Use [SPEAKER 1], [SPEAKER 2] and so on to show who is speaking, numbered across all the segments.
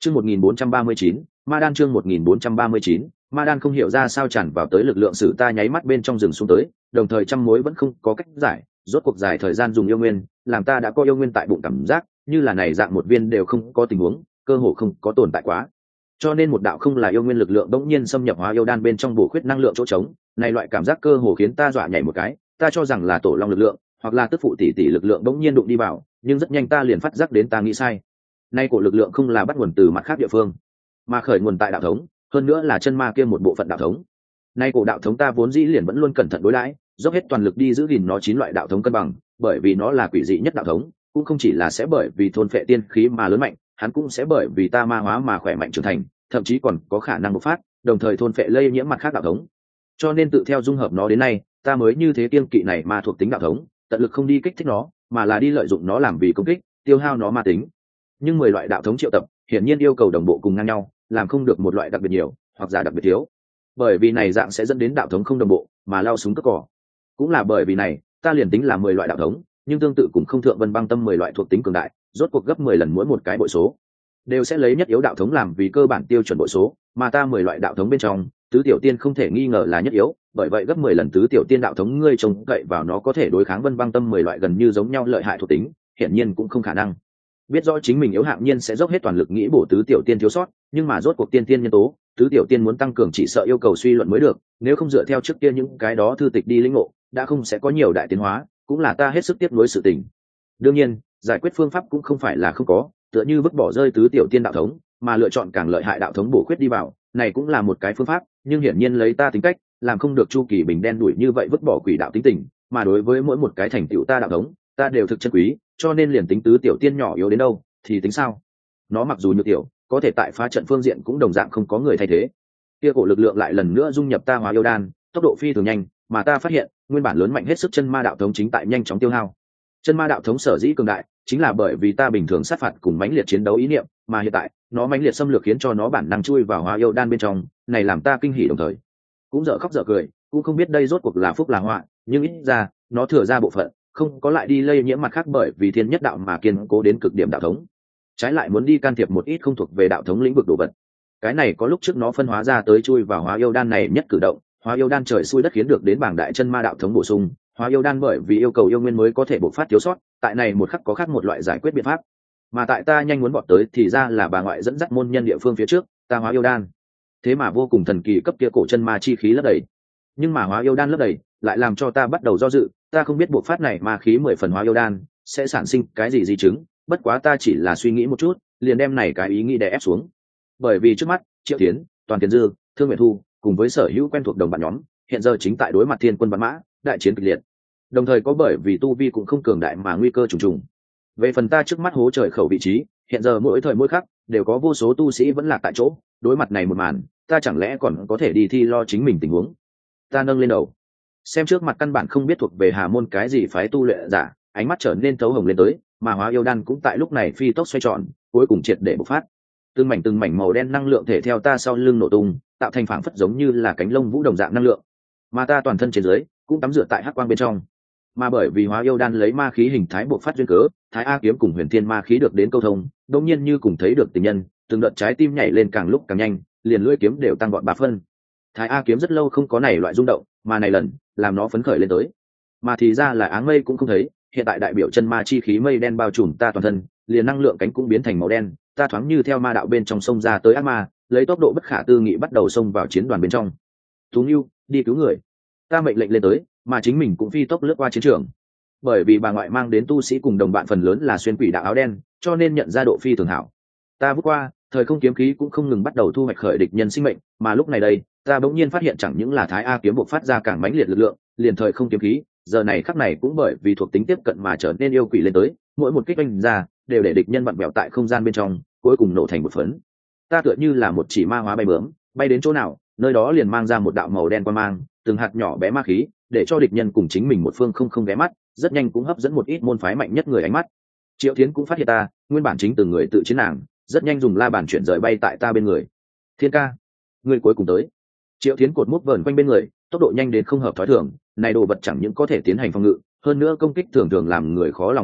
[SPEAKER 1] Chương 1439, Ma Đan chương 1439, Ma Đan không hiểu ra sao tràn vào tới lực lượng sử ta nháy mắt bên trong rừng xuống tới, đồng thời trăm mối vẫn không có cách giải, rốt cuộc dài thời gian dùng yêu nguyên, làm ta đã có yêu nguyên tại bụng cảm giác, như là này dạng một viên đều không có tình huống, cơ hồ không có tồn tại quá. Cho nên một đạo không là yêu nguyên lực lượng bỗng nhiên xâm nhập hóa yêu đan bên trong bổ khuyết năng lượng chỗ trống, này loại cảm giác cơ hồ khiến ta dọa nhảy một cái, ta cho rằng là tổ long lực lượng, hoặc là tức phụ tỷ tỷ lực lượng bỗng nhiên đụng đi vào, nhưng rất nhanh ta liền phát giác đến ta nghĩ sai. Nay cổ lực lượng không là bắt nguồn từ mặt khác địa phương, mà khởi nguồn tại đạo thống, hơn nữa là chân ma kia một bộ phận đạo thống. Nay cổ đạo thống ta vốn dĩ liền vẫn luôn cẩn thận đối đãi, dốc hết toàn lực đi giữ gìn nó 9 loại đạo thống cân bằng, bởi vì nó là quỷ dị nhất đạo thống, cũng không chỉ là sẽ bởi vì thôn phệ tiên khí mà lớn mạnh, hắn cũng sẽ bởi vì ta ma hóa mà khỏe mạnh trưởng thành, thậm chí còn có khả năng bộc phát, đồng thời thôn phệ lây nhiễm mặt khác đạo thống. Cho nên tự theo dung hợp nó đến nay, ta mới như thế kiêng kỵ này ma thuộc tính đạo thống, tận lực không đi kích thích nó, mà là đi lợi dụng nó làm vì công kích, tiêu hao nó ma tính. Nhưng 10 loại đạo thống triệu tập, hiển nhiên yêu cầu đồng bộ cùng ngang nhau, làm không được một loại đặc biệt nhiều, hoặc giả đặc biệt thiếu. Bởi vì này dạng sẽ dẫn đến đạo thống không đồng bộ, mà lao súng cất cỏ. Cũng là bởi vì này, ta liền tính là 10 loại đạo thống, nhưng tương tự cũng không thượng vân băng tâm 10 loại thuộc tính cường đại, rốt cuộc gấp 10 lần mỗi một cái bội số, đều sẽ lấy nhất yếu đạo thống làm vì cơ bản tiêu chuẩn bội số, mà ta 10 loại đạo thống bên trong, tứ tiểu tiên không thể nghi ngờ là nhất yếu, bởi vậy gấp 10 lần tứ tiểu tiên đạo thống ngươi trông cậy vào nó có thể đối kháng vân băng tâm 10 loại gần như giống nhau lợi hại thuộc tính, hiển nhiên cũng không khả năng. Biết rõ chính mình yếu hạng nhiên sẽ dốc hết toàn lực nghĩ bổ tứ tiểu tiên thiếu sót, nhưng mà rốt cuộc tiên tiên nhân tố, tứ tiểu tiên muốn tăng cường chỉ sợ yêu cầu suy luận mới được, nếu không dựa theo trước kia những cái đó thư tịch đi lĩnh ngộ, đã không sẽ có nhiều đại tiến hóa, cũng là ta hết sức tiếp nối sự tình. Đương nhiên, giải quyết phương pháp cũng không phải là không có, tựa như vứt bỏ rơi tứ tiểu tiên đạo thống, mà lựa chọn càng lợi hại đạo thống bổ khuyết đi vào, này cũng là một cái phương pháp, nhưng hiển nhiên lấy ta tính cách, làm không được Chu Kỳ Bình đen đuổi như vậy vứt bỏ quỷ đạo tính tình, mà đối với mỗi một cái thành tựu ta đạo thống, ta đều thực chân quý, cho nên liền tính tứ tiểu tiên nhỏ yếu đến đâu, thì tính sao? Nó mặc dù nhược tiểu, có thể tại phá trận phương diện cũng đồng dạng không có người thay thế. Kia cổ lực lượng lại lần nữa dung nhập ta hóa yêu đan, tốc độ phi thường nhanh, mà ta phát hiện, nguyên bản lớn mạnh hết sức chân ma đạo thống chính tại nhanh chóng tiêu hao. Chân ma đạo thống sở dĩ cường đại, chính là bởi vì ta bình thường sát phạt cùng mãnh liệt chiến đấu ý niệm, mà hiện tại, nó mãnh liệt xâm lược khiến cho nó bản năng chui vào hóa yêu đan bên trong, này làm ta kinh hỉ đồng thời cũng dở khóc dở cười, cũng không biết đây rốt cuộc là phúc là họa, nhưng ít ra, nó thừa ra bộ phận, không có lại đi lây nhiễm mặt khác bởi vì thiên nhất đạo mà kiên cố đến cực điểm đạo thống, trái lại muốn đi can thiệp một ít không thuộc về đạo thống lĩnh vực đồ vật. Cái này có lúc trước nó phân hóa ra tới chui vào hóa yêu đan này nhất cử động, hóa yêu đan trời xui đất khiến được đến bảng đại chân ma đạo thống bổ sung, hóa yêu đan bởi vì yêu cầu yêu nguyên mới có thể bộc phát thiếu sót, tại này một khắc có khác một loại giải quyết biện pháp, mà tại ta nhanh muốn bọt tới thì ra là bà ngoại dẫn dắt môn nhân địa phương phía trước, ta hóa yêu đan thế mà vô cùng thần kỳ cấp kia cổ chân ma chi khí lấp đầy, nhưng mà hóa yêu đan lấp đầy lại làm cho ta bắt đầu do dự, ta không biết bộc phát này ma khí 10 phần hóa yêu đan sẽ sản sinh cái gì di chứng, bất quá ta chỉ là suy nghĩ một chút, liền đem này cái ý nghĩ đè ép xuống. Bởi vì trước mắt, Triệu Tiến, Toàn Tiền Dư, Thương Nguyện Thu, cùng với sở hữu quen thuộc đồng bạn nhóm, hiện giờ chính tại đối mặt thiên quân bắn mã, đại chiến kịch liệt. Đồng thời có bởi vì tu vi cũng không cường đại mà nguy cơ trùng trùng. Về phần ta trước mắt hố trời khẩu vị trí, hiện giờ mỗi thời mỗi khắc đều có vô số tu sĩ vẫn lạc tại chỗ, đối mặt này một màn, ta chẳng lẽ còn có thể đi thi lo chính mình tình huống. Ta nâng lên đầu, xem trước mặt căn bản không biết thuộc về Hà môn cái gì phái tu luyện giả, ánh mắt trở nên thấu hồng lên tới, mà hóa yêu đan cũng tại lúc này phi tốc xoay tròn, cuối cùng triệt để bộc phát. Từng mảnh màu đen năng lượng thể theo ta sau lưng nổ tung, tạo thành phảng phất giống như là cánh lông vũ đồng dạng năng lượng, mà ta toàn thân trên dưới cũng tắm rửa tại hắc quang bên trong. Mà bởi vì hóa yêu đan lấy ma khí hình thái bộc phát duyên cớ, Thái A kiếm cùng Huyền Thiên ma khí được đến câu thông, đột nhiên như cùng thấy được tình nhân, từng đợt trái tim nhảy lên càng lúc càng nhanh, liền lưỡi kiếm đều tăng vọt 3 phân. Thái A kiếm rất lâu không có này loại rung động, mà này lần làm nó phấn khởi lên tới. Mà thì ra là áng mây cũng không thấy, hiện tại đại biểu chân ma chi khí mây đen bao trùm ta toàn thân, liền năng lượng cánh cũng biến thành màu đen, ta thoáng như theo ma đạo bên trong sông ra tới ác ma, lấy tốc độ bất khả tư nghị bắt đầu xông vào chiến đoàn bên trong. Tú Nưu, đi cứu người. Ta mệnh lệnh lên tới, mà chính mình cũng phi tốc lướt qua chiến trường. Bởi vì bà ngoại mang đến tu sĩ cùng đồng bạn phần lớn là xuyên quỷ đạo áo đen, cho nên nhận ra độ phi thường hảo. Ta vút qua, thời không kiếm khí cũng không ngừng bắt đầu thu hoạch khởi địch nhân sinh mệnh, mà lúc này đây, ta bỗng nhiên phát hiện chẳng những là Thái A kiếm bộc phát ra càng mãnh liệt lực lượng, liền thời không kiếm khí, giờ này khắc này cũng bởi vì thuộc tính tiếp cận mà trở nên yêu quỷ lên tới, mỗi một kích đánh ra đều để địch nhân vặn vẹo tại không gian bên trong, cuối cùng nổ thành một phấn. Ta tựa như là một chỉ ma hóa bay bướm, bay đến chỗ nào, nơi đó liền mang ra một đạo màu đen quang mang, từng hạt nhỏ bé ma khí, để cho địch nhân cùng chính mình một phương không ghé mắt, rất nhanh cũng hấp dẫn một ít môn phái mạnh nhất người ánh mắt. Triệu Thiến cũng phát hiện ta, nguyên bản chính từng người tự chiến nàng, rất nhanh dùng la bàn chuyển rời bay tại ta bên người. Thiên ca, người cuối cùng tới. Triệu Thiến cột mút vờn quanh bên người, tốc độ nhanh đến không hợp thói thường, này đồ vật chẳng những có thể tiến hành phòng ngự, hơn nữa công kích thường thường làm người khó lòng phòng bị,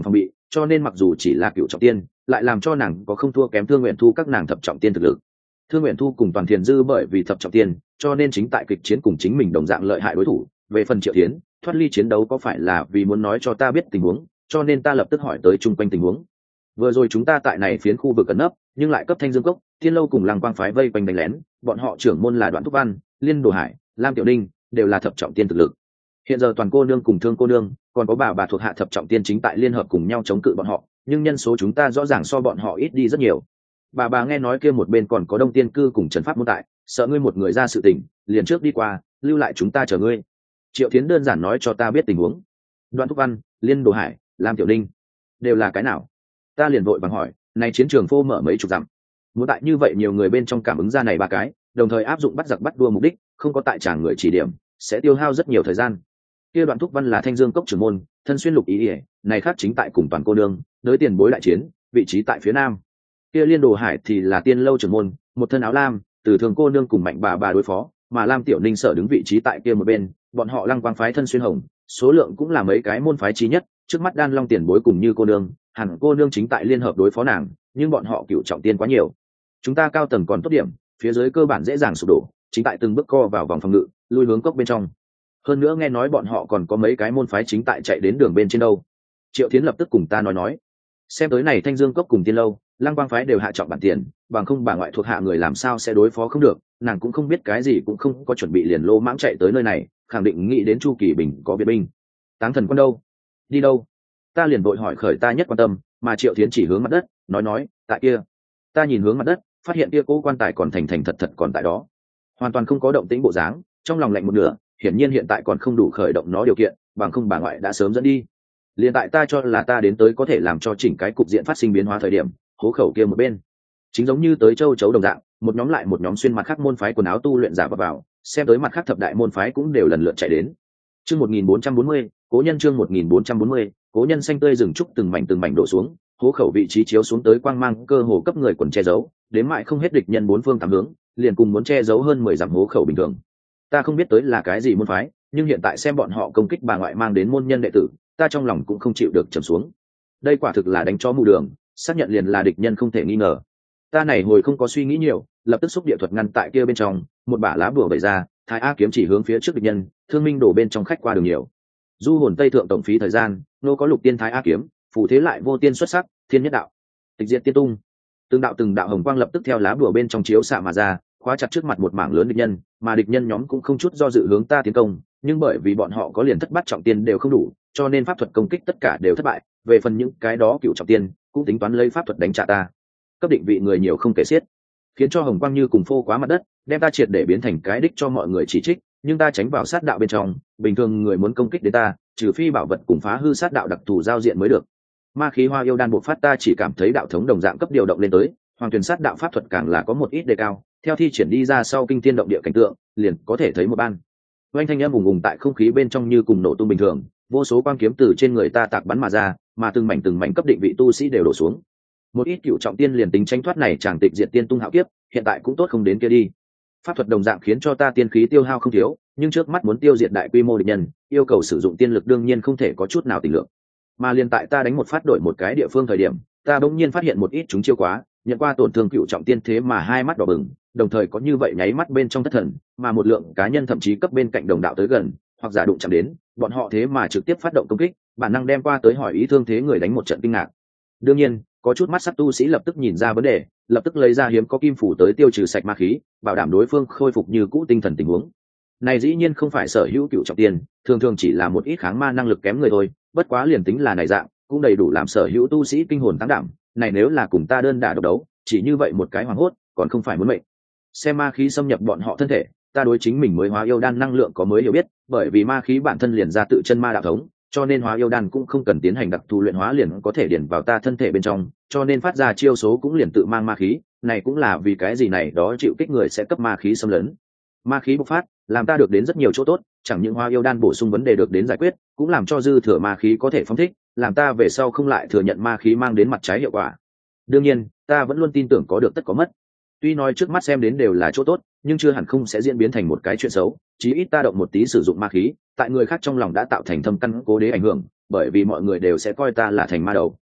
[SPEAKER 1] cho nên mặc dù chỉ là cựu trọng tiên lại làm cho nàng có không thua kém Thương Nguyện Thu các nàng thập trọng tiên thực lực. Thương Nguyện Thu cùng Toàn Thiền Dư bởi vì thập trọng tiên cho nên chính tại kịch chiến cùng chính mình đồng dạng lợi hại đối thủ. Về phần Triệu Thiến thoát ly chiến đấu có phải là vì muốn nói cho ta biết tình huống, cho nên ta lập tức hỏi tới chung quanh tình huống. Vừa rồi chúng ta tại này phiến khu vực ẩn nấp nhưng lại cấp Thanh Dương Cốc, Thiên Lâu cùng Lăng Quang phái vây quanh đánh lén, bọn họ trưởng môn là Đoạn Thúc Văn, Liên Đồ Hải, Lam Tiểu Ninh đều là thập trọng tiên thực lực. Hiện giờ Toàn cô nương cùng Thương cô nương còn có bà thuộc hạ thập trọng tiên chính tại liên hợp cùng nhau chống cự bọn họ, nhưng nhân số chúng ta rõ ràng so bọn họ ít đi rất nhiều. Bà nghe nói kia một bên còn có Đông Tiên Cư cùng Trần Pháp môn tại, sợ ngươi một người ra sự tình, liền trước đi qua, lưu lại chúng ta chờ ngươi. Triệu Thiến đơn giản nói cho ta biết tình huống. Đoạn Thúc Văn, Liên Đồ Hải, Lam Tiểu Ninh đều là cái nào? Ta liền vội vàng hỏi, này chiến trường phô mở mấy chục dặm, muốn tại như vậy nhiều người bên trong cảm ứng ra này ba cái, đồng thời áp dụng bắt giặc bắt đua mục đích, không có tại tràng người chỉ điểm, sẽ tiêu hao rất nhiều thời gian. Kia Đoạn Thúc Văn là Thanh Dương Cốc trưởng môn, thân xuyên lục ý ỉa, này khác chính tại cùng Toàn cô nương đối tiền bối đại chiến, vị trí tại phía nam. Kia Liên Đồ Hải thì là Tiên Lâu trưởng môn, một thân áo lam, từ Thường cô nương cùng Mạnh bà đối phó, mà Lam Tiểu Ninh sở đứng vị trí tại kia một bên, bọn họ Lăng Quang phái thân xuyên hồng, số lượng cũng là mấy cái môn phái chí nhất, trước mắt Đan Long tiền bối cùng Như cô nương, hẳn cô nương chính tại liên hợp đối phó nàng, nhưng bọn họ cựu trọng tiên quá nhiều. Chúng ta cao tầng còn tốt điểm, phía dưới cơ bản dễ dàng sụp đổ, chính tại từng bước co vào vòng phòng ngự, lui hướng cốc bên trong. Hơn nữa nghe nói bọn họ còn có mấy cái môn phái chính tại chạy đến đường bên trên đâu. Triệu Thiến lập tức cùng ta nói, xem tới này Thanh Dương Cốc cùng Tiên Lâu, Lăng Quang phái đều hạ trọng bản tiền, bằng không bà ngoại thuộc hạ người làm sao sẽ đối phó không được, nàng cũng không biết cái gì cũng không có chuẩn bị liền lô mãng chạy tới nơi này, khẳng định nghĩ đến Chu Kỳ Bình có biệt binh. Táng Thần Quân đâu? Đi đâu? Ta liền vội hỏi khởi ta nhất quan tâm, mà Triệu Thiến chỉ hướng mặt đất, nói, tại kia. Ta nhìn hướng mặt đất, phát hiện kia cố quan tài còn thành thật còn tại đó, hoàn toàn không có động tĩnh bộ dáng, trong lòng lạnh một nửa, hiển nhiên hiện tại còn không đủ khởi động nó điều kiện, bằng không bà ngoại đã sớm dẫn đi. Liền tại ta cho là ta đến tới có thể làm cho chỉnh cái cục diện phát sinh biến hóa thời điểm, hố khẩu kia một bên chính giống như tới châu chấu đồng dạng, một nhóm lại một nhóm xuyên mặt khác môn phái quần áo tu luyện giả vào, xem tới mặt khác thập đại môn phái cũng đều lần lượt chạy đến. Chương 1440, cố nhân chương 1440, cố nhân xanh tươi rừng trúc từng mảnh đổ xuống, hố khẩu vị trí chiếu xuống tới quang mang cơ hồ cấp người quần che giấu, đến mại không hết địch nhân bốn phương tám hướng, liền cùng muốn che giấu hơn 10 dặm hố khẩu bình thường. Ta không biết tới là cái gì môn phái, nhưng hiện tại xem bọn họ công kích bà ngoại mang đến môn nhân đệ tử, ta trong lòng cũng không chịu được trầm xuống. Đây quả thực là đánh chó mù đường, xác nhận liền là địch nhân không thể nghi ngờ. Ta này hồi không có suy nghĩ nhiều, lập tức xúc địa thuật ngăn tại kia bên trong, một bả lá bùa bày ra, Thái A kiếm chỉ hướng phía trước địch nhân, thương minh đổ bên trong khách qua đường nhiều. Du hồn Tây thượng tổng phí thời gian, nô có lục tiên Thái A kiếm, phù thế lại vô tiên xuất sắc, thiên nhất đạo, tịch diệt tiên tung. Từng đạo hồng quang lập tức theo lá bùa bên trong chiếu xạ mà ra, khóa chặt trước mặt một mảng lớn địch nhân, mà địch nhân nhóm cũng không chút do dự hướng ta tiến công, nhưng bởi vì bọn họ có liền thất bát trọng tiên đều không đủ, cho nên pháp thuật công kích tất cả đều thất bại. Về phần những cái đó cựu trọng tiên cũng tính toán lấy pháp thuật đánh trả ta, cấp định vị người nhiều không kể xiết, khiến cho hồng quang như cùng phô quá mặt đất, đem ta triệt để biến thành cái đích cho mọi người chỉ trích. Nhưng ta tránh vào sát đạo bên trong, bình thường người muốn công kích đến ta, trừ phi bảo vật cùng phá hư sát đạo đặc thù giao diện mới được. Ma khí hoa yêu đan bộc phát, ta chỉ cảm thấy đạo thống đồng dạng cấp điều động lên tới, hoàng tuyển sát đạo pháp thuật càng là có một ít đề cao, theo thi triển đi ra sau kinh thiên động địa cảnh tượng, liền có thể thấy một ban oanh thanh âm ùng ùng tại không khí bên trong như cùng nổ tung bình thường, vô số quang kiếm từ trên người ta tạc bắn mà ra, mà từng mảnh cấp định vị tu sĩ đều đổ xuống. Một ít cựu trọng tiên liền tính tranh thoát này chẳng tịch diệt tiên tung hạo kiếp, hiện tại cũng tốt không đến kia đi. Pháp thuật đồng dạng khiến cho ta tiên khí tiêu hao không thiếu, nhưng trước mắt muốn tiêu diệt đại quy mô địch nhân, yêu cầu sử dụng tiên lực đương nhiên không thể có chút nào tình lượng. Mà liền tại ta đánh một phát đổi một cái địa phương thời điểm, ta bỗng nhiên phát hiện một ít chúng chiêu quá, nhận qua tổn thương cựu trọng tiên thế mà hai mắt đỏ bừng, đồng thời có như vậy nháy mắt bên trong thất thần, mà một lượng cá nhân thậm chí cấp bên cạnh đồng đạo tới gần, hoặc giả đụng chạm đến, bọn họ thế mà trực tiếp phát động công kích, bản năng đem qua tới hỏi ý thương thế người đánh một trận kinh ngạc. Đương nhiên, có chút mắt sắc tu sĩ lập tức nhìn ra vấn đề, lập tức lấy ra hiếm có kim phủ tới tiêu trừ sạch ma khí, bảo đảm đối phương khôi phục như cũ tinh thần tình huống. Này dĩ nhiên không phải sở hữu cựu trọng tiên, thường chỉ là một ít kháng ma năng lực kém người thôi, bất quá liền tính là này dạng, cũng đầy đủ làm sở hữu tu sĩ kinh hồn tăng đảm. Này nếu là cùng ta đơn đả độc đấu, chỉ như vậy một cái hoảng hốt, còn không phải muốn mệnh. Xem ma khí xâm nhập bọn họ thân thể, ta đối chính mình mới hóa yêu đan năng lượng có mới hiểu biết, bởi vì ma khí bản thân liền ra tự chân ma đạo thống, cho nên hóa yêu đan cũng không cần tiến hành đặc thù luyện hóa liền có thể điển vào ta thân thể bên trong, cho nên phát ra chiêu số cũng liền tự mang ma khí. Này cũng là vì cái gì này đó chịu kích người sẽ cấp ma khí xâm lấn. Ma khí bộc phát, làm ta được đến rất nhiều chỗ tốt, chẳng những hóa yêu đan bổ sung vấn đề được đến giải quyết, cũng làm cho dư thừa ma khí có thể phóng thích, làm ta về sau không lại thừa nhận ma khí mang đến mặt trái hiệu quả. Đương nhiên, ta vẫn luôn tin tưởng có được tất có mất. Tuy nói trước mắt xem đến đều là chỗ tốt, nhưng chưa hẳn không sẽ diễn biến thành một cái chuyện xấu. Chí ít ta động một tí sử dụng ma khí, tại người khác trong lòng đã tạo thành thâm căn cố đế ảnh hưởng, bởi vì mọi người đều sẽ coi ta là thành ma đầu.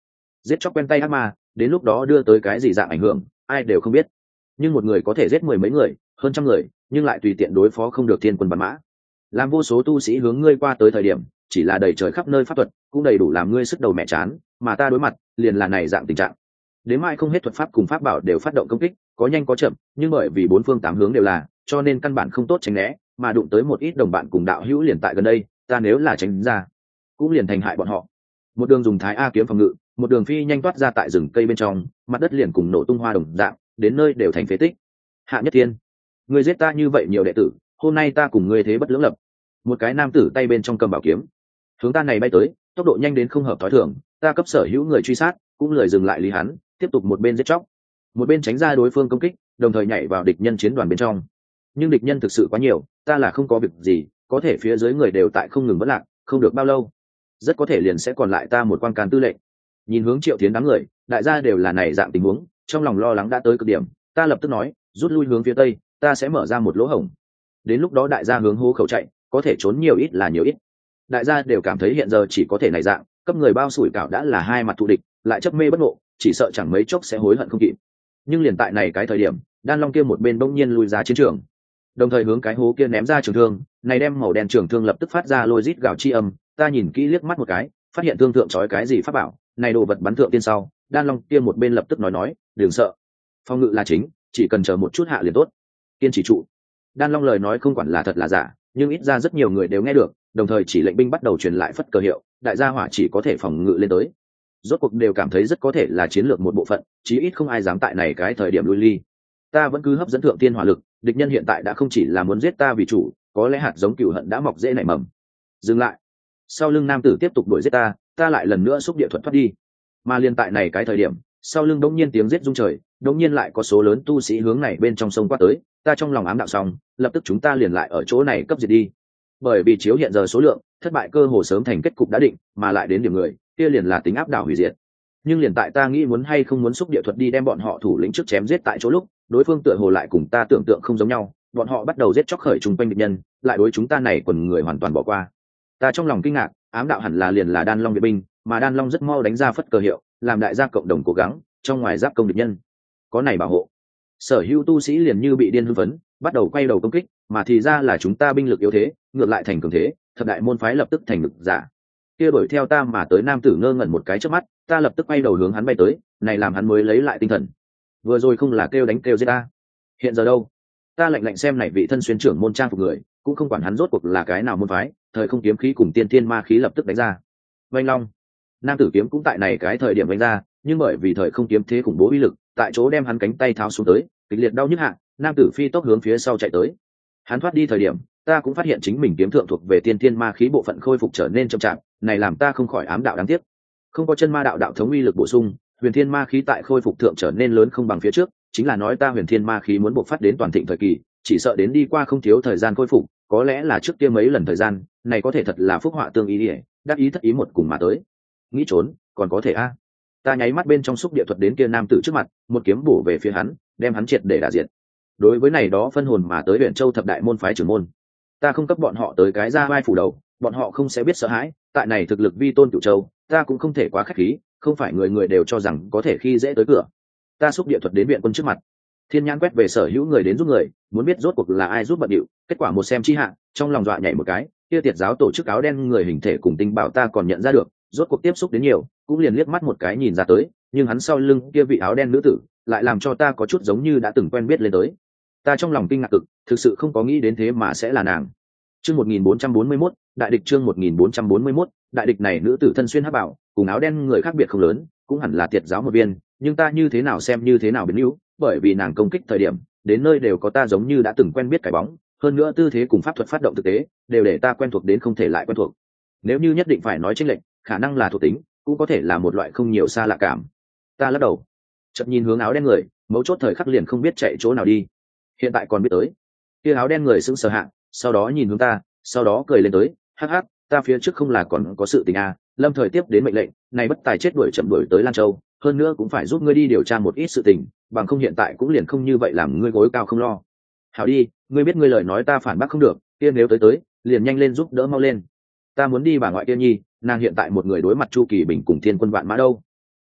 [SPEAKER 1] giết chóc quen tay ác ma, đến lúc đó đưa tới cái gì dạng ảnh hưởng ai đều không biết, nhưng một người có thể giết mười mấy người, hơn trăm người, nhưng lại tùy tiện đối phó không được thiên quân văn mã. Làm vô số tu sĩ hướng ngươi qua tới thời điểm, chỉ là đầy trời khắp nơi pháp thuật cũng đầy đủ làm ngươi sức đầu mẹ chán, mà ta đối mặt liền là này dạng tình trạng. Đến mai không hết thuật pháp cùng pháp bảo đều phát động công kích, có nhanh có chậm, nhưng bởi vì bốn phương tám hướng đều là, cho nên căn bản không tốt tránh né, mà đụng tới một ít đồng bạn cùng đạo hữu liền tại gần đây, ta nếu là tránh ra, cũng liền thành hại bọn họ. Một đường dùng thái a kiếm phòng ngự, một đường phi nhanh toát ra tại rừng cây bên trong, mặt đất liền cùng nổ tung hoa đồng dạng, đến nơi đều thành phế tích. Hạ Nhất Thiên, ngươi giết ta như vậy nhiều đệ tử, hôm nay ta cùng ngươi thế bất lưỡng lập. Một cái nam tử tay bên trong cầm bảo kiếm, hướng ta này bay tới, tốc độ nhanh đến không hợp thói thường, ta cấp sở hữu người truy sát, cũng lười dừng lại lý hắn, tiếp tục một bên giết chóc, một bên tránh ra đối phương công kích, đồng thời nhảy vào địch nhân chiến đoàn bên trong. Nhưng địch nhân thực sự quá nhiều, ta là không có việc gì, có thể phía dưới người đều tại không ngừng vất lạc, không được bao lâu, rất có thể liền sẽ còn lại ta một quan can tư lệnh. Nhìn hướng Triệu Thiến đám người, đại gia đều là này dạng tình huống, trong lòng lo lắng đã tới cực điểm, ta lập tức nói, rút lui hướng phía tây, ta sẽ mở ra một lỗ hổng. Đến lúc đó đại gia hướng hố khẩu chạy, có thể trốn nhiều ít là nhiều ít. Đại gia đều cảm thấy hiện giờ chỉ có thể này dạng, cấp người bao sủi cảo đã là hai mặt thù địch, lại chấp mê bất ngộ, chỉ sợ chẳng mấy chốc sẽ hối hận không kịp. Nhưng liền tại này cái thời điểm, Đan Long kia một bên bỗng nhiên lùi ra chiến trường, đồng thời hướng cái hố kia ném ra trường thương, này đem màu đen trường thương lập tức phát ra lôi rít gào chi âm, ta nhìn kỹ liếc mắt một cái, phát hiện thương thượng trói cái gì pháp bảo, này đồ vật bắn thượng tiên sau, Đan Long kia một bên lập tức nói, đừng sợ, phòng ngự là chính, chỉ cần chờ một chút hạ liền tốt, kiên trì trụ. Đan Long lời nói không quản là thật là giả, nhưng ít ra rất nhiều người đều nghe được, đồng thời chỉ lệnh binh bắt đầu truyền lại phất cờ hiệu, đại gia hỏa chỉ có thể phòng ngự lên tới. Rốt cuộc đều cảm thấy rất có thể là chiến lược một bộ phận, chí ít không ai dám tại này cái thời điểm lui ly. Ta vẫn cứ hấp dẫn thượng tiên hỏa lực, địch nhân hiện tại đã không chỉ là muốn giết ta vì chủ, có lẽ hạt giống cừu hận đã mọc rễ nảy mầm. Dừng lại. Sau lưng nam tử tiếp tục đuổi giết ta, ta lại lần nữa xúc địa thuật thoát đi. Mà liên tại này cái thời điểm, sau lưng đống nhiên tiếng giết rung trời, đống nhiên lại có số lớn tu sĩ hướng này bên trong sông qua tới, ta trong lòng ám đạo xong, lập tức chúng ta liền lại ở chỗ này cấp diệt đi. Bởi vì chiếu hiện giờ số lượng, thất bại cơ hồ sớm thành kết cục đã định, mà lại đến điểm người, kia liền là tính áp đảo hủy diệt. Nhưng liền tại ta nghĩ muốn hay không muốn xúc địa thuật đi đem bọn họ thủ lĩnh trước chém giết tại chỗ lúc, đối phương tựa hồ lại cùng ta tưởng tượng không giống nhau, bọn họ bắt đầu giết chóc khởi chung quanh địch nhân, lại đối chúng ta này quần người hoàn toàn bỏ qua. Ta trong lòng kinh ngạc, ám đạo hẳn là liền là Đan Long viện binh, mà Đan Long rất mau đánh ra phất cờ hiệu, làm đại gia cộng đồng cố gắng, trong ngoài giáp công địch nhân, có này bảo hộ. Sở hữu tu sĩ liền như bị điên hưng phấn, bắt đầu quay đầu công kích, mà thì ra là chúng ta binh lực yếu thế, ngược lại thành cường thế, thập đại môn phái lập tức thành lực giả. Kia đuổi theo ta mà tới nam tử ngơ ngẩn một cái trước mắt, ta lập tức quay đầu hướng hắn bay tới, này làm hắn mới lấy lại tinh thần. Vừa rồi không là kêu đánh kêu giết ta, hiện giờ đâu? Ta lạnh lạnh xem này vị thân xuyên trưởng môn trang phục người, cũng không quản hắn rốt cuộc là cái nào môn phái, thời không kiếm khí cùng tiên thiên ma khí lập tức đánh ra. Vành Long, nam tử kiếm cũng tại này cái thời điểm đánh ra, nhưng bởi vì thời không kiếm thế khủng bố uy lực, tại chỗ đem hắn cánh tay tháo xuống tới, kịch liệt đau nhức hạ, nam tử phi tốc hướng phía sau chạy tới. Hắn thoát đi thời điểm, ta cũng phát hiện chính mình kiếm thượng thuộc về tiên thiên ma khí bộ phận khôi phục trở nên chậm chạp, này làm ta không khỏi ám đạo đáng tiếc. Không có chân ma đạo đạo thống uy lực bổ sung, huyền thiên ma khí tại khôi phục thượng trở nên lớn không bằng phía trước, chính là nói ta huyền thiên ma khí muốn bộc phát đến toàn thịnh thời kỳ, chỉ sợ đến đi qua không thiếu thời gian khôi phục, có lẽ là trước kia mấy lần thời gian, này có thể thật là phúc họa tương ý ỉa, đắc ý thất ý một cùng mà tới. Nghĩ trốn, còn có thể a. Ta nháy mắt bên trong xúc địa thuật đến kia nam tử trước mặt, một kiếm bổ về phía hắn, đem hắn triệt để đả diệt. Đối với này đó phân hồn mà tới huyện châu thập đại môn phái trưởng môn, ta không cấp bọn họ tới cái ra vai phủ đầu, bọn họ không sẽ biết sợ hãi, tại này thực lực vi tôn cửu châu, ta cũng không thể quá khách khí, không phải người người đều cho rằng có thể khi dễ tới cửa. Ta xúc địa thuật đến viện quân trước mặt, thiên nhãn quét về sở hữu người đến giúp người, muốn biết rốt cuộc là ai giúp bận điệu, kết quả một xem chi hạ, trong lòng dọa nhảy một cái, kia tiệt giáo tổ chức áo đen người hình thể cùng tinh bảo ta còn nhận ra được, rốt cuộc tiếp xúc đến nhiều, cũng liền liếc mắt một cái nhìn ra tới, nhưng hắn sau lưng kia vị áo đen nữ tử, lại làm cho ta có chút giống như đã từng quen biết lên tới. Ta trong lòng kinh ngạc cực, thực sự không có nghĩ đến thế mà sẽ là nàng. Chương 1441, đại địch chương 1441, đại địch này nữ tử thân xuyên hắc bảo, cùng áo đen người khác biệt không lớn, cũng hẳn là tiệt giáo một viên, nhưng ta như thế nào xem như thế nào biến yếu, bởi vì nàng công kích thời điểm, đến nơi đều có ta giống như đã từng quen biết cái bóng, hơn nữa tư thế cùng pháp thuật phát động thực tế, đều để ta quen thuộc đến không thể lại quen thuộc. Nếu như nhất định phải nói chênh lệch, khả năng là thuộc tính, cũng có thể là một loại không nhiều xa lạ cảm. Ta lắc đầu, chợt nhìn hướng áo đen người, mấu chốt thời khắc liền không biết chạy chỗ nào đi. Hiện tại còn biết tới. Kia áo đen người sững sờ hạ, sau đó nhìn hướng ta, sau đó cười lên tới, hắc hắc, ta phía trước không là còn có sự tình à, lâm thời tiếp đến mệnh lệnh, này bất tài chết đuổi chậm đuổi tới Lan Châu, hơn nữa cũng phải giúp ngươi đi điều tra một ít sự tình, bằng không hiện tại cũng liền không như vậy làm ngươi gối cao không lo. Hảo đi, ngươi biết ngươi lời nói ta phản bác không được, kia nếu tới, liền nhanh lên giúp đỡ mau lên. Ta muốn đi bà ngoại kia nhi, nàng hiện tại một người đối mặt Chu Kỳ Bình cùng Thiên Quân Vạn Mã đâu.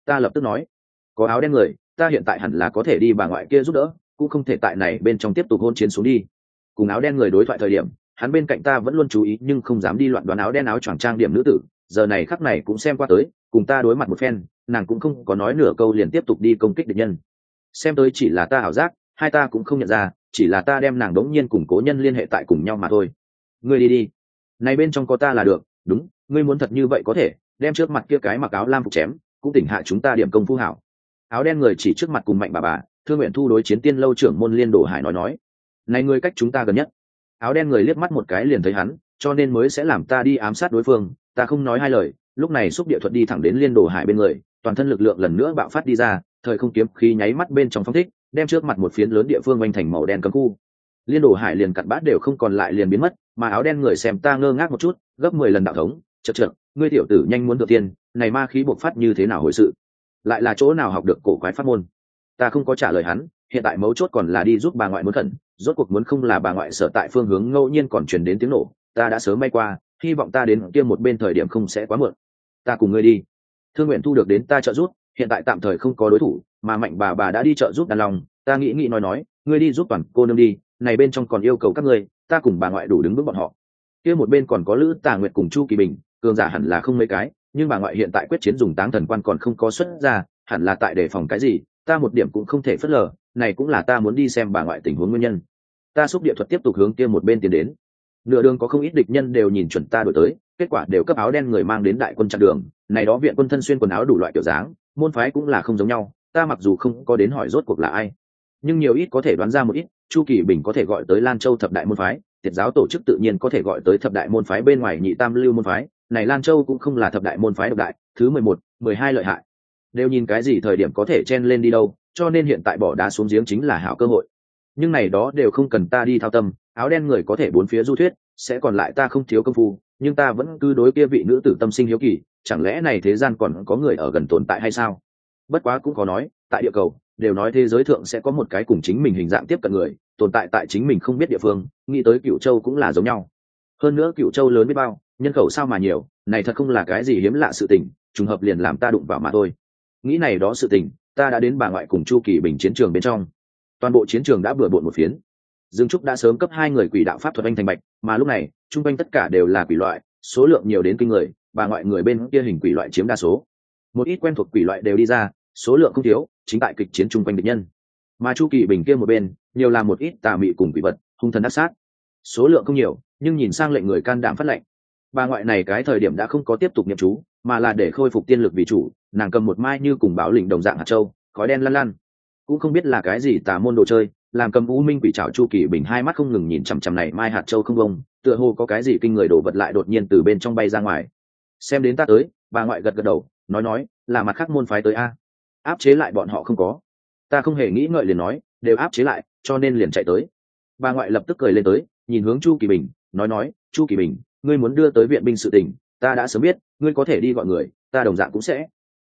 [SPEAKER 1] Ta lập tức nói, có áo đen người, ta hiện tại hẳn là có thể đi bà ngoại kia giúp đỡ, cũng không thể tại này bên trong tiếp tục hôn chiến xuống đi. Cùng áo đen người đối thoại thời điểm, hắn bên cạnh ta vẫn luôn chú ý nhưng không dám đi loạn đoán áo đen áo choàng trang điểm nữ tử, giờ này khắc này cũng xem qua tới, cùng ta đối mặt một phen, nàng cũng không có nói nửa câu liền tiếp tục đi công kích địch nhân. Xem tới chỉ là ta ảo giác, hai ta cũng không nhận ra, chỉ là ta đem nàng đống nhiên cùng cố nhân liên hệ tại cùng nhau mà thôi. Ngươi đi đi, này bên trong có ta là được. Đúng, ngươi muốn thật như vậy có thể đem trước mặt kia cái mặc áo lam phục chém, cũng tỉnh hạ chúng ta điểm công phu hảo. Áo đen người chỉ trước mặt cùng Mạnh bà Thương Nguyện Thu đối chiến tiên lâu trưởng môn Liên Đổ Hải nói, này người cách chúng ta gần nhất. Áo đen người liếc mắt một cái liền thấy hắn, cho nên mới sẽ làm ta đi ám sát đối phương. Ta không nói hai lời, lúc này xúc địa thuật đi thẳng đến Liên Đổ Hải bên người, toàn thân lực lượng lần nữa bạo phát đi ra, thời không kiếm khí nháy mắt bên trong phong thích, đem trước mặt một phiến lớn địa phương oanh thành màu đen cấm khu. Liên Đổ Hải liền cặn bát đều không còn lại liền biến mất, mà áo đen người xem ta ngơ ngác một chút, gấp 10 lần đạo thống, chậc, ngươi tiểu tử nhanh muốn được tiền, này ma khí bộc phát như thế nào hồi sự? Lại là chỗ nào học được cổ quái pháp môn? Ta không có trả lời hắn, hiện tại mấu chốt còn là đi giúp bà ngoại muốn khẩn, rốt cuộc muốn không là bà ngoại sở tại phương hướng ngẫu nhiên còn truyền đến tiếng nổ, ta đã sớm bay qua, hy vọng ta đến kia một bên thời điểm không sẽ quá muộn. Ta cùng ngươi đi. Thương Nguyện Thu được đến ta trợ giúp, hiện tại tạm thời không có đối thủ, mà Mạnh bà đã đi trợ giúp đàn lòng, ta nghĩ nói, ngươi đi giúp toàn cô nương đi, này bên trong còn yêu cầu các ngươi, ta cùng bà ngoại đủ đứng vững bọn họ. Kia một bên còn có Lữ Tà Nguyệt cùng Chu Kỳ Bình, cường giả hẳn là không mấy cái, nhưng bà ngoại hiện tại quyết chiến dùng Táng Thần Quan còn không có xuất ra, hẳn là tại đề phòng cái gì, ta một điểm cũng không thể phớt lờ, này cũng là ta muốn đi xem bà ngoại tình huống nguyên nhân. Ta xúc địa thuật tiếp tục hướng kia một bên tiến đến. Nửa đường có không ít địch nhân đều nhìn chuẩn ta đuổi tới, kết quả đều cấp áo đen người mang đến đại quân chặn đường, này đó viện quân thân xuyên quần áo đủ loại kiểu dáng, môn phái cũng là không giống nhau, ta mặc dù không có đến hỏi rốt cuộc là ai, nhưng nhiều ít có thể đoán ra một ít. Chu Kỳ Bình có thể gọi tới Lan Châu thập đại môn phái, Tiệt giáo tổ chức tự nhiên có thể gọi tới thập đại môn phái bên ngoài nhị tam lưu môn phái, này Lan Châu cũng không là thập đại môn phái độc đại, thứ 11, 12 lợi hại. Đều nhìn cái gì thời điểm có thể chen lên đi đâu, cho nên hiện tại bỏ đá xuống giếng chính là hảo cơ hội. Nhưng này đó đều không cần ta đi thao tâm, áo đen người có thể bốn phía du thuyết, sẽ còn lại ta không thiếu công phu, nhưng ta vẫn cứ đối kia vị nữ tử tâm sinh hiếu kỳ, chẳng lẽ này thế gian còn có người ở gần tồn tại hay sao? Bất quá cũng có nói, tại địa cầu, đều nói thế giới thượng sẽ có một cái cùng chính mình hình dạng tiếp cận người, tồn tại tại chính mình không biết địa phương, nghĩ tới Cửu Châu cũng là giống nhau. Hơn nữa Cửu Châu lớn biết bao, nhân khẩu sao mà nhiều, này thật không là cái gì hiếm lạ sự tình, trùng hợp liền làm ta đụng vào mà thôi. Nghĩ này đó sự tình, ta đã đến bà ngoại cùng Chu Kỳ Bình chiến trường bên trong. Toàn bộ chiến trường đã bừa bộn một phiến. Dương Trúc đã sớm cấp 2 người quỷ đạo pháp thuật anh thành bạch, mà lúc này, trung quanh tất cả đều là quỷ loại, số lượng nhiều đến kinh người, bà ngoại người bên kia hình quỷ loại chiếm đa số. Một ít quen thuộc quỷ loại đều đi ra, số lượng không thiếu, chính tại kịch chiến chung quanh địch nhân. Mà Chu Kỳ Bình kia một bên, nhiều là một ít tà mị cùng quỷ vật, hung thần ác sát. Số lượng không nhiều, nhưng nhìn sang lệnh người can đảm phát lệnh. Bà ngoại này cái thời điểm đã không có tiếp tục niệm chú, mà là để khôi phục tiên lực vì chủ, nàng cầm một mai như cùng báo lĩnh đồng dạng hạt châu, khói đen lăn lăn. Cũng không biết là cái gì tà môn đồ chơi, làm cầm u minh quỷ trảo Chu Kỳ Bình hai mắt không ngừng nhìn chằm chằm này mai hạt châu không bông, tựa hồ có cái gì kinh người đổ vật lại đột nhiên từ bên trong bay ra ngoài. Xem đến ta tới, bà ngoại gật gật đầu, nói là mặt khác môn phái tới a. Áp chế lại bọn họ không có. Ta không hề nghĩ ngợi liền nói, đều áp chế lại, cho nên liền chạy tới. Bà ngoại lập tức cười lên tới, nhìn hướng Chu Kỳ Bình, nói, Chu Kỳ Bình, ngươi muốn đưa tới viện binh sự tình, ta đã sớm biết, ngươi có thể đi gọi người, ta đồng dạng cũng sẽ.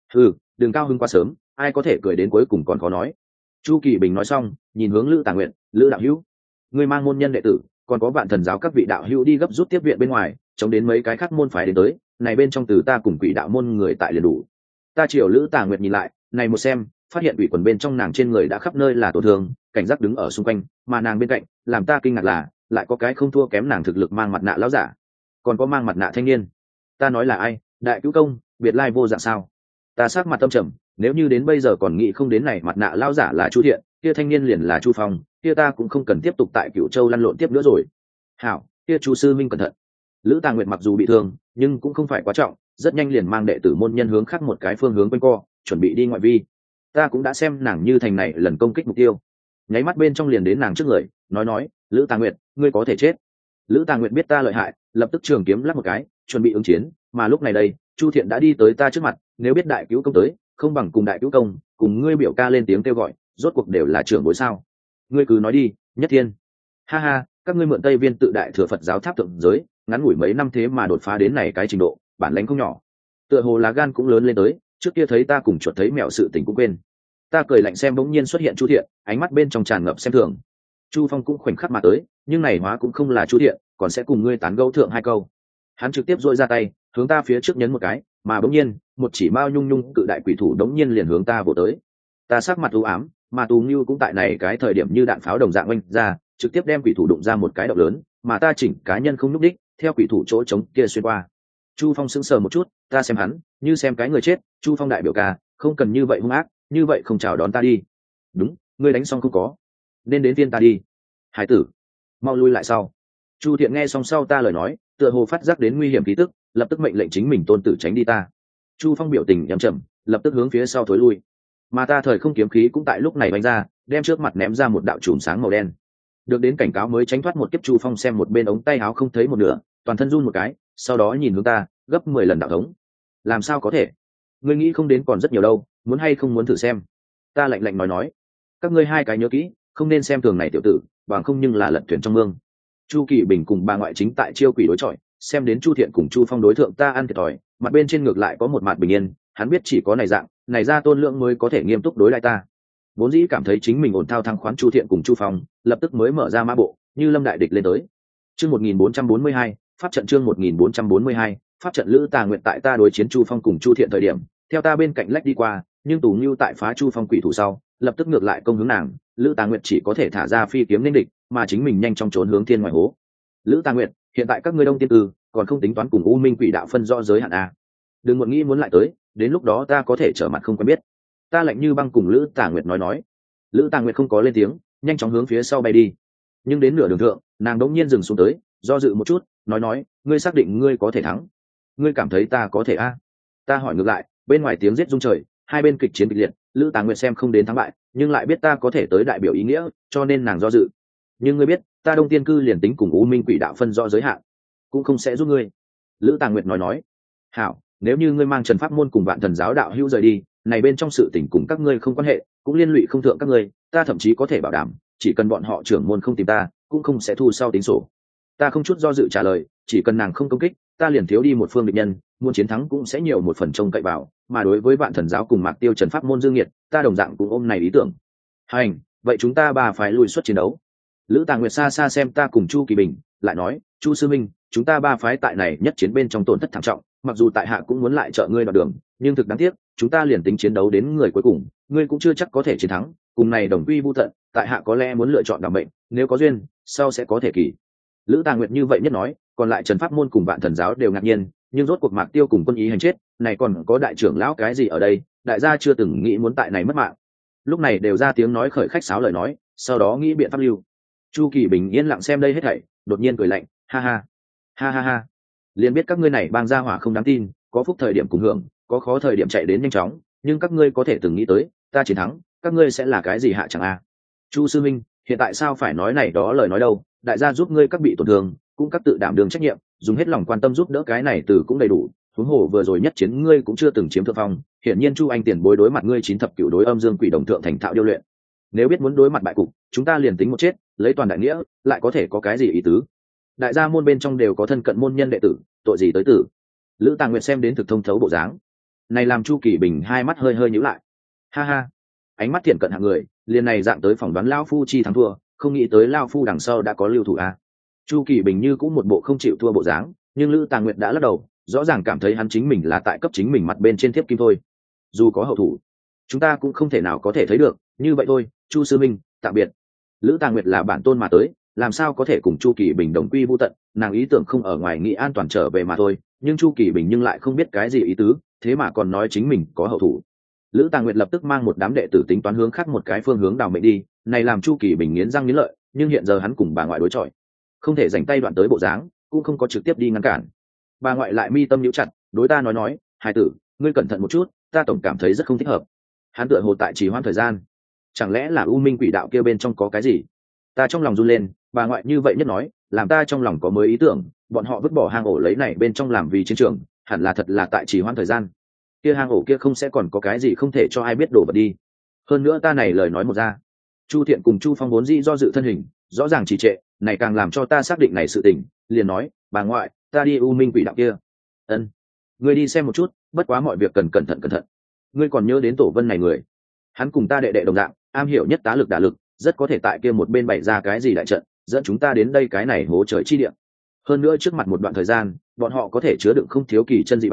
[SPEAKER 1] Đừng cao hứng quá sớm, ai có thể cười đến cuối cùng còn khó nói. Chu Kỳ Bình nói xong, nhìn hướng Lữ Tà Nguyện, Lữ đạo hữu, ngươi mang môn nhân đệ tử, còn có vạn thần giáo các vị đạo hữu đi gấp rút tiếp viện bên ngoài, chống đến mấy cái khác môn phái đến tới, này bên trong từ ta cùng quỷ đạo môn người tại liền đủ. Ta chiều Lữ Tà Nguyệt nhìn lại, này một xem, phát hiện quỷ quần bên trong nàng trên người đã khắp nơi là tổn thương, cảnh giác đứng ở xung quanh, mà nàng bên cạnh, làm ta kinh ngạc là, lại có cái không thua kém nàng thực lực mang mặt nạ lão giả, còn có mang mặt nạ thanh niên. Ta nói là ai? Đại cứu công, biệt lai vô dạng sao? Ta sắc mặt tâm trầm, nếu như đến bây giờ còn nghĩ không đến này mặt nạ lão giả là Chu Thiện, kia thanh niên liền là Chu Phong, kia ta cũng không cần tiếp tục tại Cửu Châu lăn lộn tiếp nữa rồi. Hảo, kia Chu sư minh cẩn thận. Lữ Tà Nguyệt mặc dù bị thương, nhưng cũng không phải quá trọng, rất nhanh liền mang đệ tử môn nhân hướng khác một cái phương hướng quanh co, chuẩn bị đi ngoại vi. Ta cũng đã xem nàng như thành này lần công kích mục tiêu, nháy mắt bên trong liền đến nàng trước người, nói, Lữ Tà Nguyệt, ngươi có thể chết. Lữ Tà Nguyệt biết ta lợi hại, lập tức trường kiếm lắc một cái, chuẩn bị ứng chiến, mà lúc này đây, Chu Thiện đã đi tới ta trước mặt, nếu biết đại cứu công tới, không bằng cùng đại cứu công, cùng ngươi biểu ca lên tiếng kêu gọi, rốt cuộc đều là trưởng bối sao? Ngươi cứ nói đi, Nhất Thiên. Ha ha, các ngươi mượn Tây Viên tự đại thừa Phật giáo tháp thượng giới, ngắn ngủi mấy năm thế mà đột phá đến này cái trình độ, bản lãnh không nhỏ. Tựa hồ lá gan cũng lớn lên tới, trước kia thấy ta cùng chuột thấy mèo sự tình cũng quên. Ta cười lạnh xem bỗng nhiên xuất hiện Chu Thiện, ánh mắt bên trong tràn ngập xem thường. Chu Phong cũng khoảnh khắc mà tới, nhưng này hóa cũng không là Chu Thiện, còn sẽ cùng ngươi tán gẫu thượng hai câu. Hắn trực tiếp dội ra tay, hướng ta phía trước nhấn một cái, mà bỗng nhiên một chỉ mao nhung nhung cự đại quỷ thủ đống nhiên liền hướng ta vỗ tới. Ta sắc mặt u ám, mà Tù Ngưu cũng tại này cái thời điểm như đạn pháo đồng dạng oanh ra, trực tiếp đem quỷ thủ đụng ra một cái động lớn, mà ta chỉnh cá nhân không nhúc đích, theo quỷ thủ chỗ trống kia xuyên qua. Chu Phong sững sờ một chút, ta xem hắn như xem cái người chết. Chu Phong đại biểu ca, không cần như vậy hung ác, như vậy không chào đón ta đi. Đúng, ngươi đánh xong không có, nên đến viên ta đi. Hải tử, mau lui lại sau. Chu Thiện nghe xong sau ta lời nói, tựa hồ phát giác đến nguy hiểm khí tức, lập tức mệnh lệnh chính mình tôn tử tránh đi ta. Chu Phong biểu tình nhắm chậm, lập tức hướng phía sau thối lui. Mà ta thời không kiếm khí cũng tại lúc này đánh ra, đem trước mặt ném ra một đạo chùm sáng màu đen. Được đến cảnh cáo mới tránh thoát một kiếp. Chu Phong xem một bên ống tay áo không thấy một nửa, toàn thân run một cái, sau đó nhìn hướng ta, gấp 10 lần đạo thống. Làm sao có thể? Ngươi nghĩ không đến còn rất nhiều đâu, muốn hay không muốn thử xem? Ta lạnh lạnh nói, các ngươi hai cái nhớ kỹ, không nên xem thường này tiểu tử, bằng không nhưng là lật thuyền trong mương. Chu Kỳ Bình cùng bà ngoại chính tại chiêu quỷ đối chọi, xem đến Chu Thiện cùng Chu Phong đối thượng ta ăn thiệt thòi, mặt bên trên ngược lại có một mặt bình yên, hắn biết chỉ có này dạng, này ra Tôn Lượng mới có thể nghiêm túc đối lại ta. Vốn dĩ cảm thấy chính mình ổn thao thắng khoán Chu Thiện cùng Chu Phong, lập tức mới mở ra mã bộ, như lâm đại địch lên tới. Chương 1442, pháp trận chương 1442, pháp trận Lữ Tà Nguyệt tại ta đối chiến Chu Phong cùng Chu Thiện thời điểm, theo ta bên cạnh lách đi qua, nhưng Tù Ngưu tại phá Chu Phong quỷ thủ sau, lập tức ngược lại công hướng nàng, Lữ Tà Nguyệt chỉ có thể thả ra phi kiếm nên địch, mà chính mình nhanh chóng trốn hướng thiên ngoài hố. Lữ Tà Nguyệt, hiện tại các ngươi Đông Tiên Cư còn không tính toán cùng U Minh Quỷ đạo phân rõ giới hạn à? Đừng muộn nghĩ muốn lại tới, đến lúc đó ta có thể trở mặt không quen biết. Ta lạnh như băng cùng Lữ Tà Nguyệt nói. Lữ Tà Nguyệt không có lên tiếng, nhanh chóng hướng phía sau bay đi. Nhưng đến nửa đường thượng, nàng đống nhiên dừng xuống tới, do dự một chút, nói, ngươi xác định ngươi có thể thắng? Ngươi cảm thấy ta có thể a? Ta hỏi ngược lại, bên ngoài tiếng giết rung trời, hai bên kịch chiến kịch liệt, Lữ Tà Nguyệt xem không đến thắng bại, nhưng lại biết ta có thể tới đại biểu ý nghĩa, cho nên nàng do dự. Nhưng ngươi biết, ta Đông Tiên Cư liền tính cùng U Minh Quỷ đạo phân rõ giới hạn, cũng không sẽ giúp ngươi. Lữ Tà Nguyệt nói, hảo, nếu như ngươi mang Trần Pháp môn cùng Vạn Thần giáo đạo hữu rời đi, này bên trong sự tình cùng các ngươi không quan hệ, cũng liên lụy không thượng các ngươi, ta thậm chí có thể bảo đảm, chỉ cần bọn họ trưởng môn không tìm ta, cũng không sẽ thu sau tính sổ. Ta không chút do dự trả lời, chỉ cần nàng không công kích, ta liền thiếu đi một phương địch nhân, muốn chiến thắng cũng sẽ nhiều một phần trông cậy vào, mà đối với Vạn Thần giáo cùng Mạc Tiêu Trần Pháp môn dương nghiệt, ta đồng dạng cũng ôm này ý tưởng. Hành, vậy chúng ta ba phải lùi xuất chiến đấu. Lữ Tà Nguyệt xa xa xem ta cùng Chu Kỳ Bình, lại nói, Chu sư minh, chúng ta ba phái tại này nhất chiến bên trong tổn thất thảm trọng, mặc dù tại hạ cũng muốn lại trợ ngươi đoạt đường, nhưng thực đáng tiếc, chúng ta liền tính chiến đấu đến người cuối cùng, ngươi cũng chưa chắc có thể chiến thắng, cùng này đồng quy vu tận, tại hạ có lẽ muốn lựa chọn đảm mệnh, nếu có duyên, sau sẽ có thể kỳ. Lữ Tà Nguyệt như vậy nhất nói, còn lại Trần Pháp môn cùng Vạn Thần giáo đều ngạc nhiên, nhưng rốt cuộc Mạc Tiêu cùng quân ý hành chết, này còn có đại trưởng lão cái gì ở đây, đại gia chưa từng nghĩ muốn tại này mất mạng. Lúc này đều ra tiếng nói khởi khách sáo lời nói, sau đó nghĩ biện pháp lưu. Chu Kỳ Bình yên lặng xem đây hết thảy, đột nhiên cười lạnh, ha ha, liền biết các ngươi này bang gia hỏa không đáng tin, có phúc thời điểm cùng hưởng, có khó thời điểm chạy đến nhanh chóng, nhưng các ngươi có thể từng nghĩ tới, ta chiến thắng, các ngươi sẽ là cái gì hạ chẳng a? Chu sư minh, hiện tại sao phải nói này đó lời nói đâu, đại gia giúp ngươi các bị tổn thương, cũng các tự đảm đương trách nhiệm, dùng hết lòng quan tâm giúp đỡ cái này từ cũng đầy đủ. Huống hồ vừa rồi nhất chiến ngươi cũng chưa từng chiếm thượng phong, hiển nhiên Chu anh tiền bối đối mặt ngươi chín thập cửu đối âm dương quỷ đồng thượng thành thạo điêu luyện. Nếu biết muốn đối mặt bại cục, chúng ta liền tính một chết, lấy toàn đại nghĩa, lại có thể có cái gì ý tứ? Đại gia môn bên trong đều có thân cận môn nhân đệ tử, tội gì tới tử? Lữ Tà Nguyệt xem đến thực thông thấu bộ dáng, này làm Chu Kỳ Bình hai mắt hơi nhíu lại. Ha, ánh mắt thiện cận hạng người, liền này dạng tới phỏng đoán lão phu chi thắng thua, không nghĩ tới lão phu đằng sau đã có lưu thủ a. Chu Kỳ Bình như cũng một bộ không chịu thua bộ dáng, nhưng Lữ Tà Nguyệt đã lắc đầu, rõ ràng cảm thấy hắn chính mình là tại cấp chính mình mặt bên trên thiếp kim thôi. Dù có hậu thủ, chúng ta cũng không thể nào có thể thấy được, như vậy thôi, Chu sư minh, tạm biệt. Lữ Tà Nguyệt là bản tôn mà tới, làm sao có thể cùng Chu Kỳ Bình đồng quy vu tận, nàng ý tưởng không ở ngoài nghĩ an toàn trở về mà thôi, nhưng Chu Kỳ Bình nhưng lại không biết cái gì ý tứ, thế mà còn nói chính mình có hậu thủ. Lữ Tà Nguyệt lập tức mang một đám đệ tử tính toán hướng khác một cái phương hướng đào mệnh đi, này làm Chu Kỳ Bình nghiến răng nghiến lợi, nhưng hiện giờ hắn cùng bà ngoại đối chọi, không thể dành tay đoạn tới bộ dáng, cũng không có trực tiếp đi ngăn cản. Bà ngoại lại mi tâm nhíu chặt, đối ta nói, hài tử, ngươi cẩn thận một chút, ta tổng cảm thấy rất không thích hợp. Hắn tựa hồ tại trì hoãn thời gian, chẳng lẽ là U Minh Quỷ đạo kia bên trong có cái gì? Ta trong lòng run lên, bà ngoại như vậy nhất nói, làm ta trong lòng có mới ý tưởng, bọn họ vứt bỏ hang ổ lấy này bên trong làm vì chiến trường, hẳn là thật là tại trì hoãn thời gian. Kia hang ổ kia không sẽ còn có cái gì không thể cho ai biết đổ vật đi. Hơn nữa ta này lời nói một ra, Chu Thiện cùng Chu Phong vốn dĩ do dự thân hình, rõ ràng trì trệ, này càng làm cho ta xác định này sự tình, liền nói, bà ngoại, ta đi U Minh Quỷ đạo kia. Ân, ngươi đi xem một chút, bất quá mọi việc cần cẩn thận. Ngươi còn nhớ đến Tổ Vân này người, hắn cùng ta đệ đệ đồng dạng, am hiểu nhất tá lực đả lực, rất có thể tại kia một bên bày ra cái gì đại trận, dẫn chúng ta đến đây cái này hố trời chi địa. Hơn nữa trước mặt một đoạn thời gian, bọn họ có thể chứa đựng không thiếu kỳ chân dị bảo,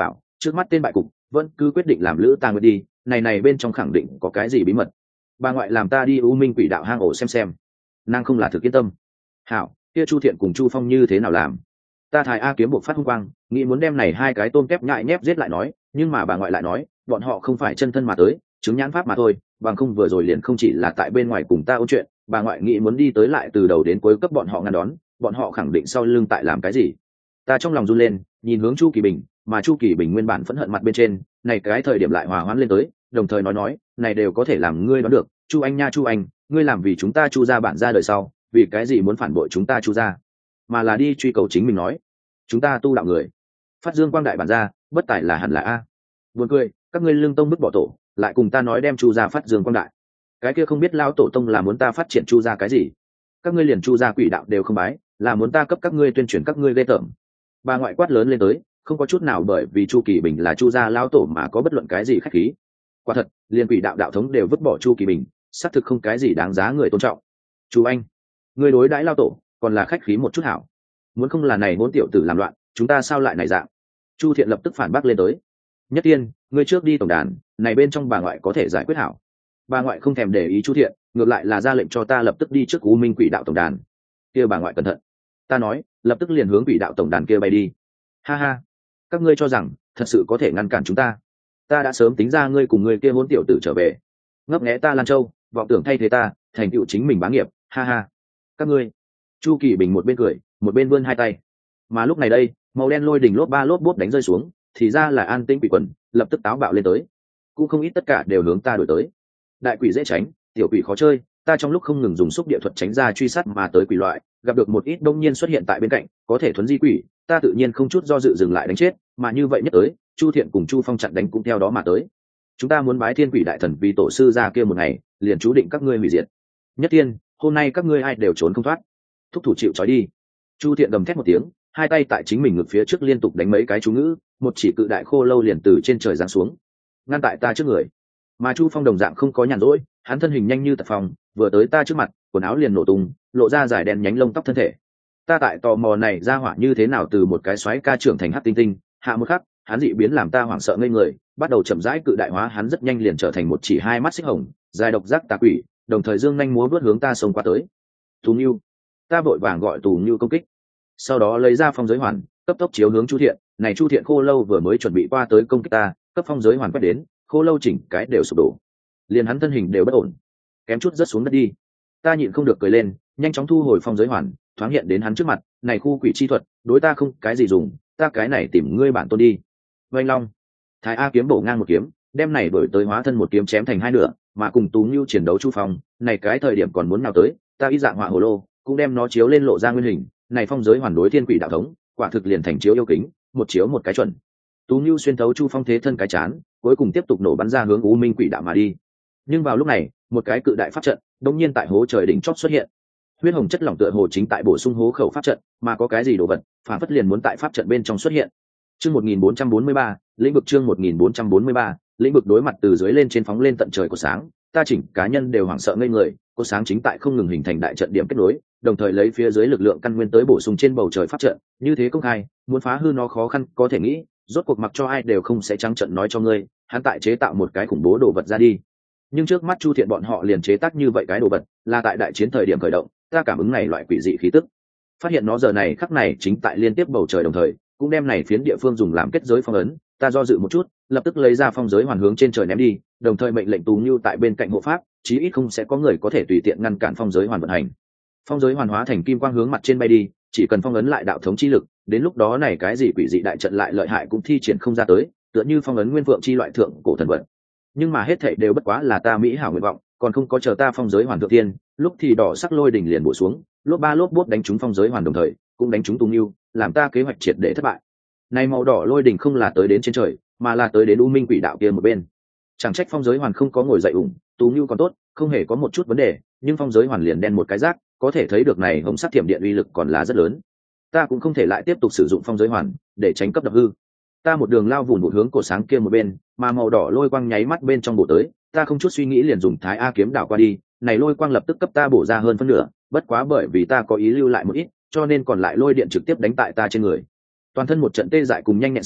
[SPEAKER 1] trước mắt tên bại cục vẫn cứ quyết định làm lữ ta nguyệt đi, này bên trong khẳng định có cái gì bí mật. Bà ngoại làm ta đi u minh quỷ đạo hang ổ xem, nàng không là thực yên tâm. Hảo, kia Chu Thiện cùng Chu Phong như thế nào làm? Ta Thái A kiếm buộc phát hung quang, nghĩ muốn đem này hai cái tôm kép nhại nhép giết lại nói, nhưng mà bà ngoại lại nói bọn họ không phải chân thân mà tới, chứng nhãn pháp mà thôi, bằng không vừa rồi liền không chỉ là tại bên ngoài cùng ta ôn chuyện, bà ngoại nghĩ muốn đi tới lại từ đầu đến cuối cấp bọn họ ngăn đón, bọn họ khẳng định sau lưng tại làm cái gì. Ta trong lòng run lên, nhìn hướng Chu Kỳ Bình, mà Chu Kỳ Bình nguyên bản phẫn hận mặt bên trên, này cái thời điểm lại hòa hoãn lên tới, đồng thời nói, này đều có thể làm ngươi đoán được, Chu anh nha Chu anh, ngươi làm vì chúng ta Chu gia bản gia đời sau, vì cái gì muốn phản bội chúng ta Chu gia, mà là đi truy cầu chính mình nói, chúng ta tu đạo người, phát dương quang đại bản gia, bất tài là hẳn là a. Buồn cười, các ngươi lương tông bức bỏ tổ, lại cùng ta nói đem Chu gia phát dương quang đại, cái kia không biết lao tổ tông là muốn ta phát triển Chu gia cái gì? Các ngươi liền Chu gia quỷ đạo đều không bái, là muốn ta cấp các ngươi tuyên truyền các ngươi ghê tởm. Bà ngoại quát lớn lên tới, không có chút nào bởi vì Chu Kỳ Bình là Chu gia lao tổ mà có bất luận cái gì khách khí. Quả thật, liền quỷ đạo đạo thống đều vứt bỏ Chu Kỳ Bình, xác thực không cái gì đáng giá người tôn trọng. Chu anh, ngươi đối đãi lao tổ, còn là khách khí một chút hảo. Muốn không là này ngôn tiểu tử làm loạn, chúng ta sao lại này dạng? Chu Thiện lập tức phản bác lên tới. Nhất Tiên, ngươi trước đi tổng đàn, này bên trong bà ngoại có thể giải quyết hảo. Bà ngoại không thèm để ý Chu Thiện, ngược lại là ra lệnh cho ta lập tức đi trước U Minh Quỷ đạo tổng đàn. Kia bà ngoại cẩn thận. Ta nói, lập tức liền hướng Quỷ đạo tổng đàn kia bay đi. Ha ha, các ngươi cho rằng thật sự có thể ngăn cản chúng ta? Ta đã sớm tính ra ngươi cùng ngươi kia hỗn tiểu tử trở về, ngấp nghé ta Lan Châu, vọng tưởng thay thế ta, thành tựu chính mình bá nghiệp. Ha ha, các ngươi. Chu Kỳ Bình một bên cười, một bên vươn hai tay. Mà lúc này đây, màu đen lôi đỉnh lốp ba lốp bốp đánh rơi xuống, thì ra là An Tĩnh Quỷ quần, lập tức táo bạo lên tới. Cũng không ít tất cả đều hướng ta đuổi tới. Đại quỷ dễ tránh, tiểu quỷ khó chơi, ta trong lúc không ngừng dùng xúc địa thuật tránh ra truy sát mà tới quỷ loại, gặp được một ít đông nhiên xuất hiện tại bên cạnh, có thể thuấn di quỷ, ta tự nhiên không chút do dự dừng lại đánh chết, mà như vậy nhất tới, Chu Thiện cùng Chu Phong chặn đánh cũng theo đó mà tới. Chúng ta muốn bái Thiên Quỷ đại thần vì tổ sư ra kia một ngày, liền chú định các ngươi hủy diệt. Nhất Tiên, hôm nay các ngươi ai đều trốn không thoát, thúc thủ chịu trói đi. Chu Thiện gầm thét một tiếng, hai tay tại chính mình ngực phía trước liên tục đánh mấy cái chú ngữ, một chỉ cự đại khô lâu liền từ trên trời giáng xuống, ngăn tại ta trước người. Mà Chu Phong đồng dạng không có nhàn rỗi, hắn thân hình nhanh như tật phong, vừa tới ta trước mặt, quần áo liền nổ tung, lộ ra dài đen nhánh lông tóc thân thể. Ta tại tò mò này ra hỏa như thế nào từ một cái xoáy ca trưởng thành hắc tinh tinh, hạ một khắc, hắn dị biến làm ta hoảng sợ ngây người, bắt đầu chậm rãi cự đại hóa, hắn rất nhanh liền trở thành một chỉ hai mắt xích hồng, dài độc giác tà quỷ, đồng thời dương nhanh múa vớt hướng ta xông qua tới. Tù Nưu, ta vội vàng gọi Tù Nưu công kích, sau đó lấy ra phong giới hoàn, cấp tốc chiếu hướng Chu Thiện. Này Chu Thiện khô lâu vừa mới chuẩn bị qua tới công kích ta, cấp phong giới hoàn quét đến, khô lâu chỉnh cái đều sụp đổ, liền hắn thân hình đều bất ổn, kém chút rớt xuống đất đi. Ta nhịn không được cười lên, nhanh chóng thu hồi phong giới hoàn, thoáng hiện đến hắn trước mặt. Này khu quỷ chi thuật, đối ta không cái gì dùng, ta cái này tìm ngươi bản tôn đi. Vành Long, Thái A kiếm bổ ngang một kiếm, đem này đổi tới hóa thân một kiếm chém thành hai nửa, mà cùng Tú Nưu chiến đấu Chu Phong, này cái thời điểm còn muốn nào tới, ta ý dạng họa hồ lô, cũng đem nó chiếu lên lộ ra nguyên hình. Này phong giới hoàn đối Thiên Quỷ đạo thống, quả thực liền thành chiếu yêu kính, một chiếu một cái chuẩn. Tú Nưu xuyên thấu Chu Phong thế thân cái chán, cuối cùng tiếp tục nổ bắn ra hướng U Minh Quỷ đạo mà đi. Nhưng vào lúc này, một cái cự đại pháp trận đột nhiên tại hố trời đỉnh chót xuất hiện. Huyết hồng chất lỏng tựa hồ chính tại bổ sung hố khẩu pháp trận, mà có cái gì đồ vật, phản phất liền muốn tại pháp trận bên trong xuất hiện. Chương 1443, lĩnh vực chương 1443, lĩnh vực đối mặt từ dưới lên trên phóng lên tận trời của sáng, ta chỉnh cá nhân đều hoảng sợ ngây người, có sáng chính tại không ngừng hình thành đại trận điểm kết nối, đồng thời lấy phía dưới lực lượng căn nguyên tới bổ sung trên bầu trời pháp trận, như thế công khai, muốn phá hư nó khó khăn có thể nghĩ, rốt cuộc mặc cho ai đều không sẽ trắng trận nói cho ngươi, hắn tại chế tạo một cái khủng bố đồ vật ra đi. Nhưng trước mắt Chu Thiện bọn họ liền chế tác như vậy cái đồ vật, là tại đại chiến thời điểm khởi động, ta cảm ứng này loại quỷ dị khí tức, phát hiện nó giờ này khắc này chính tại liên tiếp bầu trời đồng thời, cũng đem này phiến địa phương dùng làm kết giới phong ấn. Ta do dự một chút, lập tức lấy ra phong giới hoàn hướng trên trời ném đi, đồng thời mệnh lệnh Tú Nưu tại bên cạnh hộ pháp, chí ít không sẽ có người có thể tùy tiện ngăn cản phong giới hoàn vận hành. Phong giới hoàn hóa thành kim quang hướng mặt trên bay đi, chỉ cần phong ấn lại đạo thống chi lực, đến lúc đó này cái gì quỷ dị đại trận lại lợi hại cũng thi triển không ra tới, tựa như phong ấn nguyên vượng chi loại thượng cổ thần vật. Nhưng mà hết thảy đều bất quá là ta mỹ hảo nguyện vọng, còn không có chờ ta phong giới hoàn thượng tiên, lúc thì đỏ sắc lôi đỉnh liền bổ xuống, lốp ba lốp bốp đánh trúng phong giới hoàn đồng thời, cũng đánh trúng Tú Nưu, làm ta kế hoạch triệt để thất bại. Này màu đỏ lôi đỉnh không là tới đến trên trời, mà là tới đến U Minh Quỷ đạo kia một bên. Chẳng trách phong giới hoàn không có ngồi dậy ủng, Tú Nưu còn tốt, không hề có một chút vấn đề, nhưng phong giới hoàn liền đen một cái rác, có thể thấy được này hồng sắc thiểm điện uy lực còn là rất lớn. Ta cũng không thể lại tiếp tục sử dụng phong giới hoàn để tránh cấp đập hư. Ta một đường lao vụn một hướng cổ sáng kia một bên, mà màu đỏ lôi quang nháy mắt bên trong bổ tới, ta không chút suy nghĩ liền dùng Thái A kiếm đảo qua đi, này lôi quang lập tức cấp ta bổ ra hơn phân nửa, bất quá bởi vì ta có ý lưu lại một ít, cho nên còn lại lôi điện trực tiếp đánh tại ta trên người. Toàn thân một trận tê dại cùng nhanh nhẹn sau,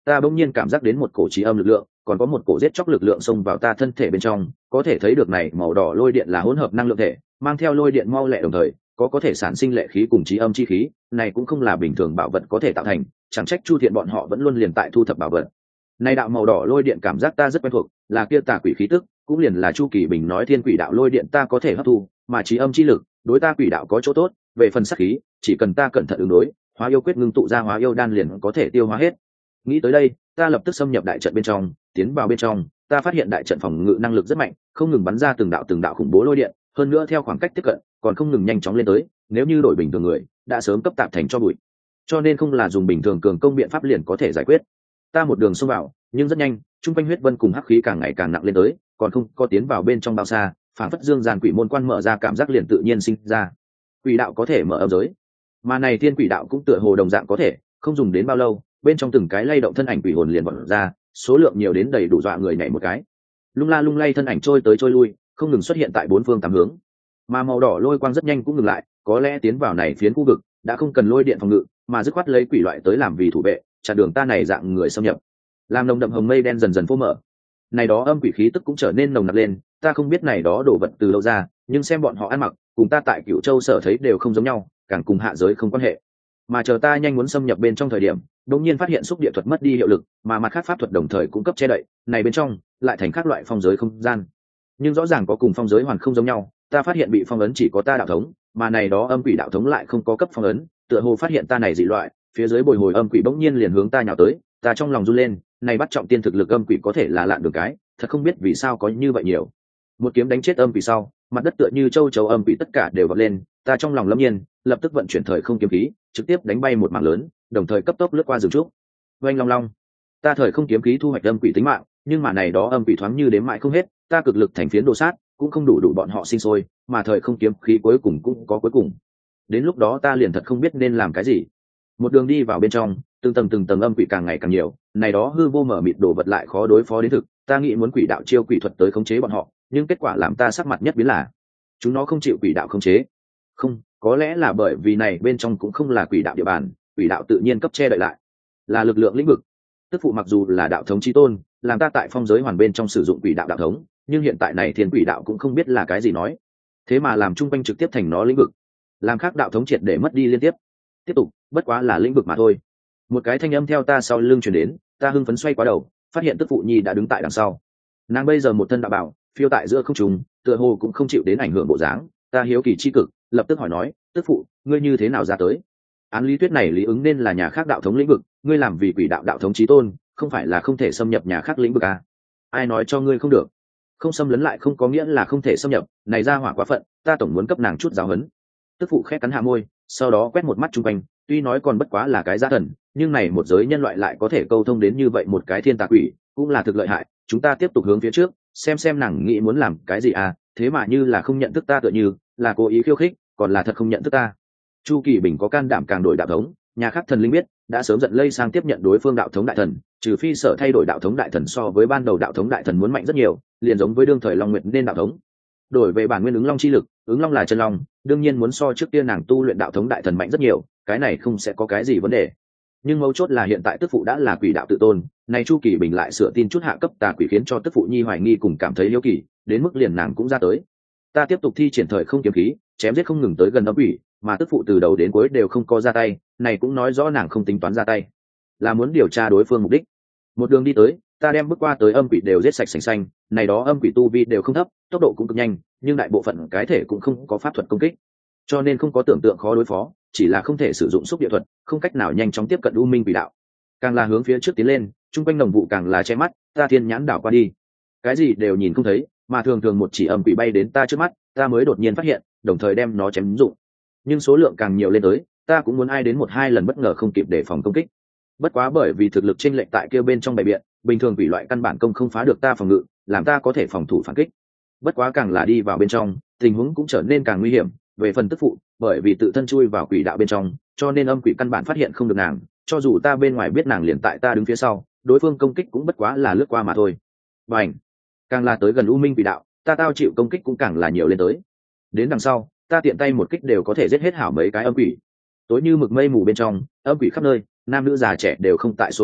[SPEAKER 1] ta bỗng nhiên cảm giác đến một cổ trí âm lực lượng, còn có một cổ giết chóc lực lượng xông vào ta thân thể bên trong, có thể thấy được này màu đỏ lôi điện là hỗn hợp năng lượng thể, mang theo lôi điện mau lẹ đồng thời có thể sản sinh lệ khí cùng trí âm chi khí, này cũng không là bình thường bảo vật có thể tạo thành, chẳng trách Chu Thiện bọn họ vẫn luôn liền tại thu thập bảo vật. Này đạo màu đỏ lôi điện cảm giác ta rất quen thuộc, là kia tà quỷ khí tức, cũng liền là Chu Kỳ Bình nói thiên quỷ đạo lôi điện ta có thể hấp thu, mà trí âm chi lực, đối ta quỷ đạo có chỗ tốt, về phần sát khí, chỉ cần ta cẩn thận ứng đối, hóa yêu quyết ngưng tụ ra hóa yêu đan liền có thể tiêu hóa hết. Nghĩ tới đây, ta lập tức xâm nhập đại trận bên trong, tiến vào bên trong, ta phát hiện đại trận phòng ngự năng lực rất mạnh, không ngừng bắn ra từng đạo khủng bố lôi điện, hơn nữa theo khoảng cách tiếp cận, còn không ngừng nhanh chóng lên tới, nếu như đổi bình thường người, đã sớm cấp tạp thành cho bụi. Cho nên không là dùng bình thường cường công biện pháp liền có thể giải quyết. Ta một đường xông vào, nhưng rất nhanh, trung quanh huyết vân cùng hắc khí càng ngày càng nặng lên tới, còn không có tiến vào bên trong bao xa, phản phất dương gian quỷ môn quan mở ra cảm giác liền tự nhiên sinh ra. Quỷ đạo có thể mở âm giới, mà này thiên quỷ đạo cũng tựa hồ đồng dạng có thể, không dùng đến bao lâu, bên trong từng cái lay động thân ảnh quỷ hồn liền bật ra, số lượng nhiều đến đầy đủ dọa người nhảy một cái. Lung la lung lay thân ảnh trôi tới trôi lui, không ngừng xuất hiện tại bốn phương tám hướng. Mà màu đỏ lôi quang rất nhanh cũng ngừng lại, có lẽ tiến vào này phiến khu vực đã không cần lôi điện phòng ngự, mà dứt khoát lấy quỷ loại tới làm vì thủ vệ, chặn đường ta này dạng người xâm nhập. Làm nồng đậm hồng mây đen dần dần phô mở. Này đó âm quỷ khí tức cũng trở nên nồng nặc lên, ta không biết này đó đồ vật từ đâu ra, nhưng xem bọn họ ăn mặc, cùng ta tại Cửu Châu sở thấy đều không giống nhau, càng cùng hạ giới không quan hệ. Mà chờ ta nhanh muốn xâm nhập bên trong thời điểm, đột nhiên phát hiện xúc địa thuật mất đi hiệu lực, mà mặt khác pháp thuật đồng thời cũng cấp che đậy, này bên trong lại thành các loại phong giới không gian. Nhưng rõ ràng có cùng phong giới hoàn không giống nhau, ta phát hiện bị phong ấn chỉ có ta đạo thống, mà này đó âm quỷ đạo thống lại không có cấp phong ấn, tựa hồ phát hiện ta này dị loại, phía dưới bồi hồi âm quỷ bỗng nhiên liền hướng ta nhào tới, ta trong lòng run lên, này bắt trọng tiên thực lực âm quỷ có thể là lạn đường cái, thật không biết vì sao có như vậy nhiều. Một kiếm đánh chết âm quỷ sau, mặt đất tựa như châu chấu âm quỷ tất cả đều vọt lên, ta trong lòng lâm nhiên, lập tức vận chuyển thời không kiếm khí, trực tiếp đánh bay một mảng lớn, đồng thời cấp tốc lướt qua rừng trúc. Oanh long long, ta thời không kiếm khí thu hoạch âm quỷ tính mạng, nhưng mà này đó âm quỷ thoáng như đếm mãi không hết, ta cực lực thành phiến đồ sát, cũng không đủ bọn họ sinh sôi, mà thời không kiếm khí cuối cùng cũng có cuối cùng. Đến lúc đó ta liền thật không biết nên làm cái gì. Một đường đi vào bên trong, từng tầng âm quỷ càng ngày càng nhiều, này đó hư vô mở mịt đồ vật lại khó đối phó đến thực, ta nghĩ muốn quỷ đạo chiêu quỷ thuật tới khống chế bọn họ, nhưng kết quả làm ta sắc mặt nhất biến là chúng nó không chịu quỷ đạo khống chế. Không, có lẽ là bởi vì này bên trong cũng không là quỷ đạo địa bàn, quỷ đạo tự nhiên cấp che đậy lại, là lực lượng lĩnh vực. Tức phụ mặc dù là đạo thống chí tôn, làm ta tại phong giới hoàn bên trong sử dụng quỷ đạo đạo thống, nhưng hiện tại này thiên quỷ đạo cũng không biết là cái gì nói, thế mà làm trung quanh trực tiếp thành nó lĩnh vực, làm khác đạo thống triệt để mất đi liên tiếp tục bất quá là lĩnh vực mà thôi. Một cái thanh âm theo ta sau lưng truyền đến, ta hưng phấn xoay qua đầu, phát hiện tức phụ nhi đã đứng tại đằng sau. Nàng bây giờ một thân đạo bào phiêu tại giữa không trung, tựa hồ cũng không chịu đến ảnh hưởng bộ dáng. Ta hiếu kỳ chi cực, lập tức hỏi nói, tức phụ, ngươi như thế nào ra tới? Án lý thuyết này lý ứng nên là nhà khác đạo thống lĩnh vực, ngươi làm vì quỷ đạo đạo thống chí tôn, không phải là không thể xâm nhập nhà khác lĩnh vực à? Ai nói cho ngươi không được? Không xâm lấn lại không có nghĩa là không thể xâm nhập, này ra hỏa quá phận, ta tổng muốn cấp nàng chút giáo huấn. Tức phụ khẽ cắn hạ môi, sau đó quét một mắt chung quanh, tuy nói còn bất quá là cái gia thần, nhưng này một giới nhân loại lại có thể câu thông đến như vậy một cái thiên tà quỷ, cũng là thực lợi hại. Chúng ta tiếp tục hướng phía trước, xem nàng nghĩ muốn làm cái gì à? Thế mà như là không nhận thức ta, tựa như là cố ý khiêu khích, còn là thật không nhận thức ta. Chu Kỳ Bình có can đảm càng đổi đạo thống, nhà khác thần linh biết đã sớm giận lây sang tiếp nhận đối phương đạo thống đại thần, trừ phi sở thay đổi đạo thống đại thần so với ban đầu đạo thống đại thần muốn mạnh rất nhiều, liền giống với đương thời Long Nguyệt nên đạo thống đổi về bản nguyên ứng long chi lực, ứng long là chân long, đương nhiên muốn so trước kia nàng tu luyện đạo thống đại thần mạnh rất nhiều, cái này không sẽ có cái gì vấn đề. Nhưng mấu chốt là hiện tại tức phụ đã là quỷ đạo tự tôn, này Chu Kỳ Bình lại sửa tin chút hạ cấp tà quỷ, khiến cho tức phụ nhi hoài nghi cùng cảm thấy hiếu kỳ, đến mức liền nàng cũng ra tới. Ta tiếp tục thi triển thời không kiếm khí, chém giết không ngừng tới gần âm quỷ, mà tức phụ từ đầu đến cuối đều không có ra tay, này cũng nói rõ nàng không tính toán ra tay, là muốn điều tra đối phương mục đích. Một đường đi tới, ta đem bước qua tới âm quỷ đều giết sạch sành xanh, này đó âm quỷ tu vi đều không thấp, tốc độ cũng cực nhanh, nhưng đại bộ phận cái thể cũng không có pháp thuật công kích, cho nên không có tưởng tượng khó đối phó, chỉ là không thể sử dụng xúc địa thuật, không cách nào nhanh chóng tiếp cận u minh quỷ đạo. Càng là hướng phía trước tiến lên, trung quanh đồng vụ càng là che mắt, ta thiên nhãn đảo qua đi, cái gì đều nhìn không thấy, mà thường thường một chỉ âm quỷ bay đến ta trước mắt, ta mới đột nhiên phát hiện, đồng thời đem nó chém dụng. Nhưng số lượng càng nhiều lên tới, ta cũng muốn ai đến một hai lần bất ngờ không kịp để phòng công kích. Bất quá bởi vì thực lực chênh lệch tại kia bên trong bày biện, bình thường quỷ loại căn bản công không phá được ta phòng ngự, làm ta có thể phòng thủ phản kích. Bất quá càng là đi vào bên trong, tình huống cũng trở nên càng nguy hiểm. Về phần tức phụ, bởi vì tự thân chui vào quỷ đạo bên trong, cho nên âm quỷ căn bản phát hiện không được nàng, cho dù ta bên ngoài biết nàng liền tại ta đứng phía sau, đối phương công kích cũng bất quá là lướt qua mà thôi. Bành! Càng là tới gần u minh quỷ đạo, ta tao chịu công kích cũng càng là nhiều lên tới. Đến đằng sau, ta tiện tay một kích đều có thể giết hết hảo mấy cái âm quỷ. Tối như mực mây mù bên trong, âm quỷ khắp nơi, nam nữ già trẻ đều không tại số ít,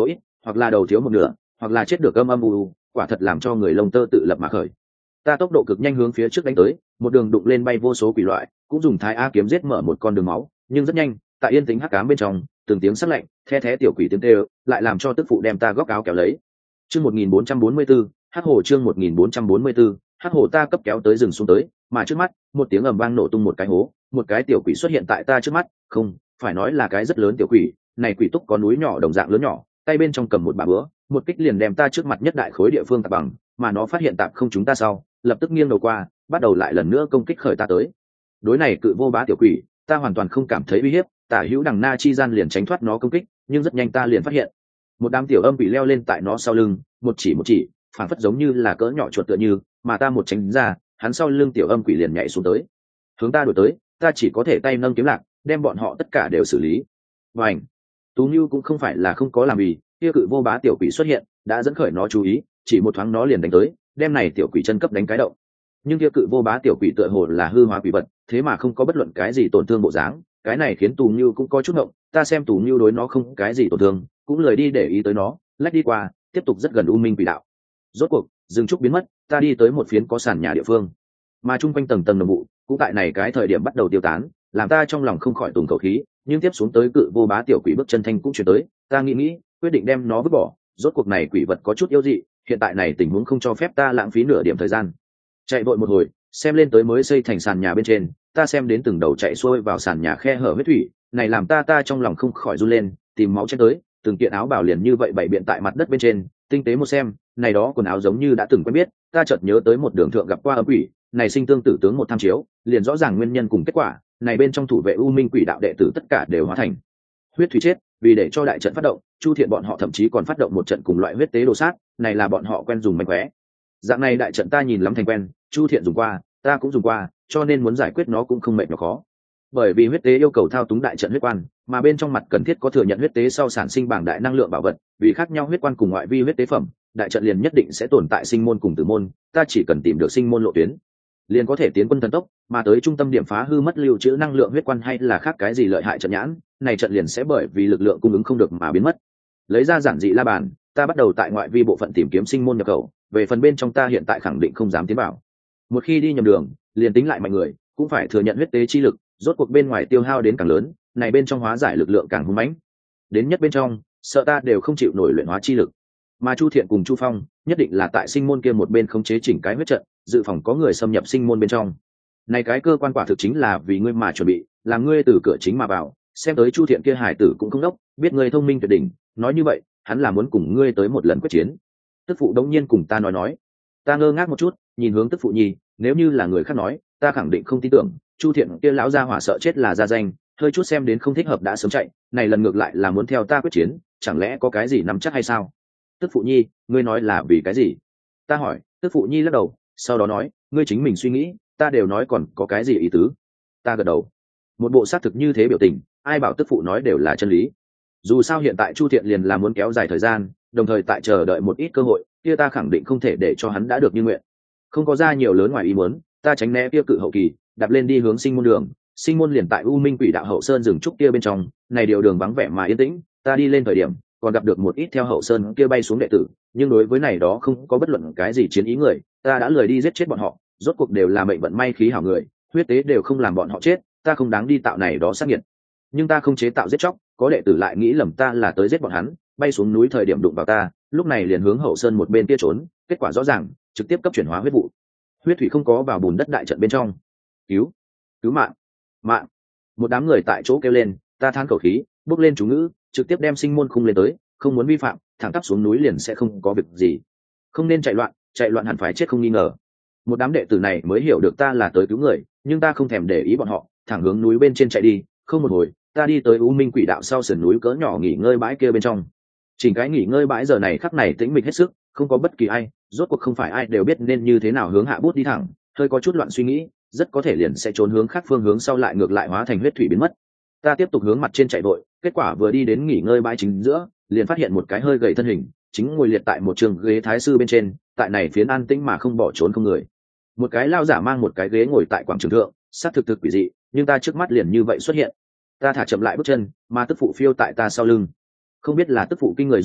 [SPEAKER 1] hoặc là đầu thiếu một nửa, hoặc là chết được âm âm u, quả thật làm cho người lông tơ tự lập mà khởi. Ta tốc độ cực nhanh hướng phía trước đánh tới, một đường đụng lên bay vô số quỷ loại, cũng dùng Thái A kiếm giết mở một con đường máu, nhưng rất nhanh, tại yên tĩnh hắc ám bên trong, từng tiếng sắc lạnh, the thé tiểu quỷ tiếng kêu, lại làm cho tức phụ đem ta góc áo kéo lấy. Chương 1444, Hắc Hồ chương 1444, Hắc Hồ ta cấp kéo tới rừng xuống tới, mà trước mắt, một tiếng ầm vang nổ tung một cái hố, một cái tiểu quỷ xuất hiện tại ta trước mắt, không, phải nói là cái rất lớn tiểu quỷ, này quỷ túc có núi nhỏ đồng dạng lớn nhỏ, tay bên trong cầm một bà búa, một kích liền đem ta trước mặt nhất đại khối địa phương tạp bằng, mà nó phát hiện tạp không chúng ta sau, lập tức nghiêng đầu qua, bắt đầu lại lần nữa công kích khởi ta tới. Đối này cự vô bá tiểu quỷ, ta hoàn toàn không cảm thấy uy hiếp, tả hữu đằng na chi gian liền tránh thoát nó công kích, nhưng rất nhanh ta liền phát hiện, một đám tiểu âm quỷ leo lên tại nó sau lưng, một chỉ, phản phất giống như là cỡ nhỏ chuột tựa như, mà ta một tránh ra, hắn sau lưng tiểu âm quỷ liền nhảy xuống tới, hướng ta đuổi tới, ta chỉ có thể tay nâng kiếm lạc, đem bọn họ tất cả đều xử lý. Vành, Tú Nhu cũng không phải là không có làm gì, kia cự vô bá tiểu quỷ xuất hiện, đã dẫn khởi nó chú ý, chỉ một thoáng nó liền đánh tới, đem này tiểu quỷ chân cấp đánh cái động. Nhưng kia cự vô bá tiểu quỷ tựa hồ là hư hóa quỷ vật, thế mà không có bất luận cái gì tổn thương bộ dáng, cái này khiến Tú Nhu cũng có chút ngộng, ta xem Tú Nhu đối nó không cái gì tổn thương, cũng lười đi để ý tới nó, lách đi qua, tiếp tục rất gần U Minh quỷ đạo. Rốt cuộc, rừng trúc biến mất, ta đi tới một phiến có sàn nhà địa phương, mà chung quanh tầng tầng đồng vụ, cũng tại này cái thời điểm bắt đầu tiêu tán, làm ta trong lòng không khỏi tùng khẩu khí, nhưng tiếp xuống tới cự vô bá tiểu quỷ bước chân thanh cũng chuyển tới, ta nghĩ, quyết định đem nó vứt bỏ, rốt cuộc này quỷ vật có chút yếu dị, hiện tại này tình huống không cho phép ta lãng phí nửa điểm thời gian. Chạy vội một hồi, xem lên tới mới xây thành sàn nhà bên trên, ta xem đến từng đầu chạy xuôi vào sàn nhà khe hở huyết thủy, này làm ta trong lòng không khỏi run lên, tìm máu chen tới, từng kiện áo bào liền như vậy bày biện tại mặt đất bên trên, tinh tế một xem, này đó quần áo giống như đã từng quen biết, ta chợt nhớ tới một đường thượng gặp qua âm quỷ, này sinh tương tử tướng một tham chiếu, liền rõ ràng nguyên nhân cùng kết quả, này bên trong thủ vệ U Minh quỷ đạo đệ tử tất cả đều hóa thành huyết thủy chết, vì để cho đại trận phát động, Chu Thiện bọn họ thậm chí còn phát động một trận cùng loại huyết tế đồ sát, này là bọn họ quen dùng mánh khóe. Dạng này đại trận ta nhìn lắm thành quen, Chu Thiện dùng qua, ta cũng dùng qua, cho nên muốn giải quyết nó cũng không mệt nó khó. Bởi vì huyết tế yêu cầu thao túng đại trận huyết quan, mà bên trong mặt cần thiết có thừa nhận huyết tế sau sản sinh bảng đại năng lượng bảo vật, vì khác nhau huyết quan cùng ngoại vi huyết tế phẩm, đại trận liền nhất định sẽ tồn tại sinh môn cùng tử môn, ta chỉ cần tìm được sinh môn lộ tuyến, liền có thể tiến quân thần tốc, mà tới trung tâm điểm phá hư mất lưu trữ năng lượng huyết quan hay là khác cái gì lợi hại trận nhãn, này trận liền sẽ bởi vì lực lượng cung ứng không được mà biến mất. Lấy ra giản dị la bàn, ta bắt đầu tại ngoại vi bộ phận tìm kiếm sinh môn nhập khẩu, về phần bên trong ta hiện tại khẳng định không dám tiến vào. Một khi đi nhầm đường, liền tính lại mạnh người, cũng phải thừa nhận huyết tế chi lực, rốt cuộc bên ngoài tiêu hao đến càng lớn, này bên trong hóa giải lực lượng càng hung mãnh. Đến nhất bên trong, sợ ta đều không chịu nổi luyện hóa chi lực. Mà Chu Thiện cùng Chu Phong nhất định là tại sinh môn kia một bên khống chế chỉnh cái huyết trận, dự phòng có người xâm nhập sinh môn bên trong. Này cái cơ quan quả thực chính là vì ngươi mà chuẩn bị, làm ngươi từ cửa chính mà vào, xem tới Chu Thiện kia hải tử cũng không đốc, biết ngươi thông minh tuyệt đỉnh, nói như vậy, hắn là muốn cùng ngươi tới một lần quyết chiến. Tức phụ đống nhiên cùng ta nói, ta ngơ ngác một chút, nhìn hướng tức phụ nhi, nếu như là người khác nói, ta khẳng định không tin tưởng, Chu Thiện kia lão gia hỏa sợ chết là gia danh, hơi chút xem đến không thích hợp đã sớm chạy, này lần ngược lại là muốn theo ta quyết chiến, chẳng lẽ có cái gì nắm chắc hay sao? Tức phụ nhi, ngươi nói là vì cái gì? Ta hỏi, tức phụ nhi lắc đầu, sau đó nói, ngươi chính mình suy nghĩ, ta đều nói còn có cái gì ý tứ? Ta gật đầu, một bộ xác thực như thế biểu tình, ai bảo tức phụ nói đều là chân lý. Dù sao hiện tại Chu Thiện liền là muốn kéo dài thời gian, đồng thời tại chờ đợi một ít cơ hội, kia ta khẳng định không thể để cho hắn đã được như nguyện. Không có ra nhiều lớn ngoài ý muốn, ta tránh né kia cự hậu kỳ, đạp lên đi hướng sinh môn đường, sinh môn liền tại U Minh quỷ đạo hậu sơn rừng trúc kia bên trong, này điều đường vắng vẻ mà yên tĩnh, ta đi lên thời điểm còn gặp được một ít theo hậu sơn kia bay xuống đệ tử, nhưng đối với này đó không có bất luận cái gì chiến ý người, ta đã lười đi giết chết bọn họ, rốt cuộc đều là mệnh vận may khí hảo người, huyết tế đều không làm bọn họ chết, ta không đáng đi tạo này đó sát nghiệt. Nhưng ta không chế tạo giết chóc, có đệ tử lại nghĩ lầm ta là tới giết bọn hắn, bay xuống núi thời điểm đụng vào ta, lúc này liền hướng hậu sơn một bên kia trốn, kết quả rõ ràng, trực tiếp cấp chuyển hóa huyết vụ. Huyết thủy không có vào bùn đất đại trận bên trong. Cứu mạng, mạng. Một đám người tại chỗ kêu lên, ta than khẩu khí, bước lên chú ngữ, trực tiếp đem sinh môn khung lên tới, không muốn vi phạm, thẳng tắp xuống núi liền sẽ không có việc gì. Không nên chạy loạn hẳn phải chết không nghi ngờ. Một đám đệ tử này mới hiểu được ta là tới cứu người, nhưng ta không thèm để ý bọn họ, thẳng hướng núi bên trên chạy đi, không một hồi, ta đi tới U Minh quỷ đạo sau sườn núi cỡ nhỏ nghỉ ngơi bãi kia bên trong. Chỉnh cái nghỉ ngơi bãi giờ này khắc này tĩnh mịch hết sức, không có bất kỳ ai, rốt cuộc không phải ai đều biết nên như thế nào hướng hạ bút đi thẳng, hơi có chút loạn suy nghĩ, rất có thể liền sẽ trốn hướng khác phương hướng sau lại ngược lại hóa thành huyết thủy biến mất. Ta tiếp tục hướng mặt trên chạy vội, kết quả vừa đi đến nghỉ ngơi bãi chính giữa, liền phát hiện một cái hơi gầy thân hình, chính ngồi liệt tại một trường ghế thái sư bên trên, tại này phiến an tĩnh mà không bỏ trốn không người. Một cái lao giả mang một cái ghế ngồi tại quảng trường thượng, sát thực thực quỷ dị, nhưng ta trước mắt liền như vậy xuất hiện. Ta thả chậm lại bước chân, mà tức phụ phiêu tại ta sau lưng. Không biết là tức phụ kinh người dung mạo,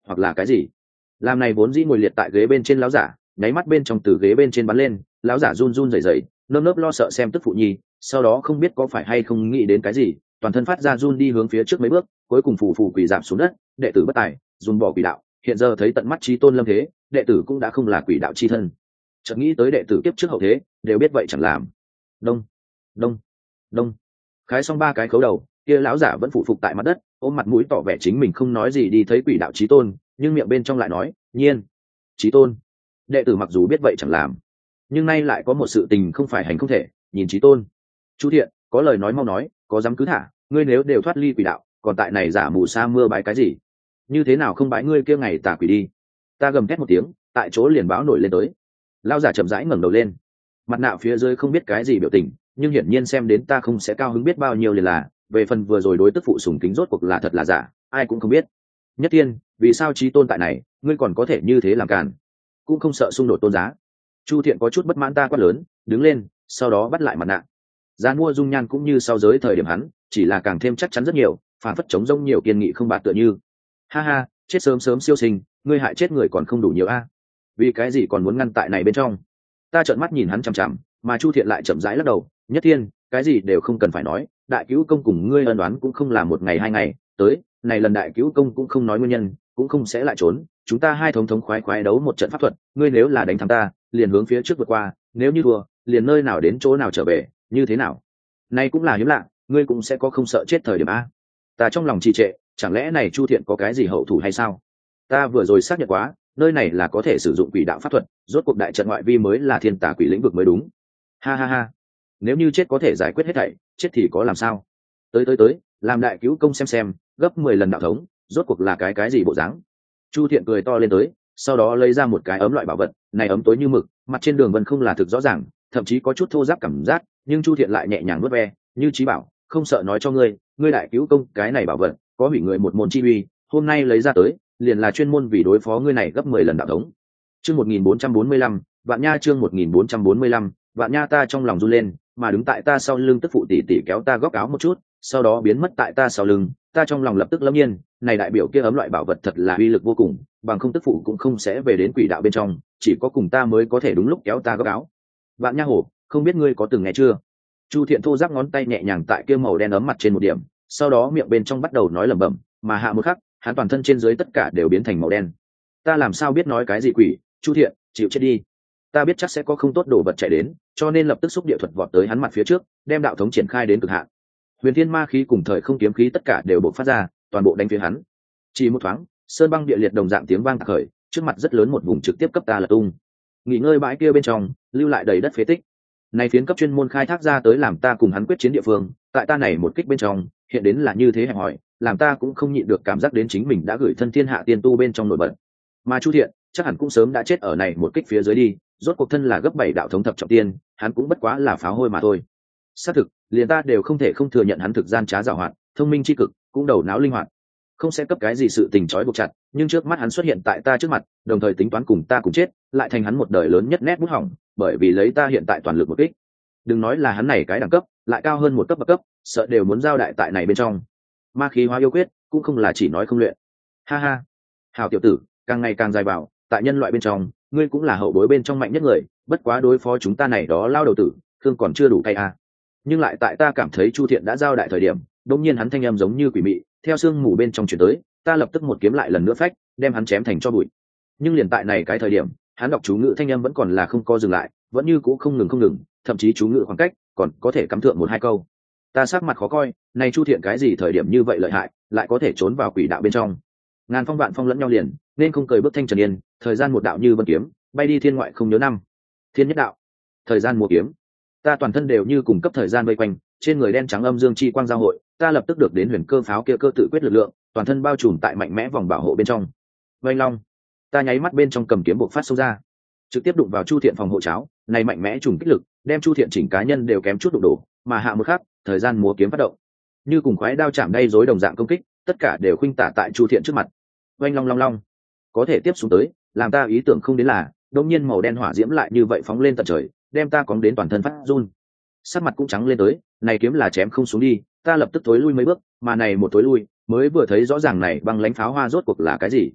[SPEAKER 1] hoặc là cái gì. Làm này vốn dĩ ngồi liệt tại ghế bên trên lão giả nháy mắt bên trong từ ghế bên trên bắn lên, lão giả run run rẩy rẩy, nơm nớp lo sợ xem tức phụ nhi, sau đó không biết có phải hay không nghĩ đến cái gì, toàn thân phát ra run đi hướng phía trước mấy bước, cuối cùng phù phù quỳ giảm xuống đất. Đệ tử bất tài, dùng bỏ quỷ đạo, hiện giờ thấy tận mắt chí tôn lâm thế, đệ tử cũng đã không là quỷ đạo chi thân. Chợt nghĩ tới đệ tử kiếp trước hậu thế, đều biết vậy chẳng làm. Đông, đông, đông. Khái xong 3 cái khấu đầu, kia lão giả vẫn phụ phục tại mặt đất, ôm mặt mũi tỏ vẻ chính mình không nói gì đi thấy quỷ đạo chí tôn, nhưng miệng bên trong lại nói, nhiên, chí tôn. Đệ tử mặc dù biết vậy chẳng làm, nhưng nay lại có một sự tình không phải hành không thể, nhìn chí tôn. Chu Thiện, có lời nói mau nói, có dám cứ thả, ngươi nếu đều thoát ly quỷ đạo, còn tại này giả mù sa mưa bái cái gì? Như thế nào không bái ngươi kia ngày tà quỷ đi? Ta gầm thét một tiếng, tại chỗ liền báo nổi lên tới. Lão giả chậm rãi ngẩng đầu lên, mặt nạ phía dưới không biết cái gì biểu tình, nhưng hiển nhiên xem đến ta không sẽ cao hứng biết bao nhiêu liền là, về phần vừa rồi đối tức phụ sùng kính rốt cuộc là thật là giả, ai cũng không biết. Nhất Tiên, vì sao chí tôn tại này, ngươi còn có thể như thế làm càn, cũng không sợ xung đột tôn giá. Chu Thiện có chút bất mãn ta quát lớn, đứng lên, sau đó bắt lại mặt nạ. Gian mua dung nhan cũng như sau giới thời điểm hắn, chỉ là càng thêm chắc chắn rất nhiều, phản phất chống rông nhiều kiên nghị không bạt tựa như. Ha ha, chết sớm sớm siêu sinh, ngươi hại chết người còn không đủ nhiều a. Vì cái gì còn muốn ngăn tại này bên trong? Ta trợn mắt nhìn hắn chằm chằm, mà Chu Thiện lại chậm rãi lắc đầu, Nhất Thiên, cái gì đều không cần phải nói, đại cứu công cùng ngươi ân đoán cũng không là một ngày hai ngày, tới, này lần đại cứu công cũng không nói nguyên nhân, cũng không sẽ lại trốn, chúng ta hai thống thống khoái khoái đấu một trận pháp thuật, ngươi nếu là đánh thắng ta, liền hướng phía trước vượt qua, nếu như thua, liền nơi nào đến chỗ nào trở về, như thế nào? Này cũng là hiếm lạ, ngươi cũng sẽ có không sợ chết thời điểm a. Ta trong lòng trì trệ, chẳng lẽ này Chu Thiện có cái gì hậu thủ hay sao? Ta vừa rồi xác nhận quá, nơi này là có thể sử dụng quỷ đạo pháp thuật, rốt cuộc đại trận ngoại vi mới là thiên tà quỷ lĩnh vực mới đúng. Ha ha ha, nếu như chết có thể giải quyết hết thảy, chết thì có làm sao? Tới, làm đại cứu công xem, gấp 10 lần đạo thống, rốt cuộc là cái gì bộ dáng? Chu Thiện cười to lên tới, sau đó lấy ra một cái ấm loại bảo vật, này ấm tối như mực, mặt trên đường vân không là thực rõ ràng, thậm chí có chút thô ráp cảm giác, nhưng Chu Thiện lại nhẹ nhàng nuốt ve, như trí bảo, không sợ nói cho ngươi đại cứu công cái này bảo vật, có hủy người một môn chi uy, hôm nay lấy ra tới, liền là chuyên môn vì đối phó ngươi này gấp 10 lần đạo thống. Chương 1445, Vạn Nha chương 1445, Vạn Nha. Ta trong lòng run lên, mà đứng tại ta sau lưng tức phụ tỷ tỷ kéo ta góc áo một chút, sau đó biến mất tại ta sau lưng, ta trong lòng lập tức lâm nhiên, này đại biểu kia ấm loại bảo vật thật là uy lực vô cùng, bằng không tức phụ cũng không sẽ về đến quỷ đạo bên trong, chỉ có cùng ta mới có thể đúng lúc kéo ta góc áo. Vạn Nha hổ, không biết ngươi có từng nghe chưa? Chu Thiện thô giáp ngón tay nhẹ nhàng tại kia màu đen ấm mặt trên một điểm, sau đó miệng bên trong bắt đầu nói lẩm bẩm, mà hạ một khắc, hắn toàn thân trên dưới tất cả đều biến thành màu đen. Ta làm sao biết nói cái gì quỷ? Chu Thiện, chịu chết đi. Ta biết chắc sẽ có không tốt đồ vật chạy đến, cho nên lập tức xúc địa thuật vọt tới hắn mặt phía trước, đem đạo thống triển khai đến cực hạn. Huyền thiên ma khí cùng thời không kiếm khí tất cả đều bộc phát ra, toàn bộ đánh phía hắn. Chỉ một thoáng, sơn băng địa liệt đồng dạng tiếng vang tạc khởi, trước mặt rất lớn một vùng trực tiếp cấp ta là tung. Nghỉ ngơi bãi kia bên trong, lưu lại đầy đất phế tích. Này phiến cấp chuyên môn khai thác ra tới làm ta cùng hắn quyết chiến địa phương, tại ta này một kích bên trong, hiện đến là như thế hẹp hỏi, làm ta cũng không nhịn được cảm giác đến chính mình đã gửi thân thiên hạ tiên tu bên trong nổi bật. Mà Chu Thiện, chắc hẳn cũng sớm đã chết ở này một kích phía dưới đi, rốt cuộc thân là gấp 7 đạo thống thập trọng tiên, hắn cũng bất quá là pháo hôi mà thôi. Xác thực, liền ta đều không thể không thừa nhận hắn thực gian trá giàu hoạt, thông minh chi cực, cũng đầu não linh hoạt, không sẽ cấp cái gì sự tình trói buộc chặt, nhưng trước mắt hắn xuất hiện tại ta trước mặt, đồng thời tính toán cùng ta cùng chết, lại thành hắn một đời lớn nhất nét bút hỏng, bởi vì lấy ta hiện tại toàn lực một kích. Đừng nói là hắn này cái đẳng cấp, lại cao hơn một cấp bậc cấp, sợ đều muốn giao đại tại này bên trong. Ma khí hóa yêu quyết, cũng không là chỉ nói không luyện. Ha ha, hào tiểu tử, càng ngày càng dài vào, tại nhân loại bên trong, ngươi cũng là hậu bối bên trong mạnh nhất người, bất quá đối phó chúng ta này đó lao đầu tử, thương còn chưa đủ cay à. Nhưng lại tại ta cảm thấy Chu Thiện đã giao đại thời điểm, đột nhiên hắn thanh âm giống như quỷ mị, theo sương mù bên trong chuyển tới, ta lập tức một kiếm lại lần nữa phách, đem hắn chém thành cho bụi. Nhưng liền tại này cái thời điểm, hắn đọc chú ngữ thanh âm vẫn còn là không co dừng lại, vẫn như cũ không ngừng, thậm chí chú ngữ khoảng cách còn có thể cắm thượng một hai câu. Ta sắc mặt khó coi, này Chu Thiện cái gì thời điểm như vậy lợi hại, lại có thể trốn vào quỷ đạo bên trong. Ngàn phong vạn phong lẫn nhau liền, nên không cười bước thanh trần yên, thời gian một đạo như vân kiếm, bay đi thiên ngoại không nhớ năm. Thiên nhất đạo, thời gian mùa kiếm. Ta toàn thân đều như cùng cấp thời gian vây quanh, trên người đen trắng âm dương chi quang giao hội, ta lập tức được đến huyền cơ pháo kia cơ tự quyết lực lượng, toàn thân bao trùm tại mạnh mẽ vòng bảo hộ bên trong. Vây long, ta nháy mắt bên trong cầm kiếm bộc phát xông ra, trực tiếp đụng vào Chu Thiện phòng hộ cháo, này mạnh mẽ trùng kích lực, đem Chu Thiện chỉnh cá nhân đều kém chút đụng đổ, mà hạ một khắc, thời gian múa kiếm phát động, như cùng khoái đao chạm đay rối đồng dạng công kích, tất cả đều khuynh tả tại Chu Thiện trước mặt. Oanh long long long, có thể tiếp xuống tới, làm ta ý tưởng không đến là, đột nhiên màu đen hỏa diễm lại như vậy phóng lên tận trời, đem ta cóng đến toàn thân phát run. Sắc mặt cũng trắng lên tới, này kiếm là chém không xuống đi, ta lập tức thối lui mấy bước, mà này một thối lui, mới vừa thấy rõ ràng này băng lãnh pháo hoa rốt cuộc là cái gì.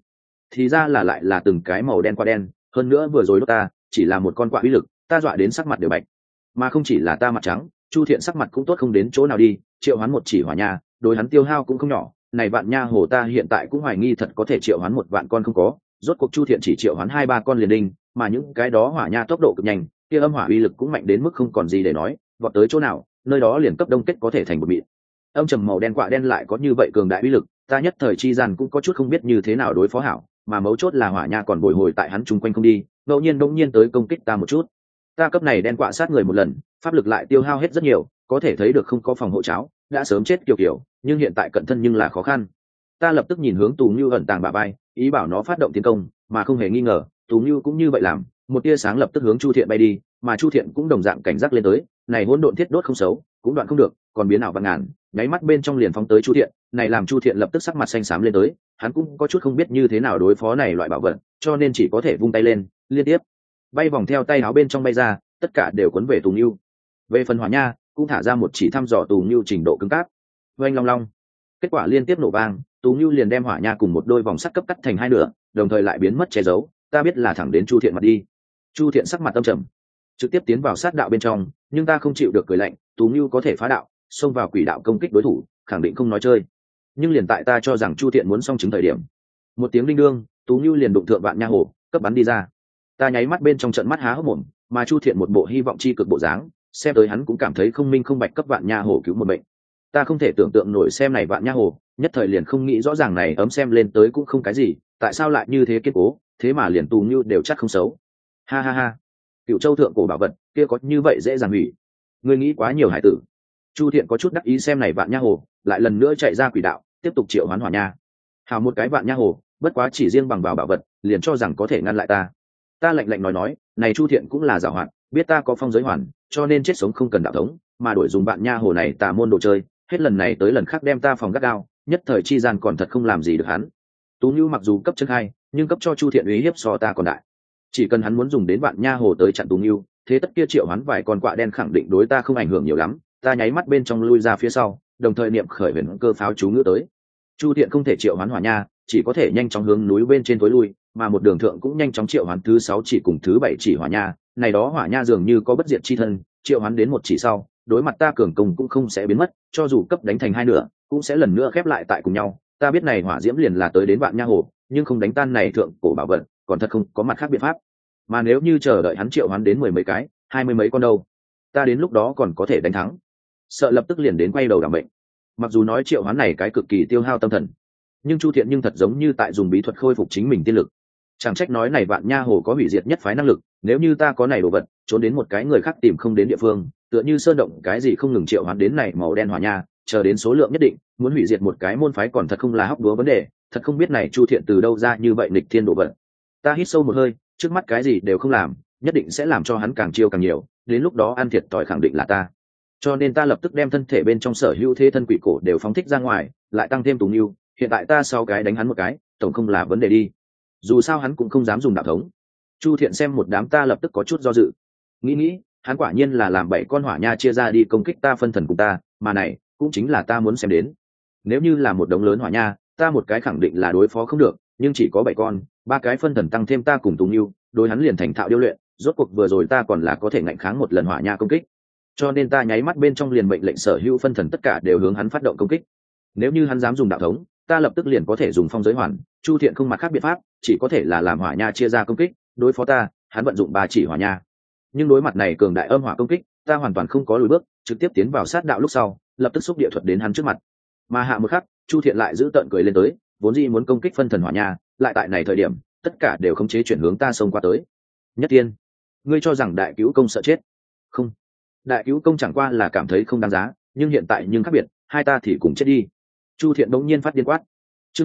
[SPEAKER 1] thì ra là lại là từng cái màu đen qua đen, hơn nữa vừa rồi đốt ta chỉ là một con quạ uy lực, ta dọa đến sắc mặt đều bạch. Mà không chỉ là ta mặt trắng, Chu Thiện sắc mặt cũng tốt không đến chỗ nào đi, triệu hoán một chỉ hỏa nha, đối hắn tiêu hao cũng không nhỏ. Này vạn nha hồ ta hiện tại cũng hoài nghi thật có thể triệu hoán một vạn con không có, rốt cuộc Chu Thiện chỉ triệu hoán 2-3 con liền đinh, mà những cái đó hỏa nha tốc độ cực nhanh, kia âm hỏa uy lực cũng mạnh đến mức không còn gì để nói, vọt tới chỗ nào, nơi đó liền cấp đông kết có thể thành một mịn. Âm trầm màu đen quạ đen lại có như vậy cường đại uy lực, ta nhất thời chi gian cũng có chút không biết như thế nào đối phó hảo, mà mấu chốt là hỏa nha còn bồi hồi tại hắn chung quanh không đi, ngẫu nhiên đông nhiên tới công kích ta một chút. Ta cấp này đen quạ sát người một lần, pháp lực lại tiêu hao hết rất nhiều, có thể thấy được không có phòng hộ cháo, đã sớm chết kiểu kiểu, nhưng hiện tại cận thân nhưng là khó khăn. Ta lập tức nhìn hướng Tù Ngưu ẩn tàng bả vai, ý bảo nó phát động tiến công, mà không hề nghi ngờ, Tù Ngưu cũng như vậy làm, một tia sáng lập tức hướng Chu Thiện bay đi, mà Chu Thiện cũng đồng dạng cảnh giác lên tới, này hỗn độn thiết đốt không xấu, cũng đoạn không được, còn biến ảo vạn ngàn, nháy mắt bên trong liền phóng tới Chu Thiện, này làm Chu Thiện lập tức sắc mặt xanh xám lên tới, hắn cũng có chút không biết như thế nào đối phó này loại bảo vật, cho nên chỉ có thể vung tay lên, liên tiếp bay vòng theo tay áo bên trong bay ra, tất cả đều cuốn về Tù Ngưu. Về phần hỏa nha, cũng thả ra một chỉ thăm dò Tù Ngưu trình độ cứng cáp. Oanh long long, kết quả liên tiếp nổ vang, Tù Ngưu liền đem hỏa nha cùng một đôi vòng sắt cấp cắt thành hai nửa, đồng thời lại biến mất che giấu, ta biết là thẳng đến Chu Thiện mặt đi. Chu Thiện sắc mặt âm trầm, trực tiếp tiến vào sát đạo bên trong, nhưng ta không chịu được cười lạnh, Tù Ngưu có thể phá đạo, xông vào quỷ đạo công kích đối thủ, khẳng định không nói chơi. Nhưng liền tại ta cho rằng Chu Thiện muốn xong chứng thời điểm, một tiếng đinh đương, Tù Ngưu liền đụng thượng vạn nha hồ, cấp bắn đi ra. Ta nháy mắt bên trong trận mắt há hốc mồm, mà Chu Thiện một bộ hy vọng chi cực bộ dáng, xem tới hắn cũng cảm thấy không minh không bạch cấp vạn nha hồ cứu một bệnh. Ta không thể tưởng tượng nổi xem này vạn nha hồ, nhất thời liền không nghĩ rõ ràng này ấm xem lên tới cũng không cái gì, tại sao lại như thế kiên cố, thế mà liền Tù Ngưu đều chắc không xấu. Ha ha ha, Cựu Châu thượng cổ bảo vật kia có như vậy dễ dàng hủy? Ngươi nghĩ quá nhiều hải tử. Chu Thiện có chút đắc ý xem này vạn nha hồ, lại lần nữa chạy ra quỷ đạo, tiếp tục triệu hoán hỏa nha. Hào một cái vạn nha hồ, bất quá chỉ riêng bằng vào bảo vật, liền cho rằng có thể ngăn lại ta. Ta lạnh lạnh nói, này Chu Thiện cũng là giàu hoạt, biết ta có phong giới hoàn, cho nên chết sống không cần đạo thống, mà đổi dùng vạn nha hồ này tà môn đồ chơi, hết lần này tới lần khác đem ta phòng gắt gao, nhất thời chi gian còn thật không làm gì được hắn. Tú Nhu mặc dù cấp chân hai, nhưng cấp cho Chu Thiện uy hiếp so ta còn đại. Chỉ cần hắn muốn dùng đến vạn nha hồ tới chặn Tú Nhu, thế tất kia triệu hoán vài con quạ đen khẳng định đối ta không ảnh hưởng nhiều lắm. Ta nháy mắt bên trong lui ra phía sau, đồng thời niệm khởi huyền cơ pháo chú ngữ tới. Chu Thiện không thể triệu hoán hỏa nha, chỉ có thể nhanh chóng hướng núi bên trên tối lui, mà một đường thượng cũng nhanh chóng triệu hoán thứ 6 chỉ cùng thứ 7 chỉ hỏa nha. Này đó hỏa nha dường như có bất diệt chi thân, triệu hoán đến một chỉ sau, đối mặt ta cường công cũng không sẽ biến mất, cho dù cấp đánh thành hai nửa, cũng sẽ lần nữa khép lại tại cùng nhau. Ta biết này hỏa diễm liền là tới đến vạn nha hồ, nhưng không đánh tan này thượng cổ bảo vật, còn thật không có mặt khác biện pháp. Mà nếu như chờ đợi hắn triệu hoán đến 10 mấy cái, 20 mấy con đâu, ta đến lúc đó còn có thể đánh thắng. Sợ lập tức liền đến quay đầu đảm bệnh. Mặc dù nói triệu hoán này cái cực kỳ tiêu hao tâm thần, nhưng Chu Thiện nhưng thật giống như tại dùng bí thuật khôi phục chính mình tiên lực. Chẳng trách nói này vạn nha hồ có hủy diệt nhất phái năng lực, nếu như ta có này đồ vật, trốn đến một cái người khác tìm không đến địa phương, tựa như sơn động cái gì không ngừng triệu hoán đến này màu đen hỏa nha, chờ đến số lượng nhất định, muốn hủy diệt một cái môn phái còn thật không là hóc búa vấn đề, thật không biết này Chu Thiện từ đâu ra như vậy nghịch thiên đồ vật. Ta hít sâu một hơi, trước mắt cái gì đều không làm, nhất định sẽ làm cho hắn càng chiêu càng nhiều, đến lúc đó ăn thiệt tỏi khẳng định là ta. Cho nên ta lập tức đem thân thể bên trong sở hữu thế thân quỷ cổ đều phóng thích ra ngoài, lại tăng thêm Tùng Nưu, hiện tại ta sau cái đánh hắn một cái, tổng không là vấn đề đi. Dù sao hắn cũng không dám dùng đạo thống. Chu Thiện xem một đám ta lập tức có chút do dự. Nghĩ, hắn quả nhiên là làm 7 con hỏa nha chia ra đi công kích ta phân thần cùng ta, mà này cũng chính là ta muốn xem đến. Nếu như là một đống lớn hỏa nha, ta một cái khẳng định là đối phó không được, nhưng chỉ có 7 con, 3 cái phân thần tăng thêm ta cùng Tùng Nưu, đối hắn liền thành thạo điêu luyện, rốt cuộc vừa rồi ta còn là có thể ngạnh kháng một lần hỏa nha công kích. Cho nên ta nháy mắt bên trong liền mệnh lệnh sở hữu phân thần tất cả đều hướng hắn phát động công kích. Nếu như hắn dám dùng đạo thống, ta lập tức liền có thể dùng phong giới hoàn. Chu Thiện không mặt khác biện pháp, chỉ có thể là làm hỏa nha chia ra công kích, đối phó ta, hắn vận dụng 3 chỉ hỏa nha. Nhưng đối mặt này cường đại âm hỏa công kích, ta hoàn toàn không có lùi bước, trực tiếp tiến vào sát đạo lúc sau, lập tức xúc địa thuật đến hắn trước mặt. Mà hạ một khắc, Chu Thiện lại giữ tợn cười lên tới, vốn dĩ muốn công kích phân thần hỏa nha, lại tại này thời điểm, tất cả đều khống chế chuyển hướng ta xông qua tới. Nhất Tiên, ngươi cho rằng đại cứu công sợ chết? Không, đại cứu công chẳng qua là cảm thấy không đáng giá, nhưng hiện tại nhưng khác biệt, hai ta thì cùng chết đi. Chu Thiện đống nhiên phát điên quát. Chương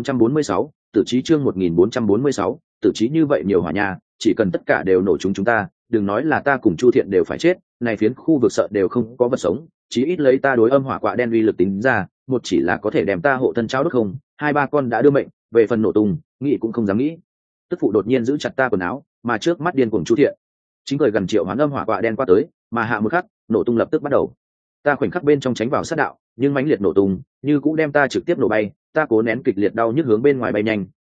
[SPEAKER 1] 1446, tử trí chương 1446, tử trí như vậy nhiều hỏa nha, chỉ cần tất cả đều nổ chúng ta, đừng nói là ta cùng Chu Thiện đều phải chết, này phiến khu vực sợ đều không có vật sống, chí ít lấy ta đối âm hỏa quạ đen uy lực tính ra, một chỉ là có thể đem ta hộ thân cháo đốt không, 2-3 con đã đưa mệnh, về phần nổ tung, nghĩ cũng không dám nghĩ. Tức phụ đột nhiên giữ chặt ta quần áo, mà trước mắt điên cuồng Chu Thiện, chính cười gần triệu hoán âm hỏa quạ đen qua tới, mà hạ một khắc, nổ tung lập tức bắt đầu. Ta khoảnh khắc bên trong tránh vào sát đạo, nhưng mãnh liệt nổ tung như cũng đem ta trực tiếp nổ bay. Ta cố nén kịch liệt đau nhức hướng bên ngoài bay nhanh,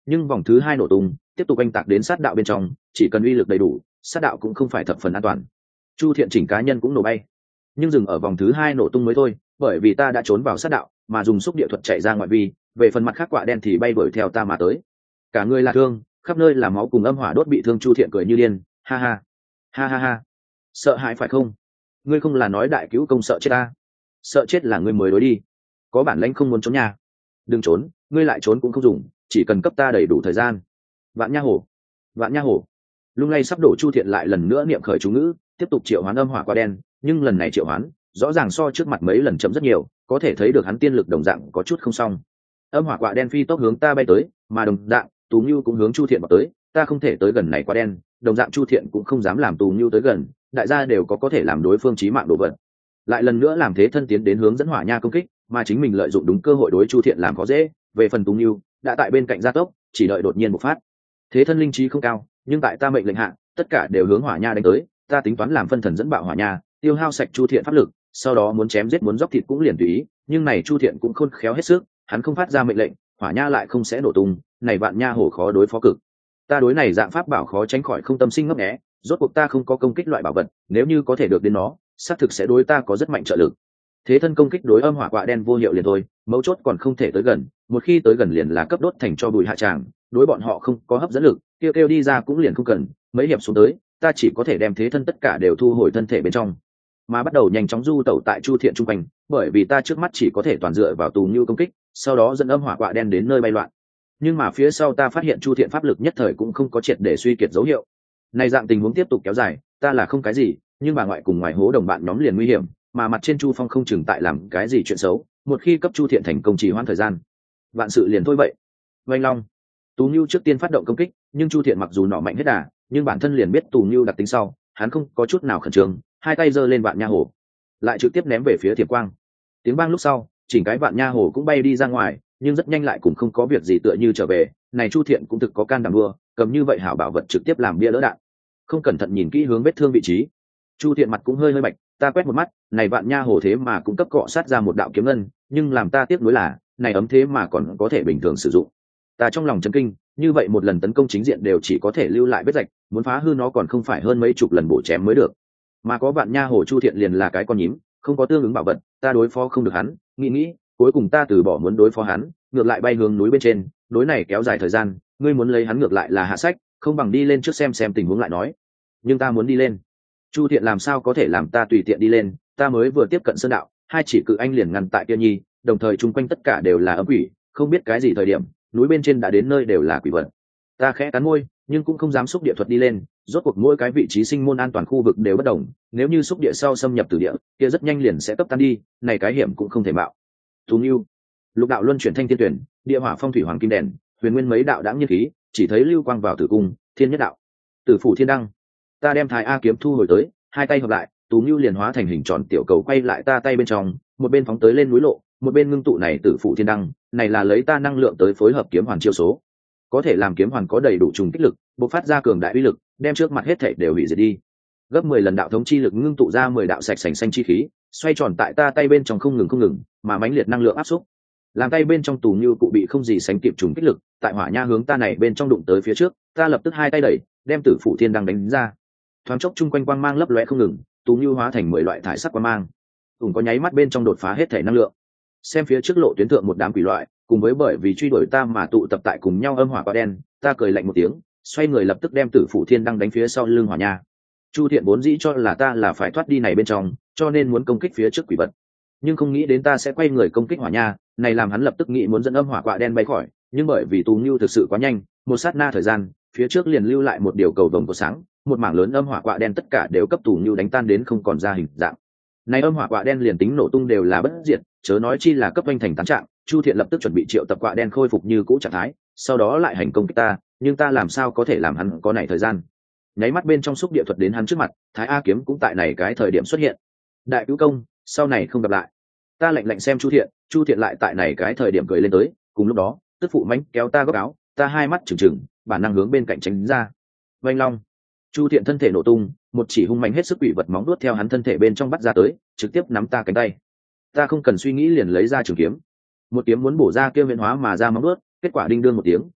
[SPEAKER 1] nhưng vòng thứ 2 nổ tung tiếp tục oanh tạc đến sát đạo bên trong, chỉ cần uy lực đầy đủ, sát đạo cũng không phải thập phần an toàn. Chu Thiện chỉnh cá nhân cũng nổ bay, nhưng dừng ở vòng thứ 2 nổ tung mới thôi, bởi vì ta đã trốn vào sát đạo mà dùng xúc địa thuật chạy ra ngoại vi, về phần mặt khác quạ đen thì bay đuổi theo ta mà tới, cả người là thương, khắp nơi là máu cùng âm hỏa đốt bị thương. Chu Thiện cười như điên, ha ha ha ha ha, sợ hãi phải không? Ngươi không là nói đại cứu công sợ chết ta? Sợ chết là ngươi mới đối đi, có bản lãnh không muốn trốn nhà, đừng trốn, ngươi lại trốn cũng không dùng, chỉ cần cấp ta đầy đủ thời gian. Vạn Nha Hổ, Vạn Nha Hổ. Lung lay sắp đổ Chu Thiện lại lần nữa niệm khởi chú ngữ, tiếp tục triệu hoán âm hỏa quạ đen, nhưng lần này triệu hoán rõ ràng so trước mặt mấy lần chậm rất nhiều, có thể thấy được hắn tiên lực đồng dạng có chút không xong. Âm hỏa quạ đen phi tốc hướng ta bay tới, mà đồng dạng Tú Nhu cũng hướng Chu Thiện vào tới, ta không thể tới gần này quạ đen, đồng dạng Chu Thiện cũng không dám làm Tú Nhu tới gần, đại gia đều có thể làm đối phương chí mạng đồ vật. Lại lần nữa làm thế thân tiến đến hướng dẫn hỏa nha công kích, mà chính mình lợi dụng đúng cơ hội đối Chu Thiện làm khó dễ. Về phần Tú Nhu đã tại bên cạnh gia tốc, chỉ đợi đột nhiên bộc phát. Thế thân linh trí không cao, nhưng tại ta mệnh lệnh hạ, tất cả đều hướng hỏa nha đánh tới, ta tính toán làm phân thần dẫn bạo hỏa nha, tiêu hao sạch Chu Thiện pháp lực, sau đó muốn chém giết muốn dốc thịt cũng liền tùy ý, nhưng này Chu Thiện cũng khôn khéo hết sức, hắn không phát ra mệnh lệnh, hỏa nha lại không sẽ nổ tung, này Vạn Nha Hổ khó đối phó cực. Ta đối này dạng pháp bảo khó tránh khỏi không tâm sinh ngấp nghé, rốt cuộc ta không có công kích loại bảo vật, nếu như có thể được đến nó, xác thực sẽ đối ta có rất mạnh trợ lực. Thế thân công kích đối âm hỏa quạ đen vô hiệu liền thôi, mấu chốt còn không thể tới gần, một khi tới gần liền là cấp đốt thành cho bụi hạ tràng, đối bọn họ không có hấp dẫn lực, kêu đi ra cũng liền không cần, mấy hiệp xuống tới, ta chỉ có thể đem thế thân tất cả đều thu hồi thân thể bên trong, mà bắt đầu nhanh chóng du tẩu tại Chu Thiện trung quanh, bởi vì ta trước mắt chỉ có thể toàn dựa vào Tù Như công kích, sau đó dẫn âm hỏa quạ đen đến nơi bay loạn. Nhưng mà phía sau ta phát hiện Chu Thiện pháp lực nhất thời cũng không có triệt để suy kiệt dấu hiệu. Này dạng tình huống tiếp tục kéo dài, ta là không cái gì, nhưng bà ngoại cùng ngoài hố đồng bạn nhóm liền nguy hiểm, mà mặt trên Chu Phong không chừng tại làm cái gì chuyện xấu, một khi cấp Chu Thiện thành công trì hoãn thời gian, vạn sự liền thôi vậy. Vành Long, Tú Nhu trước tiên phát động công kích, nhưng Chu Thiện mặc dù nọ mạnh hết đà, nhưng bản thân liền biết Tú Nhu đặc tính sau, hắn không có chút nào khẩn trương, hai tay giơ lên Vạn Nha Hổ, lại trực tiếp ném về phía Thiệp Quang. Tiếng vang lúc sau, chỉnh cái Vạn Nha Hổ cũng bay đi ra ngoài, nhưng rất nhanh lại cũng không có việc gì tựa như trở về. Này Chu Thiện cũng thực có can đảm đua, cầm như vậy hảo bảo vật trực tiếp làm bia đỡ đạn, không cẩn thận nhìn kỹ hướng vết thương vị trí. Chu Thiện mặt cũng hơi bạch, ta quét một mắt, này Vạn Nha Hổ thế mà cũng cấp cọ sát ra một đạo kiếm ngân, nhưng làm ta tiếc nuối là, này ấm thế mà còn có thể bình thường sử dụng. Ta trong lòng chấn kinh, như vậy một lần tấn công chính diện đều chỉ có thể lưu lại vết rạch, muốn phá hư nó còn không phải hơn mấy chục lần bổ chém mới được. Mà có Vạn Nha Hổ Chu Thiện liền là cái con nhím, không có tương ứng bảo vật, ta đối phó không được hắn, nghĩ, cuối cùng ta từ bỏ muốn đối phó hắn, ngược lại bay hướng núi bên trên, đối này kéo dài thời gian, ngươi muốn lấy hắn ngược lại là hạ sách, không bằng đi lên trước xem tình huống lại nói. Nhưng ta muốn đi lên. Chu Thiện làm sao có thể làm ta tùy tiện đi lên, ta mới vừa tiếp cận sơn đạo, hai chỉ cự anh liền ngăn tại kia nhi, đồng thời chung quanh tất cả đều là ấm quỷ, không biết cái gì thời điểm, núi bên trên đã đến nơi đều là quỷ vật. Ta khẽ cắn môi, nhưng cũng không dám xúc địa thuật đi lên, rốt cuộc mỗi cái vị trí sinh môn an toàn khu vực đều bất đồng, nếu như xúc địa sau xâm nhập từ địa, kia rất nhanh liền sẽ cấp tan đi, này cái hiểm cũng không thể mạo. Tú Nhu, Lục đạo luân chuyển thanh thiên tuyển, địa hỏa phong thủy hoàng kim đèn, huyền nguyên mấy đạo đãng nhiên khí, chỉ thấy lưu quang vào tử cung, thiên nhất đạo, tử phủ thiên đăng. Ta đem Thái A kiếm thu hồi tới, hai tay hợp lại, Tú Nhu liền hóa thành hình tròn tiểu cầu quay lại ta tay bên trong, một bên phóng tới lên núi lộ, một bên ngưng tụ này tử phụ thiên đăng, này là lấy ta năng lượng tới phối hợp kiếm hoàn chiêu số, có thể làm kiếm hoàn có đầy đủ trùng kích lực, bộc phát ra cường đại uy lực, đem trước mặt hết thảy đều hủy diệt đi. Gấp 10 lần đạo thống chi lực ngưng tụ ra 10 đạo sạch sành xanh chi khí, xoay tròn tại ta tay bên trong không ngừng, mà mãnh liệt năng lượng áp xúc, làm tay bên trong Tù Như cụ bị không gì sánh kịp trùng kích lực, tại hỏa nha hướng ta này bên trong đụng tới phía trước, ta lập tức hai tay đẩy, đem tử phụ thiên đăng đánh ra. Thoáng chốc chung quanh quang mang lấp lóe không ngừng, Tú Như hóa thành 10 loại thải sắc quang mang, cùng có nháy mắt bên trong đột phá hết thể năng lượng. Xem phía trước lộ tuyến thượng một đám quỷ loại, cùng với bởi vì truy đuổi ta mà tụ tập tại cùng nhau âm hỏa quạ đen, ta cười lạnh một tiếng, xoay người lập tức đem tử phụ thiên đăng đánh phía sau lưng hỏa nha. Chu Thiện vốn dĩ cho là ta là phải thoát đi này bên trong, cho nên muốn công kích phía trước quỷ vật, nhưng không nghĩ đến ta sẽ quay người công kích hỏa nha, này làm hắn lập tức nghĩ muốn dẫn âm hỏa quạ đen bay khỏi, nhưng bởi vì Tú Như thực sự quá nhanh, một sát na thời gian, phía trước liền lưu lại một điều cầu vồng của sáng, một mảng lớn âm hỏa quạ đen tất cả đều cấp Tú Như đánh tan đến không còn ra hình dạng. Này âm hỏa quạ đen liền tính nổ tung đều là bất diệt, chớ nói chi là cấp anh thành tán trạng. Chu Thiện lập tức chuẩn bị triệu tập quạ đen khôi phục như cũ trạng thái, sau đó lại hành công kích ta, nhưng ta làm sao có thể làm hắn có này thời gian. Nháy mắt bên trong xúc địa thuật đến hắn trước mặt, Thái A kiếm cũng tại này cái thời điểm xuất hiện. Đại cứu công, sau này không gặp lại. Ta lạnh xem Chu Thiện lại tại này cái thời điểm cười lên tới, cùng lúc đó, tức phụ mánh kéo ta góc áo, ta hai mắt trừng, bản năng hướng bên cạnh tránh ra. Vành Long, Chu Thiện thân thể nổ tung, một chỉ hung mạnh hết sức quỷ vật móng đuốt theo hắn thân thể bên trong bắt ra tới, trực tiếp nắm ta cánh tay. Ta không cần suy nghĩ liền lấy ra trường kiếm, một kiếm muốn bổ ra kia huyền hóa mà ra móng đuốt, kết quả đinh đương một tiếng,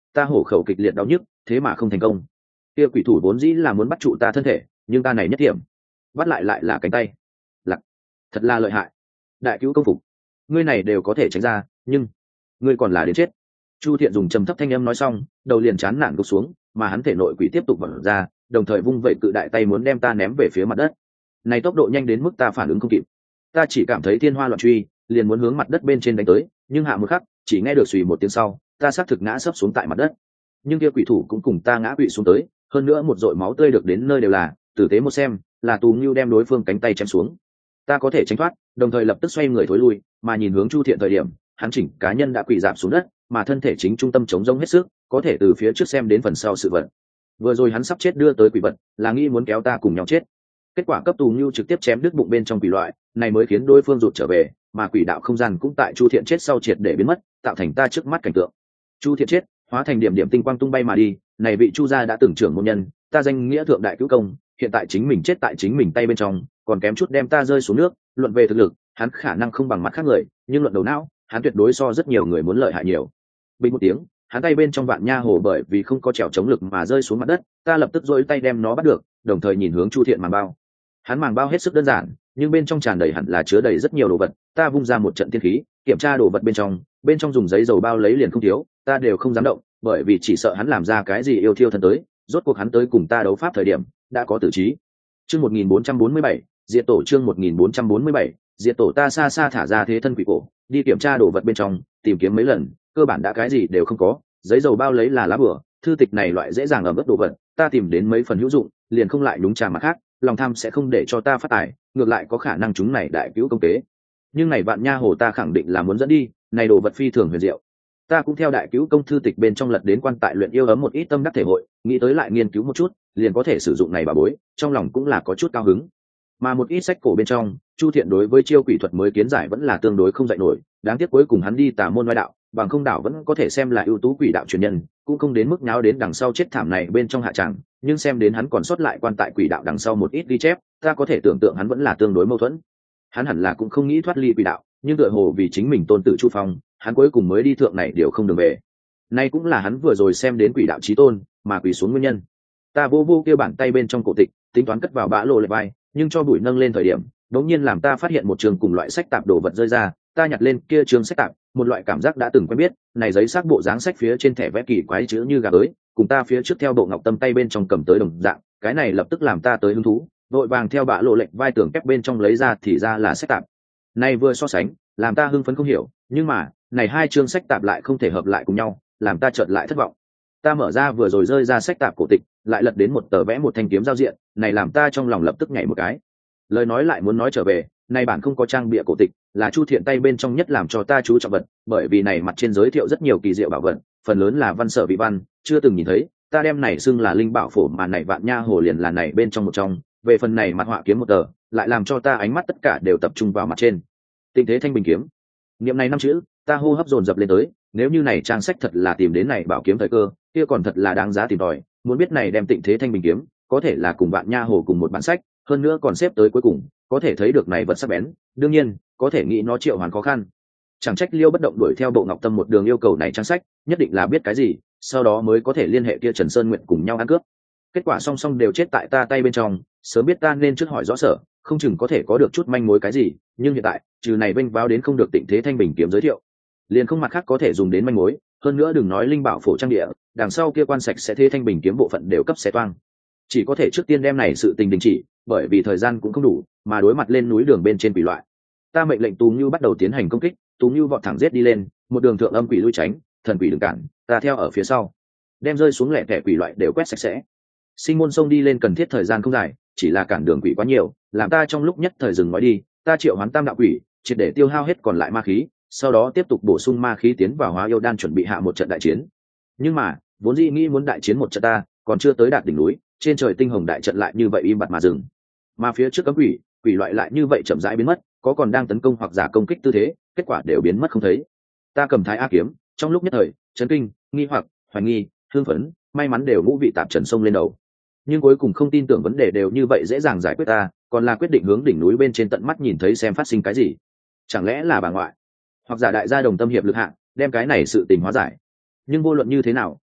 [SPEAKER 1] ta hổ khẩu kịch liệt đau nhức, thế mà không thành công. Kia quỷ thủ vốn dĩ là muốn bắt trụ ta thân thể, nhưng ta này nhất điểm bắt lại là cánh tay. Lặc, thật là lợi hại. Đại cứu công phục, ngươi này đều có thể tránh ra, nhưng ngươi còn là đến chết. Chu Thiện dùng trầm thấp thanh âm nói xong, đầu liền chán nản gục xuống, mà hắn thể nội quỷ tiếp tục bật ra, đồng thời vung vẩy cự đại tay muốn đem ta ném về phía mặt đất. Này tốc độ nhanh đến mức ta phản ứng không kịp, ta chỉ cảm thấy thiên hoa loạn truy, liền muốn hướng mặt đất bên trên đánh tới, nhưng hạ một khắc, chỉ nghe được xùy một tiếng sau, ta xác thực ngã sấp xuống tại mặt đất. Nhưng kia quỷ thủ cũng cùng ta ngã quỵ xuống tới, hơn nữa một dội máu tươi được đến nơi đều là, tử tế một xem, là Tù Ngưu đem đối phương cánh tay chém xuống. Ta có thể tránh thoát, đồng thời lập tức xoay người thối lui, mà nhìn hướng Chu Thiện thời điểm, hắn chỉnh cá nhân đã quỵ rạp xuống đất, mà thân thể chính trung tâm chống rông hết sức, có thể từ phía trước xem đến phần sau sự vật. Vừa rồi hắn sắp chết đưa tới quỷ vật, là nghĩ muốn kéo ta cùng nhau chết. Kết quả cấp Tù Ngưu trực tiếp chém đứt bụng bên trong quỷ loại, này mới khiến đối phương rụt trở về, mà quỷ đạo không gian cũng tại Chu Thiện chết sau triệt để biến mất, tạo thành ta trước mắt cảnh tượng. Chu Thiện chết, hóa thành điểm điểm tinh quang tung bay mà đi, này vị Chu gia đã từng trưởng môn nhân, ta danh nghĩa thượng đại cứu công, hiện tại chính mình chết tại chính mình tay bên trong, còn kém chút đem ta rơi xuống nước. Luận về thực lực, hắn khả năng không bằng mặt khác người, nhưng luận đầu não, hắn tuyệt đối so rất nhiều người muốn lợi hại nhiều. Bình một tiếng, hắn tay bên trong vạn nha hồ bởi vì không có trèo chống lực mà rơi xuống mặt đất, ta lập tức duỗi tay đem nó bắt được, đồng thời nhìn hướng Chu Thiện màng bao. Hắn màng bao hết sức đơn giản, nhưng bên trong tràn đầy hẳn là chứa đầy rất nhiều đồ vật, ta vung ra một trận tiên khí, kiểm tra đồ vật bên trong dùng giấy dầu bao lấy liền không thiếu, ta đều không dám động, bởi vì chỉ sợ hắn làm ra cái gì yêu thiêu thân tới, rốt cuộc hắn tới cùng ta đấu pháp thời điểm, đã có tử trí. Chương 1447, diệt tổ. Chương 1447, diệt tổ. Ta xa xa thả ra thế thân quỷ cổ, đi kiểm tra đồ vật bên trong, tìm kiếm mấy lần, cơ bản đã cái gì đều không có, giấy dầu bao lấy là lá bùa, thư tịch này loại dễ dàng ẩm ướt đồ vật, ta tìm đến mấy phần hữu dụng, liền không lại đúng trà mặt khác, lòng tham sẽ không để cho ta phát tài, ngược lại có khả năng chúng này đại cứu công tế. Nhưng này vạn nha hồ ta khẳng định là muốn dẫn đi, này đồ vật phi thường huyền diệu. Ta cũng theo đại cứu công thư tịch bên trong lật đến quan tại luyện yêu ấm một ít tâm đắc thể hội, nghĩ tới lại nghiên cứu một chút, liền có thể sử dụng này bà bối, trong lòng cũng là có chút cao hứng. Mà một ít sách cổ bên trong, Chu Thiện đối với chiêu quỷ thuật mới kiến giải vẫn là tương đối không dạy nổi, đáng tiếc cuối cùng hắn đi tà môn ngoại đạo, bằng không đảo vẫn có thể xem là ưu tú quỷ đạo truyền nhân, cũng không đến mức nháo đến đằng sau chết thảm này bên trong hạ tràng, nhưng xem đến hắn còn sót lại quan tại quỷ đạo đằng sau một ít ghi chép, ta có thể tưởng tượng hắn vẫn là tương đối mâu thuẫn. Hắn hẳn là cũng không nghĩ thoát ly quỷ đạo, nhưng tựa hồ vì chính mình tôn tự Chu Phong, hắn cuối cùng mới đi thượng này điều không đường về. Nay cũng là hắn vừa rồi xem đến quỷ đạo chí tôn mà quỷ xuống nguyên nhân. Ta vô kêu bàn tay bên trong cổ tịch, tính toán cất vào bã lô lệ vai, nhưng cho bụi nâng lên thời điểm, đống nhiên làm ta phát hiện một trường cùng loại sách tạp đồ vật rơi ra, ta nhặt lên kia trường sách tạp, một loại cảm giác đã từng quen biết, này giấy xác bộ dáng sách phía trên thẻ vẽ kỳ quái chữ như gà ới, cùng ta phía trước theo bộ ngọc tâm tay bên trong cầm tới đồng dạng, cái này lập tức làm ta tới hứng thú, vội vàng theo bã lộ lệnh vai tưởng kép bên trong lấy ra thì ra là sách tạp. Này vừa so sánh, làm ta hưng phấn không hiểu, nhưng mà, này hai chương sách tạp lại không thể hợp lại cùng nhau, làm ta chợt lại thất vọng. Ta mở ra vừa rồi rơi ra sách tạp cổ tịch, lại lật đến một tờ vẽ một thanh kiếm giao diện, này làm ta trong lòng lập tức nhảy một cái. Lời nói lại muốn nói trở về, này bản không có trang bìa cổ tịch, là Chu Thiện tay bên trong nhất làm cho ta chú trọng vật, bởi vì này mặt trên giới thiệu rất nhiều kỳ diệu bảo vật, phần lớn là văn sở vị văn, chưa từng nhìn thấy, ta đem này xưng là linh bảo phổ mà này vạn nha hồ liền là này bên trong một trong, về phần này mặt họa kiếm một tờ, lại làm cho ta ánh mắt tất cả đều tập trung vào mặt trên. Tình thế thanh bình kiếm. Niệm này năm chữ, ta hô hấp dồn dập lên tới, nếu như này trang sách thật là tìm đến này bảo kiếm thời cơ, kia còn thật là đáng giá tìm tòi, muốn biết này đem tịnh thế thanh bình kiếm, có thể là cùng vạn nha hồ cùng một bản sách, hơn nữa còn xếp tới cuối cùng, có thể thấy được này vật sắc bén, đương nhiên, có thể nghĩ nó triệu hoàn khó khăn. Chẳng trách Liêu Bất Động đuổi theo Bộ Ngọc Tâm một đường yêu cầu này trang sách, nhất định là biết cái gì, sau đó mới có thể liên hệ kia Trần Sơn Nguyện cùng nhau ăn cướp. Kết quả song song đều chết tại ta tay bên trong, sớm biết ta nên trước hỏi rõ sở, không chừng có thể có được chút manh mối cái gì, nhưng hiện tại, trừ này vênh váo đến không được tịnh thế thanh bình kiếm giới thiệu, liền không mặt khác có thể dùng đến manh mối, hơn nữa đừng nói linh bảo phổ trang địa, đằng sau kia quan sạch sẽ thế thanh bình kiếm bộ phận đều cấp xé toang. Chỉ có thể trước tiên đem này sự tình đình chỉ, bởi vì thời gian cũng không đủ, mà đối mặt lên núi đường bên trên quỷ loại. Ta mệnh lệnh Tú Nưu bắt đầu tiến hành công kích, Tú Nưu vọt thẳng giết đi lên, một đường thượng âm quỷ lui tránh, thần quỷ đừng cản, ta theo ở phía sau, đem rơi xuống lẻ tẻ quỷ loại đều quét sạch sẽ. Sinh môn sông đi lên cần thiết thời gian không dài, chỉ là cản đường quỷ quá nhiều, làm ta trong lúc nhất thời dừng nói đi, ta triệu hoán tam đạo quỷ, triệt để tiêu hao hết còn lại ma khí, sau đó tiếp tục bổ sung ma khí tiến vào hóa yêu đan chuẩn bị hạ một trận đại chiến. Nhưng mà, vốn dĩ nghĩ muốn đại chiến một trận ta, còn chưa tới đạt đỉnh núi, trên trời tinh hồng đại trận lại như vậy im bặt mà dừng. Mà phía trước cấm quỷ, quỷ loại lại như vậy chậm rãi biến mất, có còn đang tấn công hoặc giả công kích tư thế, kết quả đều biến mất không thấy. Ta cầm Thái A kiếm, trong lúc nhất thời, chấn kinh, nghi hoặc, hoài nghi, hưng phấn, may mắn đều ngũ vị tạp trần sông lên đầu. Nhưng cuối cùng không tin tưởng vấn đề đều như vậy dễ dàng giải quyết ta, còn là quyết định hướng đỉnh núi bên trên tận mắt nhìn thấy xem phát sinh cái gì. Chẳng lẽ là bà ngoại, hoặc giả đại gia đồng tâm hiệp lực hạ, đem cái này sự tình hóa giải. Nhưng vô luận như thế nào,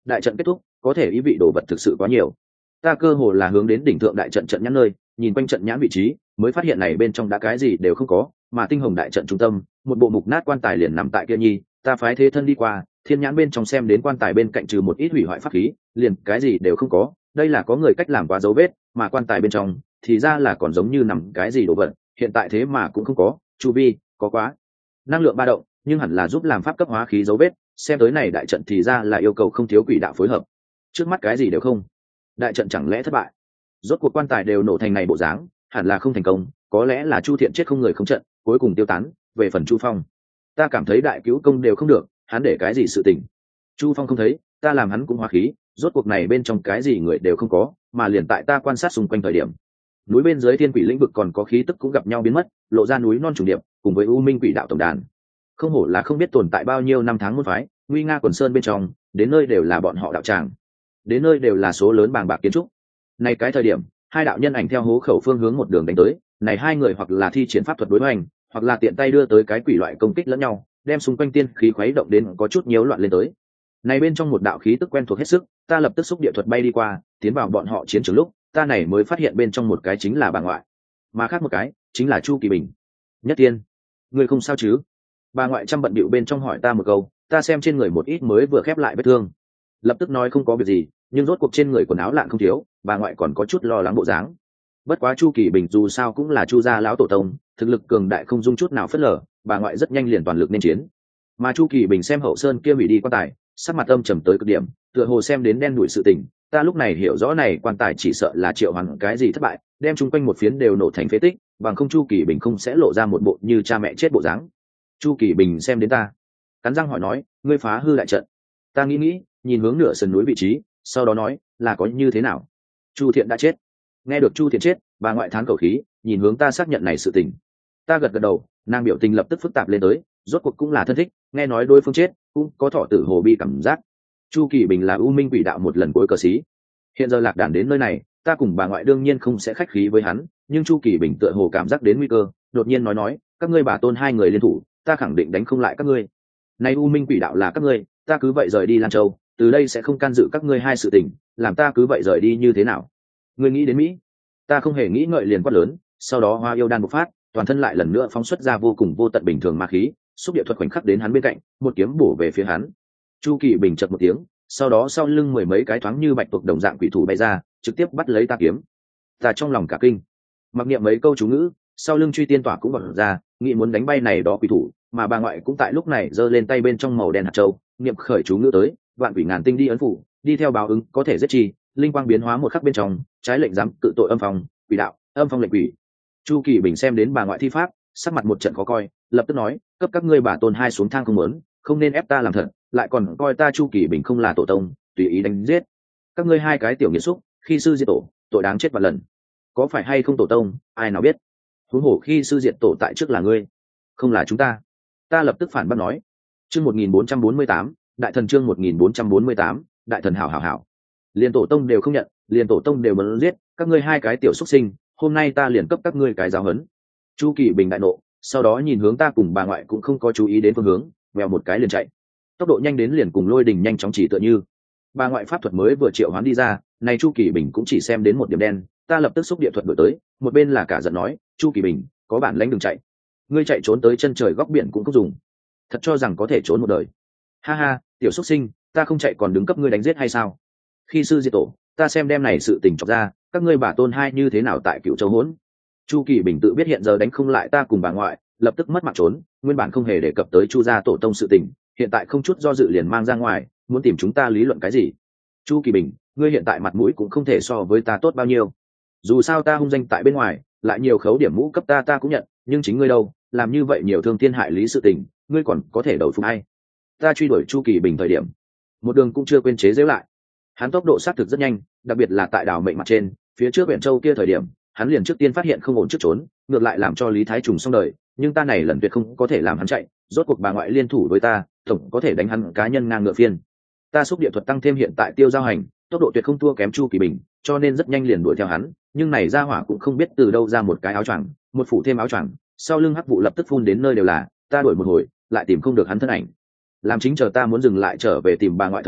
[SPEAKER 1] đại trận kết thúc có thể ý vị đồ vật thực sự quá nhiều. Ta cơ hồ là hướng đến đỉnh thượng đại trận trận nhãn nơi, nhìn quanh trận nhãn vị trí mới phát hiện này bên trong đã cái gì đều không có, mà tinh hồng đại trận trung tâm một bộ mục nát quan tài liền nằm tại kia nhi. Ta phái thế thân đi qua, thiên nhãn bên trong xem đến quan tài bên cạnh trừ một ít hủy hoại pháp khí, liền cái gì đều không có. Đây là có người cách làm quá dấu vết, mà quan tài bên trong thì ra là còn giống như nằm cái gì đồ vật, hiện tại thế mà cũng không có. Chu vi có quá năng lượng ba động, nhưng hẳn là giúp làm pháp cấp hóa khí dấu vết. Xem tới này đại trận thì ra là yêu cầu không thiếu quỷ đạo phối hợp. Trước mắt cái gì đều không, đại trận chẳng lẽ thất bại? Rốt cuộc quan tài đều nổ thành này bộ dáng, hẳn là không thành công. Có lẽ là Chu Thiện chết không người không trận, cuối cùng tiêu tán. Về phần Chu Phong, ta cảm thấy đại cứu công đều không được, hắn để cái gì sự tình? Chu Phong không thấy, ta làm hắn cũng hóa khí. Rốt cuộc này bên trong cái gì người đều không có, mà liền tại ta quan sát xung quanh thời điểm, núi bên dưới thiên quỷ lĩnh vực còn có khí tức cũng gặp nhau biến mất, lộ ra núi non trùng điệp cùng với u minh quỷ đạo tổng đàn. Không hổ là không biết tồn tại bao nhiêu năm tháng môn phái, nguy nga quần sơn bên trong, đến nơi đều là bọn họ đạo tràng, đến nơi đều là số lớn bàng bạc kiến trúc. Này cái thời điểm, hai đạo nhân ảnh theo hố khẩu phương hướng một đường đánh tới, này hai người hoặc là thi triển pháp thuật đối hoành, hoặc là tiện tay đưa tới cái quỷ loại công kích lẫn nhau, đem xung quanh tiên khí khuấy động đến có chút nhiễu loạn lên tới. Này bên trong một đạo khí tức quen thuộc hết sức, ta lập tức xúc địa thuật bay đi qua, tiến vào bọn họ chiến trường lúc, ta này mới phát hiện bên trong một cái chính là bà ngoại, mà khác một cái chính là Chu Kỳ Bình. Nhất Tiên, ngươi không sao chứ? Bà ngoại chăm bận bịu bên trong hỏi ta một câu, ta xem trên người một ít mới vừa khép lại vết thương, lập tức nói không có việc gì, nhưng rốt cuộc trên người quần áo lạn không thiếu, bà ngoại còn có chút lo lắng bộ dáng. Bất quá Chu Kỳ Bình dù sao cũng là Chu gia lão tổ tông, thực lực cường đại không dung chút nào phớt lờ, bà ngoại rất nhanh liền toàn lực nên chiến. Mà Chu Kỳ Bình xem hậu sơn kia hủy đi quan tài, sắc mặt âm trầm tới cực điểm, tựa hồ xem đến đen đuổi sự tình. Ta lúc này hiểu rõ này quan tài chỉ sợ là triệu hoán cái gì thất bại, đem chung quanh một phiến đều nổ thành phế tích, bằng không Chu Kỳ Bình không sẽ lộ ra một bộ như cha mẹ chết bộ dáng. Chu Kỳ Bình xem đến ta, cắn răng hỏi nói, ngươi phá hư đại trận. Ta nghĩ, nhìn hướng nửa sườn núi vị trí, sau đó nói, là có như thế nào? Chu Thiện đã chết. Nghe được Chu Thiện chết, bà ngoại thán khẩu khí, nhìn hướng ta xác nhận này sự tình. Ta gật gật đầu, nàng biểu tình lập tức phức tạp lên tới, rốt cuộc cũng là thân thích, nghe nói đối phương chết, cũng có thọ tử hồ bi cảm giác. Chu Kỳ Bình là U Minh quỷ đạo một lần cuối cờ sĩ. Hiện giờ lạc đàn đến nơi này, ta cùng bà ngoại đương nhiên không sẽ khách khí với hắn, nhưng Chu Kỳ Bình tựa hồ cảm giác đến nguy cơ, đột nhiên nói, các ngươi bà tôn hai người liên thủ, ta khẳng định đánh không lại các ngươi. Nay U Minh quỷ đạo là các ngươi, ta cứ vậy rời đi Lan Châu, từ đây sẽ không can dự các ngươi hai sự tình, làm ta cứ vậy rời đi như thế nào? Ngươi nghĩ đến Mỹ? Ta không hề nghĩ ngợi liền quát lớn, sau đó Hoa Yêu đan bộc phát, toàn thân lại lần nữa phóng xuất ra vô cùng vô tận bình thường ma khí, xúc địa thuật khoảnh khắc đến hắn bên cạnh, một kiếm bổ về phía hắn. Chu Kỳ Bình chợt một tiếng, sau đó sau lưng mười mấy cái thoáng như bạch tuộc đồng dạng quỷ thủ bay ra, trực tiếp bắt lấy ta kiếm. Ta trong lòng cả kinh, mặc niệm mấy câu chú ngữ, sau lưng truy tiên tỏa cũng bật ra, nghĩ muốn đánh bay này đó quỷ thủ, mà bà ngoại cũng tại lúc này giơ lên tay bên trong màu đen hạt châu, niệm khởi chú ngữ tới, vạn quỷ ngàn tinh đi ấn phủ, đi theo báo ứng có thể giết chi, linh quang biến hóa một khắc bên trong, trái lệnh dám cự tội âm phong, quỷ đạo, âm phong lệnh quỷ. Chu Kỳ Bình xem đến bà ngoại thi pháp, sắc mặt một trận khó coi, lập tức nói, cấp các ngươi bà tôn hai xuống thang không muốn, không nên ép ta làm thật, lại còn coi ta Chu Kỳ Bình không là tổ tông, tùy ý đánh giết. Các ngươi hai cái tiểu nghiệt xúc, khi sư diệt tổ, tội đáng chết vạn lần. Có phải hay không tổ tông, ai nào biết? Huống hồ khi sư diệt tổ tại trước là ngươi, không là chúng ta. Ta lập tức phản bác nói. Chương 1448, đại thần chương 1448, đại thần hảo hảo hảo. Liên tổ tông đều không nhận, liền tổ tông đều muốn giết, các ngươi hai cái tiểu xuất sinh, hôm nay ta liền cấp các ngươi cái giáo huấn. Chu Kỳ Bình đại nộ, sau đó nhìn hướng ta cùng bà ngoại cũng không có chú ý đến phương hướng, vèo một cái liền chạy. Tốc độ nhanh đến liền cùng lôi đình nhanh chóng chỉ tựa như. Bà ngoại pháp thuật mới vừa triệu hoán đi ra, này Chu Kỳ Bình cũng chỉ xem đến một điểm đen, ta lập tức xúc địa thuật đổi tới, một bên là cả giận nói, Chu Kỳ Bình, có bản lãnh đừng chạy. Ngươi chạy trốn tới chân trời góc biển cũng không dùng. Thật cho rằng có thể trốn một đời. Ha ha, tiểu xuất sinh, ta không chạy còn đứng cấp ngươi đánh giết hay sao? Khi sư diệt tổ, ta xem đem này sự tình chọc ra, các ngươi bà tôn hai như thế nào tại Cựu Châu hỗn. Chu Kỳ Bình tự biết hiện giờ đánh không lại ta cùng bà ngoại, lập tức mất mạng trốn, nguyên bản không hề đề cập tới Chu gia tổ tông sự tình, hiện tại không chút do dự liền mang ra ngoài, muốn tìm chúng ta lý luận cái gì? Chu Kỳ Bình, ngươi hiện tại mặt mũi cũng không thể so với ta tốt bao nhiêu. Dù sao ta hung danh tại bên ngoài, lại nhiều khấu điểm mũ cấp ta cũng nhận, nhưng chính ngươi đâu, làm như vậy nhiều thương thiên hại lý sự tình, ngươi còn có thể đầu phục ai? Ta truy đuổi Chu Kỳ Bình thời điểm, một đường cũng chưa quên chế giễu lại. Hắn tốc độ sát thực rất nhanh, đặc biệt là tại đảo mệnh mặt trên, phía trước huyện châu kia thời điểm, hắn liền trước tiên phát hiện không ổn trước trốn, ngược lại làm cho Lý Thái Trùng xong đời, nhưng ta này lần tuyệt không có thể làm hắn chạy, rốt cuộc bà ngoại liên thủ với ta, tổng có thể đánh hắn cá nhân ngang ngựa phiên. Ta xúc địa thuật tăng thêm hiện tại tiêu giao hành, tốc độ tuyệt không thua kém Chu Kỳ Bình, cho nên rất nhanh liền đuổi theo hắn, nhưng này ra hỏa cũng không biết từ đâu ra một cái áo choàng, một phủ thêm áo choàng, sau lưng hắc vụ lập tức phun đến nơi đều là, ta đuổi một hồi, lại tìm không được hắn thân ảnh. Làm chính chờ ta muốn dừng lại trở về tìm bà ngoại thời điểm,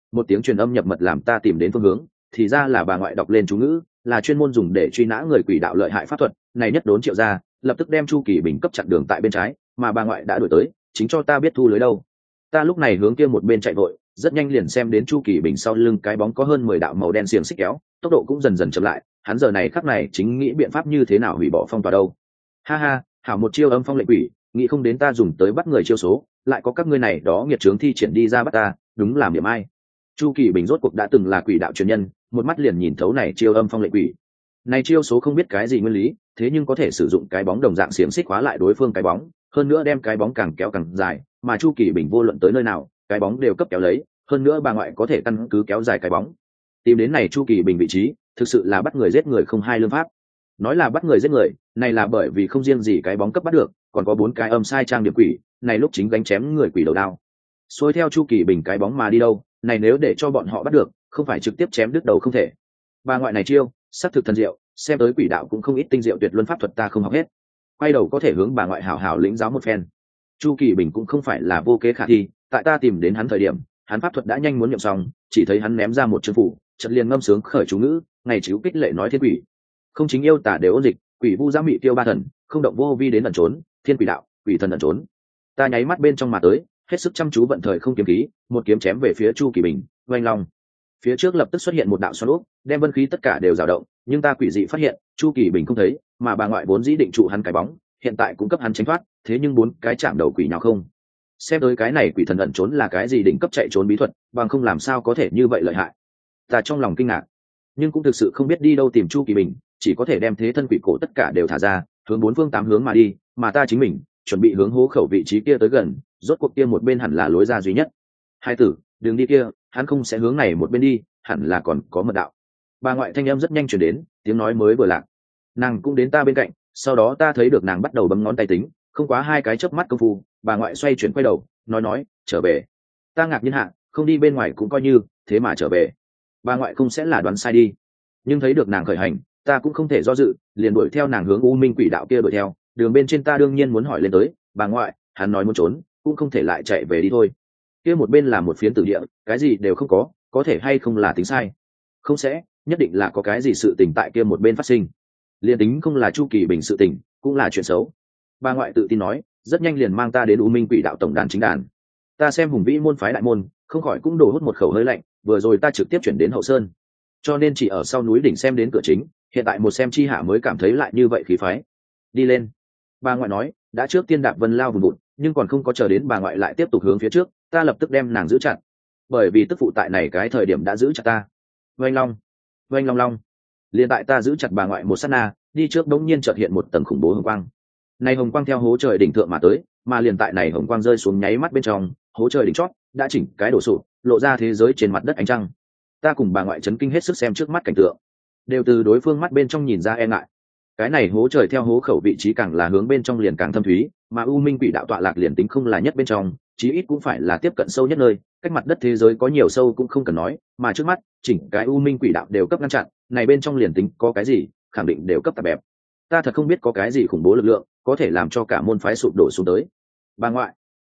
[SPEAKER 1] một tiếng truyền âm nhập mật làm ta tìm đến phương hướng, thì ra là bà ngoại đọc lên chú ngữ, là chuyên môn dùng để truy nã người quỷ đạo lợi hại pháp thuật này. Nhất đốn Triệu ra lập tức đem Chu Kỳ Bình cấp chặn đường tại bên trái, mà bà ngoại đã đuổi tới, chính cho ta biết thu lưới đâu. Ta lúc này hướng kia một bên chạy vội, rất nhanh liền xem đến Chu Kỳ Bình sau lưng cái bóng có hơn 10 đạo màu đen xiềng xích kéo, tốc độ cũng dần dần chậm lại. Hắn giờ này khắc này chính nghĩ biện pháp như thế nào hủy bỏ phong tỏa đâu. Ha ha, hảo một chiêu âm phong lệ quỷ, nghĩ không đến ta dùng tới bắt người chiêu số, lại có các ngươi này đó nghiệt trướng thi triển đi ra bắt ta, đúng làm điểm ai. Chu Kỳ Bình rốt cuộc đã từng là quỷ đạo truyền nhân, một mắt liền nhìn thấu này chiêu âm phong lệ quỷ. Này chiêu số không biết cái gì nguyên lý, thế nhưng có thể sử dụng cái bóng đồng dạng xiềng xích khóa lại đối phương cái bóng, hơn nữa đem cái bóng càng kéo càng dài, mà Chu Kỳ Bình vô luận tới nơi nào, cái bóng đều cấp kéo lấy, hơn nữa bà ngoại có thể căn cứ kéo dài cái bóng. Tìm đến này Chu Kỳ Bình vị trí, thực sự là bắt người giết người không hai lương pháp. Nói là bắt người giết người, này là bởi vì không riêng gì cái bóng cấp bắt được, còn có 4 cái âm sai trang điểm quỷ, này lúc chính gánh chém người quỷ đầu đao. Xuôi theo Chu Kỳ Bình cái bóng mà đi đâu, này nếu để cho bọn họ bắt được, không phải trực tiếp chém đứt đầu không thể. Bà ngoại này chiêu, sắc thực thần diệu, xem tới quỷ đạo cũng không ít tinh diệu tuyệt luân pháp thuật ta không học hết. Quay đầu có thể hướng bà ngoại hảo hảo lĩnh giáo một phen. Chu Kỳ Bình cũng không phải là vô kế khả thi, tại ta tìm đến hắn thời điểm, hắn pháp thuật đã nhanh muốn nhậm xong, chỉ thấy hắn ném ra một chữ phủ, chợt liền ngâm sướng khởi chú ngữ, ngày chiếu kích lệ nói thiên quỷ. Không chính yêu tả đều ôn dịch, quỷ vu giã mị tiêu ba thần, không động vô vi đến ẩn trốn, thiên quỷ đạo, quỷ thần ẩn trốn. Ta nháy mắt bên trong mà tới, hết sức chăm chú vận thời không kiếm khí, một kiếm chém về phía Chu Kỳ Bình, oanh long. Phía trước lập tức xuất hiện một đạo xoắn úp, đem vân khí tất cả đều dao động, nhưng ta quỷ dị phát hiện, Chu Kỳ Bình không thấy, mà bà ngoại vốn dĩ định trụ hắn cái bóng, hiện tại cũng cấp hắn tránh thoát, thế nhưng 4 cái chạm đầu quỷ nào không. Xem tới cái này quỷ thần ẩn trốn là cái gì đỉnh cấp chạy trốn bí thuật, bằng không làm sao có thể như vậy lợi hại. Ta trong lòng kinh ngạc, nhưng cũng thực sự không biết đi đâu tìm Chu Kỳ Bình, chỉ có thể đem thế thân quỷ cổ tất cả đều thả ra, hướng 4 phương 8 hướng mà đi, mà ta chính mình chuẩn bị hướng hố khẩu vị trí kia tới gần, rốt cuộc kia một bên hẳn là lối ra duy nhất. Hai tử, đừng đi kia, hắn không sẽ hướng này một bên đi, hẳn là còn có mật đạo. Bà ngoại thanh âm rất nhanh chuyển đến, tiếng nói mới vừa lạc, nàng cũng đến ta bên cạnh, sau đó ta thấy được nàng bắt đầu bấm ngón tay tính, không quá 2 cái chớp mắt công phu, bà ngoại xoay chuyển quay đầu, nói trở về. Ta ngạc nhiên hạ, không đi bên ngoài cũng coi như, thế mà trở về. Bà ngoại không sẽ là đoán sai đi. Nhưng thấy được nàng khởi hành, ta cũng không thể do dự, liền đuổi theo nàng hướng U Minh quỷ đạo kia đuổi theo. Đường bên trên ta đương nhiên muốn hỏi lên tới, bà ngoại, hắn nói muốn trốn, cũng không thể lại chạy về đi thôi. Kia một bên là một phiến tử địa, cái gì đều không có thể hay không là tính sai. Không sẽ, nhất định là có cái gì sự tình tại kia một bên phát sinh. Liên tính không là Chu Kỳ Bình sự tình, cũng là chuyện xấu. Bà ngoại tự tin nói, rất nhanh liền mang ta đến U Minh quỷ đạo tổng đàn chính đàn. Ta xem hùng vĩ môn phái đại môn, không khỏi cũng đổ hút một khẩu hơi lạnh, vừa rồi ta trực tiếp chuyển đến hậu sơn, cho nên chỉ ở sau núi đỉnh xem đến cửa chính, hiện tại một xem chi hạ mới cảm thấy lại như vậy khí phái. Đi lên. Bà ngoại nói, đã trước tiên đạp vân lao vùng vụt, nhưng còn không có chờ đến bà ngoại lại tiếp tục hướng phía trước, ta lập tức đem nàng giữ chặt, bởi vì tức phụ tại này cái thời điểm đã giữ chặt ta. Oanh long, oanh long long. Liền tại ta giữ chặt bà ngoại một sát na, đi trước đống nhiên chợt hiện một tầng khủng bố hồng quang. Này hồng quang theo hố trời đỉnh thượng mà tới, mà liền tại này hồng quang rơi xuống nháy mắt bên trong, hố trời đỉnh chót đã chỉnh cái đổ sụp, lộ ra thế giới trên mặt đất ánh trăng. Ta cùng bà ngoại chấn kinh hết sức xem trước mắt cảnh tượng, đều từ đối phương mắt bên trong nhìn ra e ngại. Cái này hố trời theo hố khẩu vị trí càng là hướng bên trong liền càng thâm thúy, mà U Minh quỷ đạo tọa lạc liền tính không là nhất bên trong, chí ít cũng phải là tiếp cận sâu nhất nơi, cách mặt đất thế giới có nhiều sâu cũng không cần nói, mà trước mắt chỉnh cái U Minh quỷ đạo đều cấp ngăn chặn, này bên trong liền tính có cái gì, khẳng định đều cấp tạp bẹp. Ta thật không biết có cái gì khủng bố lực lượng có thể làm cho cả môn phái sụp đổ xuống tới. Bà ngoại,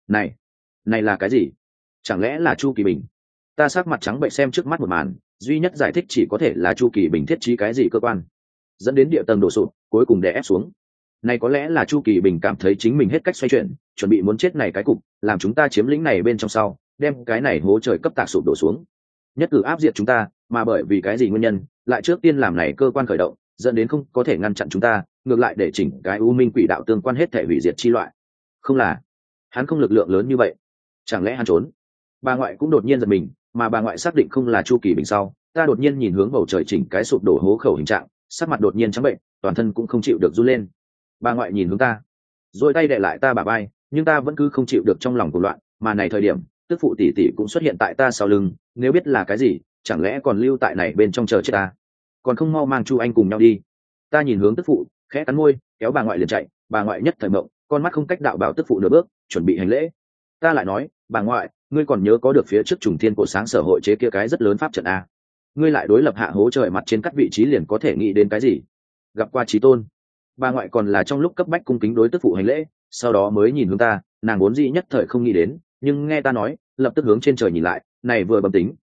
[SPEAKER 1] này là cái gì? Chẳng lẽ là Chu Kỳ Bình? Ta sắc mặt trắng bệch xem trước mắt một màn, duy nhất giải thích chỉ có thể là Chu Kỳ Bình thiết trí cái gì cơ quan dẫn đến địa tầng đổ sụp, cuối cùng đè ép xuống. Này có lẽ là Chu Kỳ Bình cảm thấy chính mình hết cách xoay chuyển, chuẩn bị muốn chết này cái cục, làm chúng ta chiếm lĩnh này bên trong sau, đem cái này hố trời cấp tạc sụp đổ xuống, nhất cử áp diệt chúng ta, mà bởi vì cái gì nguyên nhân, lại trước tiên làm này cơ quan khởi động, dẫn đến không có thể ngăn chặn chúng ta, ngược lại để chỉnh cái U Minh quỷ đạo tương quan hết thể hủy diệt chi loại. Không là, hắn không lực lượng lớn như vậy, chẳng lẽ hắn trốn? Bà ngoại cũng đột nhiên giật mình, mà bà ngoại xác định không là Chu Kỳ Bình sau, ta đột nhiên nhìn hướng bầu trời chỉnh cái sụp đổ hố khẩu hình trạng, sắc mặt đột nhiên trắng bệnh, toàn thân cũng không chịu được run lên. Bà ngoại nhìn hướng ta, rồi tay đè lại ta bả vai, nhưng ta vẫn cứ không chịu được trong lòng cuồng loạn, mà này thời điểm, tức phụ tỷ tỷ cũng xuất hiện tại ta sau lưng, nếu biết là cái gì, chẳng lẽ còn lưu tại này bên trong chờ chết ta? Còn không mau mang Chu Anh cùng nhau đi. Ta nhìn hướng tức phụ, khẽ cắn môi, kéo bà ngoại liền chạy, bà ngoại nhất thời mộng, con mắt không cách đạo bảo tức phụ nửa bước, chuẩn bị hành lễ. Ta lại nói, bà ngoại, ngươi còn nhớ có được phía trước Trùng Thiên cổ sáng sở hội chế kia cái rất lớn pháp trận a? Ngươi lại đối lập hạ hố trời mặt trên các vị trí liền có thể nghĩ đến cái gì? Gặp qua chí tôn. Bà ngoại còn là trong lúc cấp bách cung kính đối tức phụ hành lễ, sau đó mới nhìn hướng ta, nàng vốn dĩ nhất thời không nghĩ đến, nhưng nghe ta nói, lập tức hướng trên trời nhìn lại, này vừa bẩm tính,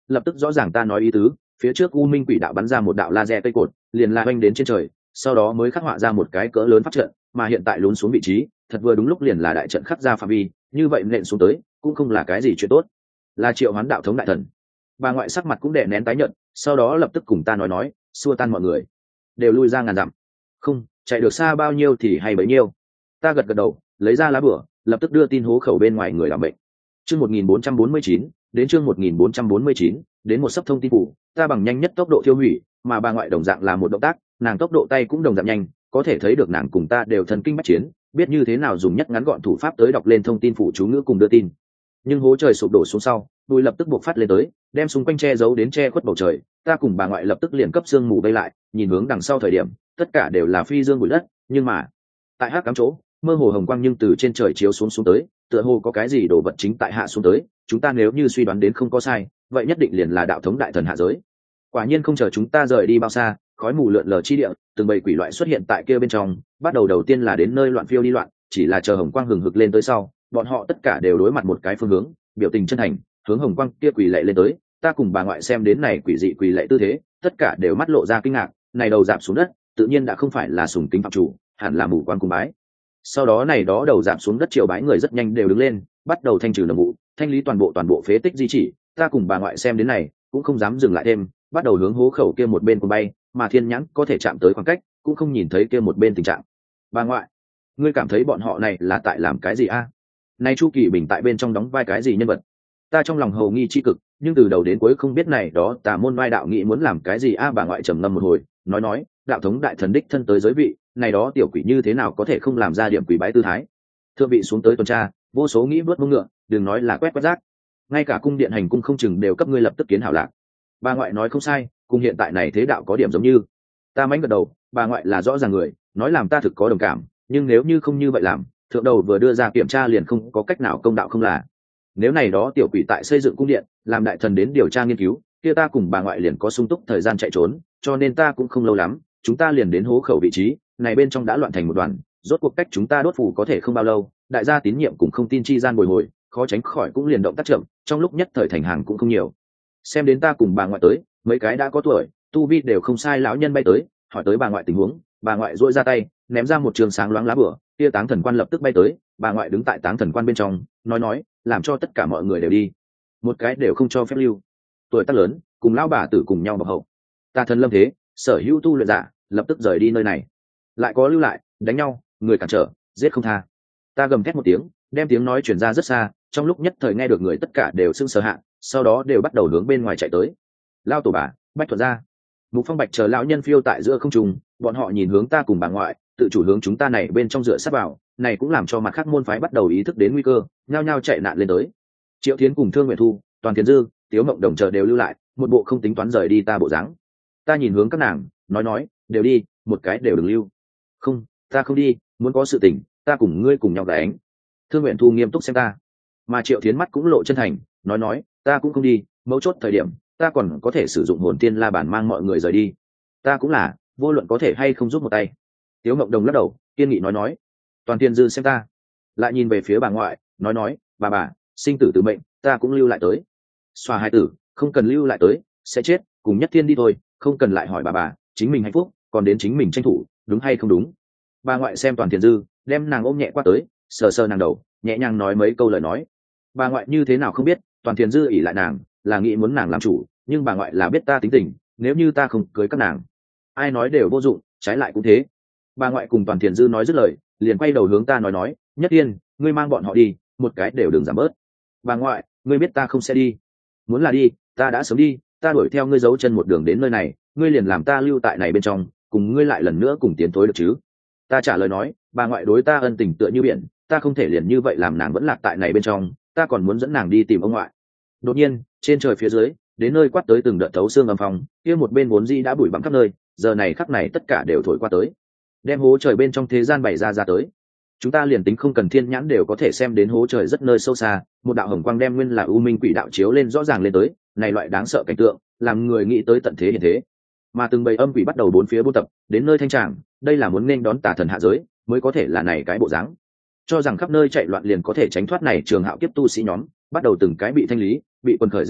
[SPEAKER 1] lập tức rõ ràng ta nói ý tứ. Phía trước u minh quỷ đạo bắn ra một đạo laser cây cột, liền la oanh đến trên trời, sau đó mới khắc họa ra một cái cỡ lớn pháp trận, mà hiện tại lún xuống vị trí thật vừa đúng lúc liền là đại trận khắc ra phạm vi, như vậy nện xuống tới cũng không là cái gì chuyện tốt. Là triệu hoán đạo thống đại thần. Bà ngoại sắc mặt cũng đè nén tái nhợt, sau đó lập tức cùng ta nói xua tan mọi người đều lui ra ngàn dặm. Không, chạy được xa bao nhiêu thì hay bấy nhiêu. Ta gật gật đầu, lấy ra lá bửa, lập tức đưa tin hố khẩu bên ngoài người làm bệnh. Chương 1449, đến chương 1449, đến một sấp thông tin phủ, ta bằng nhanh nhất tốc độ tiêu hủy, mà bà ngoại đồng dạng là một động tác, nàng tốc độ tay cũng đồng dạng nhanh, có thể thấy được nàng cùng ta đều thần kinh bách chiến, biết như thế nào dùng nhất ngắn gọn thủ pháp tới đọc lên thông tin phủ chú ngữ cùng đưa tin. Nhưng hố trời sụp đổ xuống sau, bụi lập tức buộc phát lên tới, đem xung quanh che giấu đến che khuất bầu trời. Ta cùng bà ngoại lập tức liền cấp sương mù bay lại, nhìn hướng đằng sau thời điểm, tất cả đều là phi dương bụi đất, nhưng mà tại hắc cám chỗ, mơ hồ hồng quang nhưng từ trên trời chiếu xuống tới, tựa hồ có cái gì đồ vật chính tại hạ xuống tới. Chúng ta nếu như suy đoán đến không có sai, vậy nhất định liền là đạo thống đại thần hạ giới. Quả nhiên không chờ chúng ta rời đi bao xa, khói mù lượn lờ chi địa, từng bầy quỷ loại xuất hiện tại kia bên trong. Bắt đầu tiên là đến nơi loạn phiêu đi loạn, chỉ là chờ hồng quang hừng hực lên tới sau, bọn họ tất cả đều đối mặt một cái phương hướng, biểu tình chân thành, hướng hồng quang kia quỳ lạy lên tới. Ta cùng bà ngoại xem đến này quỷ dị quỳ lạy tư thế, tất cả đều mắt lộ ra kinh ngạc. Này đầu dạp xuống đất, tự nhiên đã không phải là sùng kính phạm chủ, hẳn là mù quan cung bái. Sau đó này đó đầu dạp xuống đất triều bái người rất nhanh đều đứng lên, bắt đầu thanh trừ nấm vụ, thanh lý toàn bộ phế tích di chỉ. Ta cùng bà ngoại xem đến này cũng không dám dừng lại thêm, bắt đầu hướng hố khẩu kia một bên cùng bay, mà thiên nhãn có thể chạm tới khoảng cách, cũng không nhìn thấy kia một bên tình trạng. Bà ngoại, ngươi cảm thấy bọn họ này là tại làm cái gì a? Này Chu Kỳ Bình tại bên trong đóng vai cái gì nhân vật? Ta trong lòng hầu nghi chi cực, nhưng từ đầu đến cuối không biết này đó tà môn vai đạo nghị muốn làm cái gì a. Bà ngoại trầm ngâm một hồi, nói, đạo thống đại thần đích thân tới giới vị, này đó tiểu quỷ như thế nào có thể không làm ra điểm quỷ bái tư thái. Thượng vị xuống tới tuần tra, vô số nghĩ vớt mông ngựa, đừng nói là quét rác, ngay cả cung điện hành cung không chừng đều cấp ngươi lập tức kiến hảo lạc. Bà ngoại nói không sai, cùng hiện tại này thế đạo có điểm giống như. Ta mánh gật đầu, bà ngoại là rõ ràng người, nói làm ta thực có đồng cảm, nhưng nếu như không như vậy làm, thượng đầu vừa đưa ra kiểm tra liền không có cách nào công đạo không là. Nếu này đó tiểu quỷ tại xây dựng cung điện, làm đại thần đến điều tra nghiên cứu, kia ta cùng bà ngoại liền có sung túc thời gian chạy trốn, cho nên ta cũng không lâu lắm, chúng ta liền đến hố khẩu vị trí, này bên trong đã loạn thành một đoàn, rốt cuộc cách chúng ta đốt phủ có thể không bao lâu, đại gia tín nhiệm cũng không tin chi gian bồi hồi, khó tránh khỏi cũng liền động tác chậm, trong lúc nhất thời thành hàng cũng không nhiều. Xem đến ta cùng bà ngoại tới, mấy cái đã có tuổi, tu vi đều không sai lão nhân bay tới, hỏi tới bà ngoại tình huống. Bà ngoại duỗi ra tay, ném ra một trường sáng loáng lá bửa, kia Táng Thần Quan lập tức bay tới. Bà ngoại đứng tại Táng Thần Quan bên trong, nói, làm cho tất cả mọi người đều đi, một cái đều không cho phép lưu. Tuổi tác lớn, cùng lão bà tử cùng nhau bọc hậu. Ta thần lâm thế, sở hữu tu luyện giả, lập tức rời đi nơi này. Lại có lưu lại, đánh nhau, người cản trở, giết không tha. Ta gầm thét một tiếng, đem tiếng nói truyền ra rất xa, trong lúc nhất thời nghe được người tất cả đều sững sờ hạ, sau đó đều bắt đầu hướng bên ngoài chạy tới. Lao tổ bà, Bách Thuật gia, Mục Phong Bạch chờ lão nhân phiêu tại giữa không trung, bọn họ nhìn hướng ta cùng bà ngoại, tự chủ hướng chúng ta này bên trong dựa sát vào, này cũng làm cho mặt khác môn phái bắt đầu ý thức đến nguy cơ, nhao nhao chạy nạn lên tới. Triệu Thiến cùng Thương Nguyện Thu, Toàn Thiền Dư, Tiếu Mộng Đồng chờ đều lưu lại, một bộ không tính toán rời đi ta bộ dáng. Ta nhìn hướng các nàng, nói, đều đi, một cái đều đừng lưu. Không, ta không đi, muốn có sự tình, ta cùng ngươi cùng nhau đánh. Thương Nguyện Thu nghiêm túc xem ta, mà Triệu Thiến mắt cũng lộ chân thành, nói, ta cũng không đi, mấu chốt thời điểm, ta còn có thể sử dụng hồn tiên la bản mang mọi người rời đi. Ta cũng là, vô luận có thể hay không giúp một tay. Tiếu Ngọc Đồng lắc đầu, kiên nghị nói. Toàn Thiên Dư xem ta, lại nhìn về phía bà ngoại, nói, bà, sinh tử tự mệnh, ta cũng lưu lại tới. Xoa hai tử, không cần lưu lại tới, sẽ chết, cùng Nhất Thiên đi thôi, không cần lại hỏi bà, chính mình hạnh phúc, còn đến chính mình tranh thủ, đúng hay không đúng. Bà ngoại xem Toàn Thiên Dư, đem nàng ôm nhẹ qua tới, sờ nàng đầu, nhẹ nhàng nói mấy câu lời nói. Bà ngoại như thế nào không biết, Toàn Thiên Dư ỉ lại nàng, là nghĩ muốn nàng làm chủ, nhưng bà ngoại là biết ta tính tình, nếu như ta không cưới các nàng, ai nói đều vô dụng, trái lại cũng thế. Bà ngoại cùng Toàn Thiền Dư nói dứt lời, liền quay đầu hướng ta nói, Nhất Thiên, ngươi mang bọn họ đi, một cái đều đừng giảm bớt. Bà ngoại, ngươi biết ta không sẽ đi, muốn là đi, ta đã sớm đi, ta đuổi theo ngươi giấu chân một đường đến nơi này, ngươi liền làm ta lưu tại này bên trong, cùng ngươi lại lần nữa cùng tiến thối được chứ? Ta trả lời nói, bà ngoại đối ta ân tình tựa như biển, ta không thể liền như vậy làm nàng vẫn lạc tại này bên trong, ta còn muốn dẫn nàng đi tìm ông ngoại. Đột nhiên, trên trời phía dưới, đến nơi quát tới từng đợt thấu xương âm phong, kia một bên vốn di đã bụi bặm khắp nơi, giờ này khắc này tất cả đều thổi qua tới, đem hố trời bên trong thế gian bày ra tới. Chúng ta liền tính không cần thiên nhãn đều có thể xem đến hố trời rất nơi sâu xa, một đạo hồng quang đem nguyên là u minh quỷ đạo chiếu lên rõ ràng lên tới, này loại đáng sợ cảnh tượng, làm người nghĩ tới tận thế hiện thế. Mà từng bầy âm quỷ bắt đầu bốn phía buôn tập, đến nơi thanh tràng, đây là muốn nên đón tà thần hạ giới, mới có thể là này cái bộ dáng. Cho rằng khắp nơi chạy loạn liền có thể tránh thoát này trường hạo kiếp tu sĩ nhóm, bắt đầu từng cái bị thanh lý, bị quần khởi giết chóc,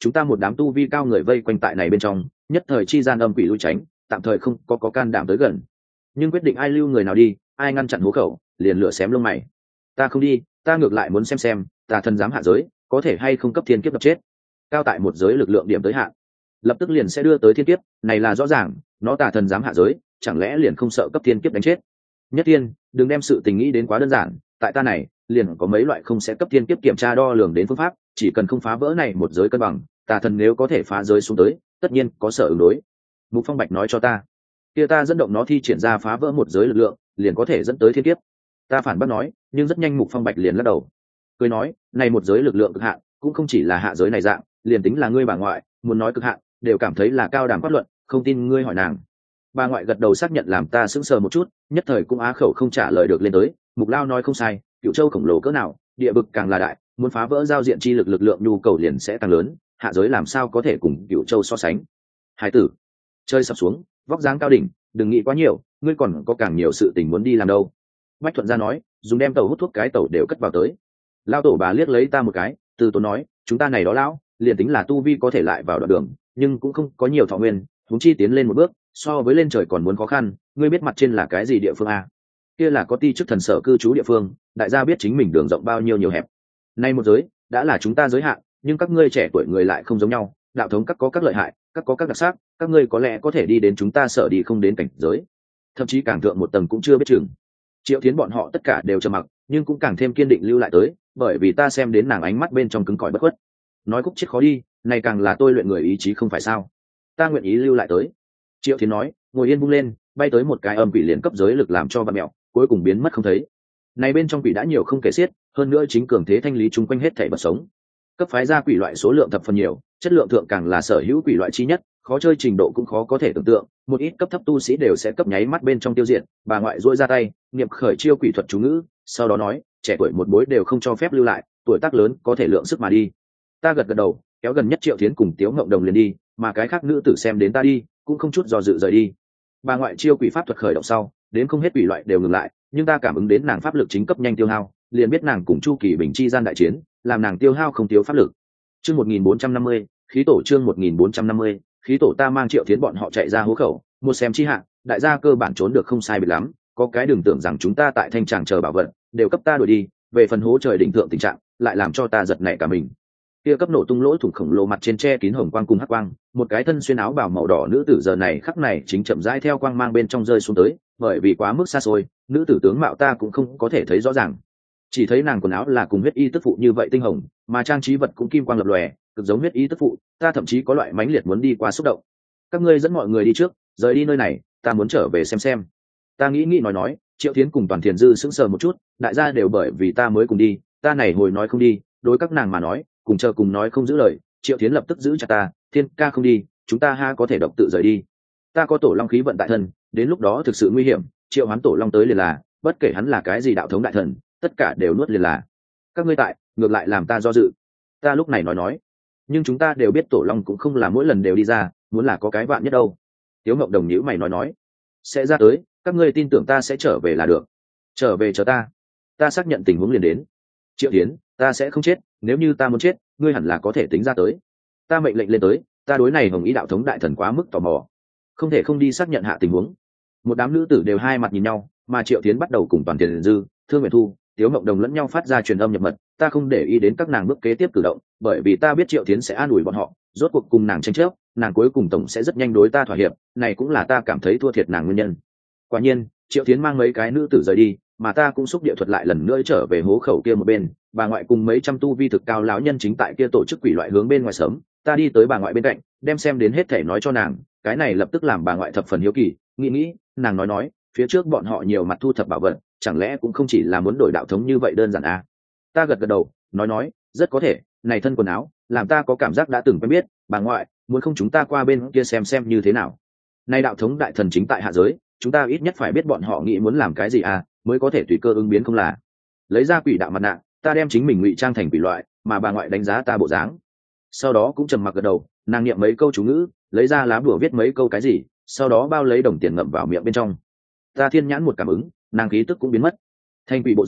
[SPEAKER 1] chúng ta một đám tu vi cao người vây quanh tại này bên trong, nhất thời chi gian âm quỷ lui tránh, tạm thời không có can đảm tới gần, nhưng quyết định ai lưu người nào đi, ai ngăn chặn hố khẩu liền lửa xém lông mày. Ta không đi, ta ngược lại muốn xem tà thần dám hạ giới có thể hay không cấp thiên kiếp đập chết cao tại một giới lực lượng điểm tới hạn, lập tức liền sẽ đưa tới thiên kiếp, này là rõ ràng, nó tà thần dám hạ giới chẳng lẽ liền không sợ cấp thiên kiếp đánh chết. Nhất tiên đừng đem sự tình nghĩ đến quá đơn giản, tại ta này liền có mấy loại không sẽ cấp thiên kiếp kiểm tra đo lường đến phương pháp, chỉ cần không phá vỡ này một giới cân bằng, tà thần nếu có thể phá giới xuống tới tất nhiên có sở ứng đối. Mục Phong Bạch nói cho ta, kia ta dẫn động nó thi triển ra phá vỡ một giới lực lượng liền có thể dẫn tới thiên kiếp. Ta phản bác nói, nhưng rất nhanh Mục Phong Bạch liền lắc đầu cười nói, này một giới lực lượng cực hạn cũng không chỉ là hạ giới này dạng, liền tính là ngươi bà ngoại muốn nói cực hạn đều cảm thấy là cao đẳng phát luận, không tin ngươi hỏi nàng. Bà ngoại gật đầu xác nhận, làm ta sững sờ một chút, nhất thời cũng á khẩu không trả lời được lên tới. Mục Lao nói không sai, Cửu Châu khổng lồ cỡ nào, địa vực càng là đại, muốn phá vỡ giao diện chi lực lượng nhu cầu liền sẽ càng lớn, hạ giới làm sao có thể cùng Cửu Châu so sánh. Hải tử, chơi sập xuống, vóc dáng cao đỉnh, đừng nghĩ quá nhiều, ngươi còn có càng nhiều sự tình muốn đi làm đâu. Bách Thuận ra nói, dùng đem tàu hút thuốc cái tàu đều cất vào tới. Lao tổ bà liếc lấy ta một cái, từ tốn nói, chúng ta này đó lão liền tính là tu vi có thể lại vào đoạn đường, nhưng cũng không có nhiều thọ nguyên, huống chi tiến lên một bước so với lên trời còn muốn khó khăn. Ngươi biết mặt trên là cái gì địa phương à? Kia là có ti chức thần sở cư trú địa phương, đại gia biết chính mình đường rộng bao nhiêu nhiều hẹp. Nay một giới đã là chúng ta giới hạn, nhưng các ngươi trẻ tuổi người lại không giống nhau, đạo thống các có các lợi hại, các có các đặc sắc, các ngươi có lẽ có thể đi đến chúng ta sợ đi không đến cảnh giới, thậm chí càng thượng một tầng cũng chưa biết chừng. Triệu Thiến bọn họ tất cả đều trầm mặc, nhưng cũng càng thêm kiên định lưu lại tới, bởi vì ta xem đến nàng ánh mắt bên trong cứng cỏi bất khuất. Nói khúc chết khó đi, này càng là tôi luyện người ý chí không phải sao? Ta nguyện ý lưu lại tới. Triệu Thiến nói, ngồi yên bung lên, bay tới một cái âm quỷ liền cấp giới lực làm cho vặn mẹo, cuối cùng biến mất không thấy. Này bên trong quỷ đã nhiều không kể xiết, hơn nữa chính cường thế thanh lý chung quanh hết thảy vật sống. Cấp phái ra quỷ loại số lượng thập phần nhiều, chất lượng thượng càng là sở hữu quỷ loại chi nhất, khó chơi trình độ cũng khó có thể tưởng tượng, một ít cấp thấp tu sĩ đều sẽ cấp nháy mắt bên trong tiêu diệt. Bà ngoại duỗi ra tay, niệm khởi chiêu quỷ thuật chú ngữ, sau đó nói, trẻ tuổi một bối đều không cho phép lưu lại, tuổi tác lớn có thể lượng sức mà đi. Ta gật gật đầu, kéo gần nhất Triệu Thiến cùng Tiếu Ngộng Đồng liền đi, mà cái khác nữ tử xem đến ta đi, cũng không chút do dự rời đi. Bà ngoại chiêu quỷ pháp thuật khởi động sau, đến không hết quỷ loại đều ngừng lại, nhưng ta cảm ứng đến nàng pháp lực chính cấp nhanh tiêu hao, liền biết nàng cùng Chu Kỳ Bình chi gian đại chiến, làm nàng tiêu hao không thiếu pháp lực. Chương 1450, khí tổ chương 1450, khí tổ. Ta mang Triệu Thiến bọn họ chạy ra hố khẩu, một xem chi hạng, đại gia cơ bản trốn được không sai biệt lắm, có cái đừng tưởng rằng chúng ta tại thanh tràng chờ bảo vật, đều cấp ta đuổi đi. Về phần hố trời đỉnh thượng tình trạng, lại làm cho ta giật nảy cả mình. Kia cấp nổ tung lỗ thủng khổng lồ mặt trên che kín hồng quang cùng hắc quang, một cái thân xuyên áo bào màu đỏ nữ tử giờ này khắc này chính chậm rãi theo quang mang bên trong rơi xuống tới, bởi vì quá mức xa xôi, nữ tử tướng mạo ta cũng không có thể thấy rõ ràng, chỉ thấy nàng quần áo là cùng huyết y tức phụ như vậy tinh hồng, mà trang trí vật cũng kim quang lập lòe, cực giống huyết y tức phụ. Ta thậm chí có loại mãnh liệt muốn đi qua xúc động. Các ngươi dẫn mọi người đi trước, rời đi nơi này, ta muốn trở về xem. Ta nghĩ nói, Triệu Thiến cùng Toàn Thiền Dư sững sờ một chút, đại gia đều bởi vì ta mới cùng đi, ta này hồi nói không đi, đối các nàng mà nói, cùng chờ cùng nói không giữ lời. Triệu Thiến lập tức giữ chặt ta, Thiên ca không đi, chúng ta ha có thể độc tự rời đi. Ta có tổ long khí vận tại thân, đến lúc đó thực sự nguy hiểm, triệu hoán tổ long tới liền là, bất kể hắn là cái gì đạo thống đại thần, tất cả đều nuốt liền là. Các ngươi tại, ngược lại làm ta do dự. Ta lúc này nói, nhưng chúng ta đều biết tổ long cũng không là mỗi lần đều đi ra, muốn là có cái vạn nhất đâu. Tiếu Ngộng Đồng nhíu mày nói, sẽ ra tới, các ngươi tin tưởng ta sẽ trở về là được. Trở về chờ ta. Ta xác nhận tình huống liền đến. Triệu Thiến, ta sẽ không chết, nếu như ta muốn chết, ngươi hẳn là có thể tính ra tới. Ta mệnh lệnh lên tới, ta đối này Hồng Ý đạo thống đại thần quá mức tò mò, không thể không đi xác nhận hạ tình huống. Một đám nữ tử đều hai mặt nhìn nhau, mà Triệu Thiến bắt đầu cùng Toàn Thiền Dư, Thương Nguyện Thu, Tiếu Ngộng Đồng lẫn nhau phát ra truyền âm nhập mật. Ta không để ý đến các nàng bước kế tiếp cử động, bởi vì ta biết Triệu Thiến sẽ an ủi bọn họ, rốt cuộc cùng nàng tranh chấp, nàng cuối cùng tổng sẽ rất nhanh đối ta thỏa hiệp, này cũng là ta cảm thấy thua thiệt nàng nguyên nhân. Quả nhiên, Triệu Thiến mang mấy cái nữ tử rời đi, mà ta cũng xúc địa thuật lại lần nữa trở về hố khẩu kia một bên. Bà ngoại cùng mấy trăm tu vi thực cao lão nhân chính tại kia tổ chức quỷ loại hướng bên ngoài sớm. Ta đi tới bà ngoại bên cạnh, đem xem đến hết thể nói cho nàng, cái này lập tức làm bà ngoại thập phần hiếu kỳ, nghĩ, nàng nói, phía trước bọn họ nhiều mặt thu thập bảo vật, chẳng lẽ cũng không chỉ là muốn đổi đạo thống như vậy đơn giản à? Ta gật đầu, nói, rất có thể, này thân quần áo, làm ta có cảm giác đã từng quen biết, bà ngoại, muốn không chúng ta qua bên kia xem như thế nào? Này đạo thống đại thần chính tại hạ giới, chúng ta ít nhất phải biết bọn họ nghĩ muốn làm cái gì à, mới có thể tùy cơ ứng biến không là? Lấy ra quỷ đạo mặt nạ, ta đem chính mình ngụy trang thành quỷ loại, mà bà ngoại đánh giá ta bộ dáng. Sau đó cũng trầm mặc gật đầu, nàng niệm mấy câu chú ngữ, lấy ra lá bùa viết mấy câu cái gì, sau đó bao lấy đồng tiền ngậm vào miệng bên trong. Ta thiên nhãn một cảm ứng, nàng khí tức cũng biến mất. Thành quỷ bộ dáng,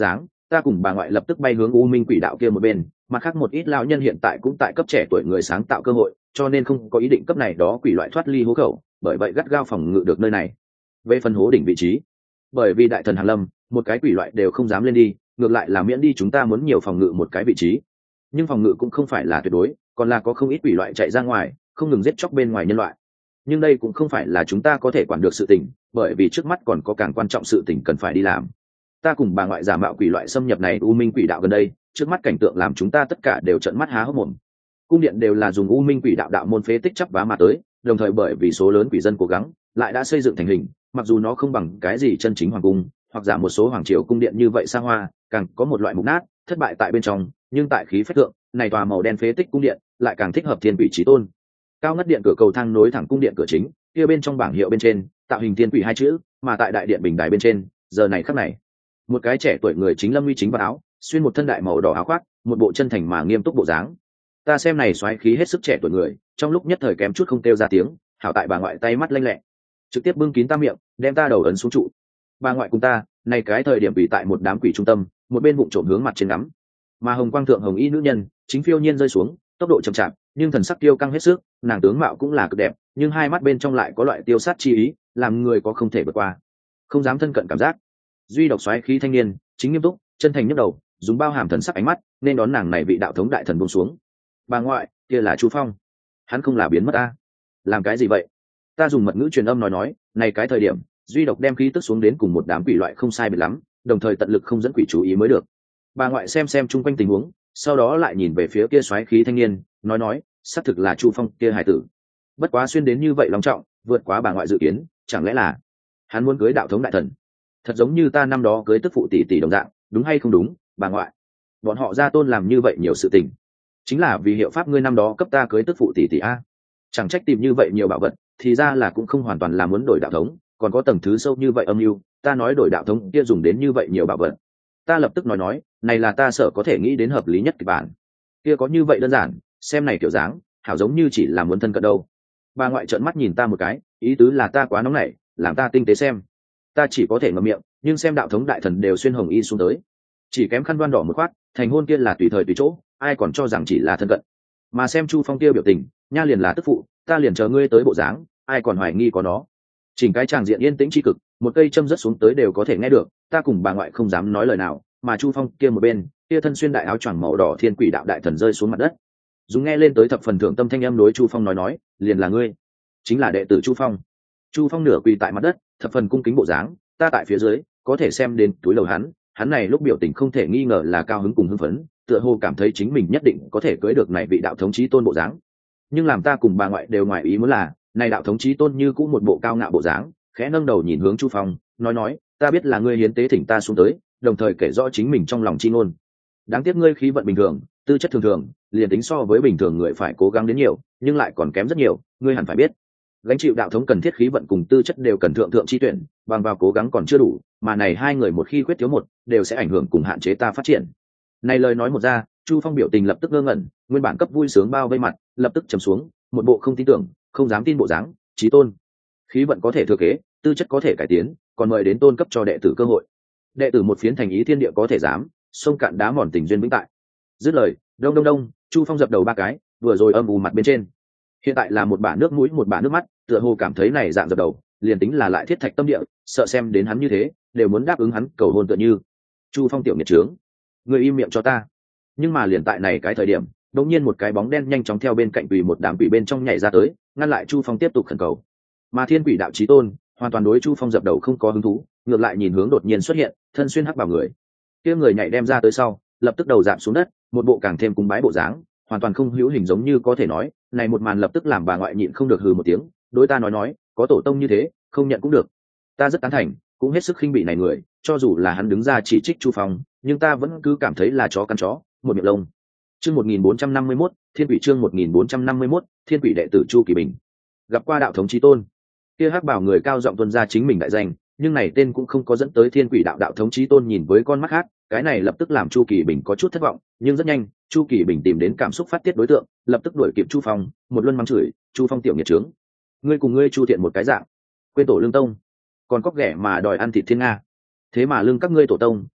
[SPEAKER 1] ta cùng bà ngoại lập tức bay hướng u minh quỷ đạo kia một bên. Mặt khác một ít lão nhân hiện tại cũng tại cấp trẻ tuổi người sáng tạo cơ hội, cho nên không có ý định cấp này đó quỷ loại thoát ly hố khẩu, bởi vậy gắt gao phòng ngự được nơi này. Về phần hố đỉnh vị trí, bởi vì đại thần hàn lâm, một cái quỷ loại đều không dám lên đi, ngược lại là miễn đi chúng ta muốn nhiều phòng ngự một cái vị trí. Nhưng phòng ngự cũng không phải là tuyệt đối, còn là có không ít quỷ loại chạy ra ngoài, không ngừng giết chóc bên ngoài nhân loại. Nhưng đây cũng không phải là chúng ta có thể quản được sự tình, bởi vì trước mắt còn có càng quan trọng sự tình cần phải đi làm. Ta cùng bà ngoại giả mạo quỷ loại xâm nhập này u minh quỷ đạo gần đây, trước mắt cảnh tượng làm chúng ta tất cả đều trợn mắt há hốc mồm. Cung điện đều là dùng u minh quỷ đạo đạo môn phế tích chắp vá mà tới, đồng thời bởi vì số lớn quỷ dân cố gắng, lại đã xây dựng thành hình, mặc dù nó không bằng cái gì chân chính hoàng cung, hoặc giả một số hoàng triều cung điện như vậy xa hoa, càng có một loại mục nát, thất bại tại bên trong, nhưng tại khí phách thượng, này tòa màu đen phế tích cung điện lại càng thích hợp thiên quỷ chí tôn. Cao ngất điện cửa cầu thang nối thẳng cung điện cửa chính, kia bên trong bảng hiệu bên trên, tạo hình thiên quỷ hai chữ, mà tại đại điện bình đài bên trên, giờ này khắc này, một cái trẻ tuổi người chính lâm uy chính vào áo, xuyên một thân đại màu đỏ áo khoác, một bộ chân thành mà nghiêm túc bộ dáng. Ta xem này xoáy khí hết sức trẻ tuổi người, trong lúc nhất thời kém chút không kêu ra tiếng, hảo tại bà ngoại tay mắt lanh lẹ, trực tiếp bưng kín ta miệng, đem ta đầu ấn xuống trụ. Bà ngoại cùng ta, này cái thời điểm bị tại một đám quỷ trung tâm, một bên bụng trộm hướng mặt trên ngắm, mà hồng quang thượng hồng y nữ nhân chính phiêu nhiên rơi xuống, tốc độ chậm chạp, nhưng thần sắc tiêu căng hết sức, nàng tướng mạo cũng là cực đẹp, nhưng hai mắt bên trong lại có loại tiêu sát chi ý, làm người có không thể vượt qua, không dám thân cận cảm giác. Duy độc xoáy khí thanh niên, chính nghiêm túc, chân thành nhấc đầu, dùng bao hàm thần sắc ánh mắt, nên đón nàng này vị đạo thống đại thần buông xuống. Bà ngoại, kia là Chu Phong, hắn không là biến mất ta. Làm cái gì vậy? Ta dùng mật ngữ truyền âm nói, này cái thời điểm, duy độc đem khí tức xuống đến cùng một đám quỷ loại không sai biệt lắm, đồng thời tận lực không dẫn quỷ chú ý mới được. Bà ngoại xem chung quanh tình huống, sau đó lại nhìn về phía kia xoáy khí thanh niên, nói, xác thực là Chu Phong kia hài tử. Bất quá xuyên đến như vậy long trọng, vượt quá bà ngoại dự kiến, chẳng lẽ là hắn muốn cưới đạo thống đại thần? Thật giống như ta năm đó cưới tức phụ tỷ đồng dạng, đúng hay không đúng, bà ngoại? Bọn họ gia tôn làm như vậy nhiều sự tình, chính là vì hiệu pháp ngươi năm đó cấp ta cưới tức phụ tỷ a. Chẳng trách tìm như vậy nhiều bảo vật, thì ra là cũng không hoàn toàn là muốn đổi đạo thống, còn có tầng thứ sâu như vậy âm mưu. Ta nói đổi đạo thống kia dùng đến như vậy nhiều bảo vật. Ta lập tức nói, này là ta sợ có thể nghĩ đến hợp lý nhất kịch bản. Kia có như vậy đơn giản, xem này kiểu dáng, hảo giống như chỉ là muốn thân cận đâu. Bà ngoại trợn mắt nhìn ta một cái, ý tứ là ta quá nóng nảy, làm ta tinh tế xem. Ta chỉ có thể ngậm miệng, nhưng xem đạo thống đại thần đều xuyên hồng y xuống tới, chỉ kém khăn đoan đỏ một khoát, thành hôn kia là tùy thời tùy chỗ, ai còn cho rằng chỉ là thân cận. Mà xem Chu Phong kia biểu tình, nha liền là tức phụ, ta liền chờ ngươi tới bộ dáng, ai còn hoài nghi có nó. Chỉnh cái tràng diện yên tĩnh tri cực, một cây châm rớt xuống tới đều có thể nghe được, ta cùng bà ngoại không dám nói lời nào, mà Chu Phong kia một bên, kia thân xuyên đại áo choàng màu đỏ thiên quỷ đạo đại thần rơi xuống mặt đất, dùng nghe lên tới thập phần thượng tâm thanh âm đối Chu Phong nói, liền là ngươi, chính là đệ tử Chu Phong. Chu Phong nửa quỳ tại mặt đất, thập phần cung kính bộ dáng, ta tại phía dưới có thể xem đến túi lầu hắn này lúc biểu tình không thể nghi ngờ là cao hứng cùng hưng phấn, tựa hồ cảm thấy chính mình nhất định có thể cưới được này vị đạo thống chí tôn bộ dáng. Nhưng làm ta cùng bà ngoại đều ngoài ý muốn là, này đạo thống chí tôn như cũng một bộ cao ngạo bộ dáng, khẽ nâng đầu nhìn hướng Chu Phong, nói, ta biết là ngươi hiến tế thỉnh ta xuống tới, đồng thời kể rõ chính mình trong lòng chi ngôn. Đáng tiếc ngươi khí vận bình thường, tư chất thường thường, liền tính so với bình thường người phải cố gắng đến nhiều, nhưng lại còn kém rất nhiều, ngươi hẳn phải biết. Gánh chịu đạo thống cần thiết khí vận cùng tư chất đều cần thượng chi tuyển, bằng vào cố gắng còn chưa đủ, mà này hai người một khi khuyết thiếu một, đều sẽ ảnh hưởng cùng hạn chế ta phát triển. Này lời nói một ra, Chu Phong biểu tình lập tức ngơ ngẩn, nguyên bản cấp vui sướng bao vây mặt, lập tức trầm xuống, một bộ không tin tưởng, không dám tin bộ dáng, chí tôn. Khí vận có thể thừa kế, tư chất có thể cải tiến, còn mời đến tôn cấp cho đệ tử cơ hội. Đệ tử một phiến thành ý thiên địa có thể dám, sông cạn đá mòn tình duyên vĩnh tại. Dứt lời, đông, Chu Phong dập đầu ba cái, vừa rồi âm u mặt bên trên. Hiện tại là một bả nước mũi một bả nước mắt, tựa hồ cảm thấy này dạng dập đầu, liền tính là lại thiết thạch tâm địa, sợ xem đến hắn như thế, đều muốn đáp ứng hắn cầu hôn tựa như. Chu Phong tiểu nghiệt trướng, người im miệng cho ta. Nhưng mà liền tại này cái thời điểm, đột nhiên một cái bóng đen nhanh chóng theo bên cạnh quỷ một đám quỷ bên trong nhảy ra tới, ngăn lại Chu Phong tiếp tục khẩn cầu. Mà thiên quỷ đạo chí tôn hoàn toàn đối Chu Phong dập đầu không có hứng thú, ngược lại nhìn hướng đột nhiên xuất hiện thân xuyên hắc bào người. Kia người nhảy đem ra tới sau, lập tức đầu dạp xuống đất, một bộ càng thêm cúng bái bộ dáng, hoàn toàn không hữu hình giống như có thể nói, này một màn lập tức làm bà ngoại nhịn không được hừ một tiếng, đối ta nói, có tổ tông như thế, không nhận cũng được. Ta rất tán thành, cũng hết sức khinh bỉ này người, cho dù là hắn đứng ra chỉ trích Chu Phong, nhưng ta vẫn cứ cảm thấy là chó cắn chó, một miệng lông. Chương 1451, Thiên Quỷ chương 1451, Thiên Quỷ đệ tử Chu Kỳ Bình. Gặp qua đạo thống chí tôn. Kia hắc bảo người cao giọng tuân ra chính mình đại danh, nhưng này tên cũng không có dẫn tới Thiên Quỷ đạo đạo thống chí tôn nhìn với con mắt khác, cái này lập tức làm Chu Kỳ Bình có chút thất vọng, nhưng rất nhanh, Chu Kỳ Bình tìm đến cảm xúc phát tiết đối tượng, lập tức đuổi kịp Chu Phong, một luân mắng chửi, Chu Phong tiểu nghiệt trướng. Ngươi cùng ngươi Chu Thiện một cái dạng, quên tổ lương tông, còn cóc ghẻ mà đòi ăn thịt thiên nga. Thế mà lương các ngươi tổ tông,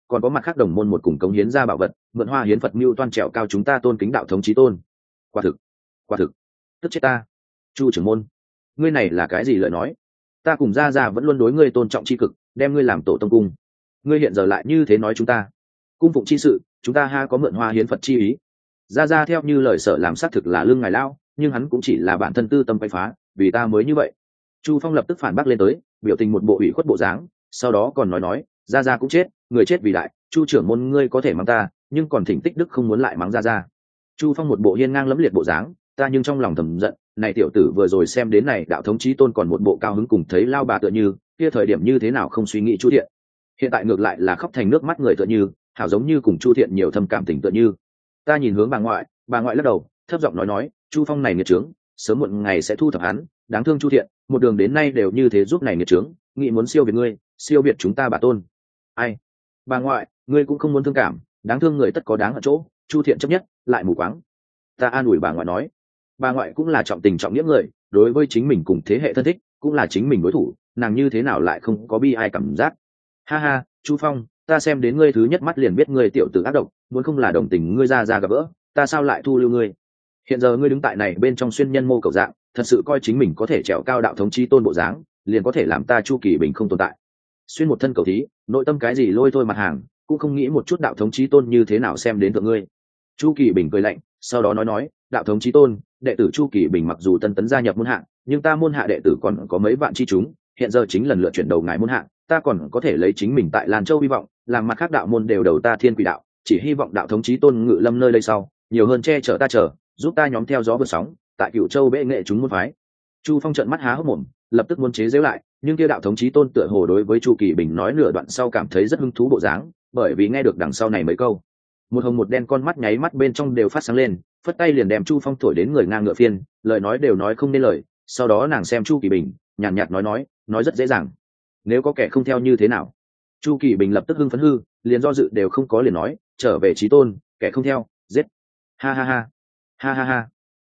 [SPEAKER 1] còn có mặt khác đồng môn một cùng cống hiến ra bảo vật, mượn hoa hiến Phật mưu toan trèo cao chúng ta tôn kính đạo thống chí tôn. Quả thực tức chết ta. Chu trưởng môn, ngươi này là cái gì lời nói? Ta cùng gia gia vẫn luôn đối ngươi tôn trọng tri cực, đem ngươi làm tổ tông cung, ngươi hiện giờ lại như thế nói chúng ta cung phụng chi sự, chúng ta ha có mượn hoa hiến Phật chi ý. Gia gia theo như lời sở làm xác thực là lương ngài lao, nhưng hắn cũng chỉ là bản thân tư tâm quay phá, vì ta mới như vậy. Chu Phong lập tức phản bác lên tới, biểu tình một bộ ủy khuất bộ dáng, sau đó còn nói gia gia cũng chết, người chết vì đại, Chu trưởng môn ngươi có thể mắng ta, nhưng còn thỉnh tích đức không muốn lại mắng gia gia. Chu Phong một bộ hiên ngang lẫm liệt bộ dáng, ta nhưng trong lòng thầm giận, này tiểu tử vừa rồi xem đến này đạo thống chí tôn còn một bộ cao hứng cùng thấy lao bà tựa như, kia thời điểm như thế nào không suy nghĩ Chu Thiện, hiện tại ngược lại là khóc thành nước mắt người tựa như, hảo giống như cùng Chu Thiện nhiều thâm cảm tình tựa như. Ta nhìn hướng bà ngoại lắc đầu, thấp giọng nói Chu Phong này nghiệt trướng, sớm muộn ngày sẽ thu thập hắn, đáng thương Chu Thiện, một đường đến nay đều như thế giúp này nghiệt trướng, nghĩ muốn siêu việt ngươi, siêu việt chúng ta bà tôn. Ai? Bà ngoại, ngươi cũng không muốn thương cảm, đáng thương người tất có đáng ở chỗ, Chu Thiện chấp nhất, lại mù quáng. Ta an ủi bà ngoại nói, bà ngoại cũng là trọng tình trọng nghĩa người, đối với chính mình cùng thế hệ thân thích, cũng là chính mình đối thủ, nàng như thế nào lại không có bi ai cảm giác. Ha ha, Chu Phong, ta xem đến ngươi thứ nhất mắt liền biết ngươi tiểu tử ác độc, muốn không là đồng tình ngươi ra gặp gỡ, ta sao lại thu lưu ngươi? Hiện giờ ngươi đứng tại này bên trong xuyên nhân mô cầu dạng, thật sự coi chính mình có thể trèo cao đạo thống chí tôn bộ dáng, liền có thể làm ta Chu Kỳ Bình không tồn tại. Xuyên một thân cầu thí, nội tâm cái gì lôi thôi mặt hàng, cũng không nghĩ một chút đạo thống chí tôn như thế nào xem đến thượng ngươi. Chu Kỳ Bình cười lạnh, sau đó nói, đạo thống chí tôn, đệ tử Chu Kỳ Bình mặc dù tân tấn gia nhập môn hạ, nhưng ta môn hạ đệ tử còn có mấy vạn chi chúng, hiện giờ chính lần lượt chuyển đầu ngài môn hạ, ta còn có thể lấy chính mình tại Lan Châu hy vọng, làm mặt khác đạo môn đều đầu ta Thiên Quỷ đạo, chỉ hy vọng đạo thống chí tôn ngự lâm nơi đây sau, nhiều hơn che chở ta chờ, giúp ta nhóm theo gió vượt sóng, tại Cửu Châu bệ nghệ chúng môn phái. Chu Phong trợn mắt há hốc mồm, lập tức muốn chế giễu lại, nhưng kia đạo thống chí tôn tựa hồ đối với Chu Kỳ Bình nói nửa đoạn sau cảm thấy rất hứng thú bộ dáng, bởi vì nghe được đằng sau này mấy câu, một hồng một đen con mắt nháy mắt bên trong đều phát sáng lên, phất tay liền đem Chu Phong thổi đến người ngang ngựa phiên, lời nói đều nói không nên lời. Sau đó nàng xem Chu Kỳ Bình, nhàn nhạt nói rất dễ dàng, nếu có kẻ không theo như thế nào. Chu Kỳ Bình lập tức hưng phấn hư, liền do dự đều không có liền nói, trở về chí tôn, kẻ không theo, giết. Ha ha ha, ha ha ha,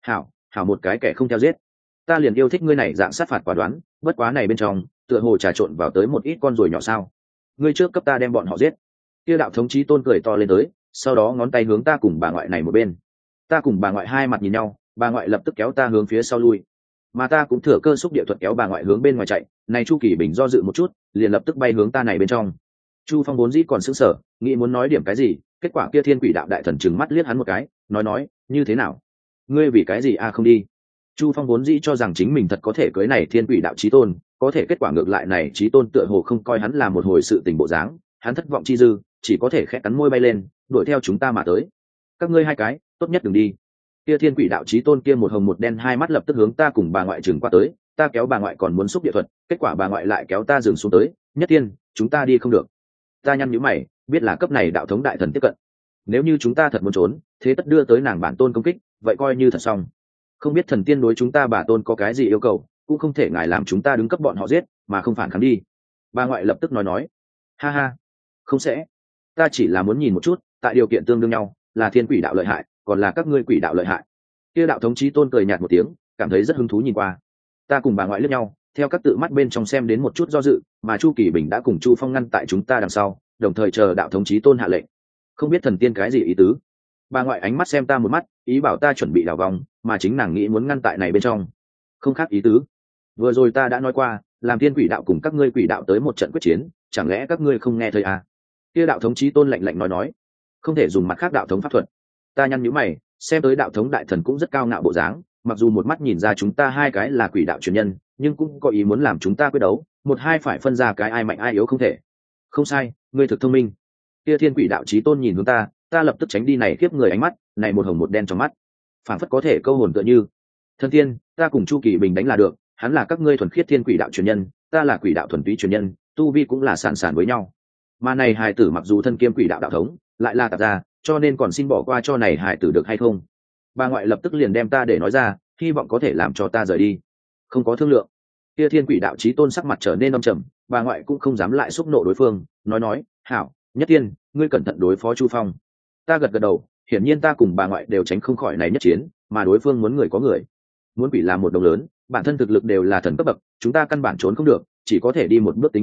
[SPEAKER 1] hảo một cái kẻ không theo giết, ta liền yêu thích ngươi này dạng sát phạt quả đoán, bất quá này bên trong tựa hồ trà trộn vào tới một ít con ruồi nhỏ sao, ngươi trước cấp ta đem bọn họ giết. Kia đạo thống chí tôn cười to lên tới, sau đó ngón tay hướng ta cùng bà ngoại này một bên. Ta cùng bà ngoại hai mặt nhìn nhau, bà ngoại lập tức kéo ta hướng phía sau lui, mà ta cũng thừa cơ xúc địa thuật kéo bà ngoại hướng bên ngoài chạy. Này Chu Kỳ Bình do dự một chút, liền lập tức bay hướng ta này bên trong. Chu Phong vốn dĩ còn sững sờ, nghĩ muốn nói điểm cái gì, kết quả kia Thiên Quỷ đạo đại thần trừng mắt liếc hắn một cái, nói như thế nào, ngươi vì cái gì không đi? Chu Phong vốn dĩ cho rằng chính mình thật có thể cưới này Thiên Quỷ đạo chí tôn, có thể kết quả ngược lại này chí tôn tựa hồ không coi hắn là một hồi sự tình bộ dáng, hắn thất vọng chi dư, chỉ có thể khẽ cắn môi bay lên, đuổi theo chúng ta mà tới. Các ngươi hai cái, tốt nhất đừng đi. Kia Thiên Quỷ đạo chí tôn kia một hồng một đen hai mắt lập tức hướng ta cùng bà ngoại trừng qua tới, ta kéo bà ngoại còn muốn xúc địa thuật, kết quả bà ngoại lại kéo ta dừng xuống tới, Nhất Tiên, chúng ta đi không được. Ta nhăn nhíu mày, biết là cấp này đạo thống đại thần tiếp cận, nếu như chúng ta thật muốn trốn, thế tất đưa tới nàng bản tôn công kích, vậy coi như thật xong. Không biết thần tiên đối chúng ta bà tôn có cái gì yêu cầu, cũng không thể ngài làm chúng ta đứng cấp bọn họ giết mà không phản kháng đi. Bà ngoại lập tức nói, ha ha, không sẽ, ta chỉ là muốn nhìn một chút, tại điều kiện tương đương nhau, là Thiên Quỷ đạo lợi hại, còn là các ngươi quỷ đạo lợi hại. Kia đạo thống chí tôn cười nhạt một tiếng, cảm thấy rất hứng thú nhìn qua. Ta cùng bà ngoại liếc nhau, theo các tự mắt bên trong xem đến một chút do dự, mà Chu Kỳ Bình đã cùng Chu Phong ngăn tại chúng ta đằng sau, đồng thời chờ đạo thống chí tôn hạ lệnh. Không biết thần tiên cái gì ý tứ. Bà ngoại ánh mắt xem ta một mắt, ý bảo ta chuẩn bị đảo vòng, mà chính nàng nghĩ muốn ngăn tại này bên trong. Không khác ý tứ. Vừa rồi ta đã nói qua, làm Thiên Quỷ đạo cùng các ngươi quỷ đạo tới một trận quyết chiến, chẳng lẽ các ngươi không nghe thấy à? Kia đạo thống chí tôn lạnh lạnh nói, không thể dùng mặt khác đạo thống pháp thuật. Ta nhăn nhíu mày, xem tới đạo thống đại thần cũng rất cao ngạo bộ dáng, mặc dù một mắt nhìn ra chúng ta hai cái là quỷ đạo truyền nhân, nhưng cũng có ý muốn làm chúng ta quyết đấu, một hai phải phân ra cái ai mạnh ai yếu không thể. Không sai, ngươi thực thông minh. Kia Thiên Quỷ đạo chí tôn nhìn hướng ta lập tức tránh đi này kiếp người ánh mắt, này một hồng một đen trong mắt, phản phất có thể câu hồn tựa như. Thân tiên, ta cùng Chu Kỳ Bình đánh là được, hắn là các ngươi thuần khiết Thiên Quỷ đạo truyền nhân, ta là quỷ đạo thuần túy truyền nhân, tu vi cũng là sàn sàn với nhau. Mà này hài tử mặc dù thân kiêm quỷ đạo đạo thống, lại là tạp gia, cho nên còn xin bỏ qua cho này hài tử được hay không? Bà ngoại lập tức liền đem ta để nói ra, hy vọng có thể làm cho ta rời đi. Không có thương lượng. Kia Thiên Quỷ đạo chí tôn sắc mặt trở nên âm trầm, bà ngoại cũng không dám lại xúc nộ đối phương, nói, hảo, Nhất Tiên, ngươi cẩn thận đối phó Chu Phong. Ta gật gật đầu, hiển nhiên ta cùng bà ngoại đều tránh không khỏi này nhất chiến, mà đối phương muốn người có người, muốn quỷ làm một đồng lớn, bản thân thực lực đều là thần cấp bậc, chúng ta căn bản trốn không được, chỉ có thể đi một bước tính một bước,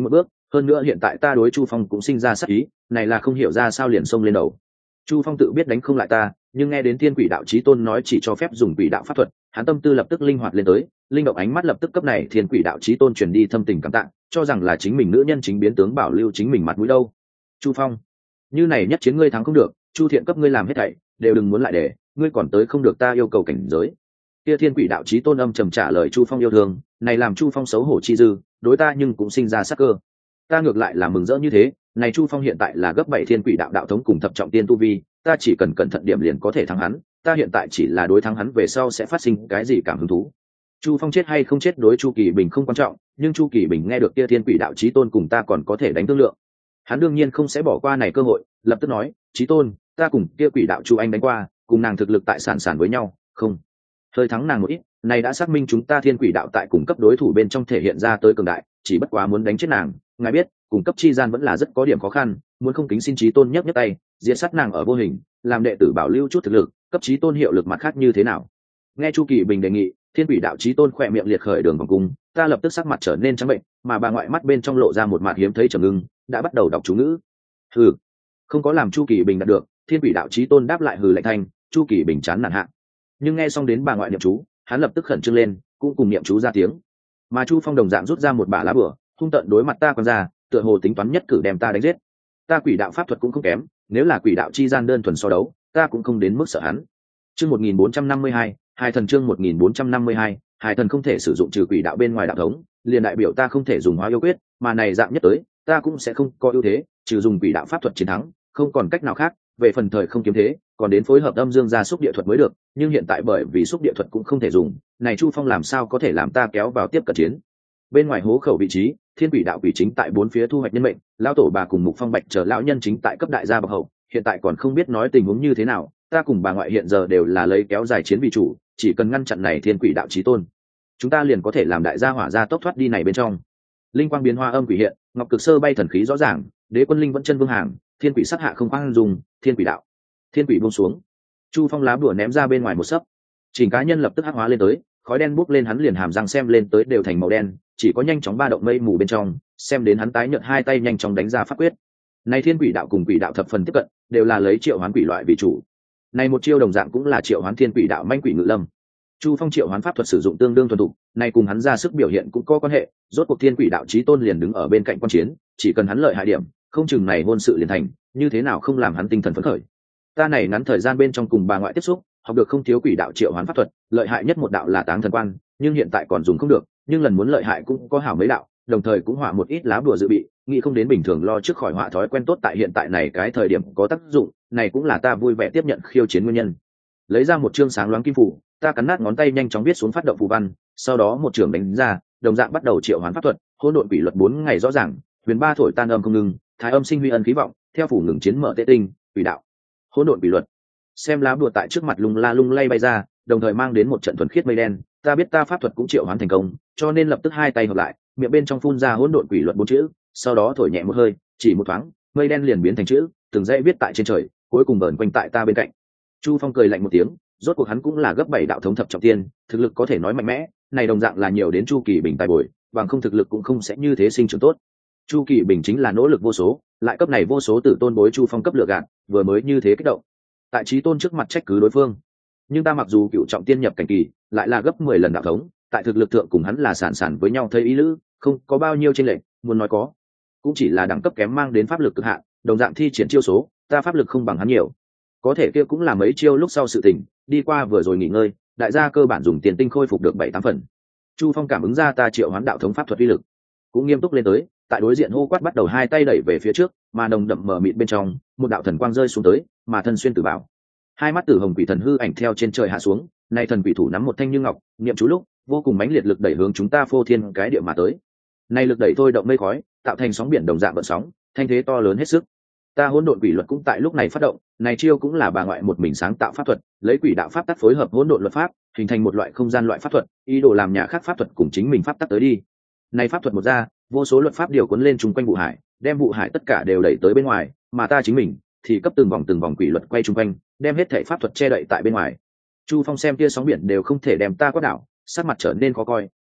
[SPEAKER 1] hơn nữa hiện tại ta đối Chu Phong cũng sinh ra sát ý, này là không hiểu ra sao liền xông lên đầu. Chu Phong tự biết đánh không lại ta, nhưng nghe đến Thiên Quỷ Đạo Chí Tôn nói chỉ cho phép dùng quỷ đạo pháp thuật, hắn tâm tư lập tức linh hoạt lên tới, linh động ánh mắt lập tức cấp này Thiên Quỷ Đạo Chí Tôn truyền đi thâm tình cảm tạ, cho rằng là chính mình nữ nhân chính biến tướng bảo lưu chính mình mặt mũi đâu. Chu Phong, như này nhất chiến ngươi thắng không được, Chu Thiện cấp ngươi làm hết thảy, đều đừng muốn lại để, ngươi còn tới không được ta yêu cầu cảnh giới. Kia Thiên Quỷ Đạo Chí Tôn âm trầm trả lời Chu Phong yêu thương, này làm Chu Phong xấu hổ chi dư, đối ta nhưng cũng sinh ra sắc cơ. Ta ngược lại là mừng rỡ như thế, này Chu Phong hiện tại là gấp 7 Thiên Quỷ Đạo đạo thống cùng thập trọng tiên tu vi, ta chỉ cần cẩn thận điểm liền có thể thắng hắn, ta hiện tại chỉ là đối thắng hắn về sau sẽ phát sinh cái gì cảm hứng thú. Chu Phong chết hay không chết đối Chu Kỳ Bình không quan trọng, nhưng Chu Kỳ Bình nghe được kia Thiên Quỷ Đạo Chí Tôn cùng ta còn có thể đánh thương lượng, hắn đương nhiên không sẽ bỏ qua này cơ hội, lập tức nói, Chí Tôn, ta cùng kia Quỷ Đạo Chu anh đánh qua, cùng nàng thực lực tại sản với nhau, không hơi thắng nàng một ít, này đã xác minh chúng ta Thiên Quỷ Đạo tại cùng cấp đối thủ bên trong thể hiện ra tới cường đại, chỉ bất quá muốn đánh chết nàng, ngài biết, cùng cấp chi gian vẫn là rất có điểm khó khăn, muốn không kính xin Chí Tôn nhấc tay, diệt sát nàng ở vô hình, làm đệ tử bảo lưu chút thực lực, cấp Chí Tôn hiệu lực mặt khác như thế nào. Nghe Chu Kỳ Bình đề nghị, Thiên Quỷ Đạo Chí Tôn khỏe miệng liệt khởi đường vòng cung, ta lập tức sắc mặt trở nên trắng bệnh, mà bà ngoại mắt bên trong lộ ra một mặt hiếm thấy trầm ngưng, đã bắt đầu đọc chú ngữ. Hừ, không có làm Chu Kỳ Bình đạt được, Thiên Quỷ Đạo Chí Tôn đáp lại hừ lạnh thanh, Chu Kỳ Bình chán nản hạ. Nhưng nghe xong đến bà ngoại niệm chú, hắn lập tức khẩn trương lên, cũng cùng niệm chú ra tiếng. Mà Chu Phong đồng dạng rút ra một bả lá bùa, hung tợn đối mặt ta quan ra, tựa hồ tính toán nhất cử đem ta đánh giết. Ta quỷ đạo pháp thuật cũng không kém, nếu là quỷ đạo chi gian đơn thuần so đấu, ta cũng không đến mức sợ hắn. Chương 1452, Hải thần chương 1452, Hải thần không thể sử dụng trừ quỷ đạo bên ngoài đạo thống, liền đại biểu ta không thể dùng hóa yêu quyết, mà này dạng nhất tới, ta cũng sẽ không có ưu thế, trừ dùng quỷ đạo pháp thuật chiến thắng, không còn cách nào khác, về phần thời không kiếm thế, còn đến phối hợp âm dương gia xúc địa thuật mới được, nhưng hiện tại bởi vì xúc địa thuật cũng không thể dùng, này Chu Phong làm sao có thể làm ta kéo vào tiếp cận chiến. Bên ngoài hố khẩu vị trí, Thiên Quỷ Đạo quỷ chính tại bốn phía thu hoạch nhân mệnh, lão tổ bà cùng Mục Phong Bạch chờ lão nhân chính tại cấp đại gia bậc hậu, hiện tại còn không biết nói tình huống như thế nào, ta cùng bà ngoại hiện giờ đều là lấy kéo dài chiến vì chủ, chỉ cần ngăn chặn này Thiên Quỷ Đạo chí tôn, chúng ta liền có thể làm đại gia hỏa ra tốc thoát đi này bên trong. Linh quang biến hoa âm quỷ hiện, ngọc cực sơ bay thần khí rõ ràng, đế quân linh vẫn chân vương hàng, thiên quỷ sát hạ không khoan dùng, thiên quỷ đạo. Thiên quỷ buông xuống, Chu Phong lá bùa ném ra bên ngoài một sấp, chỉnh cá nhân lập tức hắc hóa lên tới, khói đen bốc lên, hắn liền hàm răng xem lên tới đều thành màu đen, chỉ có nhanh chóng ba động mây mù bên trong, xem đến hắn tái nhợt hai tay nhanh chóng đánh ra pháp quyết. Này Thiên Quỷ Đạo cùng Quỷ Đạo thập phần tiếp cận, đều là lấy triệu hoán quỷ loại vì chủ. Này một chiêu đồng dạng cũng là triệu hoán Thiên Quỷ Đạo manh quỷ ngự lâm. Chu Phong triệu hoán pháp thuật sử dụng tương đương thuần thục, này cùng hắn ra sức biểu hiện cũng có quan hệ, rốt cuộc Thiên Quỷ Đạo chí tôn liền đứng ở bên cạnh quan chiến, chỉ cần hắn lợi hại điểm, không chừng này hôn sự liền thành, như thế nào không làm hắn tinh thần phấn khởi. Ta này ngắn thời gian bên trong cùng bà ngoại tiếp xúc, học được không thiếu quỷ đạo triệu hoán pháp thuật, lợi hại nhất một đạo là Táng Thần Quan, nhưng hiện tại còn dùng không được, nhưng lần muốn lợi hại cũng có hảo mấy đạo, đồng thời cũng họa một ít lá bùa dự bị, nghĩ không đến bình thường lo trước khỏi họa thói quen tốt tại hiện tại này cái thời điểm có tác dụng, này cũng là ta vui vẻ tiếp nhận khiêu chiến nguyên nhân. Lấy ra một chương sáng loáng kim phù, ta cắn nát ngón tay nhanh chóng viết xuống phát động phù văn, sau đó một trường đánh ra, đồng dạng bắt đầu triệu hoán pháp thuật, hỗn độn quỷ luật 4 ngày rõ ràng, huyền ba thổi tan âm không ngừng, thái âm sinh huy ân khí vọng, theo phủ ngừng chiến mở tế tinh, quỷ đạo, hỗn độn quỷ luật. Xem lá bùa tại trước mặt lung la lung lay bay ra, đồng thời mang đến một trận thuần khiết mây đen, ta biết ta pháp thuật cũng triệu hoán thành công, cho nên lập tức hai tay hợp lại, miệng bên trong phun ra hỗn độn quỷ luật 4 chữ, sau đó thổi nhẹ một hơi, chỉ một thoáng, mây đen liền biến thành chữ, từng dãy viết tại trên trời, cuối cùng vờn quanh tại ta bên cạnh. Chu Phong cười lạnh một tiếng, rốt cuộc hắn cũng là gấp 7 đạo thống thập trọng tiên, thực lực có thể nói mạnh mẽ, này đồng dạng là nhiều đến Chu Kỳ Bình tài bồi, bằng không thực lực cũng không sẽ như thế sinh trưởng tốt. Chu Kỳ Bình chính là nỗ lực vô số, lại cấp này vô số tử tôn bối Chu Phong cấp lựa gạt, vừa mới như thế kích động. Tại chí tôn trước mặt trách cứ đối phương, nhưng ta mặc dù cựu trọng tiên nhập cảnh kỳ, lại là gấp 10 lần đạo thống, tại thực lực thượng cùng hắn là sản với nhau thấy ý lữ, không có bao nhiêu chênh lệch, muốn nói có, cũng chỉ là đẳng cấp kém mang đến pháp lực cực hạn, đồng dạng thi triển chiêu số, ta pháp lực không bằng hắn nhiều. Có thể kia cũng là mấy chiêu lúc sau sự tình, đi qua vừa rồi nghỉ ngơi, đại gia cơ bản dùng tiền tinh khôi phục được 7-8 phần. Chu Phong cảm ứng ra ta triệu hoán đạo thống pháp thuật uy lực, cũng nghiêm túc lên tới, tại đối diện hô quát bắt đầu hai tay đẩy về phía trước, mà nồng đậm mờ mịt bên trong, một đạo thần quang rơi xuống tới, mà thân xuyên tử bảo. Hai mắt tử hồng quỷ thần hư ảnh theo trên trời hạ xuống, nay thần quỷ thủ nắm một thanh như ngọc, niệm chú lúc, vô cùng mãnh liệt lực đẩy hướng chúng ta phô thiên cái địa mà tới. Nay lực đẩy thôi động mây khói, tạo thành sóng biển đồng dạng gợn sóng, thanh thế to lớn hết sức. Ta hỗn độn quỷ luật cũng tại lúc này phát động, này chiêu cũng là bà ngoại một mình sáng tạo pháp thuật, lấy quỷ đạo pháp tắc phối hợp hỗn độn luật pháp, hình thành một loại không gian loại pháp thuật, ý đồ làm nhà khác pháp thuật cùng chính mình pháp tắc tới đi. Này pháp thuật một ra, vô số luật pháp điều cuốn lên chung quanh vụ hải, đem vụ hải tất cả đều đẩy tới bên ngoài, mà ta chính mình thì cấp từng vòng quỷ luật quay chung quanh, đem hết thảy pháp thuật che đậy tại bên ngoài. Chu Phong xem kia sóng biển đều không thể đem ta quát đảo, sắc mặt trở nên khó coi,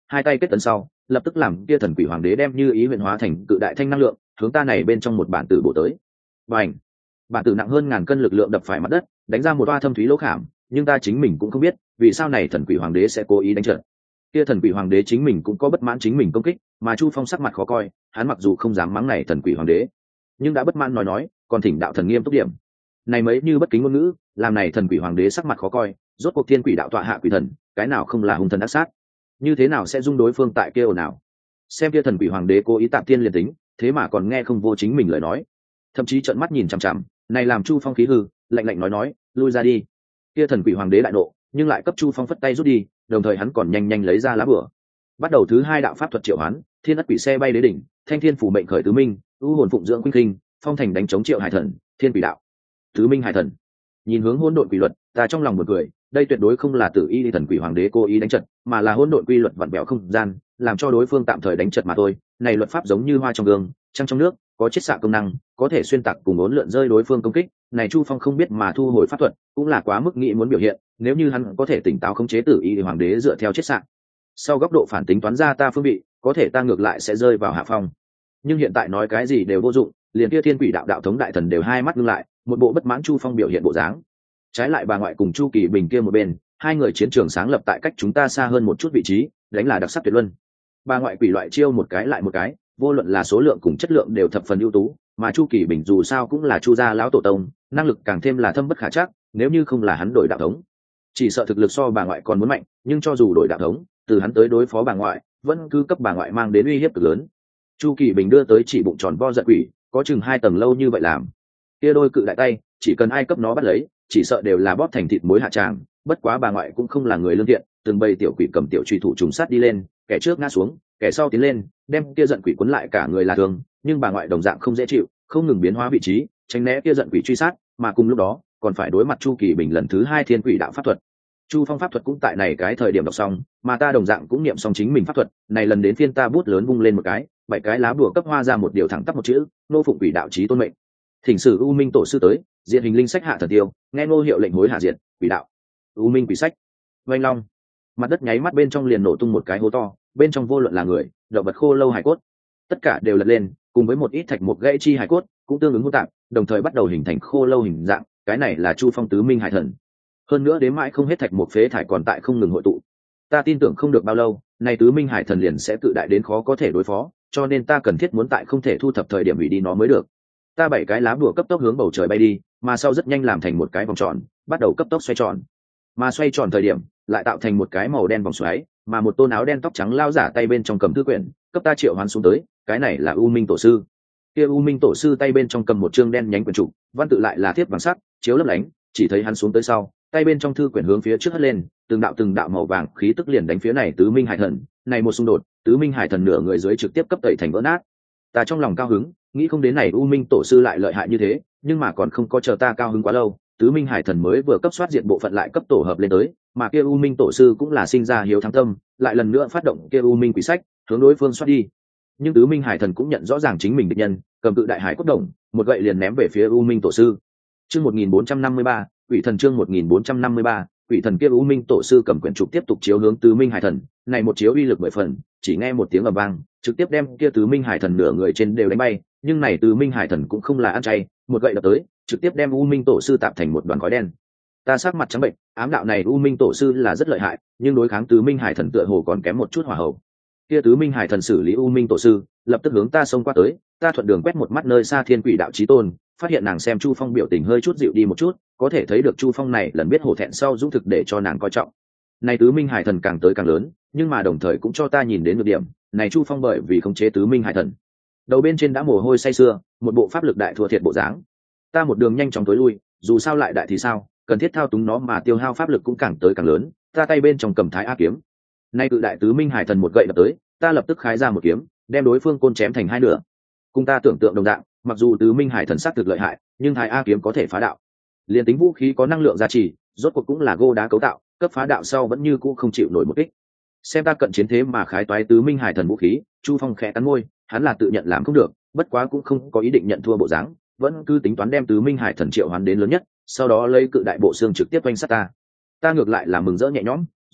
[SPEAKER 1] hai tay kết tấn sau lập tức làm kia thần quỷ hoàng đế đem như ý huyện hóa thành cự đại thanh năng lượng hướng ta này bên trong một bản tử bổ tới. Và ảnh bản tử nặng hơn ngàn cân lực lượng đập phải mặt đất, đánh ra một toa thâm thúy lỗ khảm, nhưng ta chính mình cũng không biết vì sao này thần quỷ hoàng đế sẽ cố ý đánh trận. Kia thần quỷ hoàng đế chính mình cũng có bất mãn chính mình công kích, mà Chu Phong sắc mặt khó coi, hắn mặc dù không dám mắng này thần quỷ hoàng đế, nhưng đã bất mãn nói, còn thỉnh đạo thần nghiêm túc điểm. Này mấy như bất kính ngôn ngữ, làm này thần quỷ hoàng đế sắc mặt khó coi, rốt cuộc thiên quỷ đạo tọa hạ quỷ thần, cái nào không là hung thần ác sát, như thế nào sẽ dung đối phương tại kia ồn ào. Xem kia thần quỷ hoàng đế cố ý tạm tiên liền tính, thế mà còn nghe không vô chính mình lời nói, thậm chí trợn mắt nhìn chằm chằm, này làm Chu Phong khí hư, lạnh lạnh nói, lui ra đi. Kia thần quỷ hoàng đế đại nộ, nhưng lại cấp Chu Phong phất tay rút đi, đồng thời hắn còn nhanh nhanh lấy ra lá bùa, bắt đầu thứ hai đạo pháp thuật triệu hoán, thiên ất quỷ xe bay đế đỉnh, thanh thiên phủ mệnh khởi tứ minh, u hồn phụng dưỡng khuynh khinh, phong thành đánh chống triệu hải thần, thiên quỷ đạo, tứ minh hải thần. Nhìn hướng hỗn độn quỷ luật, ta trong lòng một cười, đây tuyệt đối không là tự y thần quỷ hoàng đế cố ý đánh trận, mà là hỗn độn quy luật vặn vẹo không gian, làm cho đối phương tạm thời đánh trận mà thôi. Này luật pháp giống như hoa trong gương, trăng trong nước, có chiết xạ công năng, có thể xuyên tạc cùng ốn lượn rơi đối phương công kích. Này Chu Phong không biết mà thu hồi pháp thuật, cũng là quá mức nghĩ muốn biểu hiện. Nếu như hắn có thể tỉnh táo khống chế tự y hoàng đế dựa theo chiết xạ, sau góc độ phản tính toán ra ta phương vị, có thể ta ngược lại sẽ rơi vào hạ phong. Nhưng hiện tại nói cái gì đều vô dụng, liền kia thiên quỷ đạo đạo thống đại thần đều hai mắt ngưng lại, một bộ bất mãn Chu Phong biểu hiện bộ dáng. Trái lại bà ngoại cùng Chu Kỳ Bình kia một bên, hai người chiến trường sáng lập tại cách chúng ta xa hơn một chút vị trí, đánh là đặc sắc tuyệt luân. Bà ngoại quỷ loại chiêu một cái lại một cái, vô luận là số lượng cùng chất lượng đều thập phần ưu tú, mà Chu Kỳ Bình dù sao cũng là Chu gia lão tổ tông, năng lực càng thêm là thâm bất khả trắc, nếu như không là hắn đổi đạo thống, chỉ sợ thực lực so bà ngoại còn muốn mạnh, nhưng cho dù đổi đạo thống, từ hắn tới đối phó bà ngoại, vẫn cứ cấp bà ngoại mang đến uy hiếp cực lớn. Chu Kỳ Bình đưa tới chỉ bụng tròn vo giận quỷ, có chừng 2 tầng lâu như vậy làm. Kia đôi cự đại tay, chỉ cần ai cấp nó bắt lấy, chỉ sợ đều là bóp thành thịt muối hạ tràng. Bất quá bà ngoại cũng không là người lương thiện, từng bầy tiểu quỷ cầm tiểu truy thủ trùng sát đi lên, kẻ trước ngã xuống, kẻ sau tiến lên, đem kia giận quỷ cuốn lại cả người là thương. Nhưng bà ngoại đồng dạng không dễ chịu, không ngừng biến hóa vị trí, tránh né kia giận quỷ truy sát, mà cùng lúc đó còn phải đối mặt Chu Kỳ Bình lần thứ 2 thiên quỷ đạo pháp thuật. Chu Phong pháp thuật cũng tại này cái thời điểm đọc xong, mà ta đồng dạng cũng niệm xong chính mình pháp thuật, này lần đến phiên ta bút lớn vung lên một cái, 7 cái lá bùa cấp hoa ra một điều thẳng tắp một chữ, nô phụng quỷ đạo chí tôn mệnh. Thỉnh sử U Minh tổ sư tới, diện hình linh sách hạ thần tiêu, nghe nô hiệu lệnh hối hạ diện, quỷ đạo. U Minh quỷ sách. Oanh long. Mặt đất nháy mắt bên trong liền nổ tung một cái hố to, bên trong vô luận là người, động vật khô lâu hải cốt, tất cả đều lật lên, cùng với một ít thạch mục gãy chi hải cốt, cũng tương ứng hỗn tạp, đồng thời bắt đầu hình thành khô lâu hình dạng, cái này là Chu Phong tứ minh hải thần. Hơn nữa đến mãi không hết thạch một phế thải còn tại không ngừng hội tụ, ta tin tưởng không được bao lâu này tứ minh hải thần liền sẽ tự đại đến khó có thể đối phó, cho nên ta cần thiết muốn tại không thể thu thập thời điểm hủy đi nó mới được. Ta 7 cái lá bùa cấp tốc hướng bầu trời bay đi, mà sau rất nhanh làm thành một cái vòng tròn, bắt đầu cấp tốc xoay tròn, mà xoay tròn thời điểm lại tạo thành một cái màu đen vòng xoáy, mà một tôn áo đen tóc trắng lao giả tay bên trong cầm thư quyển cấp ta triệu hoán xuống tới, cái này là U Minh tổ sư. Kia U Minh tổ sư tay bên trong cầm một chương đen nhánh quyển trục, văn tự lại là thiết vàng sắc chiếu lấp lánh, chỉ thấy hắn xuống tới sau, tay bên trong thư quyển hướng phía trước hất lên, từng đạo màu vàng khí tức liền đánh phía này tứ minh hải thần. Này một xung đột, tứ minh hải thần nửa người dưới trực tiếp cấp tẩy thành vỡ nát. Ta trong lòng cao hứng, nghĩ không đến này U Minh tổ sư lại lợi hại như thế, nhưng mà còn không có chờ ta cao hứng quá lâu, tứ minh hải thần mới vừa cấp soát diện bộ phận lại cấp tổ hợp lên tới, mà kia U Minh tổ sư cũng là sinh ra hiếu thắng tâm, lại lần nữa phát động kia U Minh quỷ sách, hướng đối phương soát đi. Nhưng tứ minh hải thần cũng nhận rõ ràng chính mình địch nhân, cầm cự đại hải cốt đồng, một gậy liền ném về phía U Minh tổ sư. Chương 1453, quỷ thần chương 1453, quỷ thần kia U Minh tổ sư cầm quyển trục tiếp tục chiếu hướng tứ minh hải thần, này một chiếu uy lực 10 phần, chỉ nghe một tiếng ầm vang, trực tiếp đem kia tứ minh hải thần nửa người trên đều đánh bay, nhưng này tứ minh hải thần cũng không là ăn chay, một gậy đập tới, trực tiếp đem U Minh tổ sư tạp thành một đoàn khói đen. Ta sắc mặt trắng bệnh, ám đạo này U Minh tổ sư là rất lợi hại, nhưng đối kháng tứ minh hải thần tựa hồ còn kém một chút hỏa hậu. Kia tứ minh hải thần xử lý U Minh tổ sư, lập tức hướng ta xông qua tới, ta thuận đường quét một mắt nơi xa thiên quỷ đạo chí tôn, phát hiện nàng xem Chu Phong biểu tình hơi chút dịu đi một chút, có thể thấy được Chu Phong này lần biết hổ thẹn sau dũng thực để cho nàng coi trọng. Này tứ minh hải thần càng tới càng lớn, nhưng mà đồng thời cũng cho ta nhìn đến một điểm, này Chu Phong bởi vì khống chế tứ minh hải thần, đầu bên trên đã mồ hôi say sưa, một bộ pháp lực đại thua thiệt bộ dáng. Ta một đường nhanh chóng tối lui, dù sao lại đại thì sao, cần thiết thao túng nó mà tiêu hao pháp lực cũng càng tới càng lớn. Ta tay bên trong cầm Thái A kiếm, nay cự đại tứ minh hải thần một gậy đập tới, ta lập tức khái ra một kiếm, đem đối phương côn chém thành 2 nửa. Cùng ta tưởng tượng đồng dạng, mặc dù tứ minh hải thần sắc thực lợi hại, nhưng Thái A kiếm có thể phá đạo, liền tính vũ khí có năng lượng gia trì, rốt cuộc cũng là gô đá cấu tạo, cấp phá đạo sau vẫn như cũ không chịu nổi một kích. Xem ta cận chiến thế mà khái toái tứ minh hải thần vũ khí, Chu Phong khẽ cắn môi, hắn là tự nhận làm không được, bất quá cũng không có ý định nhận thua bộ dáng, vẫn cứ tính toán đem tứ minh hải thần triệu hoán đến lớn nhất, sau đó lấy cự đại bộ xương trực tiếp oanh sát ta. Ta ngược lại là mừng rỡ nhẹ nhõm,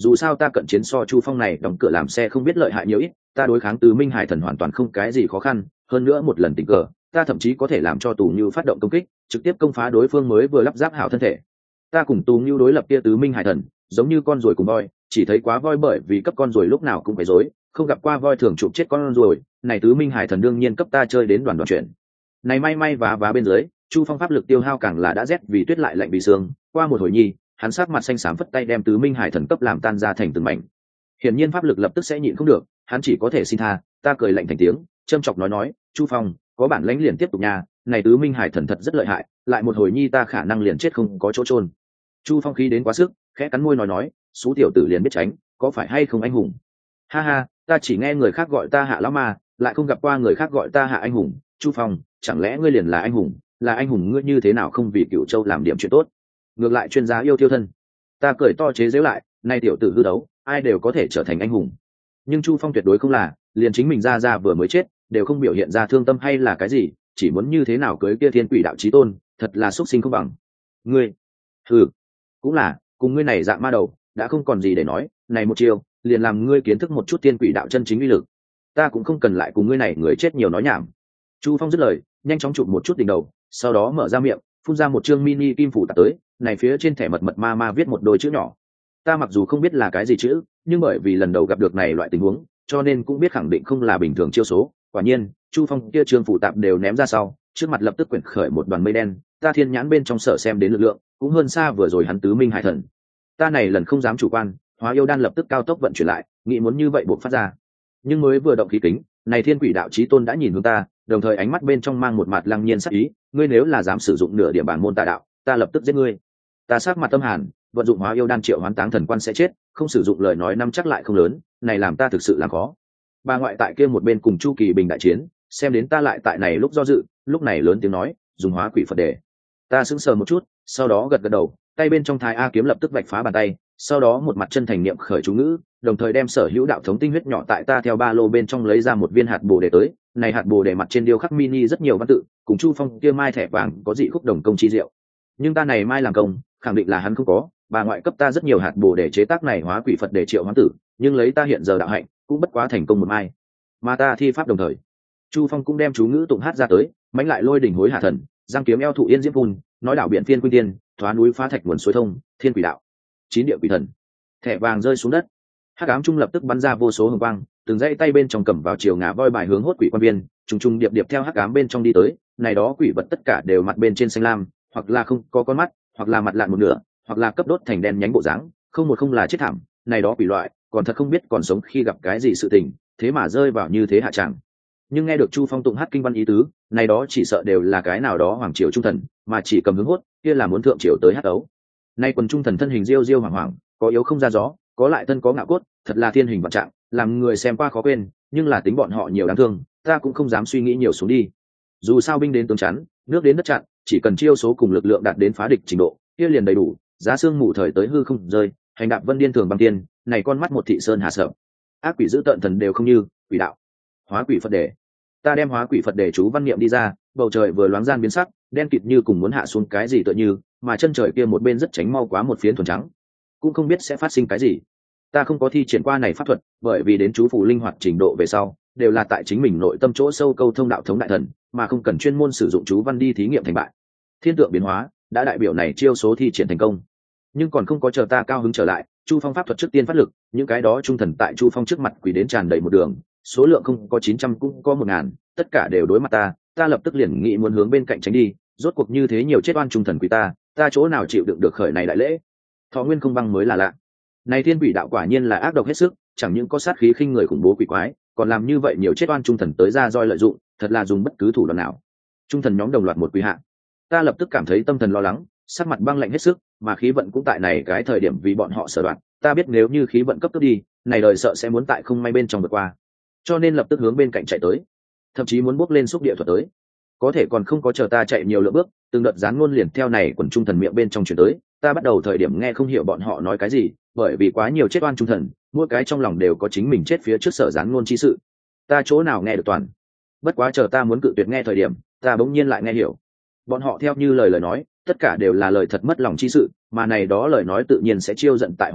[SPEAKER 1] dù sao ta cận chiến so Chu Phong này đóng cửa làm xe không biết lợi hại nhiều ít, ta đối kháng Tứ Minh Hải Thần hoàn toàn không cái gì khó khăn, hơn nữa một lần tình cờ, ta thậm chí có thể làm cho Tù Như phát động công kích, trực tiếp công phá đối phương mới vừa lắp ráp hảo thân thể. Ta cùng Tù Như đối lập kia Tứ Minh Hải Thần, giống như con ruồi cùng voi, chỉ thấy quá voi bởi vì cấp con ruồi lúc nào cũng phải rối, không gặp qua voi thường chụp chết con ruồi, này Tứ Minh Hải Thần đương nhiên cấp ta chơi đến đoàn đoàn chuyện. Này may may vá bên dưới, Chu Phong pháp lực tiêu hao càng là đã rét vì tuyết lại lạnh vì xương, qua một hồi nhi, hắn sắc mặt xanh xám phất tay đem Tứ Minh Hải Thần cấp làm tan ra thành từng mảnh. Hiển nhiên pháp lực lập tức sẽ nhịn không được, hắn chỉ có thể xin tha. Ta cười lạnh thành tiếng, châm chọc nói, Chu Phong, có bản lãnh liền tiếp tục nha, này Tứ Minh Hải Thần thật rất lợi hại, lại một hồi nhi ta khả năng liền chết không có chỗ chôn. Chu Phong khí đến quá sức, khẽ cắn môi nói, xú tiểu tử liền biết tránh, có phải hay không anh hùng? Ha ha, ta chỉ nghe người khác gọi ta Hạ lão ma, lại không gặp qua người khác gọi ta Hạ anh hùng. Chu Phong, chẳng lẽ ngươi liền là anh hùng? Là anh hùng ngươi như thế nào không vì Cửu Châu làm điểm chuyện tốt? Ngược lại chuyên gia yêu tiêu thân. Ta cười to chế giễu lại, nay tiểu tử hư đấu, ai đều có thể trở thành anh hùng, nhưng Chu Phong tuyệt đối không là, liền chính mình ra vừa mới chết đều không biểu hiện ra thương tâm hay là cái gì, chỉ muốn như thế nào cưới kia thiên quỷ đạo chí tôn, thật là xuất sinh không bằng. Ngươi, cũng là, cùng ngươi này dạng ma đầu, đã không còn gì để nói, này một chiều, liền làm ngươi kiến thức một chút thiên quỷ đạo chân chính uy lực. Ta cũng không cần lại cùng ngươi này người chết nhiều nói nhảm. Chu Phong dứt lời, nhanh chóng chụp một chút đỉnh đầu, sau đó mở ra miệng, phun ra một chương mini kim phủ tạp tới, này phía trên thẻ mật ma viết một đôi chữ nhỏ. Ta mặc dù không biết là cái gì chữ, nhưng bởi vì lần đầu gặp được này loại tình huống, cho nên cũng biết khẳng định không là bình thường chiêu số. Quả nhiên, Chu Phong kia trương phủ tạp đều ném ra sau, trước mặt lập tức quyển khởi một đoàn mây đen, ta thiên nhãn bên trong sở xem đến lực lượng, cũng hơn xa vừa rồi hắn Tứ Minh Hải Thần. Ta này lần không dám chủ quan, Hóa Yêu Đan lập tức cao tốc vận chuyển lại, nghĩ muốn như vậy buộc phát ra. Nhưng mới vừa động khí kính, này thiên quỷ đạo chí tôn đã nhìn hướng ta, đồng thời ánh mắt bên trong mang một mặt lăng nhiên sắc ý, ngươi nếu là dám sử dụng nửa điểm bản môn tà đạo, ta lập tức giết ngươi. Ta sắc mặt tâm hàn, vận dụng Hóa Yêu Đan triệu hoán táng thần quan sẽ chết, không sử dụng lời nói năm chắc lại không lớn, này làm ta thực sự làm khó. Bà ngoại tại kia một bên cùng Chu Kỳ Bình đại chiến, xem đến ta lại tại này lúc do dự, lúc này lớn tiếng nói, dùng hóa quỷ Phật để. Ta sững sờ một chút, sau đó gật đầu, tay bên trong Thái A kiếm lập tức vạch phá bàn tay, sau đó một mặt chân thành niệm khởi chú ngữ, đồng thời đem sở hữu đạo thống tinh huyết nhỏ tại ta theo ba lô bên trong lấy ra một viên hạt bồ đề tới, này hạt bồ đề mặt trên điêu khắc mini rất nhiều văn tự, cùng Chu Phong kia mai thẻ vàng có dị khúc đồng công chi diệu. Nhưng ta này mai làm công, khẳng định là hắn không có, bà ngoại cấp ta rất nhiều hạt bồ để chế tác này hóa quỷ Phật để triệu hoán tử, nhưng lấy ta hiện giờ đạo hạnh, cũng bất quá thành công một mai. Mà ta thi pháp đồng thời, Chu Phong cũng đem chú ngữ tụng hát ra tới, mãnh lại lôi đỉnh hối hạ thần, giang kiếm eo thụ yên diễm phun, nói đảo biển phiên quyên tiên, thoá núi phá thạch nguồn suối thông, thiên quỷ đạo, chín địa quỷ thần. Thẻ vàng rơi xuống đất, hắc ám trung lập tức bắn ra vô số hồng quang, từng dãy tay bên trong cầm vào chiều ngả voi bài hướng hốt quỷ quan viên, trùng trùng điệp điệp theo hắc ám bên trong đi tới, này đó quỷ vật tất cả đều mặt bên trên xanh lam, hoặc là không có con mắt, hoặc là mặt lạn một nửa, hoặc là cấp đốt thành đen nhánh bộ dáng, không một không là chết thảm. Này đó quỷ loại, còn thật không biết còn sống khi gặp cái gì sự tình, thế mà rơi vào như thế hạ trạng. Nhưng nghe được Chu Phong tụng hát kinh văn ý tứ, này đó chỉ sợ đều là cái nào đó hoàng triều trung thần, mà chỉ cầm hướng hốt, kia là muốn thượng triều tới hát ấu. Nay quần trung thần thân hình diêu diêu hoàng hoàng, có yếu không ra gió, có lại thân có ngạo cốt, thật là thiên hình vạn trạng, làm người xem qua khó quên, nhưng là tính bọn họ nhiều đáng thương, ta cũng không dám suy nghĩ nhiều xuống đi. Dù sao binh đến tướng chắn, nước đến đất chặn, chỉ cần chiêu số cùng lực lượng đạt đến phá địch trình độ, kia liền đầy đủ, giá xương mù thời tới hư không rơi, hành đạp vân điên thường bằng tiên, này con mắt một thị sơn hà sợ. Ác quỷ giữ tận thần đều không như, quỷ đạo. Hóa quỷ Phật đề. Ta đem hóa quỷ Phật đề chú văn niệm đi ra, bầu trời vừa loáng gian biến sắc, đen kịt như cùng muốn hạ xuống cái gì tựa như, mà chân trời kia một bên rất tránh mau quá một phiến thuần trắng, cũng không biết sẽ phát sinh cái gì. Ta không có thi triển qua này pháp thuật, bởi vì đến chú phù linh hoạt trình độ về sau, đều là tại chính mình nội tâm chỗ sâu câu thông đạo thống đại thần, mà không cần chuyên môn sử dụng chú văn đi thí nghiệm thành bại. Thiên tượng biến hóa đã đại biểu này chiêu số thi triển thành công, nhưng còn không có chờ ta cao hứng trở lại, Chu Phong pháp thuật trước tiên phát lực, những cái đó trung thần tại Chu Phong trước mặt quỳ đến tràn đầy một đường, số lượng không có 900 cũng có 1000, tất cả đều đối mặt ta lập tức liền nghĩ muốn hướng bên cạnh tránh đi, rốt cuộc như thế nhiều chết oan trung thần quỳ ta chỗ nào chịu đựng được khởi này đại lễ. Thọ nguyên không băng mới là lạ. Này thiên quỷ đạo quả nhiên là ác độc hết sức, chẳng những có sát khí khinh người khủng bố quỷ quái, còn làm như vậy nhiều chết oan trung thần tới ra roi lợi dụng, thật là dùng bất cứ thủ đoạn nào. Trung thần nhóm đồng loạt một quỳ hạ. Ta lập tức cảm thấy tâm thần lo lắng, sắc mặt băng lạnh hết sức, mà khí vận cũng tại này cái thời điểm vì bọn họ sở đoạn, ta biết nếu như khí vận cấp tốc đi, này đời sợ sẽ muốn tại không may bên trong vượt qua, cho nên lập tức hướng bên cạnh chạy tới, thậm chí muốn bước lên xúc địa thuật tới. Có thể còn không có chờ ta chạy nhiều lượng bước, từng đợt gián ngôn liền theo này quần trung thần miệng bên trong truyền tới, ta bắt đầu thời điểm nghe không hiểu bọn họ nói cái gì, bởi vì quá nhiều chết oan trung thần, mỗi cái trong lòng đều có chính mình chết phía trước sở gián ngôn chi sự, ta chỗ nào nghe được toàn. Bất quá chờ ta muốn cự tuyệt nghe thời điểm, ta bỗng nhiên lại nghe hiểu. Bọn họ theo như lời nói, tất cả đều là lời thật mất lòng chi sự, mà này đó lời nói tự nhiên sẽ chiêu giận tại hoàng đế,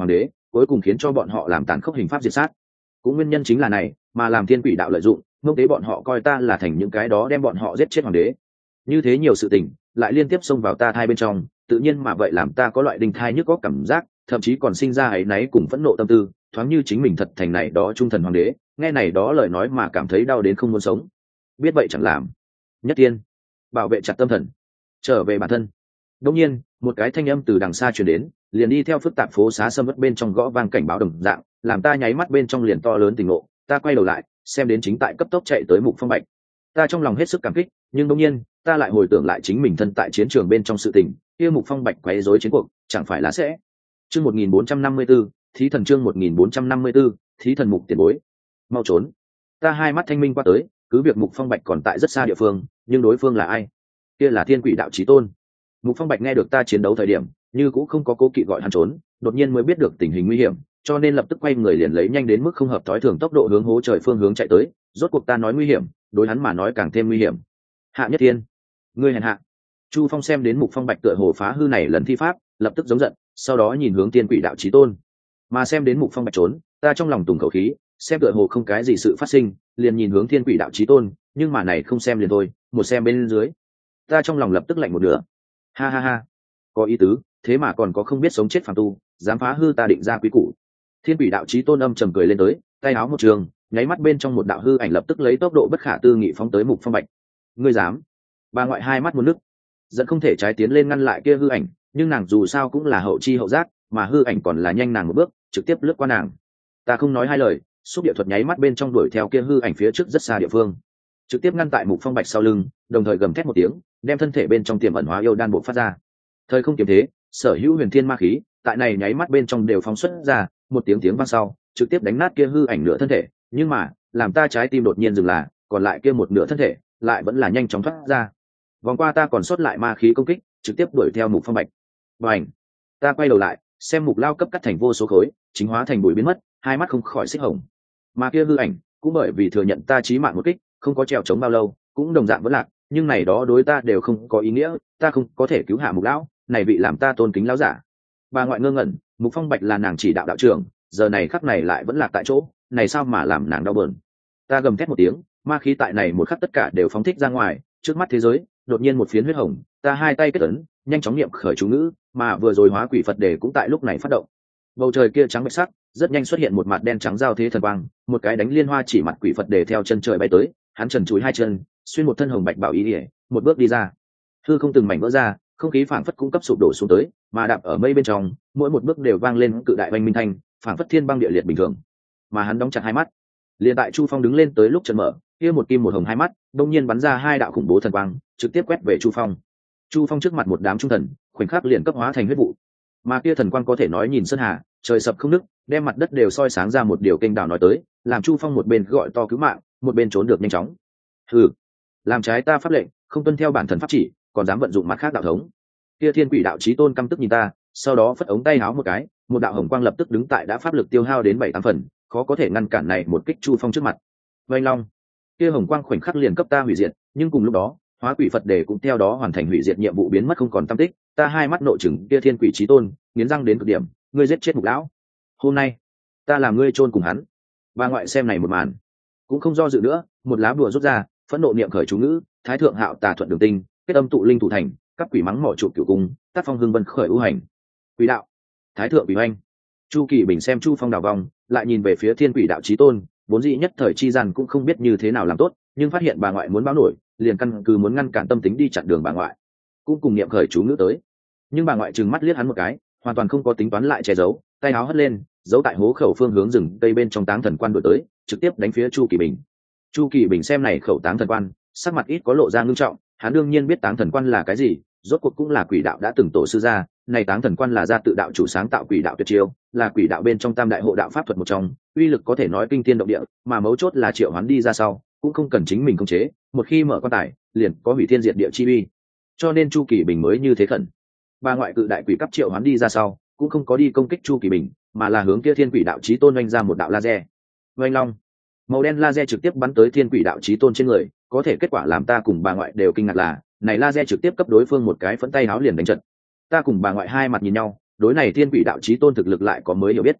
[SPEAKER 1] cuối cùng khiến cho bọn họ làm tàn khốc hình pháp diệt sát. Cũng nguyên nhân chính là này mà làm thiên quỷ đạo lợi dụng mông tế bọn họ coi ta là thành những cái đó đem bọn họ giết chết hoàng đế. Như thế nhiều sự tình lại liên tiếp xông vào ta thai bên trong, tự nhiên mà vậy làm ta có loại đinh thai nhức có cảm giác, thậm chí còn sinh ra áy náy cùng phẫn nộ tâm tư, thoáng như chính mình thật thành này đó trung thần hoàng đế, nghe này đó lời nói mà cảm thấy đau đến không muốn sống. Biết vậy chẳng làm. Nhất tiên, bảo vệ chặt tâm thần, trở về bản thân. Đột nhiên, một cái thanh âm từ đằng xa truyền đến, liền đi theo phức tạp phố xá sâm uất bên trong gõ vang cảnh báo đồng dạng, làm ta nháy mắt bên trong liền to lớn tỉnh ngộ, ta quay đầu lại, xem đến chính tại cấp tốc chạy tới Mục Phong Bạch. Ta trong lòng hết sức cảm kích, nhưng đột nhiên, ta lại hồi tưởng lại chính mình thân tại chiến trường bên trong sự tình, kia Mục Phong Bạch quấy rối chiến cuộc, chẳng phải là sẽ. Chương 1454, Thí thần chương 1454, Thí thần Mục tiền bối. Mau trốn. Ta hai mắt thanh minh qua tới, cứ việc Mục Phong Bạch còn tại rất xa địa phương, nhưng đối phương là ai? Kia là Thiên Quỷ đạo chí tôn. Mục Phong Bạch nghe được ta chiến đấu thời điểm, như cũng không có cố kỵ gọi hắn trốn, đột nhiên mới biết được tình hình nguy hiểm, cho nên lập tức quay người liền lấy nhanh đến mức không hợp thói thường tốc độ hướng hố trời phương hướng chạy tới. Rốt cuộc ta nói nguy hiểm, đối hắn mà nói càng thêm nguy hiểm. Hạ Nhất Thiên, ngươi hèn hạ! Chu Phong xem đến Mục Phong Bạch tựa hồ phá hư này lần thi pháp, lập tức giống giận, sau đó nhìn hướng Thiên Quỷ đạo chí tôn. Mà xem đến Mục Phong Bạch trốn, ta trong lòng tùng khẩu khí, xem tựa hồ không cái gì sự phát sinh, liền nhìn hướng Thiên Quỷ đạo chí tôn, nhưng mà này không xem liền thôi, một xem bên dưới, ta trong lòng lập tức lạnh một nửa. Ha ha ha, có ý tứ, thế mà còn có không biết sống chết phàm tu, dám phá hư ta định ra quý củ. Thiên Quỷ đạo chí tôn âm trầm cười lên tới, tay áo một trường, nháy mắt bên trong một đạo hư ảnh lập tức lấy tốc độ bất khả tư nghị phóng tới Mục Phong Bạch. Ngươi dám? Bà ngoại hai mắt muốn nước, giận không thể trái tiến lên ngăn lại kia hư ảnh, nhưng nàng dù sao cũng là hậu chi hậu giác, mà hư ảnh còn là nhanh nàng một bước, trực tiếp lướt qua nàng. Ta không nói hai lời, xúc địa thuật nháy mắt bên trong đuổi theo kia hư ảnh phía trước rất xa địa phương, trực tiếp ngăn tại Mục Phong Bạch sau lưng, đồng thời gầm thét một tiếng, đem thân thể bên trong tiềm ẩn hóa yêu đan bộ phát ra. Thời không kiếm thế, sở hữu huyền thiên ma khí, tại này nháy mắt bên trong đều phóng xuất ra, một tiếng tiếng vang sau, trực tiếp đánh nát kia hư ảnh nửa thân thể, nhưng mà, làm ta trái tim đột nhiên dừng là, còn lại kia một nửa thân thể, lại vẫn là nhanh chóng thoát ra. Vòng qua ta còn sót lại ma khí công kích, trực tiếp đuổi theo Mục Phong Bạch. Bành! Ta quay đầu lại, xem Mục Lao cấp cắt thành vô số khối, chính hóa thành bụi biến mất, hai mắt không khỏi xích hồng. Mà kia hư ảnh, cũng bởi vì thừa nhận ta chí mạng một kích, không có trèo chống bao lâu, cũng đồng dạng vẫn lạc, nhưng này đó đối ta đều không có ý nghĩa, ta không có thể cứu hạ Mục lão, này vị làm ta tôn kính lão giả. Bà ngoại ngơ ngẩn, Mục Phong Bạch là nàng chỉ đạo đạo trưởng, giờ này khắc này lại vẫn lạc tại chỗ, này sao mà làm nàng đau buồn. Ta gầm thét một tiếng, ma khí tại này một khắc tất cả đều phóng thích ra ngoài, trước mắt thế giới, đột nhiên một phiến huyết hồng, ta hai tay kết ấn, nhanh chóng niệm khởi chú ngữ, mà vừa rồi hóa quỷ Phật đề cũng tại lúc này phát động. Bầu trời kia trắng bạch sắc, rất nhanh xuất hiện một mặt đen trắng giao thế thần quang, một cái đánh liên hoa chỉ mặt quỷ Phật đề theo chân trời bay tới, hắn trần chúi hai chân, xuyên một thân hồng bạch bảo y ỉa, một bước đi ra. Hư không từng mảnh vỡ ra, không khí phảng phất cũng cấp sụp đổ xuống tới, mà đạp ở mây bên trong, mỗi một bước đều vang lên cự đại oanh minh thanh, phảng phất thiên băng địa liệt bình thường. Mà hắn đóng chặt hai mắt. Liền tại Chu Phong đứng lên tới lúc chân mở, kia một kim một hồng hai mắt, đột nhiên bắn ra hai đạo khủng bố thần quang, trực tiếp quét về Chu Phong. Chu Phong trước mặt một đám trung thần, khoảnh khắc liền cấp hóa thành huyết vụ. Mà kia thần quang có thể nói nhìn sơn hà, trời sập không nứt, đem mặt đất đều soi sáng ra một điều kênh đào nói tới, làm Chu Phong một bên gọi to cứu mạng, một bên trốn được nhanh chóng. Hừ, làm trái ta pháp lệnh, không tuân theo bản thần pháp chỉ, còn dám vận dụng mặt khác đạo thống. Kia Thiên Quỷ đạo chí tôn căm tức nhìn ta, sau đó phất ống tay áo một cái, một đạo hồng quang lập tức đứng tại đã pháp lực tiêu hao đến 7-8 phần, khó có thể ngăn cản này một kích Chu Phong trước mặt. Vành long, kia hồng quang khoảnh khắc liền cấp ta hủy diệt, nhưng cùng lúc đó, hóa quỷ Phật đề cũng theo đó hoàn thành hủy diệt nhiệm vụ biến mất không còn tăm tích. Ta hai mắt nội trừng kia Thiên Quỷ chí tôn, nghiến răng đến cực điểm, ngươi giết chết Mục lão, hôm nay ta làm ngươi chôn cùng hắn. Bà ngoại xem này một màn, cũng không do dự nữa, một lá bùa rút ra, phẫn nộ niệm khởi chú ngữ, thái thượng hạo tà thuận đường tinh, kết âm tụ linh thủ thành, các quỷ mắng mỏ trụ cửu cung, tác phong hưng vân khởi ưu hành. Quỷ đạo, thái thượng quỷ hoành. Chu Kỳ Bình xem Chu Phong đảo vòng, lại nhìn về phía Thiên Quỷ đạo chí tôn, vốn dĩ nhất thời chi gian cũng không biết như thế nào làm tốt, nhưng phát hiện bà ngoại muốn báo nổi, liền căn cứ muốn ngăn cản tâm tính đi chặn đường bà ngoại, cũng cùng niệm khởi chú ngữ tới. Nhưng bà ngoại trừng mắt liếc hắn một cái, hoàn toàn không có tính toán lại che giấu, tay áo hất lên, giấu tại hố khẩu phương hướng rừng cây bên trong táng thần quan đuổi tới, trực tiếp đánh phía Chu Kỳ Bình. Chu Kỳ Bình xem này khẩu táng thần quan, sắc mặt ít có lộ ra ngưng trọng, hắn đương nhiên biết táng thần quan là cái gì, rốt cuộc cũng là quỷ đạo đã từng tổ sư ra, này táng thần quan là gia tự đạo chủ sáng tạo quỷ đạo tuyệt chiêu, là quỷ đạo bên trong tam đại hộ đạo pháp thuật một trong, uy lực có thể nói kinh thiên động địa, mà mấu chốt là triệu hoán đi ra sau, cũng không cần chính mình khống chế, một khi mở quan tài, liền có hủy thiên diệt địa chi uy. Cho nên Chu Kỳ Bình mới như thế khẩn. Bà ngoại cự đại quỷ cấp triệu hoán đi ra sau, cũng không có đi công kích Chu Kỳ Bình, mà là hướng kia Thiên Quỷ đạo chí tôn oanh ra một đạo laser. Oanh long, màu đen laser trực tiếp bắn tới Thiên Quỷ đạo chí tôn trên người, có thể kết quả làm ta cùng bà ngoại đều kinh ngạc là, này laser trực tiếp cấp đối phương một cái phẫn tay háo liền đánh trận. Ta cùng bà ngoại hai mặt nhìn nhau, đối này Thiên Quỷ đạo chí tôn thực lực lại có mới hiểu biết.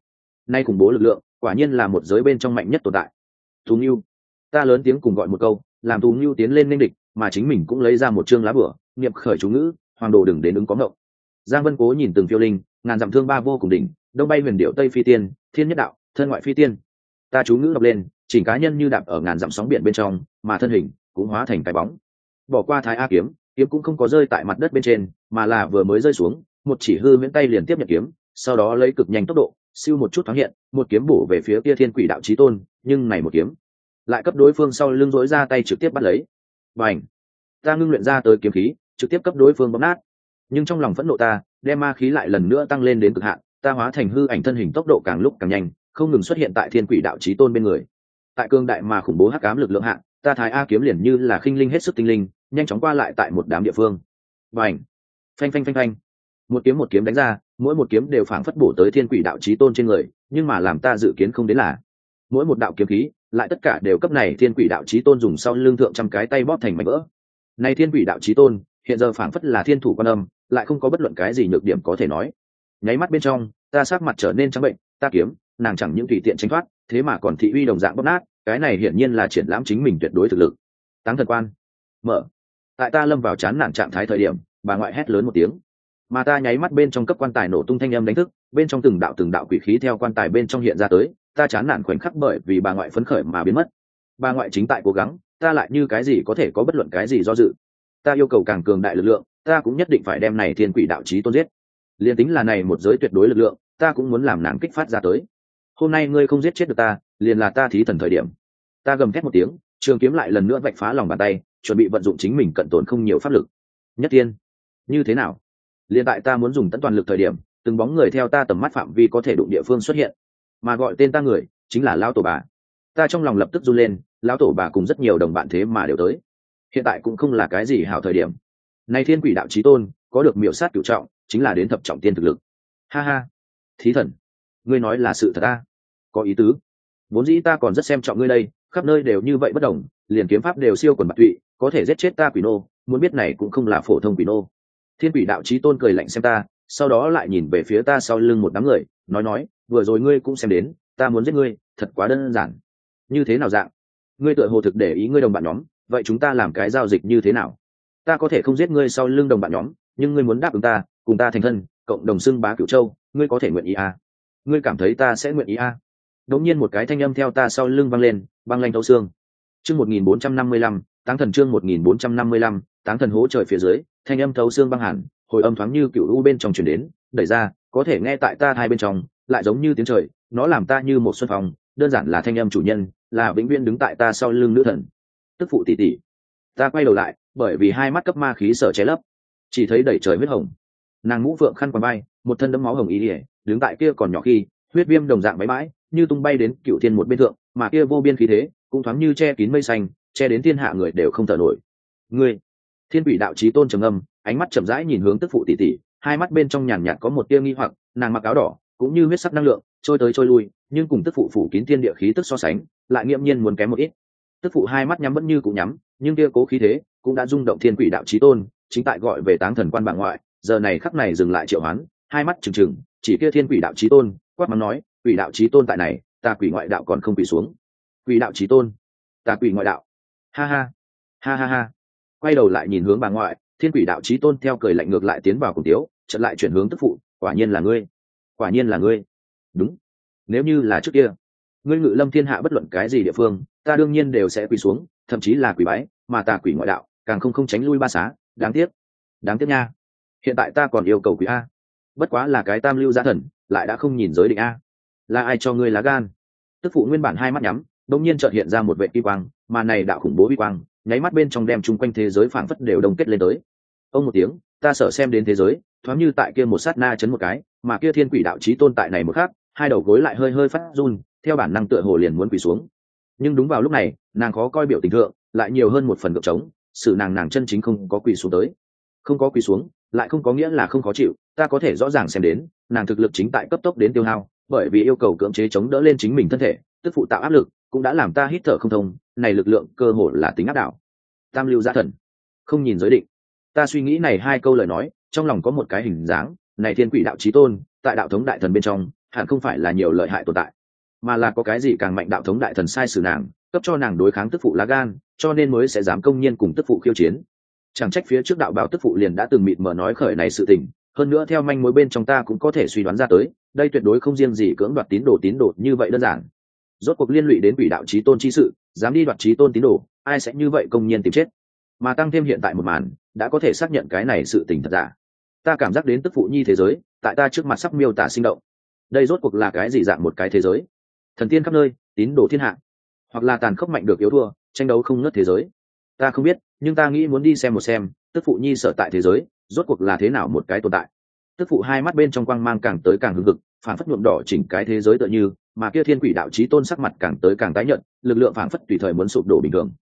[SPEAKER 1] nay khủng bố lực lượng quả nhiên là một giới bên trong mạnh nhất tồn tại. Tú Ngưu, ta lớn tiếng cùng gọi một câu, làm Tú Ngưu tiến lên nghênh địch, mà chính mình cũng lấy ra một chương lá bửa, niệm khởi chú ngữ, hoàng đồ đừng đến ứng có ngộng. Giang Vân Cố nhìn từng phiêu linh, ngàn dặm thương ba vô cùng đỉnh, đông bay huyền điệu tây phi tiên, thiên nhất đạo, thân ngoại phi tiên. Ta chú ngữ đọc lên, chỉnh cá nhân như đạp ở ngàn dặm sóng biển bên trong, mà thân hình cũng hóa thành cái bóng. Bỏ qua Thái A kiếm, kiếm cũng không có rơi tại mặt đất bên trên, mà là vừa mới rơi xuống, một chỉ hư miễn tay liền tiếp nhận kiếm, sau đó lấy cực nhanh tốc độ, siêu một chút thoáng hiện, một kiếm bổ về phía kia Thiên Quỷ đạo chí tôn, nhưng này một kiếm lại cấp đối phương sau lưng rỗi ra tay trực tiếp bắt lấy. Bành! Ta ngưng luyện ra tới kiếm khí, trực tiếp cấp đối phương bóp nát. Nhưng trong lòng phẫn nộ ta, đem ma khí lại lần nữa tăng lên đến cực hạn, ta hóa thành hư ảnh thân hình tốc độ càng lúc càng nhanh, không ngừng xuất hiện tại Thiên Quỷ đạo chí tôn bên người. Tại cương đại mà khủng bố hắc ám lực lượng hạ, ta Thái A kiếm liền như là khinh linh hết sức tinh linh, nhanh chóng qua lại tại một đám địa phương. Bành! Phanh phanh phanh phanh. Một kiếm đánh ra, mỗi một kiếm đều phảng phất bổ tới Thiên Quỷ đạo chí tôn trên người, nhưng mà làm ta dự kiến không đến là mỗi một đạo kiếm khí lại tất cả đều cấp này Thiên Quỷ đạo chí tôn dùng sau lưng thượng trăm cái tay bóp thành mảnh vỡ. Này Thiên Quỷ đạo chí tôn hiện giờ phảng phất là thiên thủ quan âm, lại không có bất luận cái gì nhược điểm có thể nói. Nháy mắt bên trong, ta sắc mặt trở nên trắng bệnh, ta kiếm, nàng chẳng những tùy tiện tránh thoát, thế mà còn thị uy đồng dạng bóp nát, cái này hiển nhiên là triển lãm chính mình tuyệt đối thực lực. Táng thần quan, mở. Tại ta lâm vào chán nản trạng thái thời điểm, bà ngoại hét lớn một tiếng, mà ta nháy mắt bên trong cấp quan tài nổ tung thanh âm đánh thức, bên trong từng đạo quỷ khí theo quan tài bên trong hiện ra tới, ta chán nản khoảnh khắc bởi vì bà ngoại phấn khởi mà biến mất. Bà ngoại chính tại cố gắng, ta lại như cái gì có thể có bất luận cái gì do dự. Ta yêu cầu càng cường đại lực lượng, ta cũng nhất định phải đem này Thiên Quỷ đạo chí tôn giết. Liên tính là này một giới tuyệt đối lực lượng, ta cũng muốn làm nàng kích phát ra tới. Hôm nay ngươi không giết chết được ta, liền là ta thí thần thời điểm. Ta gầm thét một tiếng, trường kiếm lại lần nữa vạch phá lòng bàn tay, chuẩn bị vận dụng chính mình cận tồn không nhiều pháp lực. Nhất Thiên, như thế nào? Liên tại ta muốn dùng tận toàn lực thời điểm, từng bóng người theo ta tầm mắt phạm vi có thể đụng địa phương xuất hiện, mà gọi tên ta người chính là lão tổ bà. Ta trong lòng lập tức run lên, lão tổ bà cùng rất nhiều đồng bạn thế mà đều tới. Hiện tại cũng không là cái gì hảo thời điểm. Này Thiên Quỷ đạo chí tôn có được miểu sát cửu trọng, chính là đến thập trọng tiên thực lực. Ha ha, thí thần, ngươi nói là sự thật ta? Có ý tứ. Vốn dĩ ta còn rất xem trọng ngươi đây, khắp nơi đều như vậy bất đồng, liền kiếm pháp đều siêu quần bạc tụy, có thể giết chết ta quỷ nô, muốn biết này cũng không là phổ thông quỷ nô. Thiên Quỷ đạo chí tôn cười lạnh xem ta, sau đó lại nhìn về phía ta sau lưng một đám người, nói, vừa rồi ngươi cũng xem đến, ta muốn giết ngươi, thật quá đơn giản. Như thế nào dạng? Ngươi tựa hồ thực để ý ngươi đồng bạn nhóm, vậy chúng ta làm cái giao dịch như thế nào? Ta có thể không giết ngươi sau lưng đồng bạn nhóm, nhưng ngươi muốn đáp ứng ta, cùng ta thành thân, cộng đồng xưng bá Cửu Châu, ngươi có thể nguyện ý à? Ngươi cảm thấy ta sẽ nguyện ý à? Đột nhiên một cái thanh âm theo ta sau lưng vang lên, băng lanh thấu xương. Chương 1455, Táng thần chương 1455, Táng thần hố trời phía dưới, thanh âm thấu xương băng hẳn, hồi âm thoáng như cựu u bên trong truyền đến, đẩy ra, có thể nghe tại ta hai bên trong, lại giống như tiếng trời, nó làm ta như một xuân phong, đơn giản là thanh âm chủ nhân, là vĩnh viễn đứng tại ta sau lưng nữ thần. Tức phụ tỷ tỷ. Ta quay đầu lại, bởi vì hai mắt cấp ma khí sở che lấp, chỉ thấy đầy trời huyết hồng. Nàng mũ phượng khăn quàng vai, một thân đẫm máu hồng ý ỉa, đứng tại kia còn nhỏ khi, huyết viêm đồng dạng bãi bãi, như tung bay đến cựu thiên một bên thượng, mà kia vô biên khí thế, cũng thoáng như che kín mây xanh, che đến thiên hạ người đều không thở nổi. Ngươi, Thiên Quỷ đạo chí tôn trầm ngâm, ánh mắt chậm rãi nhìn hướng tức phụ tỷ tỷ, hai mắt bên trong nhàn nhạt có một tia nghi hoặc, nàng mặc áo đỏ, cũng như huyết sắc năng lượng, trôi tới trôi lui, nhưng cùng tức phụ phủ kín thiên địa khí tức so sánh, lại nghiễm nhiên muốn kém một ít. Tức phụ hai mắt nhắm vẫn như cũng nhắm, nhưng kia cố khí thế cũng đã rung động Thiên Quỷ đạo chí tôn, chính tại gọi về Táng thần quan bà ngoại, giờ này khắc này dừng lại triệu hoán, hai mắt trừng trừng, chỉ kia Thiên Quỷ đạo chí tôn, quát mắng nói, quỷ đạo chí tôn tại này, ta quỷ ngoại đạo còn không quỳ xuống. Quỷ đạo chí tôn, ta quỷ ngoại đạo. Ha ha, ha ha ha. Quay đầu lại nhìn hướng bà ngoại, Thiên Quỷ đạo chí tôn theo cười lạnh ngược lại tiến vào cùng tiếu, chợt lại chuyển hướng tức phụ, quả nhiên là ngươi, quả nhiên là ngươi. Đúng, nếu như là trước kia, ngươi ngự lâm thiên hạ bất luận cái gì địa phương, ta đương nhiên đều sẽ quỳ xuống, thậm chí là quỳ bái, mà ta quỷ ngoại đạo càng không tránh lui ba xá, đáng tiếc nha. Hiện tại ta còn yêu cầu quỷ a, bất quá là cái tam lưu gia thần, lại đã không nhìn giới định a. Là ai cho ngươi lá gan? Tức phụ nguyên bản hai mắt nhắm, đột nhiên chợt hiện ra một vệ kỳ quang, mà này đạo khủng bố uy quang, nháy mắt bên trong đem chung quanh thế giới phảng phất đều đồng kết lên tới. Ông một tiếng, ta sợ xem đến thế giới, thoáng như tại kia một sát na chấn một cái, mà kia Thiên Quỷ đạo chí tôn tại này một khác, hai đầu gối lại hơi hơi phát run, theo bản năng tựa hồ liền muốn quỳ xuống. Nhưng đúng vào lúc này, nàng khó coi biểu tình thượng, lại nhiều hơn một phần gượng trống, sự nàng chân chính không có quỳ xuống tới. Không có quỳ xuống, lại không có nghĩa là không khó chịu, ta có thể rõ ràng xem đến, nàng thực lực chính tại cấp tốc đến tiêu hao, bởi vì yêu cầu cưỡng chế chống đỡ lên chính mình thân thể, tức phụ tạo áp lực, cũng đã làm ta hít thở không thông, này lực lượng cơ hồ là tính áp đảo. Tam lưu gia thần, không nhìn giới định. Ta suy nghĩ này hai câu lời nói, trong lòng có một cái hình dáng, này Thiên Quỷ đạo chí tôn, tại đạo thống đại thần bên trong, hẳn không phải là nhiều lợi hại tồn tại, mà là có cái gì càng mạnh đạo thống đại thần sai sử nàng, cấp cho nàng đối kháng tức phụ lá gan, cho nên mới sẽ dám công nhiên cùng tức phụ khiêu chiến. Chẳng trách phía trước đạo bảo tức phụ liền đã từng mịt mờ nói khởi này sự tình, hơn nữa theo manh mối bên trong ta cũng có thể suy đoán ra tới, đây tuyệt đối không riêng gì cưỡng đoạt tín đồ như vậy đơn giản. Rốt cuộc liên lụy đến quỷ đạo chí tôn chi sự, dám đi đoạt chí tôn tín đồ, ai sẽ như vậy công nhiên tìm chết. Mà tăng thêm hiện tại một màn, đã có thể xác nhận cái này sự tình thật giả. Ta cảm giác đến tức phụ nhi thế giới, tại ta trước mặt sắp miêu tả sinh động. Đây rốt cuộc là cái gì dạng một cái thế giới? Thần tiên khắp nơi, tín đồ thiên hạ, hoặc là tàn khốc mạnh được yếu thua, tranh đấu không ngớt thế giới? Ta không biết, nhưng ta nghĩ muốn đi xem một xem, tức phụ nhi sở tại thế giới, rốt cuộc là thế nào một cái tồn tại. Tức phụ hai mắt bên trong quang mang càng tới càng hừng hực, phảng phất nhuộm đỏ chỉnh cái thế giới tựa như, mà kia thiên quỷ đạo chí tôn sắc mặt càng tới càng tái nhợt, lực lượng phảng phất tùy thời muốn sụp đổ bình thường.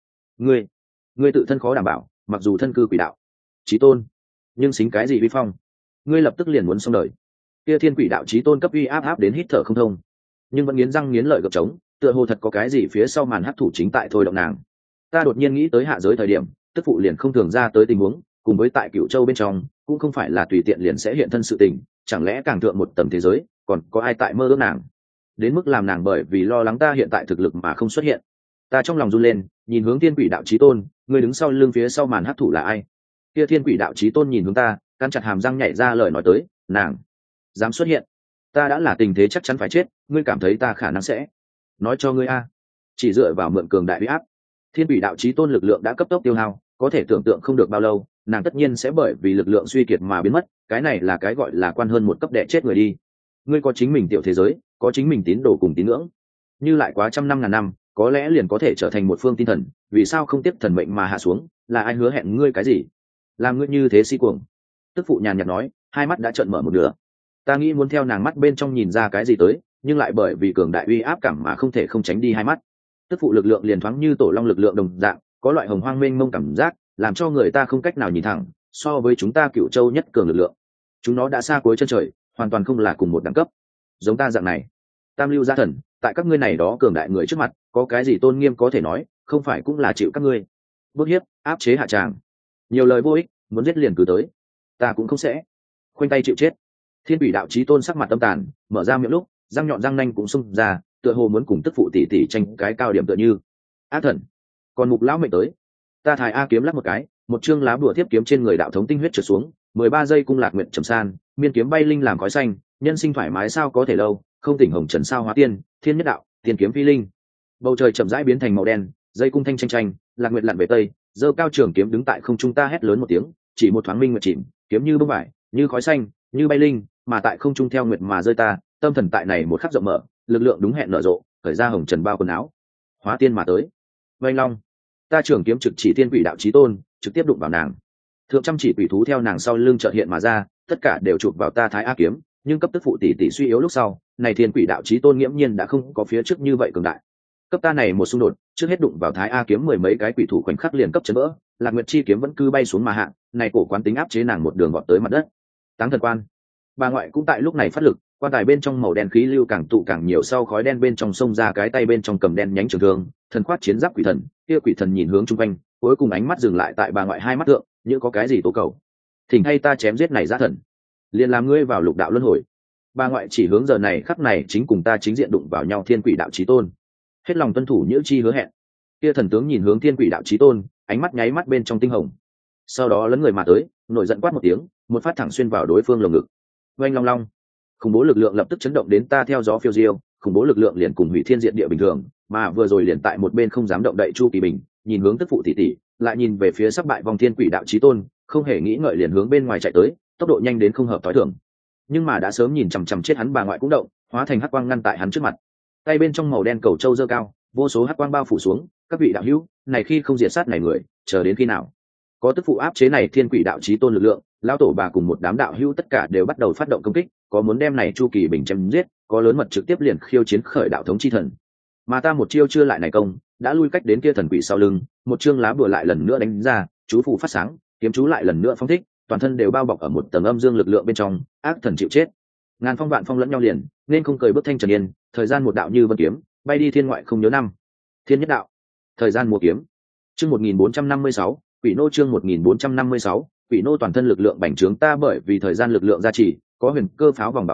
[SPEAKER 1] Ngươi tự thân khó đảm bảo, mặc dù thân cư quỷ đạo chí tôn, nhưng xính cái gì uy phong? Ngươi lập tức liền muốn xong đời. Kia thiên quỷ đạo chí tôn cấp uy áp đến hít thở không thông, nhưng vẫn nghiến răng nghiến lợi gập trống, tựa hồ thật có cái gì phía sau màn hắc thủ chính tại thôi động nàng. Ta đột nhiên nghĩ tới hạ giới thời điểm, tức phụ liền không thường ra tới tình huống, cùng với tại Cửu Châu bên trong, cũng không phải là tùy tiện liền sẽ hiện thân sự tình, chẳng lẽ càng thượng một tầng thế giới, còn có ai tại mơ ước nàng? Đến mức làm nàng bởi vì lo lắng ta hiện tại thực lực mà không xuất hiện. Ta trong lòng run lên, nhìn hướng thiên quỷ đạo chí tôn, người đứng sau lưng phía sau màn hắc thủ là ai? Kia thiên quỷ đạo chí tôn nhìn hướng ta, cắn chặt hàm răng nhảy ra lời nói tới, nàng dám xuất hiện, ta đã là tình thế chắc chắn phải chết, ngươi cảm thấy ta khả năng sẽ nói cho ngươi a? Chỉ dựa vào mượn cường đại uy áp, thiên quỷ đạo chí tôn lực lượng đã cấp tốc tiêu hao, có thể tưởng tượng không được bao lâu, nàng tất nhiên sẽ bởi vì lực lượng suy kiệt mà biến mất. Cái này là cái gọi là quan hơn một cấp đẻ chết người đi. Ngươi có chính mình tiểu thế giới, có chính mình tín đồ cùng tín ngưỡng, như lại quá trăm năm ngàn năm, có lẽ liền có thể trở thành một phương tin thần. Vì sao không tiếp thần mệnh mà hạ xuống? Là ai hứa hẹn ngươi cái gì làm ngươi như thế si cuồng? Tức phụ nhàn nhạt nói, hai mắt đã trợn mở một nửa. Ta nghĩ muốn theo nàng mắt bên trong nhìn ra cái gì tới, nhưng lại bởi vì cường đại uy áp cảm mà không thể không tránh đi hai mắt. Tức phụ lực lượng liền thoáng như tổ long lực lượng đồng dạng, có loại hồng hoang mênh mông cảm giác, làm cho người ta không cách nào nhìn thẳng. So với chúng ta Cửu Châu nhất cường lực lượng, chúng nó đã xa cuối chân trời, hoàn toàn không là cùng một đẳng cấp. Giống ta dạng này tam lưu gia thần, tại các ngươi này đó cường đại người trước mặt, có cái gì tôn nghiêm có thể nói, không phải cũng là chịu các ngươi bức hiếp áp chế hạ tràng. Nhiều lời vô ích, muốn giết liền cứ tới, ta cũng không sẽ khoanh tay chịu chết. Thiên quỷ đạo chí tôn sắc mặt tâm tàn, mở ra miệng lúc răng nhọn răng nanh cũng xung ra, tựa hồ muốn cùng tức phụ tỷ tỷ tranh cái cao điểm tựa như. Ác thần, còn mục lão mệnh tới. Ta thải a kiếm lắc một cái, một chương lá bùa tiếp kiếm trên người đạo thống tinh huyết trượt xuống, 13 giây cung lạc nguyện trầm san, miên kiếm bay linh làm khói xanh, nhân sinh thoải mái sao có thể lâu, không tỉnh hồng trần sao hóa tiên, thiên nhất đạo, tiên kiếm phi linh. Bầu trời chậm rãi biến thành màu đen, dây cung thanh tranh tranh, lạc nguyện lặn về tây, giơ cao trường kiếm đứng tại không trung, ta hét lớn một tiếng, chỉ một thoáng minh nguyệt chìm, kiếm như bông vải, như khói xanh, như bay linh, mà tại không trung theo nguyệt mà rơi ta, tâm thần tại này một khắc rộng mở, lực lượng đúng hẹn nở rộ, khởi ra hồng trần bao quần áo, hóa tiên mà tới. Vành long, ta trường kiếm trực chỉ thiên quỷ đạo chí tôn, trực tiếp đụng vào nàng. Thượng trăm chỉ quỷ thú theo nàng sau lưng chợt hiện mà ra, tất cả đều chụp vào ta thái a kiếm, nhưng cấp tức phụ tỷ tỷ suy yếu lúc sau, này thiên quỷ đạo chí tôn nghiễm nhiên đã không có phía trước như vậy cường đại. Cấp ta này một xung đột, trước hết đụng vào thái a kiếm mười mấy cái quỷ thủ khoảnh khắc liền cấp chấn vỡ, lạc nguyệt chi kiếm vẫn cứ bay xuống mà hạ, này cổ quán tính áp chế nàng một đường vọt tới mặt đất. Táng thần quan, bà ngoại cũng tại lúc này phát lực, quan tài bên trong màu đen khí lưu càng tụ càng nhiều, sau khói đen bên trong sông ra cái tay bên trong cầm đen nhánh trường thương, thần khoát chiến giáp quỷ thần. Kia quỷ thần nhìn hướng chung quanh, cuối cùng ánh mắt dừng lại tại bà ngoại hai mắt thượng, như có cái gì tố cầu. Thỉnh hay ta chém giết này giá thần, liền làm ngươi vào lục đạo luân hồi. Bà ngoại chỉ hướng giờ này khắc này chính cùng ta chính diện đụng vào nhau thiên quỷ đạo chí tôn, hết lòng tuân thủ nhữ chi hứa hẹn. Kia thần tướng nhìn hướng thiên quỷ đạo chí tôn, ánh mắt nháy mắt bên trong tinh hồng, sau đó lấn người mà tới, nổi giận quát một tiếng, một phát thẳng xuyên vào đối phương lồng ngực. Oanh long long, khủng bố lực lượng lập tức chấn động đến ta theo gió phiêu diêu, khủng bố lực lượng liền cùng hủy thiên diện địa bình thường, mà vừa rồi liền tại một bên không dám động đậy Chu Kỳ Bình, nhìn hướng tức phụ tỷ tỷ, lại nhìn về phía sắp bại vòng thiên quỷ đạo chí tôn, không hề nghĩ ngợi liền hướng bên ngoài chạy tới, tốc độ nhanh đến không hợp tối thường. Nhưng mà đã sớm nhìn chằm chằm chết hắn bà ngoại cũng động, hóa thành hắc quang ngăn tại hắn trước mặt. Tay bên trong màu đen cầu châu giơ cao, vô số hắc quang bao phủ xuống, các vị đạo hữu, này khi không diệt sát này người, chờ đến khi nào? Có tức phụ áp chế này thiên quỷ đạo chí tôn lực lượng, lão tổ bà cùng một đám đạo hữu tất cả đều bắt đầu phát động công kích, có muốn đem này Chu Kỳ Bình chém giết, có lớn mật trực tiếp liền khiêu chiến khởi đạo thống chi thần. Mà ta một chiêu chưa lại này công, đã lui cách đến kia thần quỷ sau lưng, một chương lá bùa lại lần nữa đánh ra, chú phù phát sáng, kiếm chú lại lần nữa phóng thích, toàn thân đều bao bọc ở một tầng âm dương lực lượng bên trong, ác thần chịu chết. Ngàn phong vạn phong lẫn nhau liền, nên không cười bước thanh trần yên, thời gian một đạo như vân kiếm, bay đi thiên ngoại không nhớ năm. Thiên nhất đạo, thời gian mùa kiếm. Chương 1456, Quỷ nô chương 1456, Quỷ nô toàn thân lực lượng bành trướng ta bởi vì thời gian lực lượng gia trì, có huyền cơ pháo vòng bảo hộ,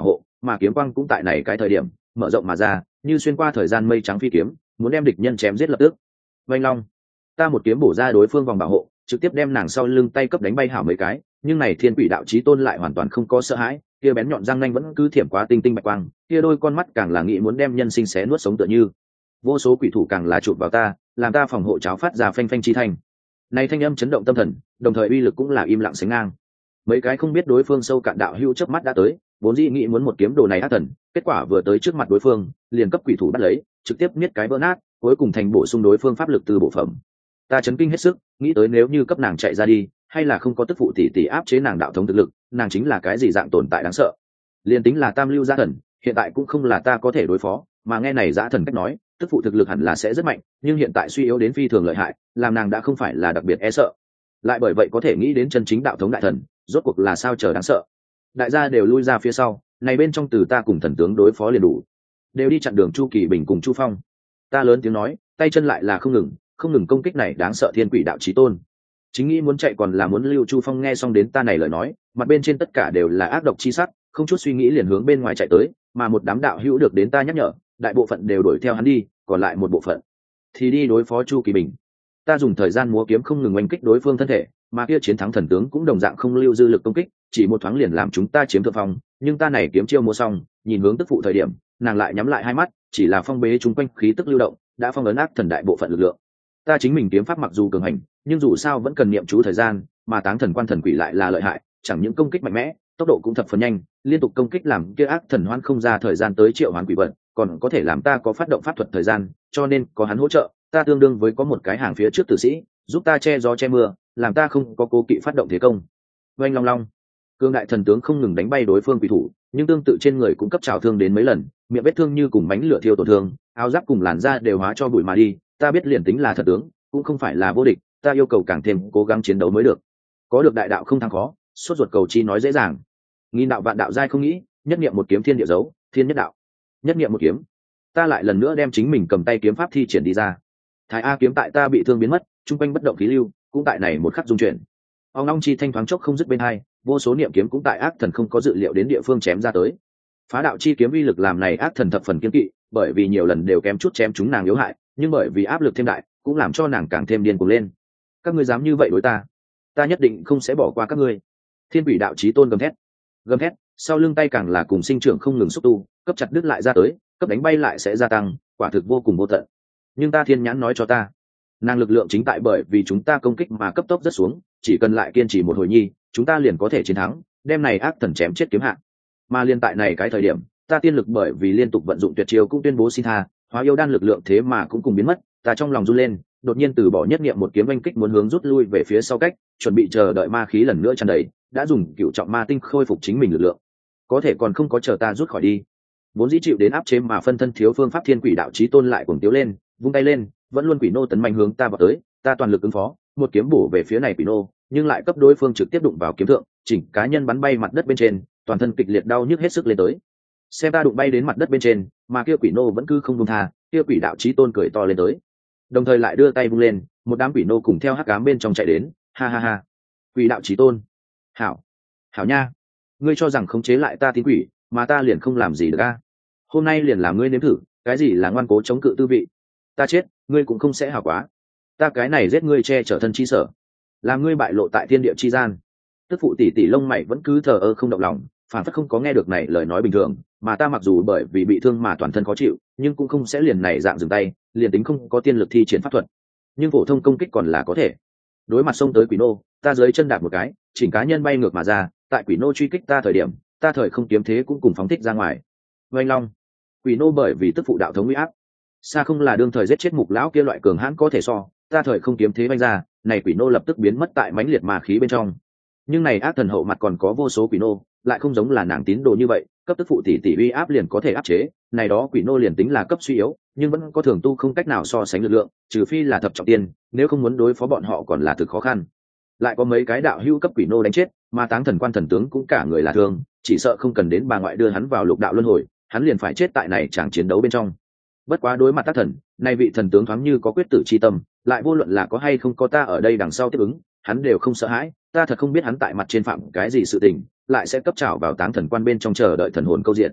[SPEAKER 1] mà kiếm quang cũng tại này cái thời điểm mở rộng mà ra, như xuyên qua thời gian mây trắng phi kiếm, muốn đem địch nhân chém giết lập tức. Vành long, ta một kiếm bổ ra đối phương vòng bảo hộ, trực tiếp đem nàng sau lưng tay cấp đánh bay hảo mấy cái, nhưng này thiên quỷ đạo chí tôn lại hoàn toàn không có sợ hãi, kia bén nhọn răng nanh vẫn cứ thiểm quá tinh tinh bạch quang, kia đôi con mắt càng là nghĩ muốn đem nhân sinh xé nuốt sống tựa như. Vô số quỷ thủ càng là chụp vào ta, làm ta phòng hộ cháo phát ra phanh phanh chi thành. Này thanh âm chấn động tâm thần, đồng thời uy lực cũng là im lặng sánh ngang. Mấy cái không biết đối phương sâu cạn đạo hưu chớp mắt đã tới, vốn dĩ nghĩ muốn một kiếm đồ này ác thần, kết quả vừa tới trước mặt đối phương, liền cấp quỷ thủ bắt lấy, trực tiếp miết cái vỡ nát, cuối cùng thành bổ sung đối phương pháp lực từ bộ phẩm. Ta chấn kinh hết sức, nghĩ tới nếu như cấp nàng chạy ra đi, hay là không có tức phụ tỷ tỷ áp chế nàng đạo thống thực lực, nàng chính là cái gì dạng tồn tại đáng sợ. Liên tính là tam lưu gia thần, hiện tại cũng không là ta có thể đối phó, mà nghe này dã thần cách nói, tức phụ thực lực hẳn là sẽ rất mạnh, nhưng hiện tại suy yếu đến phi thường lợi hại, làm nàng đã không phải là đặc biệt e sợ. Lại bởi vậy có thể nghĩ đến chân chính đạo thống đại thần, rốt cuộc là sao chờ đáng sợ. Đại gia đều lui ra phía sau, này bên trong từ ta cùng thần tướng đối phó liền đủ, đều đi chặn đường Chu Kỳ Bình cùng Chu Phong. Ta lớn tiếng nói, tay chân lại là không ngừng công kích này đáng sợ thiên quỷ đạo chí tôn. Chính nghĩ muốn chạy còn là muốn lưu. Chu Phong nghe xong đến ta này lời nói, mặt bên trên tất cả đều là ác độc chi sắc, không chút suy nghĩ liền hướng bên ngoài chạy tới, mà một đám đạo hữu được đến ta nhắc nhở, đại bộ phận đều đuổi theo hắn đi, còn lại một bộ phận thì đi đối phó Chu Kỳ Bình. Ta dùng thời gian múa kiếm không ngừng oanh kích đối phương thân thể, mà kia chiến thắng thần tướng cũng đồng dạng không lưu dư lực công kích, chỉ một thoáng liền làm chúng ta chiếm thượng phong. Nhưng ta này kiếm chiêu múa xong, nhìn hướng tức phụ thời điểm, nàng lại nhắm lại hai mắt, chỉ là phong bế chúng quanh khí tức lưu động, đã phong ấn ác thần đại bộ phận lực lượng. Ta chính mình kiếm pháp mặc dù cường hành, nhưng dù sao vẫn cần niệm chú thời gian, mà táng thần quan thần quỷ lại là lợi hại, chẳng những công kích mạnh mẽ, tốc độ cũng thập phần nhanh, liên tục công kích làm kia ác thần hoan không ra thời gian tới triệu hoán quỷ vận, còn có thể làm ta có phát động pháp thuật thời gian, cho nên có hắn hỗ trợ, ta tương đương với có một cái hàng phía trước tử sĩ, giúp ta che gió che mưa, làm ta không có cố kỵ phát động thế công. Oanh long long, cương đại thần tướng không ngừng đánh bay đối phương quỷ thủ, nhưng tương tự trên người cũng cấp trào thương đến mấy lần, miệng vết thương như cùng bánh lửa thiêu tổn thương, áo giáp cùng làn da đều hóa cho bụi mà đi. Ta biết liền tính là thật tướng, cũng không phải là vô địch, ta yêu cầu càng thêm cố gắng chiến đấu mới được. Có được đại đạo không thắng khó, sốt ruột cầu chi nói dễ dàng. Nghìn đạo vạn đạo giai không nghĩ, nhất niệm một kiếm thiên địa dấu, thiên nhất đạo. Nhất niệm một kiếm, ta lại lần nữa đem chính mình cầm tay kiếm pháp thi triển đi ra. Thái A kiếm tại ta bị thương biến mất, trung quanh bất động khí lưu, cũng tại này một khắc dung chuyển. Ông long chi thanh thoáng chốc không dứt bên hai, vô số niệm kiếm cũng tại ác thần không có dự liệu đến địa phương chém ra tới. Phá đạo chi kiếm uy lực làm này ác thần thập phần kiên kỵ, bởi vì nhiều lần đều kém chút chém chúng nàng yếu hại, nhưng bởi vì áp lực thêm đại, cũng làm cho nàng càng thêm điên cuồng lên. Các ngươi dám như vậy đối ta, ta nhất định không sẽ bỏ qua các ngươi. Thiên quỷ đạo chí tôn gầm thét, sau lưng tay càng là cùng sinh trưởng không ngừng xúc tu, cấp chặt đứt lại ra tới, cấp đánh bay lại sẽ gia tăng, quả thực vô cùng vô tận. Nhưng ta thiên nhãn nói cho ta, nàng lực lượng chính tại bởi vì chúng ta công kích mà cấp tốc rất xuống, chỉ cần lại kiên trì một hồi nhi, chúng ta liền có thể chiến thắng, đem này ác thần chém chết kiếm hạ. Mà liên tại này cái thời điểm, ta tiên lực bởi vì liên tục vận dụng tuyệt chiêu cũng tuyên bố xin tha, hóa yêu đan lực lượng thế mà cũng cùng biến mất, ta trong lòng run lên, đột nhiên từ bỏ nhất niệm một kiếm oanh kích muốn hướng rút lui về phía sau cách, chuẩn bị chờ đợi ma khí lần nữa tràn đầy, đã dùng cựu trọng ma tinh khôi phục chính mình lực lượng, có thể còn không có chờ ta rút khỏi đi. Vốn dĩ chịu đến áp chế mà phân thân thiếu phương pháp thiên quỷ đạo chí tôn lại cuồng tiếu lên, vung tay lên, vẫn luôn quỷ nô tấn mạnh hướng ta vào tới, ta toàn lực ứng phó, một kiếm bổ về phía này quỷ nô, nhưng lại cấp đối phương trực tiếp đụng vào kiếm thượng, chỉnh cá nhân bắn bay mặt đất bên trên, toàn thân kịch liệt đau nhức hết sức lên tới. Xem ta đụng bay đến mặt đất bên trên, mà kia quỷ nô vẫn cứ không buông tha, kia quỷ đạo chí tôn cười to lên tới, đồng thời lại đưa tay vung lên, một đám quỷ nô cùng theo hắc ám bên trong chạy đến, ha ha ha. Quỷ đạo chí tôn, hảo nha, ngươi cho rằng khống chế lại ta tín quỷ, mà ta liền không làm gì được a? Hôm nay liền làm ngươi nếm thử, cái gì là ngoan cố chống cự tư vị. Ta chết, ngươi cũng không sẽ hảo quá. Ta cái này giết ngươi che chở thân chi sở, làm ngươi bại lộ tại thiên địa chi gian. Tức phụ tỷ tỷ lông mày vẫn cứ thờ ơ không động lòng, phản phất không có nghe được này lời nói bình thường, mà ta mặc dù bởi vì bị thương mà toàn thân khó chịu, nhưng cũng không sẽ liền này dạng dừng tay, liền tính không có tiên lực thi triển pháp thuật, nhưng phổ thông công kích còn là có thể. Đối mặt xông tới quỷ nô, ta dưới chân đạp một cái, chỉnh cá nhân bay ngược mà ra, tại quỷ nô truy kích ta thời điểm, ta thời không kiếm thế cũng cùng phóng thích ra ngoài. Oanh long, quỷ nô bởi vì tức phụ đạo thống uy áp, xa không là đương thời giết chết mục lão kia loại cường hãn có thể so, ta thời không kiếm thế vanh ra, này quỷ nô lập tức biến mất tại mãnh liệt ma khí bên trong. Nhưng này ác thần hậu mặt còn có vô số quỷ nô, lại không giống là nàng tín đồ như vậy, cấp tức phụ tỷ tỷ uy áp liền có thể áp chế, này đó quỷ nô liền tính là cấp suy yếu, nhưng vẫn có thường tu không cách nào so sánh lực lượng, trừ phi là thập trọng tiên, nếu không muốn đối phó bọn họ còn là thực khó khăn. Lại có mấy cái đạo hữu cấp quỷ nô đánh chết, mà táng thần quan thần tướng cũng cả người là thương, chỉ sợ không cần đến bà ngoại đưa hắn vào lục đạo luân hồi, hắn liền phải chết tại này chẳng chiến đấu bên trong. Bất quá đối mặt tác thần, nay vị thần tướng thoáng như có quyết tử chi tâm, lại vô luận là có hay không có ta ở đây đằng sau tiếp ứng, hắn đều không sợ hãi. Ta thật không biết hắn tại mặt trên phạm cái gì sự tình, lại sẽ cấp trảo vào táng thần quan bên trong chờ đợi thần hồn câu diện.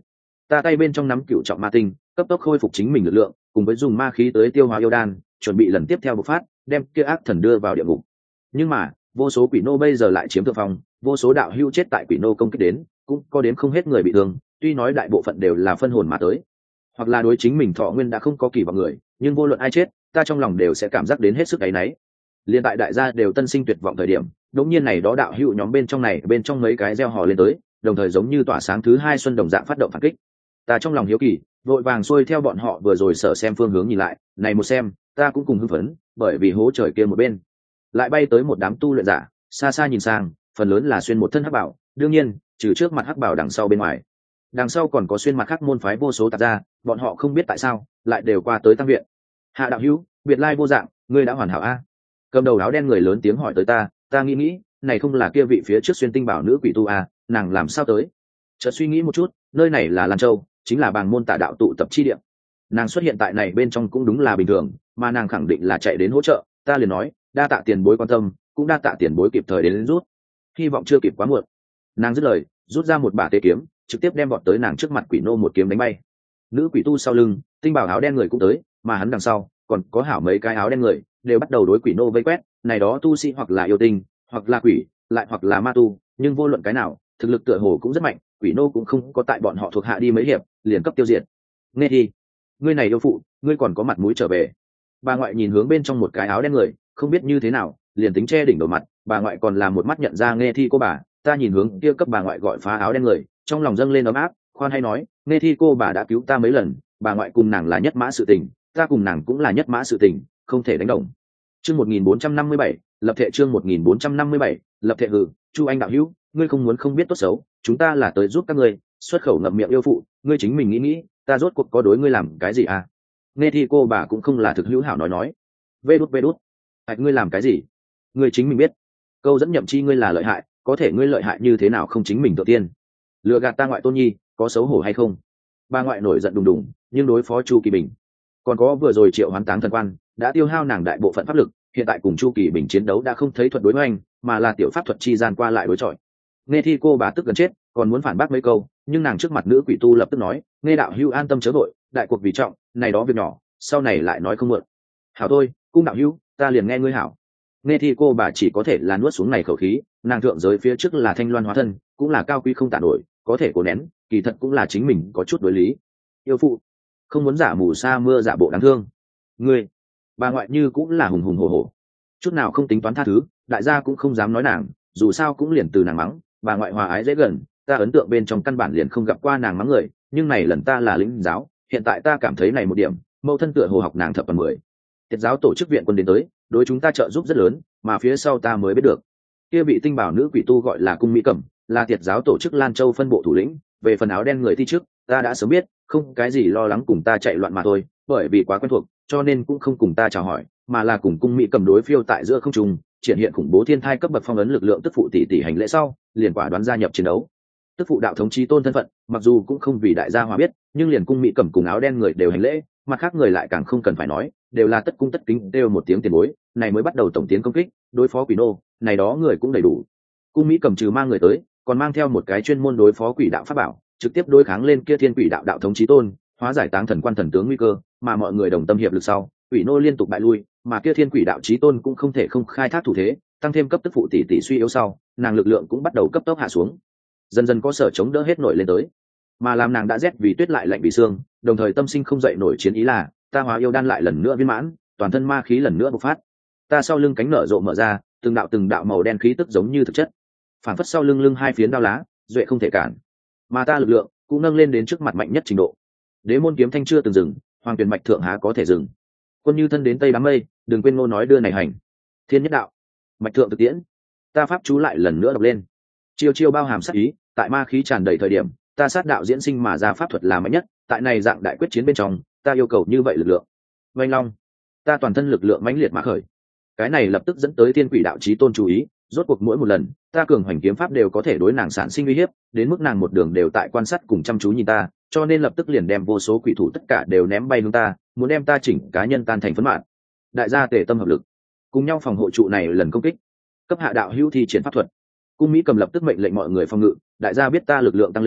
[SPEAKER 1] ta tay bên trong nắm cựu trọng ma tinh, cấp tốc khôi phục chính mình lực lượng, cùng với dùng ma khí tới tiêu hóa yêu đan, chuẩn bị lần tiếp theo bộc phát, đem kia ác thần đưa vào địa ngục. Nhưng mà vô số quỷ nô bây giờ lại chiếm thượng phong, vô số đạo hữu chết tại quỷ nô công kích đến, cũng có đến không hết người bị thương, tuy nói đại bộ phận đều là phân hồn mà tới, hoặc là đối chính mình thọ nguyên đã không có kỳ vọng người, nhưng vô luận ai chết, ta trong lòng đều sẽ cảm giác đến hết sức áy náy. Liên tại đại gia đều tân sinh tuyệt vọng thời điểm, đột nhiên này đó đạo hữu nhóm bên trong này, bên trong mấy cái gieo hò lên tới, đồng thời giống như tỏa sáng thứ hai xuân đồng dạng phát động phản kích. Ta trong lòng hiếu kỳ, vội vàng xuôi theo bọn họ vừa rồi sở xem phương hướng nhìn lại, này một xem, ta cũng cùng hưng phấn, bởi vì hố trời kia một bên lại bay tới một đám tu luyện giả, xa xa nhìn sang, phần lớn là xuyên một thân hắc bảo, đương nhiên trừ trước mặt hắc bảo đằng sau bên ngoài, đằng sau còn có xuyên mặt khác môn phái vô số tạp gia, bọn họ không biết tại sao lại đều qua tới tăng viện. Hạ đạo hữu, biệt lai vô dạng, ngươi đã hoàn hảo a? Cầm đầu áo đen người lớn tiếng hỏi tới ta nghĩ này không là kia vị phía trước xuyên tinh bảo nữ quỷ tu a, nàng làm sao tới? Chợt suy nghĩ một chút, nơi này là Lan Châu, chính là bàng môn tà đạo tụ tập chi địa, nàng xuất hiện tại này bên trong cũng đúng là bình thường, mà nàng khẳng định là chạy đến hỗ trợ, ta liền nói đa tạ tiền bối quan tâm, cũng đa tạ tiền bối kịp thời đến rút, hy vọng chưa kịp quá muộn. Nàng dứt lời, rút ra một bả tế kiếm, trực tiếp đem vọt tới nàng trước mặt quỷ nô một kiếm đánh bay. Nữ quỷ tu sau lưng, tinh bảo áo đen người cũng tới, mà hắn đằng sau còn có hảo mấy cái áo đen người đều bắt đầu đối quỷ nô vây quét. Này đó tu sĩ hoặc là yêu tinh, hoặc là quỷ, lại hoặc là ma tu, nhưng vô luận cái nào, thực lực tựa hồ cũng rất mạnh, quỷ nô cũng không có tại bọn họ thuộc hạ đi mấy hiệp liền cấp tiêu diệt. Nghe thi, ngươi này yêu phụ, ngươi còn có mặt mũi trở về? Bà ngoại nhìn hướng bên trong một cái áo đen người, không biết như thế nào, liền tính che đỉnh đầu mặt, bà ngoại còn làm một mắt nhận ra Nghe thi cô bà. Ta nhìn hướng kia cấp bà ngoại gọi phá áo đen người, trong lòng dâng lên ấm áp, khoan hay nói, Nghe thi cô bà đã cứu ta mấy lần, bà ngoại cùng nàng là nhất mã sự tình, ta cùng nàng cũng là nhất mã sự tình, không thể đánh đồng. Chương 1457, lập thệ. Chương 1457, lập thệ. Hừ, Chu Anh đạo hữu, ngươi không muốn không biết tốt xấu, chúng ta là tới giúp các ngươi, xuất khẩu ngậm miệng yêu phụ, ngươi chính mình nghĩ, ta rốt cuộc có đối ngươi làm cái gì à? Nghe thi cô bà cũng không là thực hữu hảo nói. Vê đút. Hạch ngươi làm cái gì? Ngươi chính mình biết. Câu dẫn Nhậm Chi ngươi là lợi hại, có thể ngươi lợi hại như thế nào không chính mình tự tiên? Lừa gạt ta ngoại tôn nhi, có xấu hổ hay không? Bà ngoại nổi giận đùng đùng, nhưng đối phó Chu Kỳ Bình, còn có vừa rồi triệu hoán táng thần quan, đã tiêu hao nàng đại bộ phận pháp lực, hiện tại cùng Chu Kỳ Bình chiến đấu đã không thấy thuật đối hoành, mà là tiểu pháp thuật chi gian qua lại đối chọi. Nghe thi cô bà tức gần chết, còn muốn phản bác mấy câu, nhưng nàng trước mặt nữ quỷ tu lập tức nói, nghe đạo hữu an tâm chớ vội, đại cuộc vì trọng, này đó việc nhỏ, sau này lại nói không muộn. Hảo thôi, cung đạo hữu, ta liền nghe ngươi hảo. Nghe thi cô bà chỉ có thể là nuốt xuống này khẩu khí, nàng thượng giới phía trước là thanh loan hóa thân, cũng là cao quý không tả nổi, có thể cố nén, kỳ thật cũng là chính mình có chút đối lý. Yêu phụ, không muốn giả mù sa mưa giả bộ đáng thương. Ngươi, bà ngoại như cũng là hùng hùng hổ hổ, chút nào không tính toán tha thứ, đại gia cũng không dám nói nàng, dù sao cũng liền từ nàng mắng, bà ngoại hòa ái dễ gần, ta ấn tượng bên trong căn bản liền không gặp qua nàng mắng người, nhưng này lần ta là lĩnh giáo, hiện tại ta cảm thấy này một điểm, mẫu thân tựa hồ học nàng thập phần 10. Tiết giáo tổ chức viện quân đến tới, đối chúng ta trợ giúp rất lớn, mà phía sau ta mới biết được, kia bị tinh bảo nữ quỷ tu gọi là Cung Mỹ Cẩm, là Tiết giáo tổ chức Lan Châu phân bộ thủ lĩnh. Về phần áo đen người thi trước, ta đã sớm biết, không cái gì lo lắng cùng ta chạy loạn mà thôi, bởi vì quá quen thuộc, cho nên cũng không cùng ta chào hỏi, mà là cùng Cung Mỹ Cẩm đối phiêu tại giữa không trung, triển hiện khủng bố thiên thai cấp bậc phong ấn lực lượng tức phụ tỷ hành lễ sau, liền quả đoán gia nhập chiến đấu. Tức phụ đạo thống chí tôn thân phận, mặc dù cũng không vì đại gia hòa biết, nhưng liền Cung Mỹ Cẩm cùng áo đen người đều hành lễ, mặt khác người lại càng không cần phải nói, đều là tất cung tất kính đều một tiếng tiền bối, này mới bắt đầu tổng tiến công kích, đối phó quỷ nô, này đó người cũng đầy đủ. Cung Mỹ Cẩm trừ mang người tới, còn mang theo một cái chuyên môn đối phó quỷ đạo pháp bảo, trực tiếp đối kháng lên kia thiên quỷ đạo đạo thống chí tôn, hóa giải táng thần quan thần tướng nguy cơ, mà mọi người đồng tâm hiệp lực sau, quỷ nô liên tục bại lui, mà kia thiên quỷ đạo chí tôn cũng không thể không khai thác thủ thế, tăng thêm cấp tức phụ tỷ suy yếu sau, nàng lực lượng cũng bắt đầu cấp tốc hạ xuống, dần dần có sở chống đỡ hết nổi lên tới, mà làm nàng đã rét vì tuyết lại lạnh vì xương, đồng thời tâm sinh không dậy nổi chiến ý là, ta hóa yêu đan lại lần nữa viên mãn, toàn thân ma khí lần nữa bộc phát, ta sau lưng cánh nở rộ mở ra, từng đạo màu đen khí tức giống như thực chất, phản phất sau lưng hai phiến đao lá, duệ không thể cản, mà ta lực lượng cũng nâng lên đến trước mặt mạnh nhất trình độ. Đế môn kiếm thanh chưa từng dừng, hoàng tuyền mạch thượng há có thể dừng. Quân như thân đến tây đám mây, đừng quên ngô nói đưa này hành. Thiên nhất đạo, mạch thượng thực tiễn, ta pháp chú lại lần nữa đọc lên. Chiêu chiêu bao hàm sát ý, tại ma khí tràn đầy thời điểm, ta sát đạo diễn sinh mà ra pháp thuật là mạnh nhất, tại này dạng đại quyết chiến bên trong, ta yêu cầu như vậy lực lượng. Vành long, ta toàn thân lực lượng mãnh liệt mà khởi. Cái này lập tức dẫn tới thiên quỷ đạo chí tôn chú ý, rốt cuộc mỗi một lần, ta cường hoành kiếm pháp đều có thể đối nàng sản sinh uy hiếp, đến mức nàng một đường đều tại quan sát cùng chăm chú nhìn ta, cho nên lập tức liền đem vô số quỷ thủ tất cả đều ném bay hướng ta, muốn đem ta chỉnh cá nhân tan thành phấn mạn. Đại gia tề tâm hợp lực, cùng nhau phòng hộ trụ này lần công kích. Cấp hạ đạo hữu thi triển pháp thuật. Cung Mỹ Cầm lập tức mệnh lệnh mọi người phòng ngự, đại gia biết ta lực lượng tăng lên,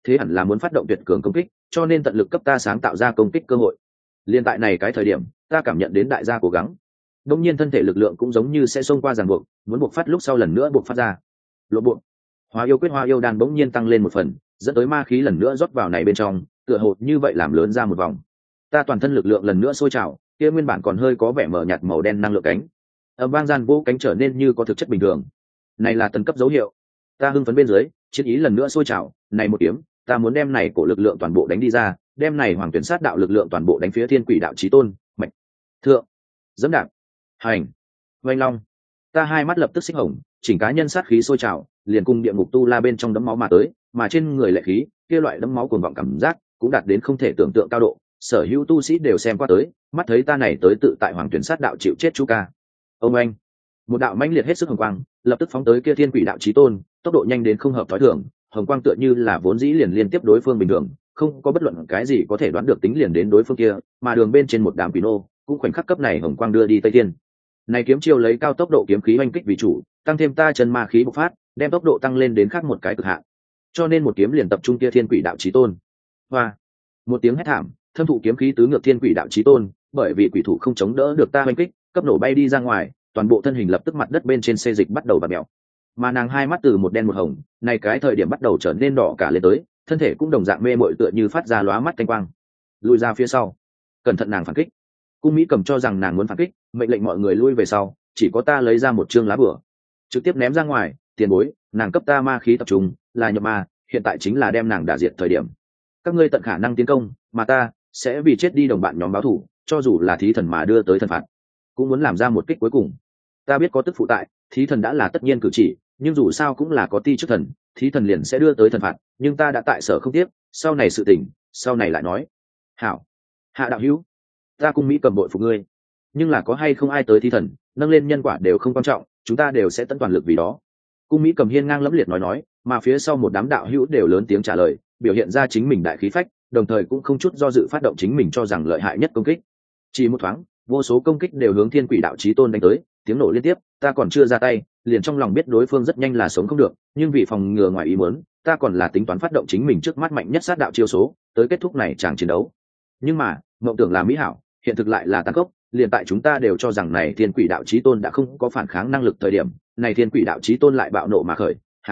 [SPEAKER 1] thế hẳn là muốn phát động tuyệt cường công kích, cho nên tận lực cấp ta sáng tạo ra công kích cơ hội. Liên tại này cái thời điểm, ta cảm nhận đến đại gia cố gắng. Đương nhiên thân thể lực lượng cũng giống như sẽ xông qua ràng buộc, muốn buộc phát lúc sau lần nữa buộc phát ra. Lộ bộ. Hóa yêu quyết, hóa yêu đan bỗng nhiên tăng lên một phần, dẫn tới ma khí lần nữa rót vào này bên trong, tựa hồ như vậy làm lớn ra một vòng. Ta toàn thân lực lượng lần nữa sôi trào, kia nguyên bản còn hơi có vẻ mờ nhạt màu đen năng lượng cánh, âm vang gian vỗ cánh trở nên như có thực chất bình thường. Này là tấn cấp dấu hiệu. Ta hưng phấn bên dưới, chiến ý lần nữa sôi trào, này một kiếm, ta muốn đem này cổ lực lượng toàn bộ đánh đi ra, đem này hoàng tuyển sát đạo lực lượng toàn bộ đánh phía thiên quỷ đạo chí tôn, mạch thượng, dẫm đạp, hành, vanh long. Ta hai mắt lập tức xích hồng, chỉnh cá nhân sát khí sôi trào, liền cùng địa ngục tu la bên trong đấm máu mà tới, mà trên người lệ khí, kia loại đấm máu cuồng vọng cảm giác cũng đạt đến không thể tưởng tượng cao độ. Sở hữu tu sĩ đều xem qua tới, mắt thấy ta này tới tự tại hoàng tuyển sát đạo chịu chết chú ca. Ông anh, một đạo mãnh liệt hết sức hồng quang, lập tức phóng tới kia thiên quỷ đạo chí tôn, tốc độ nhanh đến không hợp thói thường, hồng quang tựa như là vốn dĩ liền liên tiếp đối phương bình thường, không có bất luận cái gì có thể đoán được tính liền đến đối phương kia, mà đường bên trên một đám quỷ nô, cũng khoảnh khắc cấp này hồng quang đưa đi tây thiên. Này kiếm chiêu lấy cao tốc độ kiếm khí oanh kích vì chủ, tăng thêm ta chân ma khí bộc phát, đem tốc độ tăng lên đến khác một cái cực hạn. Cho nên một kiếm liền tập trung kia thiên quỷ đạo chí tôn. Hoa, một tiếng hét thảm, thâm thụ kiếm khí tứ ngược thiên quỷ đạo chí tôn, bởi vì quỷ thủ không chống đỡ được ta oanh kích, cấp nổ bay đi ra ngoài, toàn bộ thân hình lập tức mặt đất bên trên xê dịch bắt đầu bạt mèo. Mà nàng hai mắt từ một đen một hồng, này cái thời điểm bắt đầu trở nên đỏ cả lên tới, thân thể cũng đồng dạng mê mội tựa như phát ra lóa mắt thanh quang. Lùi ra phía sau, cẩn thận nàng phản kích. Cung Mỹ Cầm cho rằng nàng muốn phản kích, mệnh lệnh mọi người lui về sau, chỉ có ta lấy ra một chương lá bửa, trực tiếp ném ra ngoài. Tiền bối, nàng cấp ta ma khí tập trung, là nhập ma, hiện tại chính là đem nàng đả diệt thời điểm. Các ngươi tận khả năng tiến công, mà ta sẽ vì chết đi đồng bạn nhóm báo thù, cho dù là thí thần mà đưa tới thần phạt, cũng muốn làm ra một kích cuối cùng. Ta biết có tức phụ tại, thí thần đã là tất nhiên cử chỉ, nhưng dù sao cũng là có ti trước thần, thí thần liền sẽ đưa tới thần phạt, nhưng ta đã tại sở không tiếp, sau này sự tình, sau này lại nói. Hảo, Hạ đạo hữu, ta Cung Mỹ Cầm bội phục ngươi, nhưng là có hay không ai tới thí thần, nâng lên nhân quả đều không quan trọng, chúng ta đều sẽ tận toàn lực vì đó. Cung Mỹ Cầm hiên ngang lẫm liệt nói, mà phía sau một đám đạo hữu đều lớn tiếng trả lời, biểu hiện ra chính mình đại khí phách, đồng thời cũng không chút do dự phát động chính mình cho rằng lợi hại nhất công kích. Chỉ một thoáng, vô số công kích đều hướng thiên quỷ đạo chí tôn đánh tới, tiếng nổ liên tiếp, ta còn chưa ra tay, liền trong lòng biết đối phương rất nhanh là sống không được, nhưng vì phòng ngừa ngoài ý muốn, ta còn là tính toán phát động chính mình trước mắt mạnh nhất sát đạo chiêu số, tới kết thúc này chàng chiến đấu. Nhưng mà, mộng tưởng là mỹ hảo, hiện thực lại là tàn khốc, liền tại chúng ta đều cho rằng này thiên quỷ đạo chí tôn đã không có phản kháng năng lực thời điểm, này thiên quỷ đạo chí tôn lại bạo nộ mà khởi,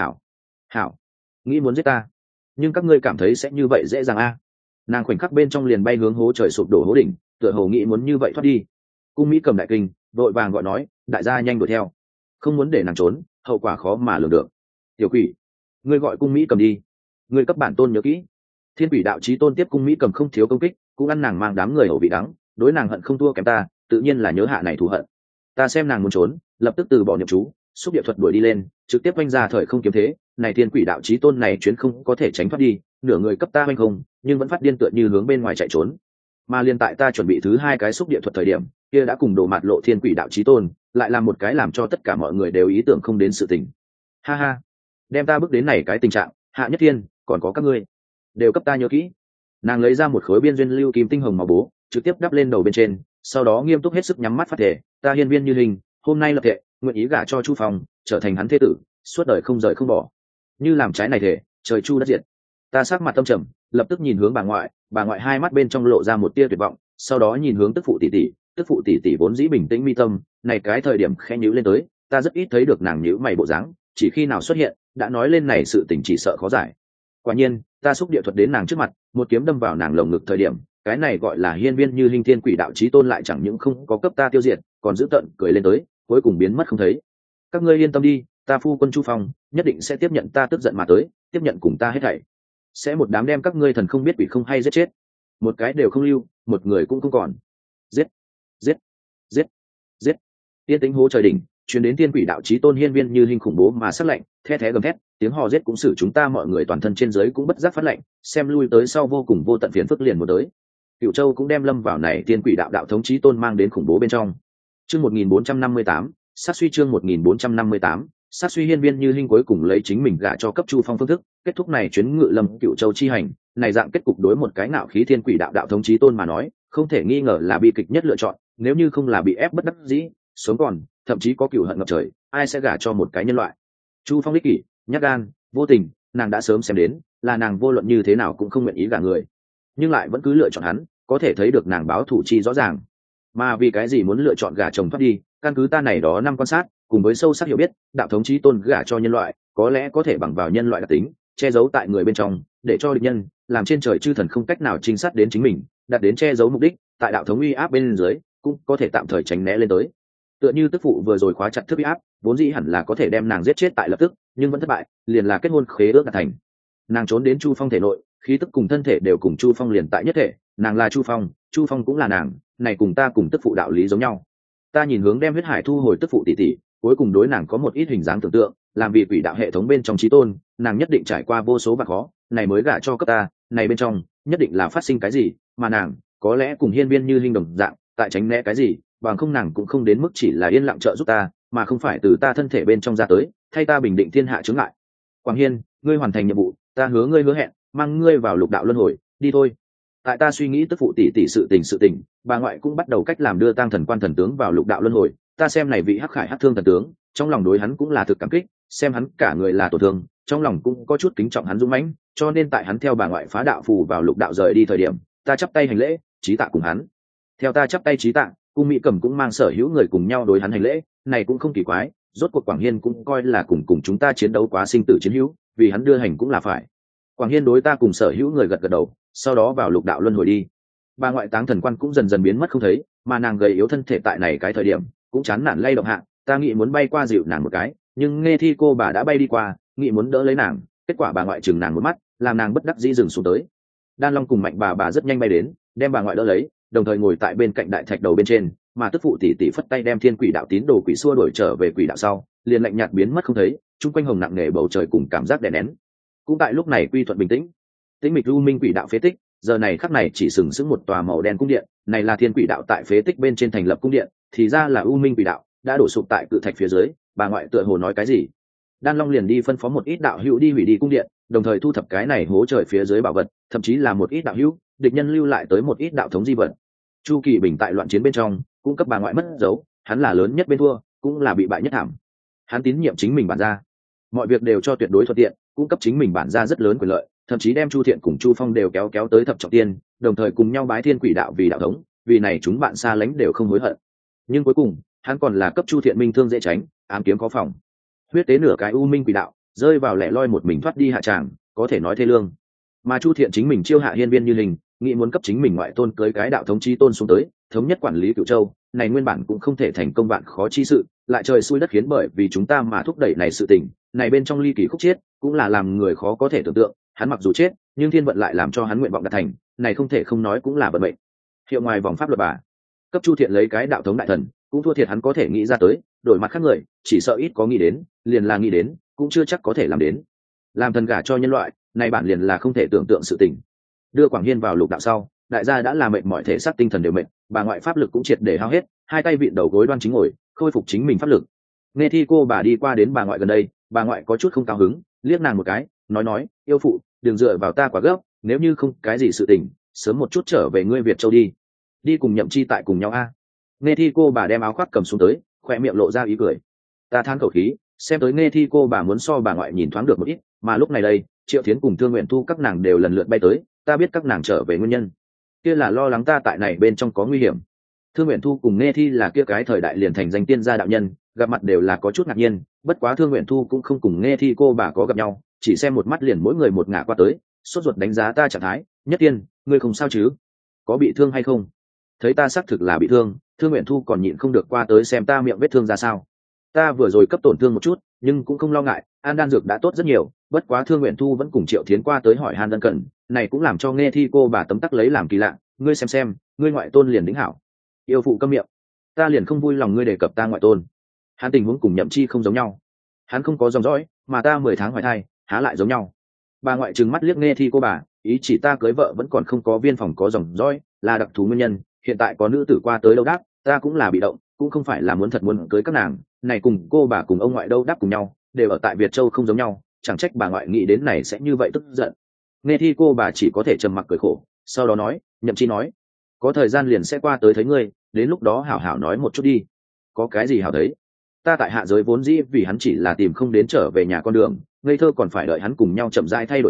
[SPEAKER 1] hảo, nghĩ muốn giết ta, nhưng các ngươi cảm thấy sẽ như vậy dễ dàng a? Nàng khoảnh khắc bên trong liền bay hướng hố trời sụp đổ hố đỉnh, tựa hồ nghĩ muốn như vậy thoát đi. Cung Mỹ Cầm đại kinh, vội vàng gọi nói, đại gia nhanh đuổi theo, không muốn để nàng trốn, hậu quả khó mà lường được. Tiểu quỷ, ngươi gọi Cung Mỹ Cầm đi, ngươi cấp bản tôn nhớ kỹ. Thiên quỷ đạo chí tôn tiếp Cung Mỹ Cầm không thiếu công kích, cũng ăn nàng mang đám người hậu vị đắng, đối nàng hận không thua kém ta, tự nhiên là nhớ hạ này thù hận. Ta xem nàng muốn trốn, lập tức từ bỏ niệm chú, xúc địa thuật đuổi đi lên, trực tiếp oanh ra thời không kiếm thế. Này thiên quỷ đạo chí tôn này chuyến không có thể tránh thoát đi, nửa người cấp ta oanh không, nhưng vẫn phát điên tựa như hướng bên ngoài chạy trốn. Mà liên tại ta chuẩn bị thứ hai cái xúc địa thuật thời điểm, kia đã cùng đồ mặt lộ thiên quỷ đạo chí tôn, lại làm một cái làm cho tất cả mọi người đều ý tưởng không đến sự tình. Ha ha, đem ta bước đến này cái tình trạng, Hạ Nhất Thiên, còn có các ngươi, đều cấp ta nhớ kỹ. Nàng lấy ra một khối biên duyên lưu kim tinh hồng màu bố, trực tiếp đắp lên đầu bên trên, sau đó nghiêm túc hết sức nhắm mắt phát thể, ta hiên viên như hình, hôm nay lập thể, nguyện ý gả cho Chu Phong, trở thành hắn thế tử, suốt đời không rời không bỏ. Như làm trái này thể, trời chu đất diệt. Ta sắc mặt tâm trầm, lập tức nhìn hướng bà ngoại hai mắt bên trong lộ ra một tia tuyệt vọng, sau đó nhìn hướng tức phụ tỷ tỷ vốn dĩ bình tĩnh mi tâm, này cái thời điểm khẽ nhíu lên tới, ta rất ít thấy được nàng nhíu mày bộ dáng, chỉ khi nào xuất hiện, đã nói lên này sự tình chỉ sợ khó giải. Quả nhiên, ta xúc địa thuật đến nàng trước mặt, một kiếm đâm vào nàng lồng ngực thời điểm, cái này gọi là hiên viên như linh thiên quỷ đạo chí tôn lại chẳng những không có cấp ta tiêu diệt, còn giữ tận cười lên tới, cuối cùng biến mất không thấy. Các ngươi yên tâm đi, ta phu quân Chu Phong nhất định sẽ tiếp nhận ta tức giận mà tới, tiếp nhận cùng ta hết thảy, sẽ một đám đem các ngươi thần không biết quỷ không hay giết chết, một cái đều không lưu, một người cũng không còn. Giết, giết, giết, giết. Tiên tính hố trời đỉnh, truyền đến tiên quỷ đạo chí tôn hiên viên như linh khủng bố mà sắc lạnh, the thé gầm thét, tiếng hò giết cũng xử chúng ta mọi người toàn thân trên dưới cũng bất giác phát lạnh, xem lui tới sau vô cùng vô tận phiền phức liền một tới. Cửu Châu cũng đem lâm vào này tiên quỷ đạo đạo thống chí tôn mang đến khủng bố bên trong. Chương 1458, sát suy chương 1458, sát suy hiên viên như linh cuối cùng lấy chính mình gả cho cấp Chu Phong phương thức, kết thúc này chuyến ngự lâm Cửu Châu chi hành, này dạng kết cục đối một cái nạo khí thiên quỷ đạo đạo thống chí tôn mà nói, không thể nghi ngờ là bi kịch nhất lựa chọn, nếu như không là bị ép bất đắc dĩ, sống còn, thậm chí có cửu hận ngập trời, ai sẽ gả cho một cái nhân loại. Chu Phong ích kỷ, nhát gan, vô tình, nàng đã sớm xem đến, là nàng vô luận như thế nào cũng không nguyện ý gả người, nhưng lại vẫn cứ lựa chọn hắn, có thể thấy được nàng báo thủ chi rõ ràng. Mà vì cái gì muốn lựa chọn gả chồng thoát đi, căn cứ ta này đó năm quan sát cùng với sâu sắc hiểu biết, đạo thống chí tôn gả cho nhân loại có lẽ có thể bằng vào nhân loại đặc tính che giấu tại người bên trong, để cho địch nhân làm trên trời chư thần không cách nào trinh sát đến chính mình, đạt đến che giấu mục đích, tại đạo thống uy áp bên dưới cũng có thể tạm thời tránh né lên tới. Tựa như tức phụ vừa rồi khóa chặt thức uy áp, vốn dĩ hẳn là có thể đem nàng giết chết tại lập tức, nhưng vẫn thất bại, liền là kết hôn khế ước đạt thành. Nàng trốn đến Chu Phong thể nội, khí tức cùng thân thể đều cùng Chu Phong liền tại nhất thể, nàng là Chu Phong, Chu Phong cũng là nàng, này cùng ta cùng tức phụ đạo lý giống nhau. Ta nhìn hướng đem huyết hải thu hồi tức phụ tỷ tỷ, cuối cùng đối nàng có một ít hình dáng tưởng tượng, làm vì quỷ đạo hệ thống bên trong chí tôn, nàng nhất định trải qua vô số bạc khó, này mới gả cho cấp ta, này bên trong nhất định là phát sinh cái gì, mà nàng có lẽ cùng hiên viên như linh đồng dạng, tại tránh né cái gì, bằng không nàng cũng không đến mức chỉ là yên lặng trợ giúp ta, mà không phải từ ta thân thể bên trong ra tới, thay ta bình định thiên hạ chướng ngại. Quảng Hiên, ngươi hoàn thành nhiệm vụ, ta hứa ngươi hứa hẹn, mang ngươi vào lục đạo luân hồi, đi thôi. Tại ta suy nghĩ tức phụ tỷ tỷ sự tình, bà ngoại cũng bắt đầu cách làm đưa tang thần quan thần tướng vào lục đạo luân hồi. Ta xem này vị hắc khải hắc thương thần tướng, trong lòng đối hắn cũng là thực cảm kích, xem hắn cả người là tổn thương, trong lòng cũng có chút kính trọng hắn dũng mãnh, cho nên tại hắn theo bà ngoại phá đạo phù vào lục đạo rời đi thời điểm, ta chắp tay hành lễ, chí tạ cùng hắn. Theo ta chắp tay chí tạ, cung Mỹ Cẩm cũng mang sở hữu người cùng nhau đối hắn hành lễ, này cũng không kỳ quái, rốt cuộc Quảng Hiên cũng coi là cùng chúng ta chiến đấu quá sinh tử chiến hữu, vì hắn đưa hành cũng là phải. Quảng Hiên đối ta cùng sở hữu người gật gật đầu, sau đó vào lục đạo luân hồi đi. Bà ngoại táng thần quan cũng dần dần biến mất không thấy, mà nàng gầy yếu thân thể tại này cái thời điểm cũng chán nản lay động hạ, ta nghĩ muốn bay qua dịu nàng một cái, nhưng nghe thi cô bà đã bay đi qua, nghĩ muốn đỡ lấy nàng, kết quả bà ngoại chừng nàng một mắt, làm nàng bất đắc dĩ dừng xuống tới. Đan Long cùng Mạnh bà rất nhanh bay đến, đem bà ngoại đỡ lấy, đồng thời ngồi tại bên cạnh đại thạch đầu bên trên, mà tức phụ tỷ tỷ phất tay đem thiên quỷ đạo tín đồ quỷ xua đuổi trở về quỷ đạo sau, liền lạnh nhạt biến mất không thấy, chung quanh hồng nặng nề bầu trời cùng cảm giác đè nén. Cũng tại lúc này quy thuận bình tĩnh, tĩnh mịch u minh quỷ đạo phế tích, giờ này khắc này chỉ sừng sững một tòa màu đen cung điện, này là thiên quỷ đạo tại phế tích bên trên thành lập cung điện, thì ra là u minh quỷ đạo đã đổ sụp tại cự thạch phía dưới. Bà ngoại tựa hồ nói cái gì, Đan Long liền đi phân phó một ít đạo hữu đi hủy đi cung điện, đồng thời thu thập cái này hố trời phía dưới bảo vật, thậm chí là một ít đạo hữu địch nhân lưu lại tới một ít đạo thống di vật. Chu Kỳ Bình tại loạn chiến bên trong cung cấp bà ngoại mất dấu, hắn là lớn nhất bên thua, cũng là bị bại nhất thảm. Hắn tín nhiệm chính mình bản gia, mọi việc đều cho tuyệt đối thuận tiện, cung cấp chính mình bản gia rất lớn quyền lợi, thậm chí đem Chu Thiện cùng Chu Phong đều kéo tới thập trọng tiên, đồng thời cùng nhau bái thiên quỷ đạo vì đạo thống, vì này chúng bạn xa lánh đều không hối hận. Nhưng cuối cùng hắn còn là cấp Chu Thiện minh thương dễ tránh, ám kiếm có phòng, huyết tế nửa cái u minh quỷ đạo, rơi vào lẻ loi một mình thoát đi hạ tràng, có thể nói thê lương. Mà Chu Thiện chính mình chiêu hạ hiên viên như hình, nghĩ muốn cấp chính mình ngoại tôn cưới cái đạo thống chí tôn xuống tới, thống nhất quản lý Cửu Châu, này nguyên bản cũng không thể thành công, bạn khó chi sự, lại trời xui đất khiến bởi vì chúng ta mà thúc đẩy này sự tình, này bên trong ly kỳ khúc chiết, cũng là làm người khó có thể tưởng tượng. Hắn mặc dù chết, nhưng thiên vận lại làm cho hắn nguyện vọng đạt thành, này không thể không nói cũng là vận mệnh. Hiệu ngoài vòng pháp luật bà, cấp Chu Thiện lấy cái đạo thống đại thần, cũng thua thiệt hắn có thể nghĩ ra tới, đổi mặt khác người, chỉ sợ ít có nghĩ đến, liền là nghĩ đến, cũng chưa chắc có thể làm đến. Làm thần gả cho nhân loại, này bản liền là không thể tưởng tượng sự tình. Đưa Quảng Hiên vào lục đạo sau, đại gia đã làm mệt mỏi thể xác tinh thần đều mệt, bà ngoại pháp lực cũng triệt để hao hết, hai tay vịn đầu gối đoan chính ngồi, khôi phục chính mình pháp lực. Nghe thi cô bà đi qua đến bà ngoại gần đây, bà ngoại có chút không cao hứng, liếc nàng một cái, nói, yêu phụ, đừng dựa vào ta quá gấp, nếu như không cái gì sự tình, sớm một chút trở về ngươi Việt Châu đi cùng Nhậm Chi tại cùng nhau a. Nghe thi cô bà đem áo khoác cầm xuống tới, khoe miệng lộ ra ý cười. Ta than khẩu khí, xem tới nghe thi cô bà muốn so bà ngoại nhìn thoáng được một ít, mà lúc này đây Triệu Thiến cùng Thương Nguyện Thu các nàng đều lần lượt bay tới, ta biết các nàng trở về nguyên nhân, kia là lo lắng ta tại này bên trong có nguy hiểm. Thương Nguyện Thu cùng Nghe Thi là kia cái thời đại liền thành danh tiên gia đạo nhân, gặp mặt đều là có chút ngạc nhiên, bất quá Thương Nguyện Thu cũng không cùng Nghe Thi cô bà có gặp nhau, chỉ xem một mắt liền mỗi người một ngả qua tới, sốt ruột đánh giá ta trạng thái. Nhất Tiên, ngươi không sao chứ, có bị thương hay không? Thấy ta xác thực là bị thương, Thương Nguyện Thu còn nhịn không được qua tới xem ta miệng vết thương ra sao. Ta vừa rồi cấp tổn thương một chút, nhưng cũng không lo ngại, an đan dược đã tốt rất nhiều. Bất quá Thương Nguyện Thu vẫn cùng Triệu Thiến qua tới hỏi han ân cần, này cũng làm cho Nghe Thi cô bà tấm tắc lấy làm kỳ lạ. Ngươi xem, ngươi ngoại tôn liền đính hảo. Yêu phụ câm miệng, ta liền không vui lòng ngươi đề cập ta ngoại tôn. Hắn tình huống cùng Nhậm Chi không giống nhau, hắn không có dòng dõi, mà ta 10 tháng hoài thai, há lại giống nhau. Bà ngoại trừng mắt liếc Nghe Thi cô bà, ý chỉ ta cưới vợ vẫn còn không có viên phòng có dòng dõi, là đặc thù nguyên nhân. Hiện tại có nữ tử qua tới đâu đáp, ta cũng là bị động, cũng không phải là muốn cưới các nàng. Này cùng cô bà cùng ông ngoại đâu đáp cùng nhau, đều ở tại Việt Châu không giống nhau, chẳng trách bà ngoại nghĩ đến này sẽ như vậy tức giận. Nghe Thi cô bà chỉ có thể trầm mặc cười khổ, sau đó nói, Nhậm Chi nói, có thời gian liền sẽ qua tới thấy ngươi, đến lúc đó hảo hảo nói một chút đi. Có cái gì hảo thấy? Ta tại hạ giới vốn dĩ vì hắn chỉ là tìm không đến trở về nhà con đường, ngây thơ còn phải đợi hắn cùng nhau chậm rãi thay đổi lão,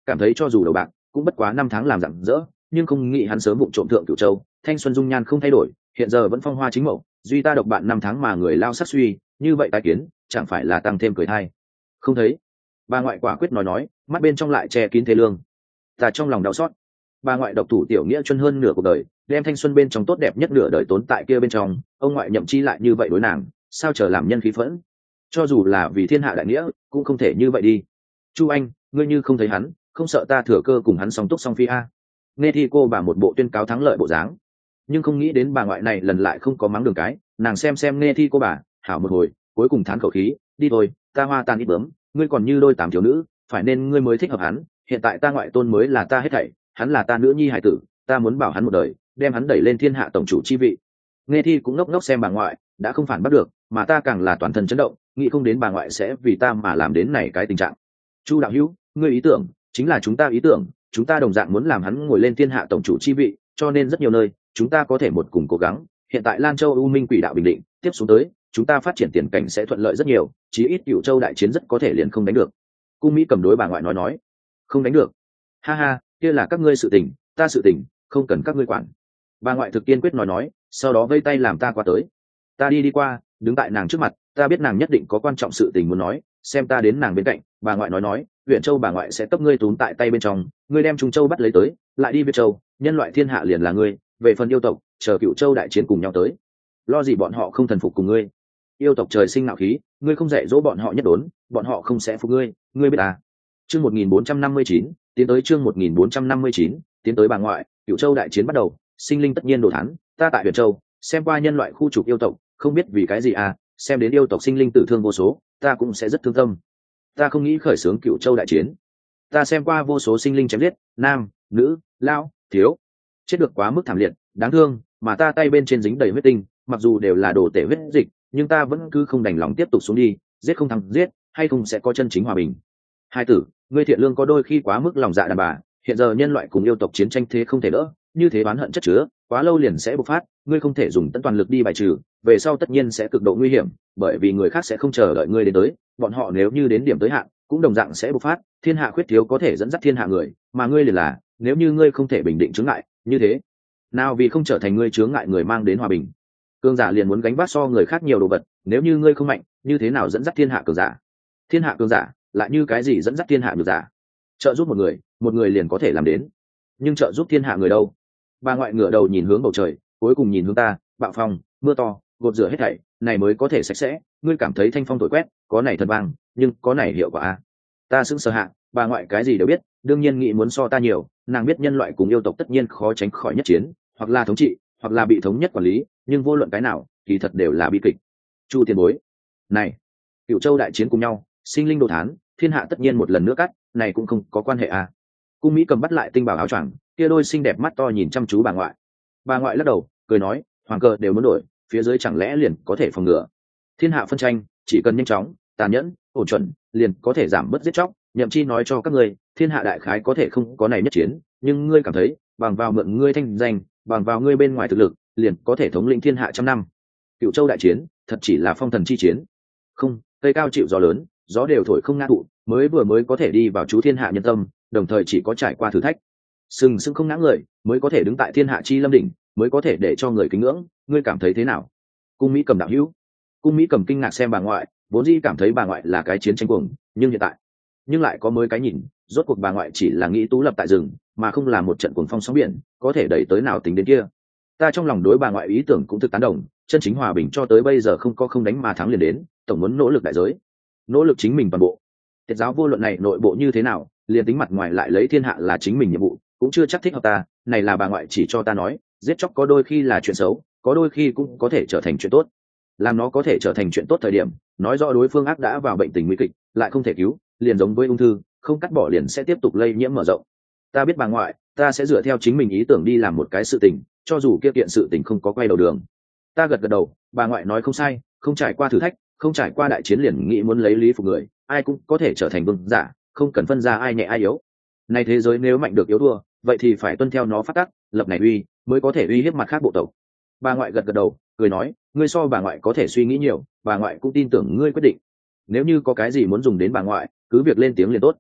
[SPEAKER 1] cảm thấy cho dù đầu bạc cũng bất quá 5 tháng làm rạng rỡ, nhưng không nghĩ hắn sớm vụng trộm thượng Cửu Châu, thanh xuân dung nhan không thay đổi, hiện giờ vẫn phong hoa chính mẫu, duy ta độc bạn 5 tháng mà người lao sắc suy, như vậy tái kiến chẳng phải là tăng thêm cười thai. Không thấy. Bà ngoại quả quyết nói, mắt bên trong lại che kín thế lương. Ta trong lòng đau xót. Bà ngoại độc thủ tiểu nghĩa chân hơn nửa cuộc đời, đem thanh xuân bên trong tốt đẹp nhất nửa đời tốn tại kia bên trong, ông ngoại nhậm chi lại như vậy đối nàng, sao chờ làm nhân khí phẫn. Cho dù là vì thiên hạ đại nghĩa cũng không thể như vậy đi. Chu Anh, ngươi như không thấy hắn, không sợ ta thừa cơ cùng hắn song túc song phi a? Nghe thi cô bà một bộ tuyên cáo thắng lợi bộ dáng, nhưng không nghĩ đến bà ngoại này lần lại không có mắng đường cái. Nàng xem nghe thi cô bà hảo một hồi, cuối cùng thán khẩu khí, đi thôi, ta hoa tàn ít bướm, ngươi còn như đôi tám thiếu nữ, phải nên ngươi mới thích hợp hắn. Hiện tại ta ngoại tôn mới là ta hết thảy, hắn là ta nữ nhi hải tử, ta muốn bảo hắn một đời, đem hắn đẩy lên thiên hạ tổng chủ chi vị. Nghe thi cũng ngốc ngốc xem bà ngoại, đã không phản bắt được, mà ta càng là toàn thân chấn động, nghĩ không đến bà ngoại sẽ vì ta mà làm đến này cái tình trạng. Chu đạo hữu, ngươi ý tưởng chính là chúng ta ý tưởng, chúng ta đồng dạng muốn làm hắn ngồi lên thiên hạ tổng chủ chi vị, cho nên rất nhiều nơi chúng ta có thể một cùng cố gắng. Hiện tại Lan Châu U Minh Quỷ đạo bình định, tiếp xuống tới chúng ta phát triển tiền cảnh sẽ thuận lợi rất nhiều, chí ít Cửu Châu đại chiến rất có thể liền không đánh được. Cung Mỹ cầm đối bà ngoại nói, không đánh được? Ha ha, kia là các ngươi sự tình, ta sự tình không cần các ngươi quản. Bà ngoại thực kiên quyết nói, sau đó vây tay làm ta qua tới. Ta đi qua, đứng tại nàng trước mặt, ta biết nàng nhất định có quan trọng sự tình muốn nói, xem ta đến nàng bên cạnh, bà ngoại nói, huyện Châu bà ngoại sẽ cấp ngươi túm tại tay bên trong, ngươi đem Trung Châu bắt lấy tới, lại đi Việt Châu, nhân loại thiên hạ liền là ngươi, về phần yêu tộc, chờ Cửu Châu đại chiến cùng nhau tới. Lo gì bọn họ không thần phục cùng ngươi? Yêu tộc trời sinh nạo khí, ngươi không dạy dỗ bọn họ nhất đốn, bọn họ không sẽ phục ngươi, ngươi biết à? Chương 1459, tiến tới chương 1459, tiến tới bà ngoại, Cửu Châu đại chiến bắt đầu, sinh linh tất nhiên đồ thán, ta tại Việt Châu, xem qua nhân loại khu trục yêu tộc, không biết vì cái gì à, xem đến yêu tộc sinh linh tử thương vô số, ta cũng sẽ rất thương tâm. Ta không nghĩ khởi xướng Cửu Châu đại chiến. Ta xem qua vô số sinh linh chém giết, nam, nữ, lao, thiếu, chết được quá mức thảm liệt, đáng thương, mà ta tay bên trên dính đầy huyết tinh, mặc dù đều là đồ tể huyết dịch, nhưng ta vẫn cứ không đành lòng tiếp tục xuống đi, giết không thắng giết, hay không sẽ có chân chính hòa bình. Hai tử, ngươi thiện lương có đôi khi quá mức lòng dạ đàn bà, hiện giờ nhân loại cùng yêu tộc chiến tranh thế không thể đỡ, như thế oán hận chất chứa, quá lâu liền sẽ bộc phát, ngươi không thể dùng tận toàn lực đi bài trừ, về sau tất nhiên sẽ cực độ nguy hiểm, bởi vì người khác sẽ không chờ đợi ngươi đến tới, bọn họ nếu như đến điểm tới hạn, cũng đồng dạng sẽ bộc phát, thiên hạ khuyết thiếu có thể dẫn dắt thiên hạ người, mà ngươi liền là, nếu như ngươi không thể bình định chướng ngại, như thế nào vì không trở thành ngươi chướng ngại người mang đến hòa bình. Cường giả liền muốn gánh vác so người khác nhiều đồ vật, nếu như ngươi không mạnh, như thế nào dẫn dắt thiên hạ cường giả? Thiên hạ cường giả lại như cái gì dẫn dắt thiên hạ nhược giả? Trợ giúp một người liền có thể làm đến, nhưng trợ giúp thiên hạ người đâu? Bà ngoại ngửa đầu nhìn hướng bầu trời, cuối cùng nhìn hướng ta, bạo phong, mưa to, gột rửa hết thảy, này mới có thể sạch sẽ. Ngươi cảm thấy thanh phong thổi quét, có này thật vang, nhưng có này hiệu quả à? Ta sững sờ hạ, bà ngoại cái gì đều biết, đương nhiên nghĩ muốn so ta nhiều. Nàng biết nhân loại cùng yêu tộc tất nhiên khó tránh khỏi nhất chiến, hoặc là thống trị, hoặc là bị thống nhất quản lý, nhưng vô luận cái nào, thì thật đều là bi kịch. Chu tiền bối, này, Cửu Châu đại chiến cùng nhau, sinh linh đồ thán, thiên hạ tất nhiên một lần nữa cắt, này cũng không có quan hệ à? Cung Mỹ cầm bắt lại tinh bảo áo choàng, kia đôi xinh đẹp mắt to nhìn chăm chú bà ngoại. Bà ngoại lắc đầu, cười nói, hoàng cờ đều muốn đổi, phía dưới chẳng lẽ liền có thể phòng ngừa? Thiên hạ phân tranh, chỉ cần nhanh chóng, tàn nhẫn, ổn chuẩn, liền có thể giảm bớt giết chóc. Nhậm Chi nói cho các ngươi, thiên hạ đại khái có thể không có này nhất chiến, nhưng ngươi cảm thấy, bằng vào mượn ngươi thanh danh, bằng vào ngươi bên ngoài thực lực, liền có thể thống lĩnh thiên hạ trăm năm. Cửu Châu đại chiến, thật chỉ là phong thần chi chiến. Không, cây cao chịu gió lớn, gió đều thổi không ngã thụ, mới có thể đi vào chú thiên hạ nhân tâm, đồng thời chỉ có trải qua thử thách, sừng sững không ngã người, mới có thể đứng tại thiên hạ chi lâm đỉnh, mới có thể để cho người kính ngưỡng. Ngươi cảm thấy thế nào? Cung Mỹ cầm đạo hữu. Cung Mỹ cầm kinh ngạc xem bà ngoại, vốn dĩ cảm thấy bà ngoại là cái chiến tranh cuồng, nhưng hiện tại, nhưng lại có mới cái nhìn, rốt cuộc bà ngoại chỉ là nghĩ tú lập tại rừng, mà không là một trận cuồng phong sóng biển, có thể đẩy tới nào tính đến kia. Ta trong lòng đối bà ngoại ý tưởng cũng thực tán đồng, chân chính hòa bình cho tới bây giờ không có không đánh mà thắng liền đến, tổng muốn nỗ lực đại giới, nỗ lực chính mình toàn bộ. Tiết giáo vô luận này nội bộ như thế nào, liền tính mặt ngoài lại lấy thiên hạ là chính mình nhiệm vụ, cũng chưa chắc thích hợp ta. Này là bà ngoại chỉ cho ta nói, giết chóc có đôi khi là chuyện xấu, có đôi khi cũng có thể trở thành chuyện tốt. Làm nó có thể trở thành chuyện tốt thời điểm, nói rõ đối phương ác đã vào bệnh tình nguy kịch, lại không thể cứu, liền giống với ung thư, không cắt bỏ liền sẽ tiếp tục lây nhiễm mở rộng. Ta biết bà ngoại, ta sẽ dựa theo chính mình ý tưởng đi làm một cái sự tình, cho dù kia kiện sự tình không có quay đầu đường. Ta gật gật đầu, bà ngoại nói không sai, không trải qua thử thách, không trải qua đại chiến liền nghĩ muốn lấy lý phục người, ai cũng có thể trở thành vương giả, không cần phân ra ai nhẹ ai yếu. Này thế giới nếu mạnh được yếu thua, vậy thì phải tuân theo nó phát tắc, lập này uy, mới có thể uy hiếp mặt khác bộ tộc. Bà ngoại gật gật đầu, cười nói, ngươi so bà ngoại có thể suy nghĩ nhiều, bà ngoại cũng tin tưởng ngươi quyết định. Nếu như có cái gì muốn dùng đến bà ngoại, cứ việc lên tiếng liền tốt.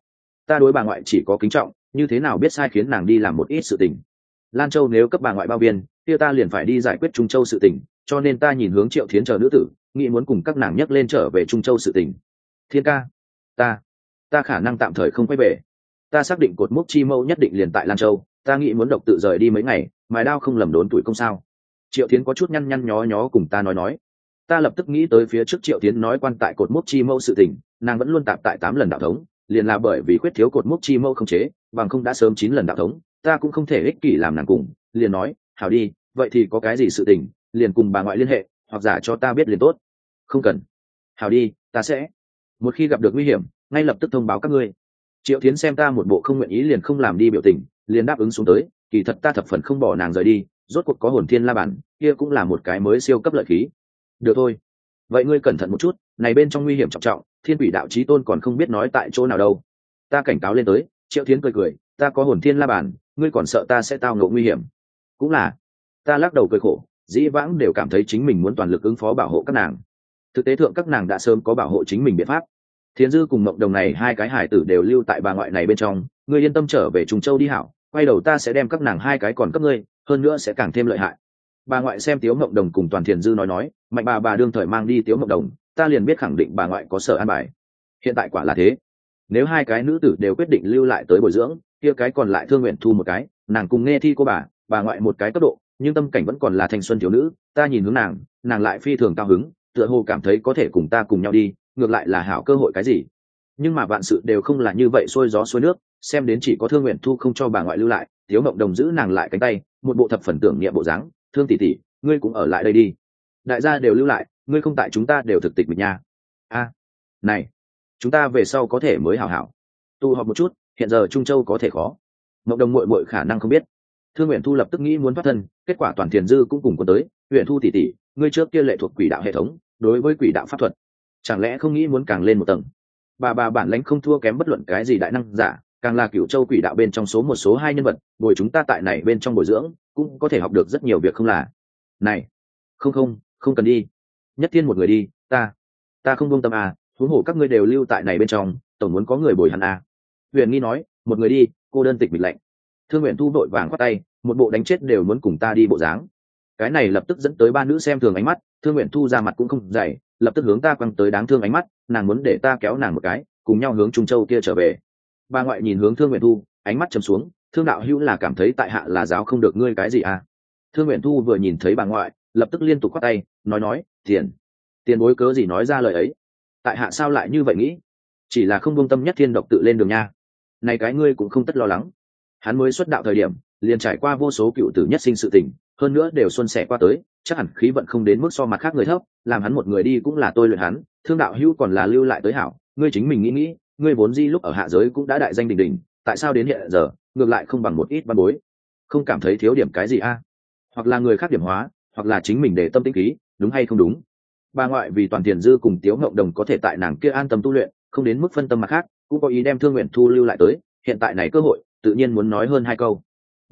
[SPEAKER 1] ta đối bà ngoại chỉ có kính trọng, như thế nào biết sai khiến nàng đi làm một ít sự tình. Lan Châu nếu cấp bà ngoại bao viên, kia ta liền phải đi giải quyết Trung Châu sự tình, cho nên ta nhìn hướng Triệu Thiến chờ nữ tử, nghĩ muốn cùng các nàng nhắc lên trở về Trung Châu sự tình. Thiên ca, ta khả năng tạm thời không quay về. Ta xác định cột mốc chi mâu nhất định liền tại Lan Châu, ta nghĩ muốn độc tự rời đi mấy ngày, mài đao không lầm đốn tuổi công sao. Triệu Thiến có chút nhăn nhăn nhó nhó cùng ta nói. Ta lập tức nghĩ tới phía trước Triệu Thiến nói quan tại cột mốc chi mâu sự tình, nàng vẫn luôn tạp tại 8 lần đạo thống, liền là bởi vì khuyết thiếu cột mốc chi mâu không chế, bằng không đã sớm 9 lần đạo thống, ta cũng không thể ích kỷ làm nàng cùng, liền nói, hảo đi, vậy thì có cái gì sự tình, liền cùng bà ngoại liên hệ, hoặc giả cho ta biết liền tốt. Không cần. Hảo đi, ta sẽ. Một khi gặp được nguy hiểm, ngay lập tức thông báo các ngươi. Triệu Thiến xem ta một bộ không nguyện ý liền không làm đi biểu tình, liền đáp ứng xuống tới, kỳ thật ta thập phần không bỏ nàng rời đi, rốt cuộc có hồn thiên la bản, kia cũng là một cái mới siêu cấp lợi khí. Được thôi. Vậy ngươi cẩn thận một chút, này bên trong nguy hiểm trọng trọng, thiên quỷ đạo chí tôn còn không biết nói tại chỗ nào đâu. Ta cảnh cáo lên tới. Triệu Thiến cười, ta có hồn thiên la bản, ngươi còn sợ ta sẽ tao ngộ nguy hiểm. Cũng là. Ta lắc đầu cười khổ, dĩ vãng đều cảm thấy chính mình muốn toàn lực ứng phó bảo hộ các nàng. Thực tế thượng các nàng đã sớm có bảo hộ chính mình biện pháp. Thiến Dư cùng Mộng Đồng này hai cái hải tử đều lưu tại bà ngoại này bên trong, ngươi yên tâm trở về Trùng Châu đi hảo, quay đầu ta sẽ đem các nàng hai cái còn cấp ngươi, hơn nữa sẽ càng thêm lợi hại. Bà ngoại xem Tiếu Mộng Đồng cùng Toàn Thiền Dư nói, mạnh bà đương thời mang đi Tiếu Mộng Đồng, ta liền biết khẳng định bà ngoại có sở an bài. Hiện tại quả là thế. Nếu hai cái nữ tử đều quyết định lưu lại tới bồi dưỡng, kia cái còn lại Thương Nguyện Thu một cái, nàng cùng nghe thi cô bà ngoại một cái cấp độ, nhưng tâm cảnh vẫn còn là thanh xuân thiếu nữ, ta nhìn hướng nàng lại phi thường cao hứng, tựa hồ cảm thấy có thể cùng ta cùng nhau đi, ngược lại là hảo cơ hội cái gì. Nhưng mà vạn sự đều không là như vậy xuôi gió xuôi nước, xem đến chỉ có Thương Nguyện Thu không cho bà ngoại lưu lại, Tiếu Mộng Đồng giữ nàng lại cánh tay, một bộ thập phần tưởng niệm bộ dáng, Thương tỷ tỷ, ngươi cũng ở lại đây đi. Đại gia đều lưu lại, ngươi không tại chúng ta đều thực tịch mình nha. Này, chúng ta về sau có thể mới hảo hảo tụ họp một chút, hiện giờ Trung Châu có thể khó. Mộng Đồng muội muội khả năng không biết. Thương Nguyện Thu lập tức nghĩ muốn thoát thân, kết quả Toàn Thiền Dư cũng cùng quân tới, Nguyện Thu tỷ tỷ, ngươi trước kia lệ thuộc quỷ đạo hệ thống, đối với quỷ đạo pháp thuật, chẳng lẽ không nghĩ muốn càng lên một tầng? Bà bản lãnh không thua kém bất luận cái gì đại năng giả, càng là Cửu Châu quỷ đạo bên trong số một số hai nhân vật, bồi chúng ta tại này bên trong bồi dưỡng, cũng có thể học được rất nhiều việc không là? Này, không cần đi. Nhất Thiên một người đi, ta không buông tâm à, huống hồ các ngươi đều lưu tại này bên trong, tổng muốn có người bồi hắn à. Huyền Nghi nói, một người đi, cô đơn tịch mịch lạnh. Thương Nguyện Thu vội vàng khoát tay, một bộ đánh chết đều muốn cùng ta đi bộ dáng. Cái này lập tức dẫn tới ba nữ xem thường ánh mắt, Thương Nguyện Thu ra mặt cũng không dày, lập tức hướng ta quăng tới đáng thương ánh mắt, nàng muốn để ta kéo nàng một cái, cùng nhau hướng Trung Châu kia trở về. Bà ngoại nhìn hướng Thương Nguyện Thu, ánh mắt trầm xuống, Thương đạo hữu là cảm thấy tại hạ là giáo không được ngươi cái gì à? Thương Nguyện Thu vừa nhìn thấy bà ngoại, lập tức liên tục khoát tay, nói, tiền bối cớ gì nói ra lời ấy? Tại hạ sao lại như vậy nghĩ? Chỉ là không buông tâm Nhất Thiên độc tự lên đường nha. Này cái ngươi cũng không tất lo lắng. Hắn mới xuất đạo thời điểm, liền trải qua vô số cựu tử nhất sinh sự tình, hơn nữa đều xuân sẻ qua tới, chắc hẳn khí vận không đến mức so mặt khác người thấp, làm hắn một người đi cũng là tôi luyện hắn, Thương đạo hữu còn là lưu lại tới hảo, ngươi chính mình nghĩ, ngươi vốn di lúc ở hạ giới cũng đã đại danh đình đình, tại sao đến hiện giờ, ngược lại không bằng một ít văn bối? Không cảm thấy thiếu điểm cái gì a? Hoặc là người khác điểm hóa, hoặc là chính mình để tâm tĩnh khí, đúng hay không đúng? Bà ngoại vì Toàn Thiền Dư cùng Tiếu Ngộng Đồng có thể tại nàng kia an tâm tu luyện, không đến mức phân tâm mặt khác, cũng có ý đem Thương Nguyện Thu lưu lại tới, hiện tại này cơ hội, tự nhiên muốn nói hơn hai câu.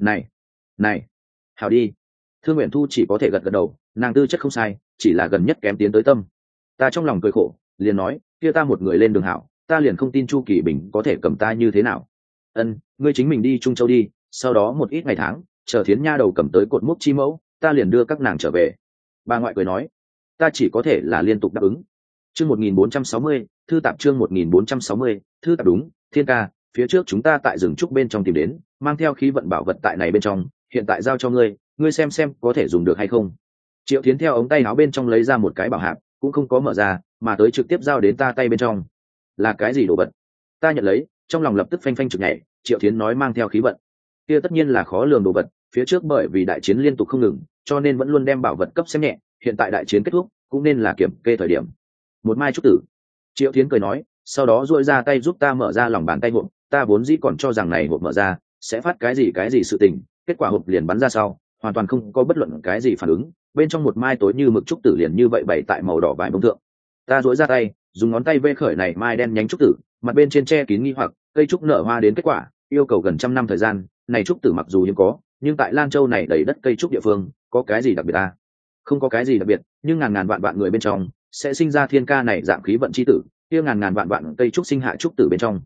[SPEAKER 1] Này, hảo đi. Thương Nguyện Thu chỉ có thể gật đầu, nàng tư chất không sai, chỉ là gần nhất kém tiến tới tâm. Ta trong lòng cười khổ, liền nói, kia ta một người lên đường hảo, ta liền không tin Chu Kỳ Bình có thể cầm ta như thế nào. Ngươi chính mình đi Trung Châu đi, sau đó một ít ngày tháng, chờ Thiến nha đầu cầm tới cột mốc chi mẫu, ta liền đưa các nàng trở về. Bà ngoại cười nói, ta chỉ có thể là liên tục đáp ứng. Chương 1460, thư tạp chương 1460, thư tạp đúng, Thiên ca, phía trước chúng ta tại rừng trúc bên trong tìm đến, mang theo khí vận bảo vật tại này bên trong, hiện tại giao cho ngươi xem có thể dùng được hay không. Triệu Thiến theo ống tay áo bên trong lấy ra một cái bảo hạp, cũng không có mở ra, mà tới trực tiếp giao đến ta tay bên trong. Là cái gì đồ vật? Ta nhận lấy, trong lòng lập tức phanh phanh trực nhảy. Triệu Thiến nói mang theo khí vận, kia tất nhiên là khó lường đồ vật, phía trước bởi vì đại chiến liên tục không ngừng, cho nên vẫn luôn đem bảo vật cấp xem nhẹ, hiện tại đại chiến kết thúc, cũng nên là kiểm kê thời điểm. Một mai trúc tử. Triệu Thiến cười nói, sau đó duỗi ra tay giúp ta mở ra lòng bàn tay hộp, ta vốn dĩ còn cho rằng này hộp mở ra sẽ phát cái gì sự tình, kết quả hộp liền bắn ra sau, hoàn toàn không có bất luận cái gì phản ứng, bên trong một mai tối như mực trúc tử liền như vậy bày tại màu đỏ vải bông thượng. Ta duỗi ra tay, dùng ngón tay vê khởi này mai đen nhánh trúc tử, mặt bên trên che kín nghi hoặc, cây trúc nở hoa đến kết quả, yêu cầu gần 100 năm thời gian, này trúc tử mặc dù hiếm có, nhưng tại Lan Châu này đầy đất cây trúc địa phương, có cái gì đặc biệt à? Không có cái gì đặc biệt, nhưng ngàn vạn người bên trong sẽ sinh ra Thiên ca này dạng khí vận chi tử, kia ngàn vạn cây trúc sinh hạ trúc tử bên trong.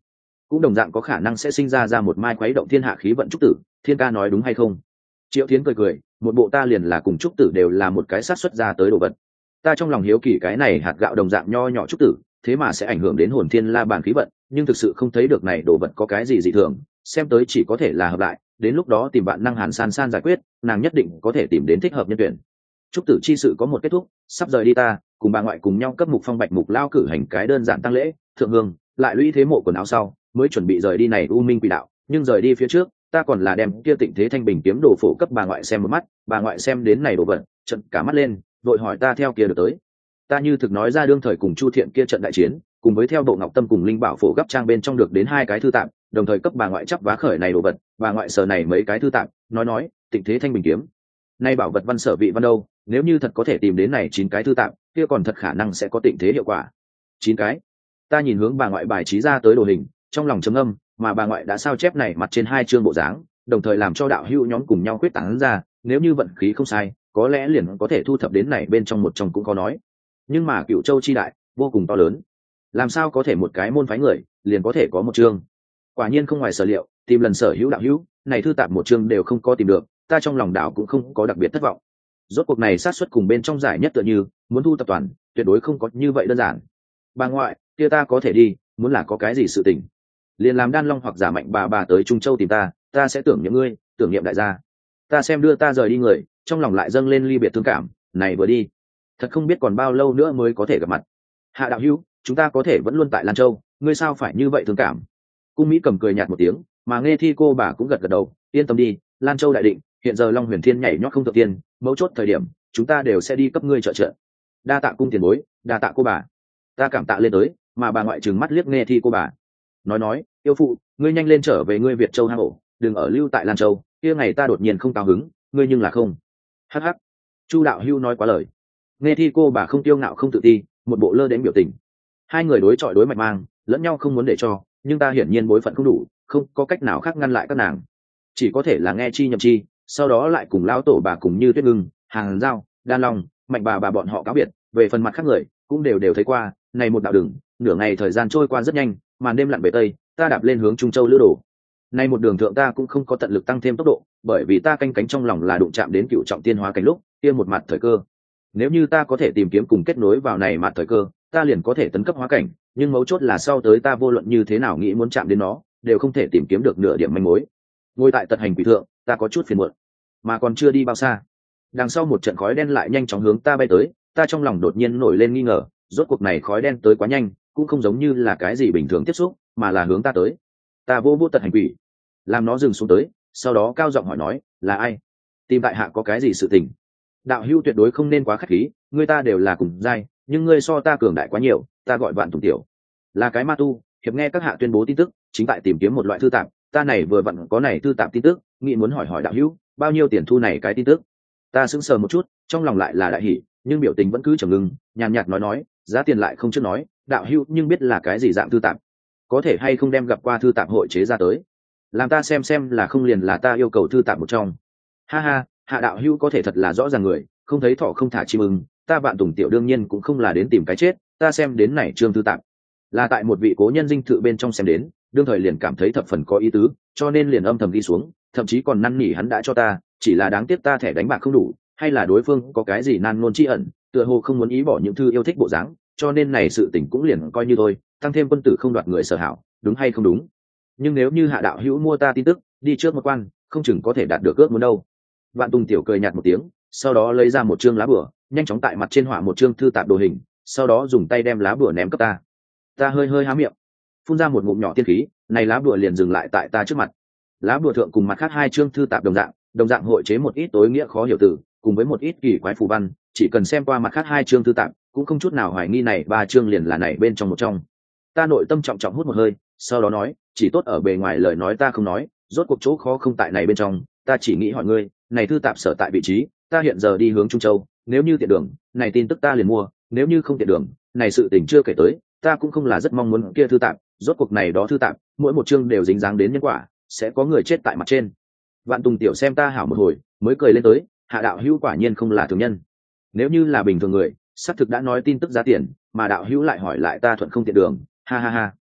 [SPEAKER 1] cũng đồng dạng có khả năng sẽ sinh ra một mai khuấy động thiên hạ khí vận trúc tử. Thiên ca nói đúng hay không? Triệu Thiến cười cười, một bộ ta liền là cùng trúc tử đều là một cái sát xuất ra tới đồ vật. Ta trong lòng hiếu kỳ cái này hạt gạo đồng dạng nho nhỏ trúc tử, thế mà sẽ ảnh hưởng đến hồn thiên la bàn khí vận, nhưng thực sự không thấy được này đồ vật có cái gì dị thường, xem tới chỉ có thể là hợp lại, đến lúc đó tìm bạn năng Hàn San San giải quyết, nàng nhất định có thể tìm đến thích hợp nhân tuyển. Trúc tử chi sự có một kết thúc, sắp rời đi ta cùng bà ngoại cùng nhau cấp mục phong bạch mục lao cử hành cái đơn giản tăng lễ thượng hương, lại lũy thế mộ quần áo sau mới chuẩn bị rời đi này u minh quỷ đạo. Nhưng rời đi phía trước ta còn là đem kia Tịnh Thế Thanh Bình kiếm đồ phổ cấp bà ngoại xem một mắt. Bà ngoại xem đến này đồ vật trận cả mắt lên, vội hỏi ta theo kia được tới. Ta như thực nói ra đương thời cùng Chu Thiện kia trận đại chiến, cùng với theo bộ ngọc tâm cùng linh bảo phổ gấp trang bên trong được đến 2 cái thư tạm, đồng thời cấp bà ngoại chắp vá khởi này đồ vật. Bà ngoại sờ này mấy cái thư tạm, nói Tịnh Thế Thanh Bình kiếm nay bảo vật văn sở vị văn đâu, nếu như thật có thể tìm đến này 9 cái thư tạm, kia còn thật khả năng sẽ có tịnh thế hiệu quả. 9 cái. Ta nhìn hướng bà ngoại bài trí ra tới đồ hình, trong lòng trầm ngâm, mà bà ngoại đã sao chép này mặt trên 2 chương bộ dáng, đồng thời làm cho đạo hữu nhóm cùng nhau quyết tán ra, nếu như vận khí không sai, có lẽ liền có thể thu thập đến này bên trong một trong cũng có nói. Nhưng mà Cửu Châu chi đại, vô cùng to lớn, làm sao có thể một cái môn phái người liền có thể có một chương? Quả nhiên không ngoài sở liệu, tìm lần sở hữu đạo hữu, này thư tạm một chương đều không có tìm được, ta trong lòng đạo cũng không có đặc biệt thất vọng. Rốt cuộc này sát suất cùng bên trong giải nhất tựa như muốn thu tập toàn, tuyệt đối không có như vậy đơn giản. Bà ngoại, kia ta có thể đi, muốn là có cái gì sự tình, liền làm Đan Long hoặc giả mạnh bà tới Trung Châu tìm ta, ta sẽ tưởng nhậm ngươi, tưởng niệm đại gia. Ta xem đưa ta rời đi người, trong lòng lại dâng lên ly biệt thương cảm, này vừa đi, thật không biết còn bao lâu nữa mới có thể gặp mặt. Hạ đạo hữu, chúng ta có thể vẫn luôn tại Lan Châu, ngươi sao phải như vậy thương cảm? Cung Mỹ cầm cười nhạt một tiếng, mà Nghe Thi cô bà cũng gật gật đầu, yên tâm đi, Lan Châu đại định, hiện giờ Long Huyền Thiên nhảy nhót không thượng tiên, mấu chốt thời điểm chúng ta đều sẽ đi cấp ngươi trợ trợ. Đa tạ cung tiền bối, đa tạ cô bà. Ta cảm tạ lên tới, mà bà ngoại trừng mắt liếc Nghe Thi cô bà, nói yêu phụ, ngươi nhanh lên trở về ngươi Việt Châu hang ổ, đừng ở lưu tại Lan Châu, kia ngày ta đột nhiên không cao hứng, ngươi nhưng là không. Hắc hắc. Chu đạo hưu nói quá lời. Nghe Thi cô bà không tiêu ngạo không tự ti, một bộ lơ đến biểu tình. Hai người đối chọi đối mạch mang, lẫn nhau không muốn để cho, nhưng ta hiển nhiên bối phận không đủ, không có cách nào khác ngăn lại các nàng, chỉ có thể là nghe chi nhậm chi, sau đó lại cùng lão tổ bà cùng Như Tuyết Ngưng, Hàng Giao, Đan Long, mạnh bà bọn họ cáo biệt. Về phần mặt khác người cũng đều thấy qua. Này một đạo đường, nửa ngày thời gian trôi qua rất nhanh, màn đêm lặn về tây, ta đạp lên hướng Trung Châu lữ đồ. Nay một đường thượng ta cũng không có tận lực tăng thêm tốc độ, bởi vì ta canh cánh trong lòng là đụng chạm đến cựu trọng tiên hóa cảnh lúc kia một mặt thời cơ. Nếu như ta có thể tìm kiếm cùng kết nối vào này mặt thời cơ, ta liền có thể tấn cấp hóa cảnh, nhưng mấu chốt là sau tới ta vô luận như thế nào nghĩ muốn chạm đến nó, đều không thể tìm kiếm được nửa điểm manh mối. Ngồi tại tật hành quỷ thượng, ta có chút phiền muộn, mà còn chưa đi bao xa, đằng sau một trận khói đen lại nhanh chóng hướng ta bay tới. Ta trong lòng đột nhiên nổi lên nghi ngờ, rốt cuộc này khói đen tới quá nhanh, cũng không giống như là cái gì bình thường tiếp xúc, mà là hướng ta tới. Ta vô tật hành quỷ, làm nó dừng xuống tới, sau đó cao giọng hỏi nói, là ai? Tìm tại hạ có cái gì sự tình? Đạo hữu tuyệt đối không nên quá khách khí, người ta đều là cùng giai, nhưng ngươi so ta cường đại quá nhiều. Ta gọi Vạn Tùng Tiểu, là cái ma tu, hiệp nghe các hạ tuyên bố tin tức, chính tại tìm kiếm một loại thư tạp. Ta này vừa vặn có này thư tạp tin tức, nghĩ muốn hỏi đạo hữu bao nhiêu tiền thu này cái tin tức. Ta sững sờ một chút, trong lòng lại là đại hỉ, nhưng biểu tình vẫn cứ trầm ngưng, nhàn nhạt nói, giá tiền lại không trước nói. Đạo hữu nhưng biết là cái gì dạng thư tạp, có thể hay không đem gặp qua thư tạp hội chế ra tới, làm ta xem là không liền là ta yêu cầu thư tạp một trong. Ha ha, hạ đạo hữu có thể thật là rõ ràng người, không thấy thọ không thả chim ưng. Ta Vạn Tùng Tiểu đương nhiên cũng không là đến tìm cái chết, ta xem đến này trương thư tạp là tại một vị cố nhân dinh thự bên trong xem đến, đương thời liền cảm thấy thập phần có ý tứ, cho nên liền âm thầm ghi xuống, thậm chí còn năn nỉ hắn đã cho ta, chỉ là đáng tiếc ta thẻ đánh bạc không đủ, hay là đối phương có cái gì nan ngôn tri ẩn, tựa hồ không muốn ý bỏ những thư yêu thích bộ dáng, cho nên này sự tình cũng liền coi như thôi, tăng thêm quân tử không đoạt người sở hảo, đúng hay không đúng. Nhưng nếu như hạ đạo hữu mua ta tin tức, đi trước một quan, không chừng có thể đạt được ước muốn đâu. Vạn Tùng Tiểu cười nhạt một tiếng, sau đó lấy ra một chương lá bửa, nhanh chóng tại mặt trên họa một chương thư tạp đồ hình, sau đó dùng tay đem lá bửa ném cấp ta. Ta hơi há miệng, phun ra một ngụm nhỏ tiên khí, này lá bửa liền dừng lại tại ta trước mặt. Lá bửa thượng cùng mặt khác 2 chương thư tạp đồng dạng hội chế một ít tối nghĩa khó hiểu từ, cùng với một ít kỳ quái phù văn, chỉ cần xem qua mặt khác 2 chương thư tạp, cũng không chút nào hoài nghi này 3 chương liền là này bên trong một trong. Ta nội tâm trọng trọng hút một hơi, sau đó nói, chỉ tốt ở bề ngoài lời nói ta không nói, rốt cuộc chỗ khó không tại này bên trong, ta chỉ nghĩ hỏi ngươi, này thư tạp sở tại vị trí, ta hiện giờ đi hướng Trung Châu, nếu như tiện đường, này tin tức ta liền mua, nếu như không tiện đường, này sự tình chưa kể tới, ta cũng không là rất mong muốn kia thư tạp, rốt cuộc này đó thư tạp, mỗi một chương đều dính dáng đến nhân quả, sẽ có người chết tại mặt trên. Vạn Tùng Tiểu xem ta hảo một hồi, mới cười lên tới, hạ đạo hữu quả nhiên không là thường nhân. Nếu như là bình thường người, xác thực đã nói tin tức giá tiền, mà đạo hữu lại hỏi lại ta thuận không tiện đường, ha ha ha.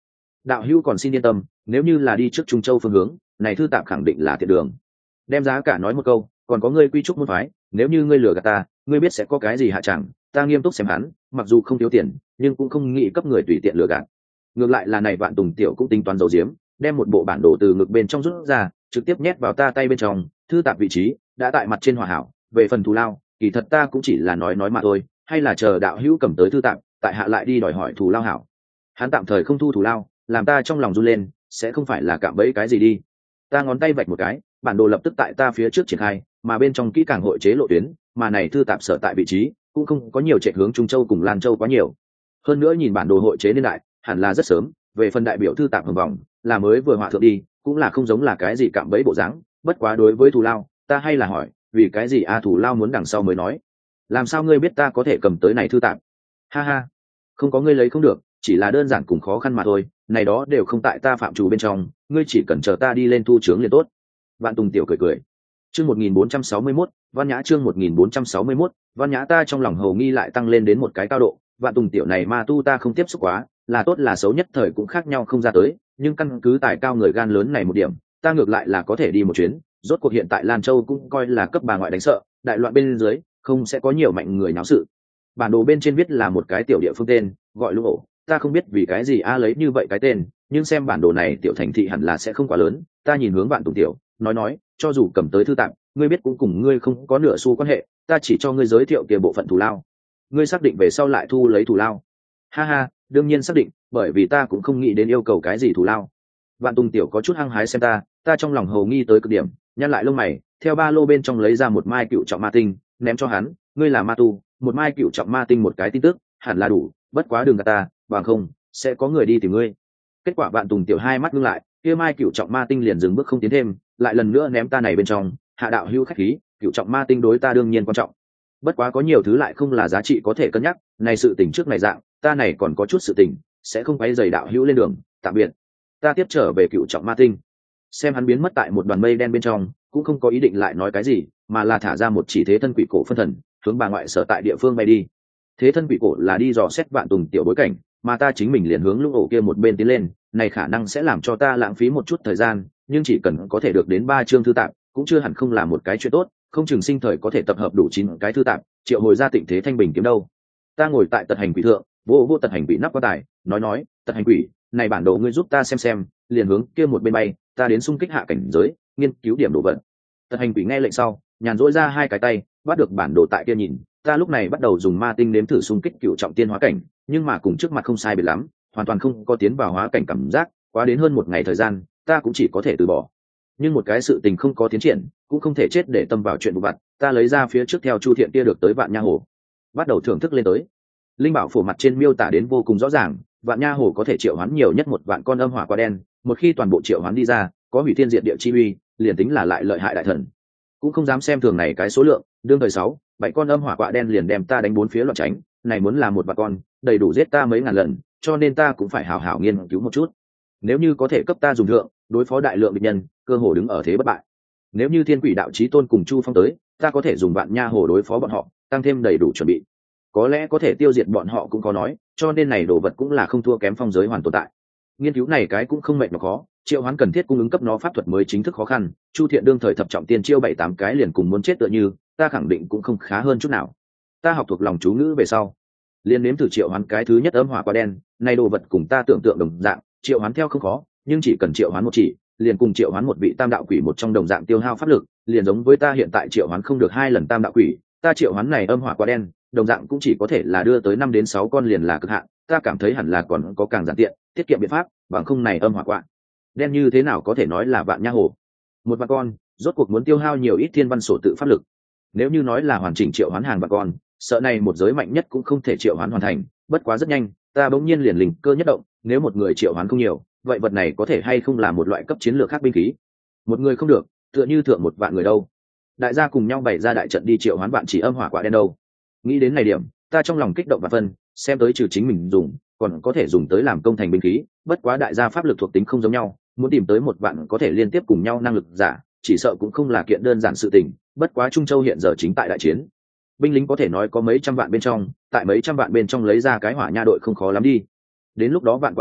[SPEAKER 1] đạo hữu còn xin yên tâm, nếu như là đi trước Trung Châu phương hướng, này thư tạm khẳng định là thiện đường. Đem giá cả nói một câu, còn có ngươi quy trúc môn phái, nếu như ngươi lừa gạt ta, ngươi biết sẽ có cái gì hạ chẳng. Ta nghiêm túc xem hắn, mặc dù không thiếu tiền, nhưng cũng không nghĩ cấp người tùy tiện lừa gạt. Ngược lại là này Vạn Tùng tiểu cũng tính toán giấu giếm, đem một bộ bản đồ từ ngực bên trong rút ra, trực tiếp nhét vào ta tay bên trong, thư tạm vị trí đã tại mặt trên hòa hảo. Về phần thù lao, kỳ thật ta cũng chỉ là nói mà thôi, hay là chờ đạo hữu cầm tới thư tạm, tại hạ lại đi đòi hỏi thù lao hảo. Hắn tạm thời không thu thù lao, làm ta trong lòng run lên, sẽ không phải là cạm bẫy cái gì đi. Ta ngón tay vạch một cái, bản đồ lập tức tại ta phía trước triển khai, mà bên trong kỹ càng hội chế lộ tuyến, mà này thư tạm sở tại vị trí cũng không có nhiều chạy hướng Trung Châu cùng Lan Châu quá nhiều. Hơn nữa nhìn bản đồ hội chế niên đại, hẳn là rất sớm. Về phần đại biểu thư tạm hồng vòng, là mới vừa họa thượng đi, cũng là không giống là cái gì cạm bẫy bộ dáng. Bất quá đối với thù lao, ta hay là hỏi, vì cái gì thù lao muốn đằng sau mới nói. Làm sao ngươi biết ta có thể cầm tới này thư tạm? Ha ha, không có ngươi lấy không được, chỉ là đơn giản cùng khó khăn mà thôi, này đó đều không tại ta phạm trù bên trong, ngươi chỉ cần chờ ta đi lên thu chướng liền tốt. Vạn Tùng tiểu cười cười. Chương 1461, Văn Nhã chương 1461, Văn Nhã ta trong lòng hầu nghi lại tăng lên đến một cái cao độ, Vạn Tùng tiểu này ma tu ta không tiếp xúc quá, là tốt là xấu nhất thời cũng khác nhau không ra tới, nhưng căn cứ tài cao người gan lớn này một điểm, ta ngược lại là có thể đi một chuyến, rốt cuộc hiện tại Lan Châu cũng coi là cấp bà ngoại đánh sợ, đại loạn bên dưới, không sẽ có nhiều mạnh người náo sự. Bản đồ bên trên viết là một cái tiểu địa phương tên, gọi Lũng Ổ, ta không biết vì cái gì lấy như vậy cái tên, nhưng xem bản đồ này tiểu thành thị hẳn là sẽ không quá lớn, ta nhìn hướng Vạn Tùng tiểu, nói, cho dù cầm tới thư tạm, ngươi biết cũng cùng ngươi không có nửa xu quan hệ, ta chỉ cho ngươi giới thiệu kia bộ phận thù lao, ngươi xác định về sau lại thu lấy thù lao. Ha ha, đương nhiên xác định, bởi vì ta cũng không nghĩ đến yêu cầu cái gì thù lao. Vạn Tùng tiểu có chút hăng hái xem ta trong lòng hầu nghi tới cực điểm, nhăn lại lông mày, theo ba lô bên trong lấy ra một mai cựu trọng ma tinh, ném cho hắn, ngươi là ma tu, một mai cựu trọng ma tinh một cái tin tức, hẳn là đủ, bất quá đừng gạt ta, bằng không sẽ có người đi tìm ngươi. Kết quả Vạn Tùng tiểu hai mắt ngưng lại, kia mai cựu trọng ma tinh liền dừng bước không tiến thêm, lại lần nữa ném ta này bên trong, hạ đạo hữu khách khí, cựu trọng ma tinh đối ta đương nhiên quan trọng, bất quá có nhiều thứ lại không là giá trị có thể cân nhắc, này sự tình trước này dạng, ta này còn có chút sự tình, sẽ không quấy rầy đạo hữu lên đường, tạm biệt. Ta tiếp trở về cựu trọng ma tinh, xem hắn biến mất tại một đoàn mây đen bên trong, cũng không có ý định lại nói cái gì, mà là thả ra một chỉ thế thân quỷ cổ phân thần, hướng bà ngoại sở tại địa phương bay đi. Thế thân quỷ cổ là đi dò xét Vạn Tùng tiểu bối cảnh, mà ta chính mình liền hướng Lũng Ổ kia một bên tiến lên, này khả năng sẽ làm cho ta lãng phí một chút thời gian, nhưng chỉ cần có thể được đến 3 chương thư tạm, cũng chưa hẳn không là một cái chuyện tốt, không chừng sinh thời có thể tập hợp đủ 9 cái thư tạm, triệu hồi ra Tịnh Thế Thanh Bình kiếm đâu. Ta ngồi tại tật hành quỷ thượng, vô tật hành quỷ nắp quan tài, nói, tật hành quỷ, này bản đồ ngươi giúp ta xem, liền hướng kia một bên bay, ta đến xung kích hạ cảnh giới, nghiên cứu điểm đồ vật. Tật hành quỷ nghe lệnh sau, nhàn rỗi ra 2 cái tay, bắt được bản đồ tại kia nhìn, ta lúc này bắt đầu dùng ma tinh nếm thử xung kích cựu trọng tiên hóa cảnh, nhưng mà cùng trước mặt không sai biệt lắm, hoàn toàn không có tiến vào hóa cảnh cảm giác, quá đến hơn 1 ngày thời gian, ta cũng chỉ có thể từ bỏ. Nhưng một cái sự tình không có tiến triển, cũng không thể chết để tâm vào chuyện vụ vặt, ta lấy ra phía trước theo Chu Thiện kia được tới Vạn Nha Hồ, bắt đầu thưởng thức lên tới. Linh bảo phổ mặt trên miêu tả đến vô cùng rõ ràng, Vạn Nha Hồ có thể triệu hoán nhiều nhất 1 vạn con âm hỏa quả đen, một khi toàn bộ triệu hoán đi ra, có hủy thiên diệt địa chi uy, liền tính là lại lợi hại đại thần, cũng không dám xem thường này cái số lượng. Đương thời 6-7 con âm hỏa quạ đen liền đem ta đánh 4 phía loạn tránh, này muốn là 1 vạn con, đầy đủ giết ta mấy ngàn lần, cho nên ta cũng phải hào hào nghiên cứu một chút. Nếu như có thể cấp ta dùng thượng, đối phó đại lượng địch nhân, cơ hồ đứng ở thế bất bại. Nếu như Thiên Quỷ đạo chí tôn cùng Chu Phong tới, ta có thể dùng Vạn Nha Hồ đối phó bọn họ, tăng thêm đầy đủ chuẩn bị, có lẽ có thể tiêu diệt bọn họ cũng có nói, cho nên này đồ vật cũng là không thua kém phong giới hoàn tồn tại. Nghiên cứu này cái cũng không mệt mà khó, triệu hoán cần thiết cung ứng cấp nó pháp thuật mới chính thức khó khăn. Chu Thiện đương thời thập trọng tiên chiêu 7-8 cái liền cùng muốn chết tựa như, ta khẳng định cũng không khá hơn chút nào. Ta học thuộc lòng chú ngữ về sau, liền nếm thử triệu hoán cái thứ nhất âm hỏa quả đen, này đồ vật cùng ta tưởng tượng đồng dạng, triệu hoán theo không khó, nhưng chỉ cần triệu hoán một chỉ, liền cùng triệu hoán một vị tam đạo quỷ một trong đồng dạng tiêu hao pháp lực, liền giống với ta hiện tại triệu hoán không được 2 lần tam đạo quỷ, ta triệu hoán này âm hỏa quả đen, đồng dạng cũng chỉ có thể là đưa tới 5 đến 6 con liền là cực hạn, ta cảm thấy hẳn là còn có càng giản tiện, tiết kiệm biện pháp, bằng không này âm hỏa quả đen như thế nào có thể nói là Vạn Nha Hồ. 1 vạn con, rốt cuộc muốn tiêu hao nhiều ít thiên văn sổ tự pháp lực. Nếu như nói là hoàn chỉnh triệu hoán hàng vạn con, sợ này một giới mạnh nhất cũng không thể triệu hoán hoàn thành, bất quá rất nhanh, ta bỗng nhiên liền linh cơ nhất động, nếu một người triệu hoán không nhiều, vậy vật này có thể hay không là một loại cấp chiến lược khác binh khí. Một người không được, tựa như thượng 1 vạn người đâu. Đại gia cùng nhau bày ra đại trận đi triệu hoán vạn chỉ âm hỏa quả đen đâu. Nghĩ đến này điểm, ta trong lòng kích động và phân, xem tới trừ chính mình dùng, còn có thể dùng tới làm công thành binh khí, bất quá đại gia pháp lực thuộc tính không giống nhau, muốn tìm tới 1 vạn có thể liên tiếp cùng nhau năng lực giả, chỉ sợ cũng không là kiện đơn giản sự tình. Bất quá Trung Châu hiện giờ chính tại đại chiến, binh lính có thể nói có mấy trăm vạn bên trong, tại mấy trăm vạn bên trong lấy ra cái hỏa nha đội không khó lắm đi. Đến lúc đó vạn quạ khởi,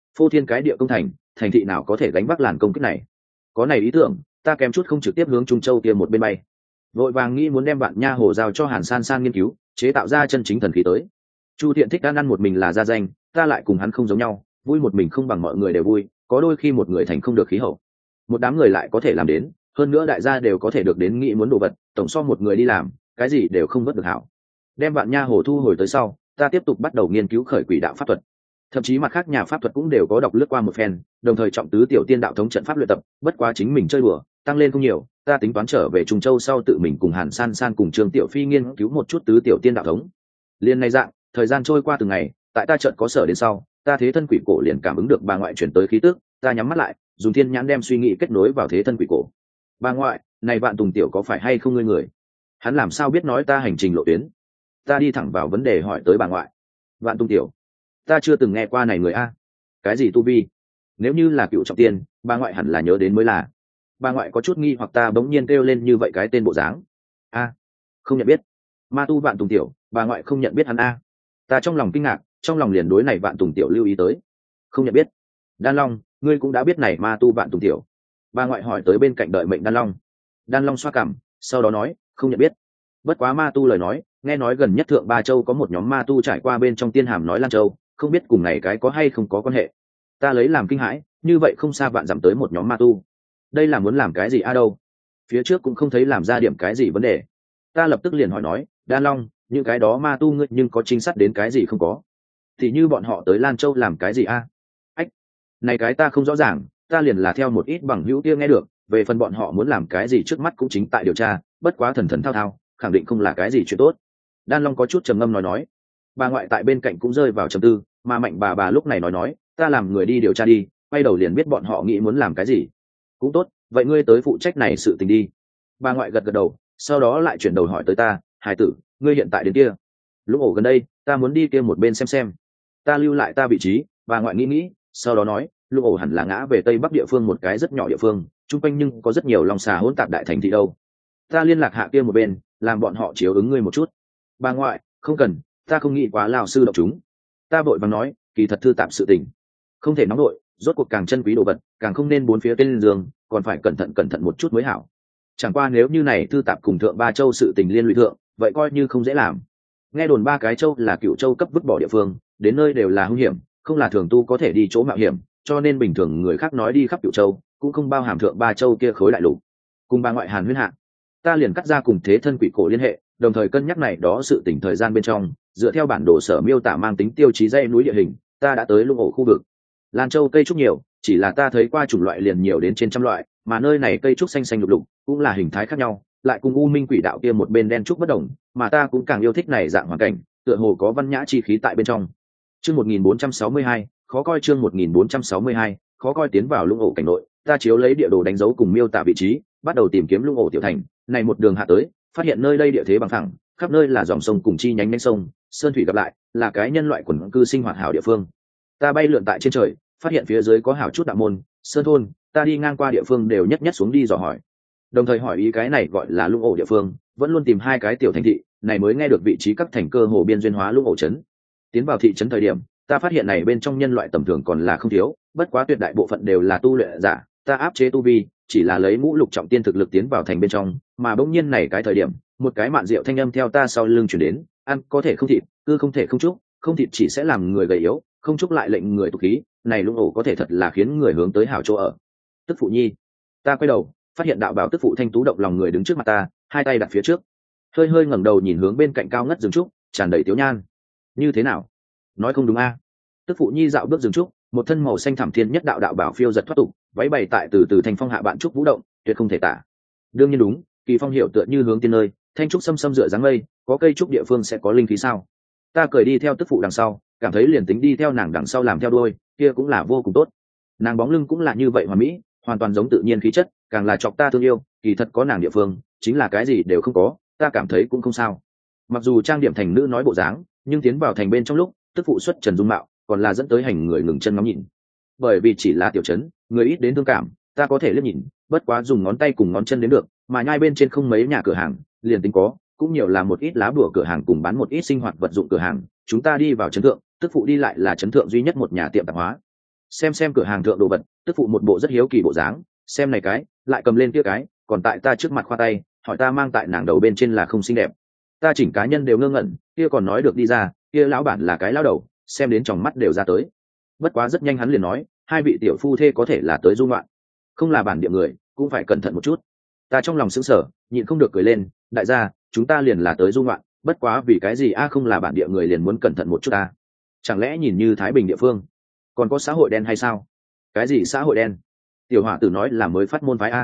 [SPEAKER 1] phô thiên cái địa công thành, thành thị nào có thể gánh vác làn công kích này. Có này ý tưởng, ta kém chút không trực tiếp hướng Trung Châu kia một bên bay, vội vàng nghĩ muốn đem Vạn Nha Hồ giao cho Hàn San San nghiên cứu, chế tạo ra chân chính thần khí tới. Chu Thiện thích ăn một mình là gia danh, ta lại cùng hắn không giống nhau, vui một mình không bằng mọi người đều vui, có đôi khi một người thành không được khí hậu, một đám người lại có thể làm đến, hơn nữa đại gia đều có thể được đến nghĩ muốn đồ vật, tổng so một người đi làm cái gì đều không vớt được hảo. Đem Vạn Nha Hồ thu hồi tới sau, ta tiếp tục bắt đầu nghiên cứu khởi quỷ đạo pháp thuật, thậm chí mặt khác nhà pháp thuật cũng đều có đọc lướt qua một phen, đồng thời trọng tứ tiểu tiên đạo thống trận pháp luyện tập, bất quá chính mình chơi đùa tăng lên không nhiều, ta tính toán trở về Trung Châu sau tự mình cùng Hàn San San cùng Trương Tiểu Phi nghiên cứu một chút tứ tiểu tiên đạo thống. Liên này dạng, thời gian trôi qua từng ngày, tại ta chợt có sở đến sau, ta thế thân quỷ cổ liền cảm ứng được bà ngoại chuyển tới khí tức, ta nhắm mắt lại, dùng thiên nhãn đem suy nghĩ kết nối vào thế thân quỷ cổ. Bà ngoại, này Vạn Tùng tiểu có phải hay không ngươi người? Hắn làm sao biết nói ta hành trình lộ tuyến? Ta đi thẳng vào vấn đề hỏi tới bà ngoại. Vạn Tùng tiểu, ta chưa từng nghe qua này người a. Cái gì tu vi? Nếu như là cựu trọng tiên, bà ngoại hẳn là nhớ đến mới là. Bà ngoại có chút nghi hoặc ta bỗng nhiên kêu lên như vậy cái tên bộ dáng. A, không nhận biết. Ma tu Vạn Tùng tiểu, bà ngoại không nhận biết hắn a. Ta trong lòng kinh ngạc, trong lòng liền đối này Vạn Tùng tiểu lưu ý tới. Không nhận biết. Đan Long, ngươi cũng đã biết này ma tu Vạn Tùng tiểu. Bà ngoại hỏi tới bên cạnh đợi mệnh Đan Long. Đan Long xoa cằm, sau đó nói, không nhận biết. Bất quá ma tu lời nói, nghe nói gần nhất Thượng Ba Châu có một nhóm ma tu trải qua bên trong Tiên Hàm nói Lan Châu, không biết cùng này cái có hay không có quan hệ. Ta lấy làm kinh hãi, như vậy không xa vạn dặm tới một nhóm ma tu, đây là muốn làm cái gì a đâu? Phía trước cũng không thấy làm ra điểm cái gì vấn đề. Ta lập tức liền hỏi nói, Đan Long, những cái đó ma tu ngươi nhưng có trinh sát đến cái gì không có? Thì như bọn họ tới Lan Châu làm cái gì a? Ách, này cái ta không rõ ràng, ta liền là theo một ít bằng hữu kia nghe được, về phần bọn họ muốn làm cái gì trước mắt cũng chính tại điều tra, bất quá thần thần thao thao, khẳng định không là cái gì chuyện tốt. Đan Long có chút trầm ngâm nói, bà ngoại tại bên cạnh cũng rơi vào trầm tư, mà mạnh bà lúc này nói, ta làm người đi điều tra đi, quay đầu liền biết bọn họ nghĩ muốn làm cái gì. Cũng tốt, vậy ngươi tới phụ trách này sự tình đi. Bà ngoại gật gật đầu, sau đó lại chuyển đầu hỏi tới ta, hải tử, ngươi hiện tại đến kia? Lúc ổ gần đây, ta muốn đi kia một bên xem. Ta lưu lại ta vị trí, bà ngoại nghĩ, sau đó nói, lúc ổ hẳn là ngã về tây bắc địa phương một cái rất nhỏ địa phương, chung quanh nhưng có rất nhiều lòng xà hỗn tạp đại thành thị đâu. Ta liên lạc hạ kia một bên, làm bọn họ chiếu ứng ngươi một chút. Bà ngoại, không cần, ta không nghĩ quá lao sư độc chúng. Ta vội vàng nói, kỳ thật thư tạp sự tình, không thể nóng đội, rốt cuộc càng chân quý đồ vật, càng không nên bốn phía tên giường, còn phải cẩn thận một chút mới hảo. Chẳng qua nếu như này thư tạp cùng Thượng Ba Châu sự tình liên lụy thượng, vậy coi như không dễ làm. Nghe đồn ba cái châu là Cựu Châu cấp vứt bỏ địa phương, đến nơi đều là hung hiểm, không là thường tu có thể đi chỗ mạo hiểm, cho nên bình thường người khác nói đi khắp Cựu Châu, cũng không bao hàm Thượng Ba Châu kia khối đại lục. Cùng bà ngoại Hàn huyên hạ, ta liền cắt ra cùng thế thân quỷ cổ liên hệ, đồng thời cân nhắc này đó sự tình thời gian bên trong, dựa theo bản đồ sở miêu tả mang tính tiêu chí dãy núi địa hình, ta đã tới lũng ổ khu vực. Lan Châu cây trúc nhiều, chỉ là ta thấy qua chủng loại liền nhiều đến trên trăm loại, mà nơi này cây trúc xanh xanh lục lục, cũng là hình thái khác nhau, lại cùng U Minh Quỷ Đạo kia một bên đen trúc bất đồng, mà ta cũng càng yêu thích này dạng hoàn cảnh, tựa hồ có văn nhã chi khí tại bên trong. Chương 1462, khó coi chương 1462, khó coi tiến vào lũng ổ cảnh nội, ta chiếu lấy địa đồ đánh dấu cùng miêu tả vị trí, bắt đầu tìm kiếm lũng ổ tiểu thành, này một đường hạ tới, phát hiện nơi đây địa thế bằng phẳng, khắp nơi là dòng sông cùng chi nhánh nhánh sông, sơn thủy gặp lại, là cái nhân loại quần cư sinh hoạt hảo địa phương. Ta bay lượn tại trên trời, phát hiện phía dưới có hảo chút đạo môn, sơn thôn, ta đi ngang qua địa phương đều nhất xuống đi dò hỏi. Đồng thời hỏi ý cái này gọi là lũng ổ địa phương, vẫn luôn tìm hai cái tiểu thành thị, này mới nghe được vị trí các thành cơ hồ biên duyên hóa lũng ổ trấn. Tiến vào thị trấn thời điểm, ta phát hiện này bên trong nhân loại tầm thường còn là không thiếu, bất quá tuyệt đại bộ phận đều là tu luyện giả, ta áp chế tu vi, chỉ là lấy ngũ lục trọng tiên thực lực tiến vào thành bên trong, mà bỗng nhiên này cái thời điểm, một cái mạn rượu thanh âm theo ta sau lưng truyền đến, ăn có thể không thịt, cư không thể không chúc, không thịt chỉ sẽ làm người gầy yếu, không chúc lại lệnh người tục khí, này lũng ổ có thể thật là khiến người hướng tới hảo chỗ ở. Tức phụ nhi, ta quay đầu, phát hiện đạo bảo tức phụ thanh tú động lòng người đứng trước mặt ta, hai tay đặt phía trước, hơi hơi ngẩng đầu nhìn hướng bên cạnh cao ngất rừng trúc, tràn đầy tiếu nhan. Như thế nào? Nói không đúng a? Tức phụ nhi dạo bước rừng trúc, một thân màu xanh thẳm thiên nhất đạo đạo bảo phiêu giật thoát tục, váy bày tại từ thành phong hạ bạn trúc vũ động, tuyệt không thể tả. Đương nhiên đúng, kỳ phong hiệu tựa như hướng tiên nơi, thanh trúc xâm xâm dựa dáng mây, có cây trúc địa phương sẽ có linh khí sao? Ta cười đi theo tức phụ đằng sau, cảm thấy liền tính đi theo nàng đằng sau làm theo đuôi, kia cũng là vô cùng tốt. Nàng bóng lưng cũng là như vậy hoàn mỹ, hoàn toàn giống tự nhiên khí chất, càng là chọc ta thương yêu. Kỳ thật có nàng địa phương, chính là cái gì đều không có, ta cảm thấy cũng không sao. Mặc dù trang điểm thành nữ nói bộ dáng, nhưng tiến vào thành bên trong lúc, tức phụ xuất trần dung mạo, còn là dẫn tới hành người ngừng chân ngắm nhìn. Bởi vì chỉ là tiểu trấn, người ít đến thương cảm, ta có thể liếc nhìn, bất quá dùng ngón tay cùng ngón chân đến được, mà nhai bên trên không mấy nhà cửa hàng, liền tính có, cũng nhiều là một ít lá bùa cửa hàng cùng bán một ít sinh hoạt vật dụng cửa hàng. Chúng ta đi vào trấn thượng, tức phụ đi lại là trấn thượng duy nhất một nhà tiệm tạp hóa. xem cửa hàng thượng đồ vật, tức phụ một bộ rất hiếu kỳ bộ dáng, xem này cái lại cầm lên kia cái, còn tại ta trước mặt khoa tay, hỏi ta mang tại nàng đầu bên trên là không xinh đẹp. Ta chỉnh cá nhân đều ngơ ngẩn, kia còn nói được đi ra, kia lão bản là cái lão đầu, xem đến tròng mắt đều ra tới. Bất quá rất nhanh hắn liền nói, hai vị tiểu phu thê có thể là tới du ngoạn, không là bản địa người cũng phải cẩn thận một chút. Ta trong lòng sững sờ, nhịn không được cười lên, đại gia chúng ta liền là tới du ngoạn, bất quá vì cái gì không là bản địa người liền muốn cẩn thận một chút ta? Chẳng lẽ nhìn như Thái Bình địa phương còn có xã hội đen hay sao? Cái gì xã hội đen? Tiểu hỏa tử nói là mới phát môn phái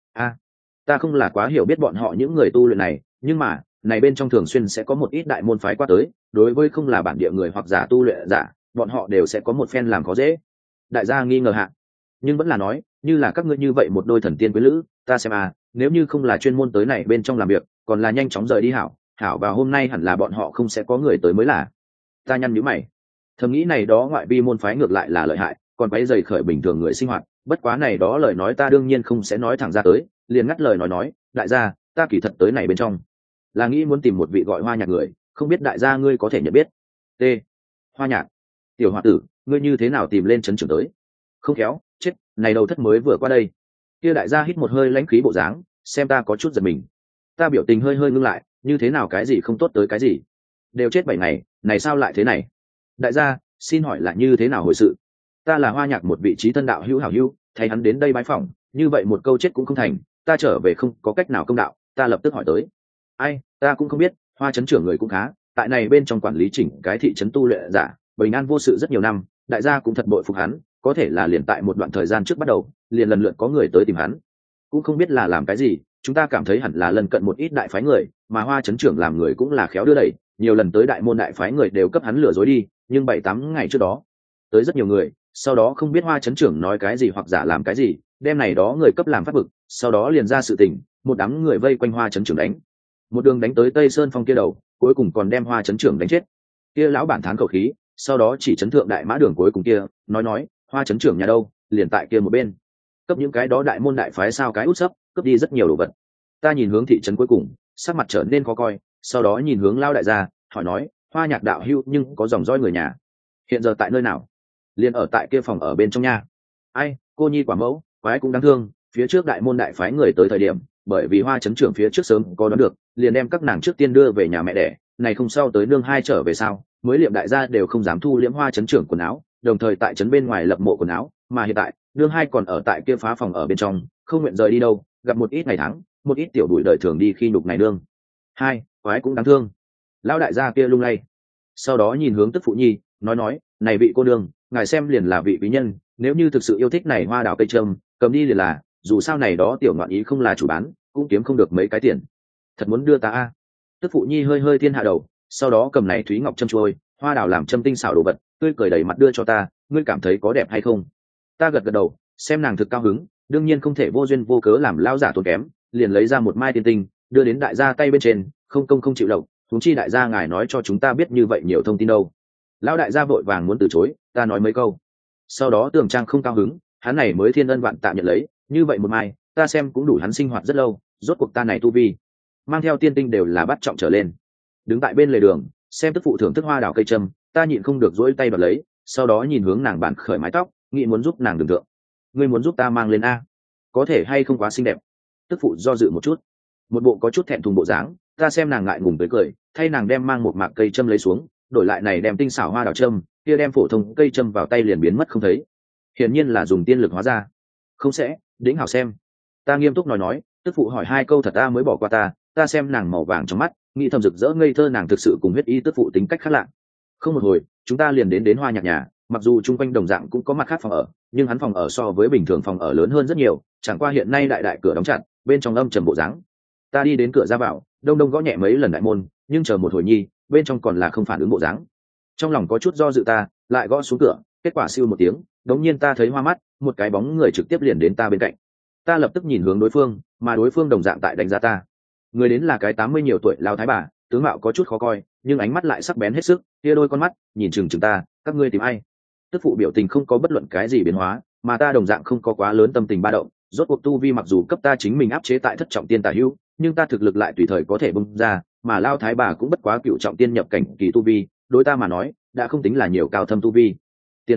[SPEAKER 1] ta không là quá hiểu biết bọn họ những người tu luyện này, nhưng mà này bên trong thường xuyên sẽ có một ít đại môn phái qua tới, đối với không là bản địa người hoặc giả tu luyện giả, bọn họ đều sẽ có một phen làm khó dễ. Đại gia nghi ngờ hạ, nhưng vẫn là nói, như là các ngươi như vậy một đôi thần tiên quý lữ, ta xem nếu như không là chuyên môn tới này bên trong làm việc, còn là nhanh chóng rời đi hảo và hôm nay hẳn là bọn họ không sẽ có người tới mới là. Ta nhăn nhíu mày, thầm nghĩ này đó ngoại vi môn phái ngược lại là lợi hại, còn quấy rầy khởi bình thường người sinh hoạt, bất quá này đó lời nói ta đương nhiên không sẽ nói thẳng ra tới, liền ngắt lời nói, đại gia ta kỳ thật tới này bên trong là nghĩ muốn tìm một vị gọi Hoa Nhạc người, không biết đại gia ngươi có thể nhận biết. T. Hoa Nhạc? Tiểu Hoa tử, ngươi như thế nào tìm lên trấn trưởng tới? Không khéo chết, này đầu thất mới vừa qua đây. Kia đại gia hít một hơi lãnh khí bộ dáng, xem ta có chút giật mình. Ta biểu tình hơi ngưng lại, như thế nào cái gì không tốt tới cái gì, đều chết 7 ngày, này sao lại thế này? Đại gia xin hỏi là như thế nào hồi sự? Ta là Hoa Nhạc một vị trí thân đạo hữu hảo hữu, thấy hắn đến đây bái phỏng, như vậy một câu chết cũng không thành, ta trở về không có cách nào công đạo, ta lập tức hỏi tới. Ai, ta cũng không biết, Hoa trấn trưởng người cũng khá, tại này bên trong quản lý chỉnh cái thị trấn tu luyện giả, bình an vô sự rất nhiều năm, đại gia cũng thật bội phục hắn, có thể là liền tại một đoạn thời gian trước bắt đầu, liền lần lượt có người tới tìm hắn, cũng không biết là làm cái gì, chúng ta cảm thấy hẳn là lân cận một ít đại phái người, mà Hoa trấn trưởng làm người cũng là khéo đưa đẩy, nhiều lần tới đại môn đại phái người đều cấp hắn lừa dối đi, nhưng 7-8 ngày trước đó tới rất nhiều người, sau đó không biết Hoa trấn trưởng nói cái gì hoặc giả làm cái gì, đem này đó người cấp làm phát vực, sau đó liền ra sự tình, một đám người vây quanh Hoa trấn trưởng đánh, một đường đánh tới Tây Sơn Phong kia đầu, cuối cùng còn đem Hoa trấn trưởng đánh chết. Kia lão bản thán khẩu khí, sau đó chỉ trấn thượng đại mã đường cuối cùng kia, nói Hoa trấn trưởng nhà đâu, liền tại kia một bên, cấp những cái đó đại môn đại phái sao cái út sấp, cấp đi rất nhiều đồ vật. Ta nhìn hướng thị trấn cuối cùng, sắc mặt trở nên khó coi, sau đó nhìn hướng Lao đại gia, hỏi nói, Hoa Nhạc đạo hữu nhưng có dòng dõi người nhà, hiện giờ tại nơi nào? Liền ở tại kia phòng ở bên trong nha. Ai, cô nhi quả mẫu, quái cũng đáng thương, phía trước đại môn đại phái người tới thời điểm, bởi vì Hoa trấn trưởng phía trước sớm có đoán được, liền đem các nàng trước tiên đưa về nhà mẹ đẻ, này không sau tới nương hai trở về sau, mới liệm đại gia đều không dám thu liễm Hoa trấn trưởng quần áo, đồng thời tại trấn bên ngoài lập mộ quần áo, mà hiện tại nương hai còn ở tại kia phá phòng ở bên trong, không nguyện rời đi đâu, gặp một ít ngày tháng, một ít tiểu đuổi đời thường đi khi nhục này nương hai, quái cũng đáng thương. Lão đại gia kia lung lay, sau đó nhìn hướng tức phụ nhi, nói, này vị cô nương, ngài xem liền là vị quý nhân, nếu như thực sự yêu thích này hoa đào cây trâm, cầm đi liền là, dù sao này đó tiểu ngoạn ý không là chủ bán, cũng kiếm không được mấy cái tiền. Thật muốn đưa ta Tức phụ nhi hơi thiên hạ đầu, sau đó cầm này thúy ngọc châm trôi, hoa đào làm châm tinh xảo đồ vật, tươi cười đầy mặt đưa cho ta, ngươi cảm thấy có đẹp hay không? Ta gật đầu, xem nàng thực cao hứng, đương nhiên không thể vô duyên vô cớ làm lao giả tốn kém, liền lấy ra một mai tiên tinh, đưa đến đại gia tay bên trên, không công không chịu lộc, huống chi đại gia ngài nói cho chúng ta biết như vậy nhiều thông tin đâu. Lão đại gia vội vàng muốn từ chối, ta nói mấy câu, sau đó Tường Trang không cao hứng, hắn này mới thiên ân vạn tạ nhận lấy, như vậy một mai, ta xem cũng đủ hắn sinh hoạt rất lâu, rốt cuộc ta này tu vi, mang theo tiên tinh đều là bắt trọng trở lên. Đứng tại bên lề đường, xem tức phụ thưởng thức hoa đào cây trâm, ta nhịn không được duỗi tay đoạt lấy, sau đó nhìn hướng nàng bản khởi mái tóc, nghĩ muốn giúp nàng đường thượng. Ngươi muốn giúp ta mang lên có thể hay không quá xinh đẹp? Tức phụ do dự một chút, một bộ có chút thẹn thùng bộ dáng, ta xem nàng ngại ngùng tới cười, thay nàng đem mang một mạc cây châm lấy xuống, đổi lại này đem tinh xảo hoa đào châm, kia đem phổ thông cây châm vào tay liền biến mất không thấy, hiển nhiên là dùng tiên lực hóa ra. Không sẽ, đĩnh hảo xem. Ta nghiêm túc nói, tức phụ hỏi hai câu thật ta mới bỏ qua ta xem nàng màu vàng trong mắt, nghĩ thầm rực rỡ ngây thơ nàng thực sự cùng huyết y tức phụ tính cách khác lạ. Không một hồi, chúng ta liền đến Hoa Nhạc nhà, mặc dù chung quanh đồng dạng cũng có mặt khác phòng ở, nhưng hắn phòng ở so với bình thường phòng ở lớn hơn rất nhiều, chẳng qua hiện nay đại cửa đóng chặt, bên trong âm trầm bộ dáng. Ta đi đến cửa ra vào, đông gõ nhẹ mấy lần đại môn, nhưng chờ một hồi nhi, bên trong còn là không phản ứng bộ dáng. Trong lòng có chút do dự, ta lại gõ xuống cửa, kết quả siêu một tiếng, đống nhiên ta thấy hoa mắt, một cái bóng người trực tiếp liền đến ta bên cạnh. Ta lập tức nhìn hướng đối phương, mà đối phương đồng dạng tại đánh giá ta. Người đến là cái 80 nhiều tuổi lao thái bà, tướng mạo có chút khó coi, nhưng ánh mắt lại sắc bén hết sức, kia đôi con mắt nhìn chừng ta, các ngươi tìm ai? Tức phụ biểu tình không có bất luận cái gì biến hóa, mà ta đồng dạng không có quá lớn tâm tình ba động, rốt cuộc tu vi mặc dù cấp ta chính mình áp chế tại thất trọng tiên tả hữu, nhưng ta thực lực lại tùy thời có thể bung ra, mà lao thái bà cũng bất quá cựu trọng tiên nhập cảnh kỳ tu vi, đối ta mà nói đã không tính là nhiều cao thâm tu vi. Tiền bối,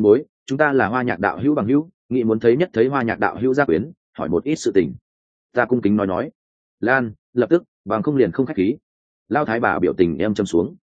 [SPEAKER 1] chúng ta là Hoa Nhạc đạo hữu bằng hữu, nghĩ muốn thấy nhất thấy Hoa Nhạc đạo hữu gia quyến, hỏi một ít sự tình. Ta cung kính nói. Lan, lập tức, bằng không liền không khách khí. Lao thái bà biểu tình em châm xuống.